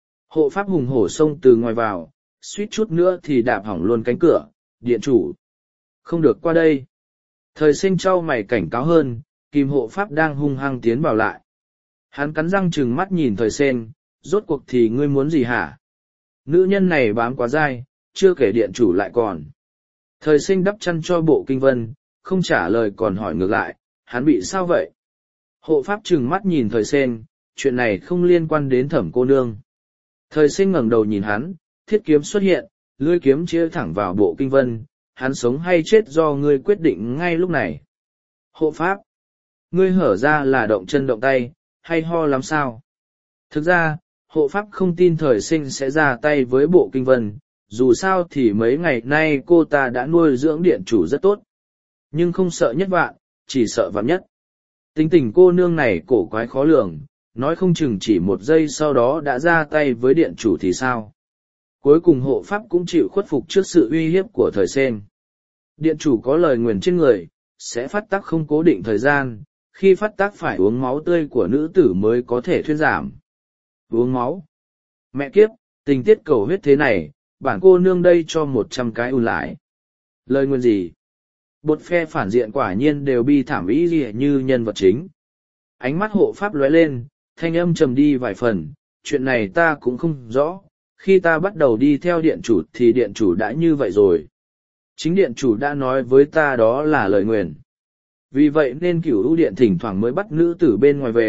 Hộ pháp hùng hổ xông từ ngoài vào, suýt chút nữa thì đạp hỏng luôn cánh cửa, điện chủ. Không được qua đây. Thời sinh trao mày cảnh cáo hơn, kìm hộ pháp đang hung hăng tiến vào lại. Hắn cắn răng trừng mắt nhìn thời sen, rốt cuộc thì ngươi muốn gì hả? Nữ nhân này bám quá dai, chưa kể điện chủ lại còn. Thời sinh đắp chăn cho bộ kinh vân, không trả lời còn hỏi ngược lại, hắn bị sao vậy? Hộ pháp trừng mắt nhìn thời sen, chuyện này không liên quan đến thẩm cô nương. Thời sinh ngẩng đầu nhìn hắn, thiết kiếm xuất hiện, lưỡi kiếm chĩa thẳng vào bộ kinh vân, hắn sống hay chết do ngươi quyết định ngay lúc này. Hộ pháp, ngươi hở ra là động chân động tay, hay ho lắm sao? Thực ra, hộ pháp không tin thời sinh sẽ ra tay với bộ kinh vân, dù sao thì mấy ngày nay cô ta đã nuôi dưỡng điện chủ rất tốt. Nhưng không sợ nhất vạn, chỉ sợ vạn nhất. Tính tình cô nương này cổ quái khó lường, nói không chừng chỉ một giây sau đó đã ra tay với điện chủ thì sao? Cuối cùng hộ pháp cũng chịu khuất phục trước sự uy hiếp của thời sen. Điện chủ có lời nguyền trên người, sẽ phát tác không cố định thời gian, khi phát tác phải uống máu tươi của nữ tử mới có thể thuyên giảm. Uống máu? Mẹ kiếp, tình tiết cầu huyết thế này, bản cô nương đây cho một trăm cái ùn lại. Lời nguyền gì? Bột phe phản diện quả nhiên đều bi thảm ý gì như nhân vật chính. Ánh mắt hộ pháp lóe lên, thanh âm trầm đi vài phần, chuyện này ta cũng không rõ, khi ta bắt đầu đi theo điện chủ thì điện chủ đã như vậy rồi. Chính điện chủ đã nói với ta đó là lời nguyền. Vì vậy nên cửu ưu điện thỉnh thoảng mới bắt nữ tử bên ngoài về,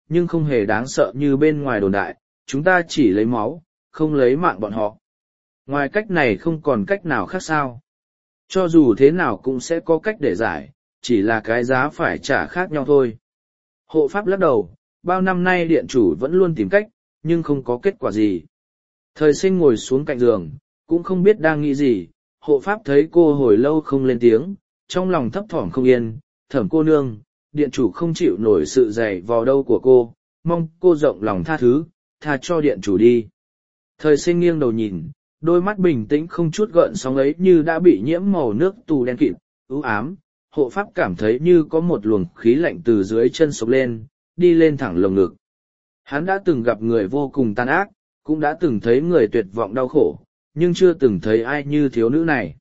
nhưng không hề đáng sợ như bên ngoài đồn đại, chúng ta chỉ lấy máu, không lấy mạng bọn họ. Ngoài cách này không còn cách nào khác sao. Cho dù thế nào cũng sẽ có cách để giải, chỉ là cái giá phải trả khác nhau thôi. Hộ pháp lắc đầu, bao năm nay điện chủ vẫn luôn tìm cách, nhưng không có kết quả gì. Thời sinh ngồi xuống cạnh giường, cũng không biết đang nghĩ gì, hộ pháp thấy cô hồi lâu không lên tiếng, trong lòng thấp thỏm không yên, thẩm cô nương, điện chủ không chịu nổi sự dày vò đâu của cô, mong cô rộng lòng tha thứ, tha cho điện chủ đi. Thời sinh nghiêng đầu nhìn, đôi mắt bình tĩnh không chút gợn sóng ấy như đã bị nhiễm màu nước tù đen kịt, u ám, hộ pháp cảm thấy như có một luồng khí lạnh từ dưới chân sộc lên, đi lên thẳng lồng ngực. Hắn đã từng gặp người vô cùng tàn ác, cũng đã từng thấy người tuyệt vọng đau khổ, nhưng chưa từng thấy ai như thiếu nữ này.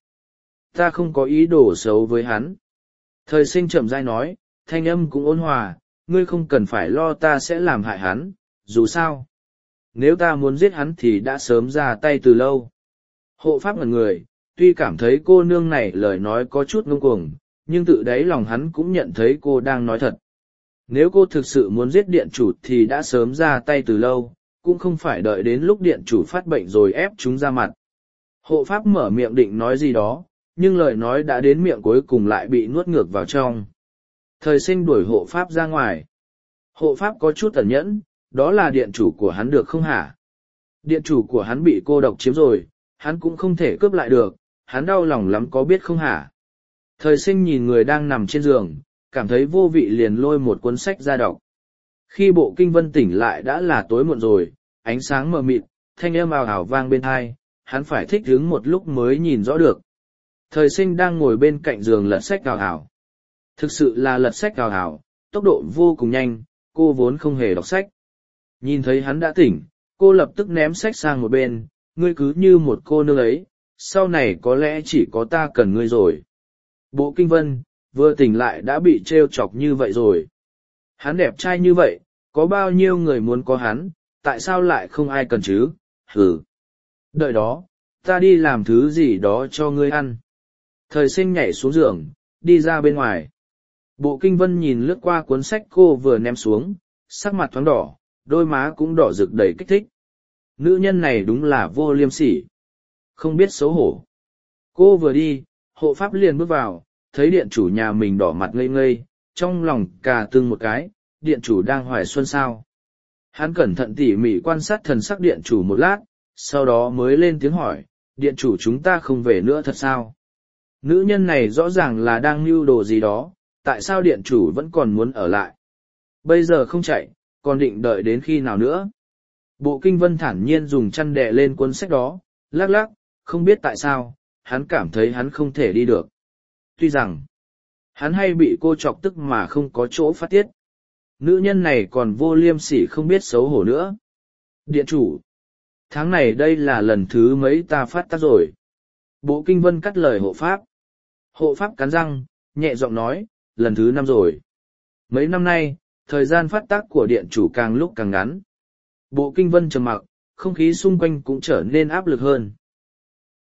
Ta không có ý đồ xấu với hắn. Thời sinh chậm rãi nói, thanh âm cũng ôn hòa, ngươi không cần phải lo ta sẽ làm hại hắn, dù sao. Nếu ta muốn giết hắn thì đã sớm ra tay từ lâu. Hộ pháp ngẩn người, tuy cảm thấy cô nương này lời nói có chút ngông cuồng, nhưng tự đáy lòng hắn cũng nhận thấy cô đang nói thật. Nếu cô thực sự muốn giết điện chủ thì đã sớm ra tay từ lâu, cũng không phải đợi đến lúc điện chủ phát bệnh rồi ép chúng ra mặt. Hộ pháp mở miệng định nói gì đó, nhưng lời nói đã đến miệng cuối cùng lại bị nuốt ngược vào trong. Thời sinh đuổi hộ pháp ra ngoài. Hộ pháp có chút ẩn nhẫn, đó là điện chủ của hắn được không hả? Điện chủ của hắn bị cô độc chiếm rồi, hắn cũng không thể cướp lại được, hắn đau lòng lắm có biết không hả? Thời sinh nhìn người đang nằm trên giường, cảm thấy vô vị liền lôi một cuốn sách ra đọc. Khi bộ kinh vân tỉnh lại đã là tối muộn rồi, ánh sáng mờ mịt, thanh âm ào ào vang bên tai, hắn phải thích đứng một lúc mới nhìn rõ được. Thời sinh đang ngồi bên cạnh giường lật sách ào ào. Thực sự là lật sách ào ào, tốc độ vô cùng nhanh, cô vốn không hề đọc sách. Nhìn thấy hắn đã tỉnh, cô lập tức ném sách sang một bên, ngươi cứ như một cô nương ấy, sau này có lẽ chỉ có ta cần ngươi rồi. Bộ kinh vân, vừa tỉnh lại đã bị trêu chọc như vậy rồi. Hắn đẹp trai như vậy, có bao nhiêu người muốn có hắn, tại sao lại không ai cần chứ, hừ. Đợi đó, ta đi làm thứ gì đó cho ngươi ăn. Thời sinh nhảy xuống giường, đi ra bên ngoài. Bộ kinh vân nhìn lướt qua cuốn sách cô vừa ném xuống, sắc mặt thoáng đỏ, đôi má cũng đỏ rực đầy kích thích. Nữ nhân này đúng là vô liêm sỉ, không biết xấu hổ. Cô vừa đi, hộ pháp liền bước vào, thấy điện chủ nhà mình đỏ mặt ngây ngây, trong lòng cà tưng một cái, điện chủ đang hoài xuân sao. Hắn cẩn thận tỉ mỉ quan sát thần sắc điện chủ một lát, sau đó mới lên tiếng hỏi, điện chủ chúng ta không về nữa thật sao? Nữ nhân này rõ ràng là đang mưu đồ gì đó, tại sao điện chủ vẫn còn muốn ở lại? Bây giờ không chạy, còn định đợi đến khi nào nữa? Bộ kinh vân thản nhiên dùng chăn đè lên cuốn sách đó, lắc lắc, không biết tại sao, hắn cảm thấy hắn không thể đi được. Tuy rằng, hắn hay bị cô chọc tức mà không có chỗ phát tiết. Nữ nhân này còn vô liêm sỉ không biết xấu hổ nữa. Điện chủ, tháng này đây là lần thứ mấy ta phát tác rồi. Bộ kinh vân cắt lời hộ pháp. Hộ pháp cắn răng, nhẹ giọng nói, lần thứ năm rồi. Mấy năm nay, thời gian phát tác của điện chủ càng lúc càng ngắn. Bộ kinh vân trầm mặc, không khí xung quanh cũng trở nên áp lực hơn.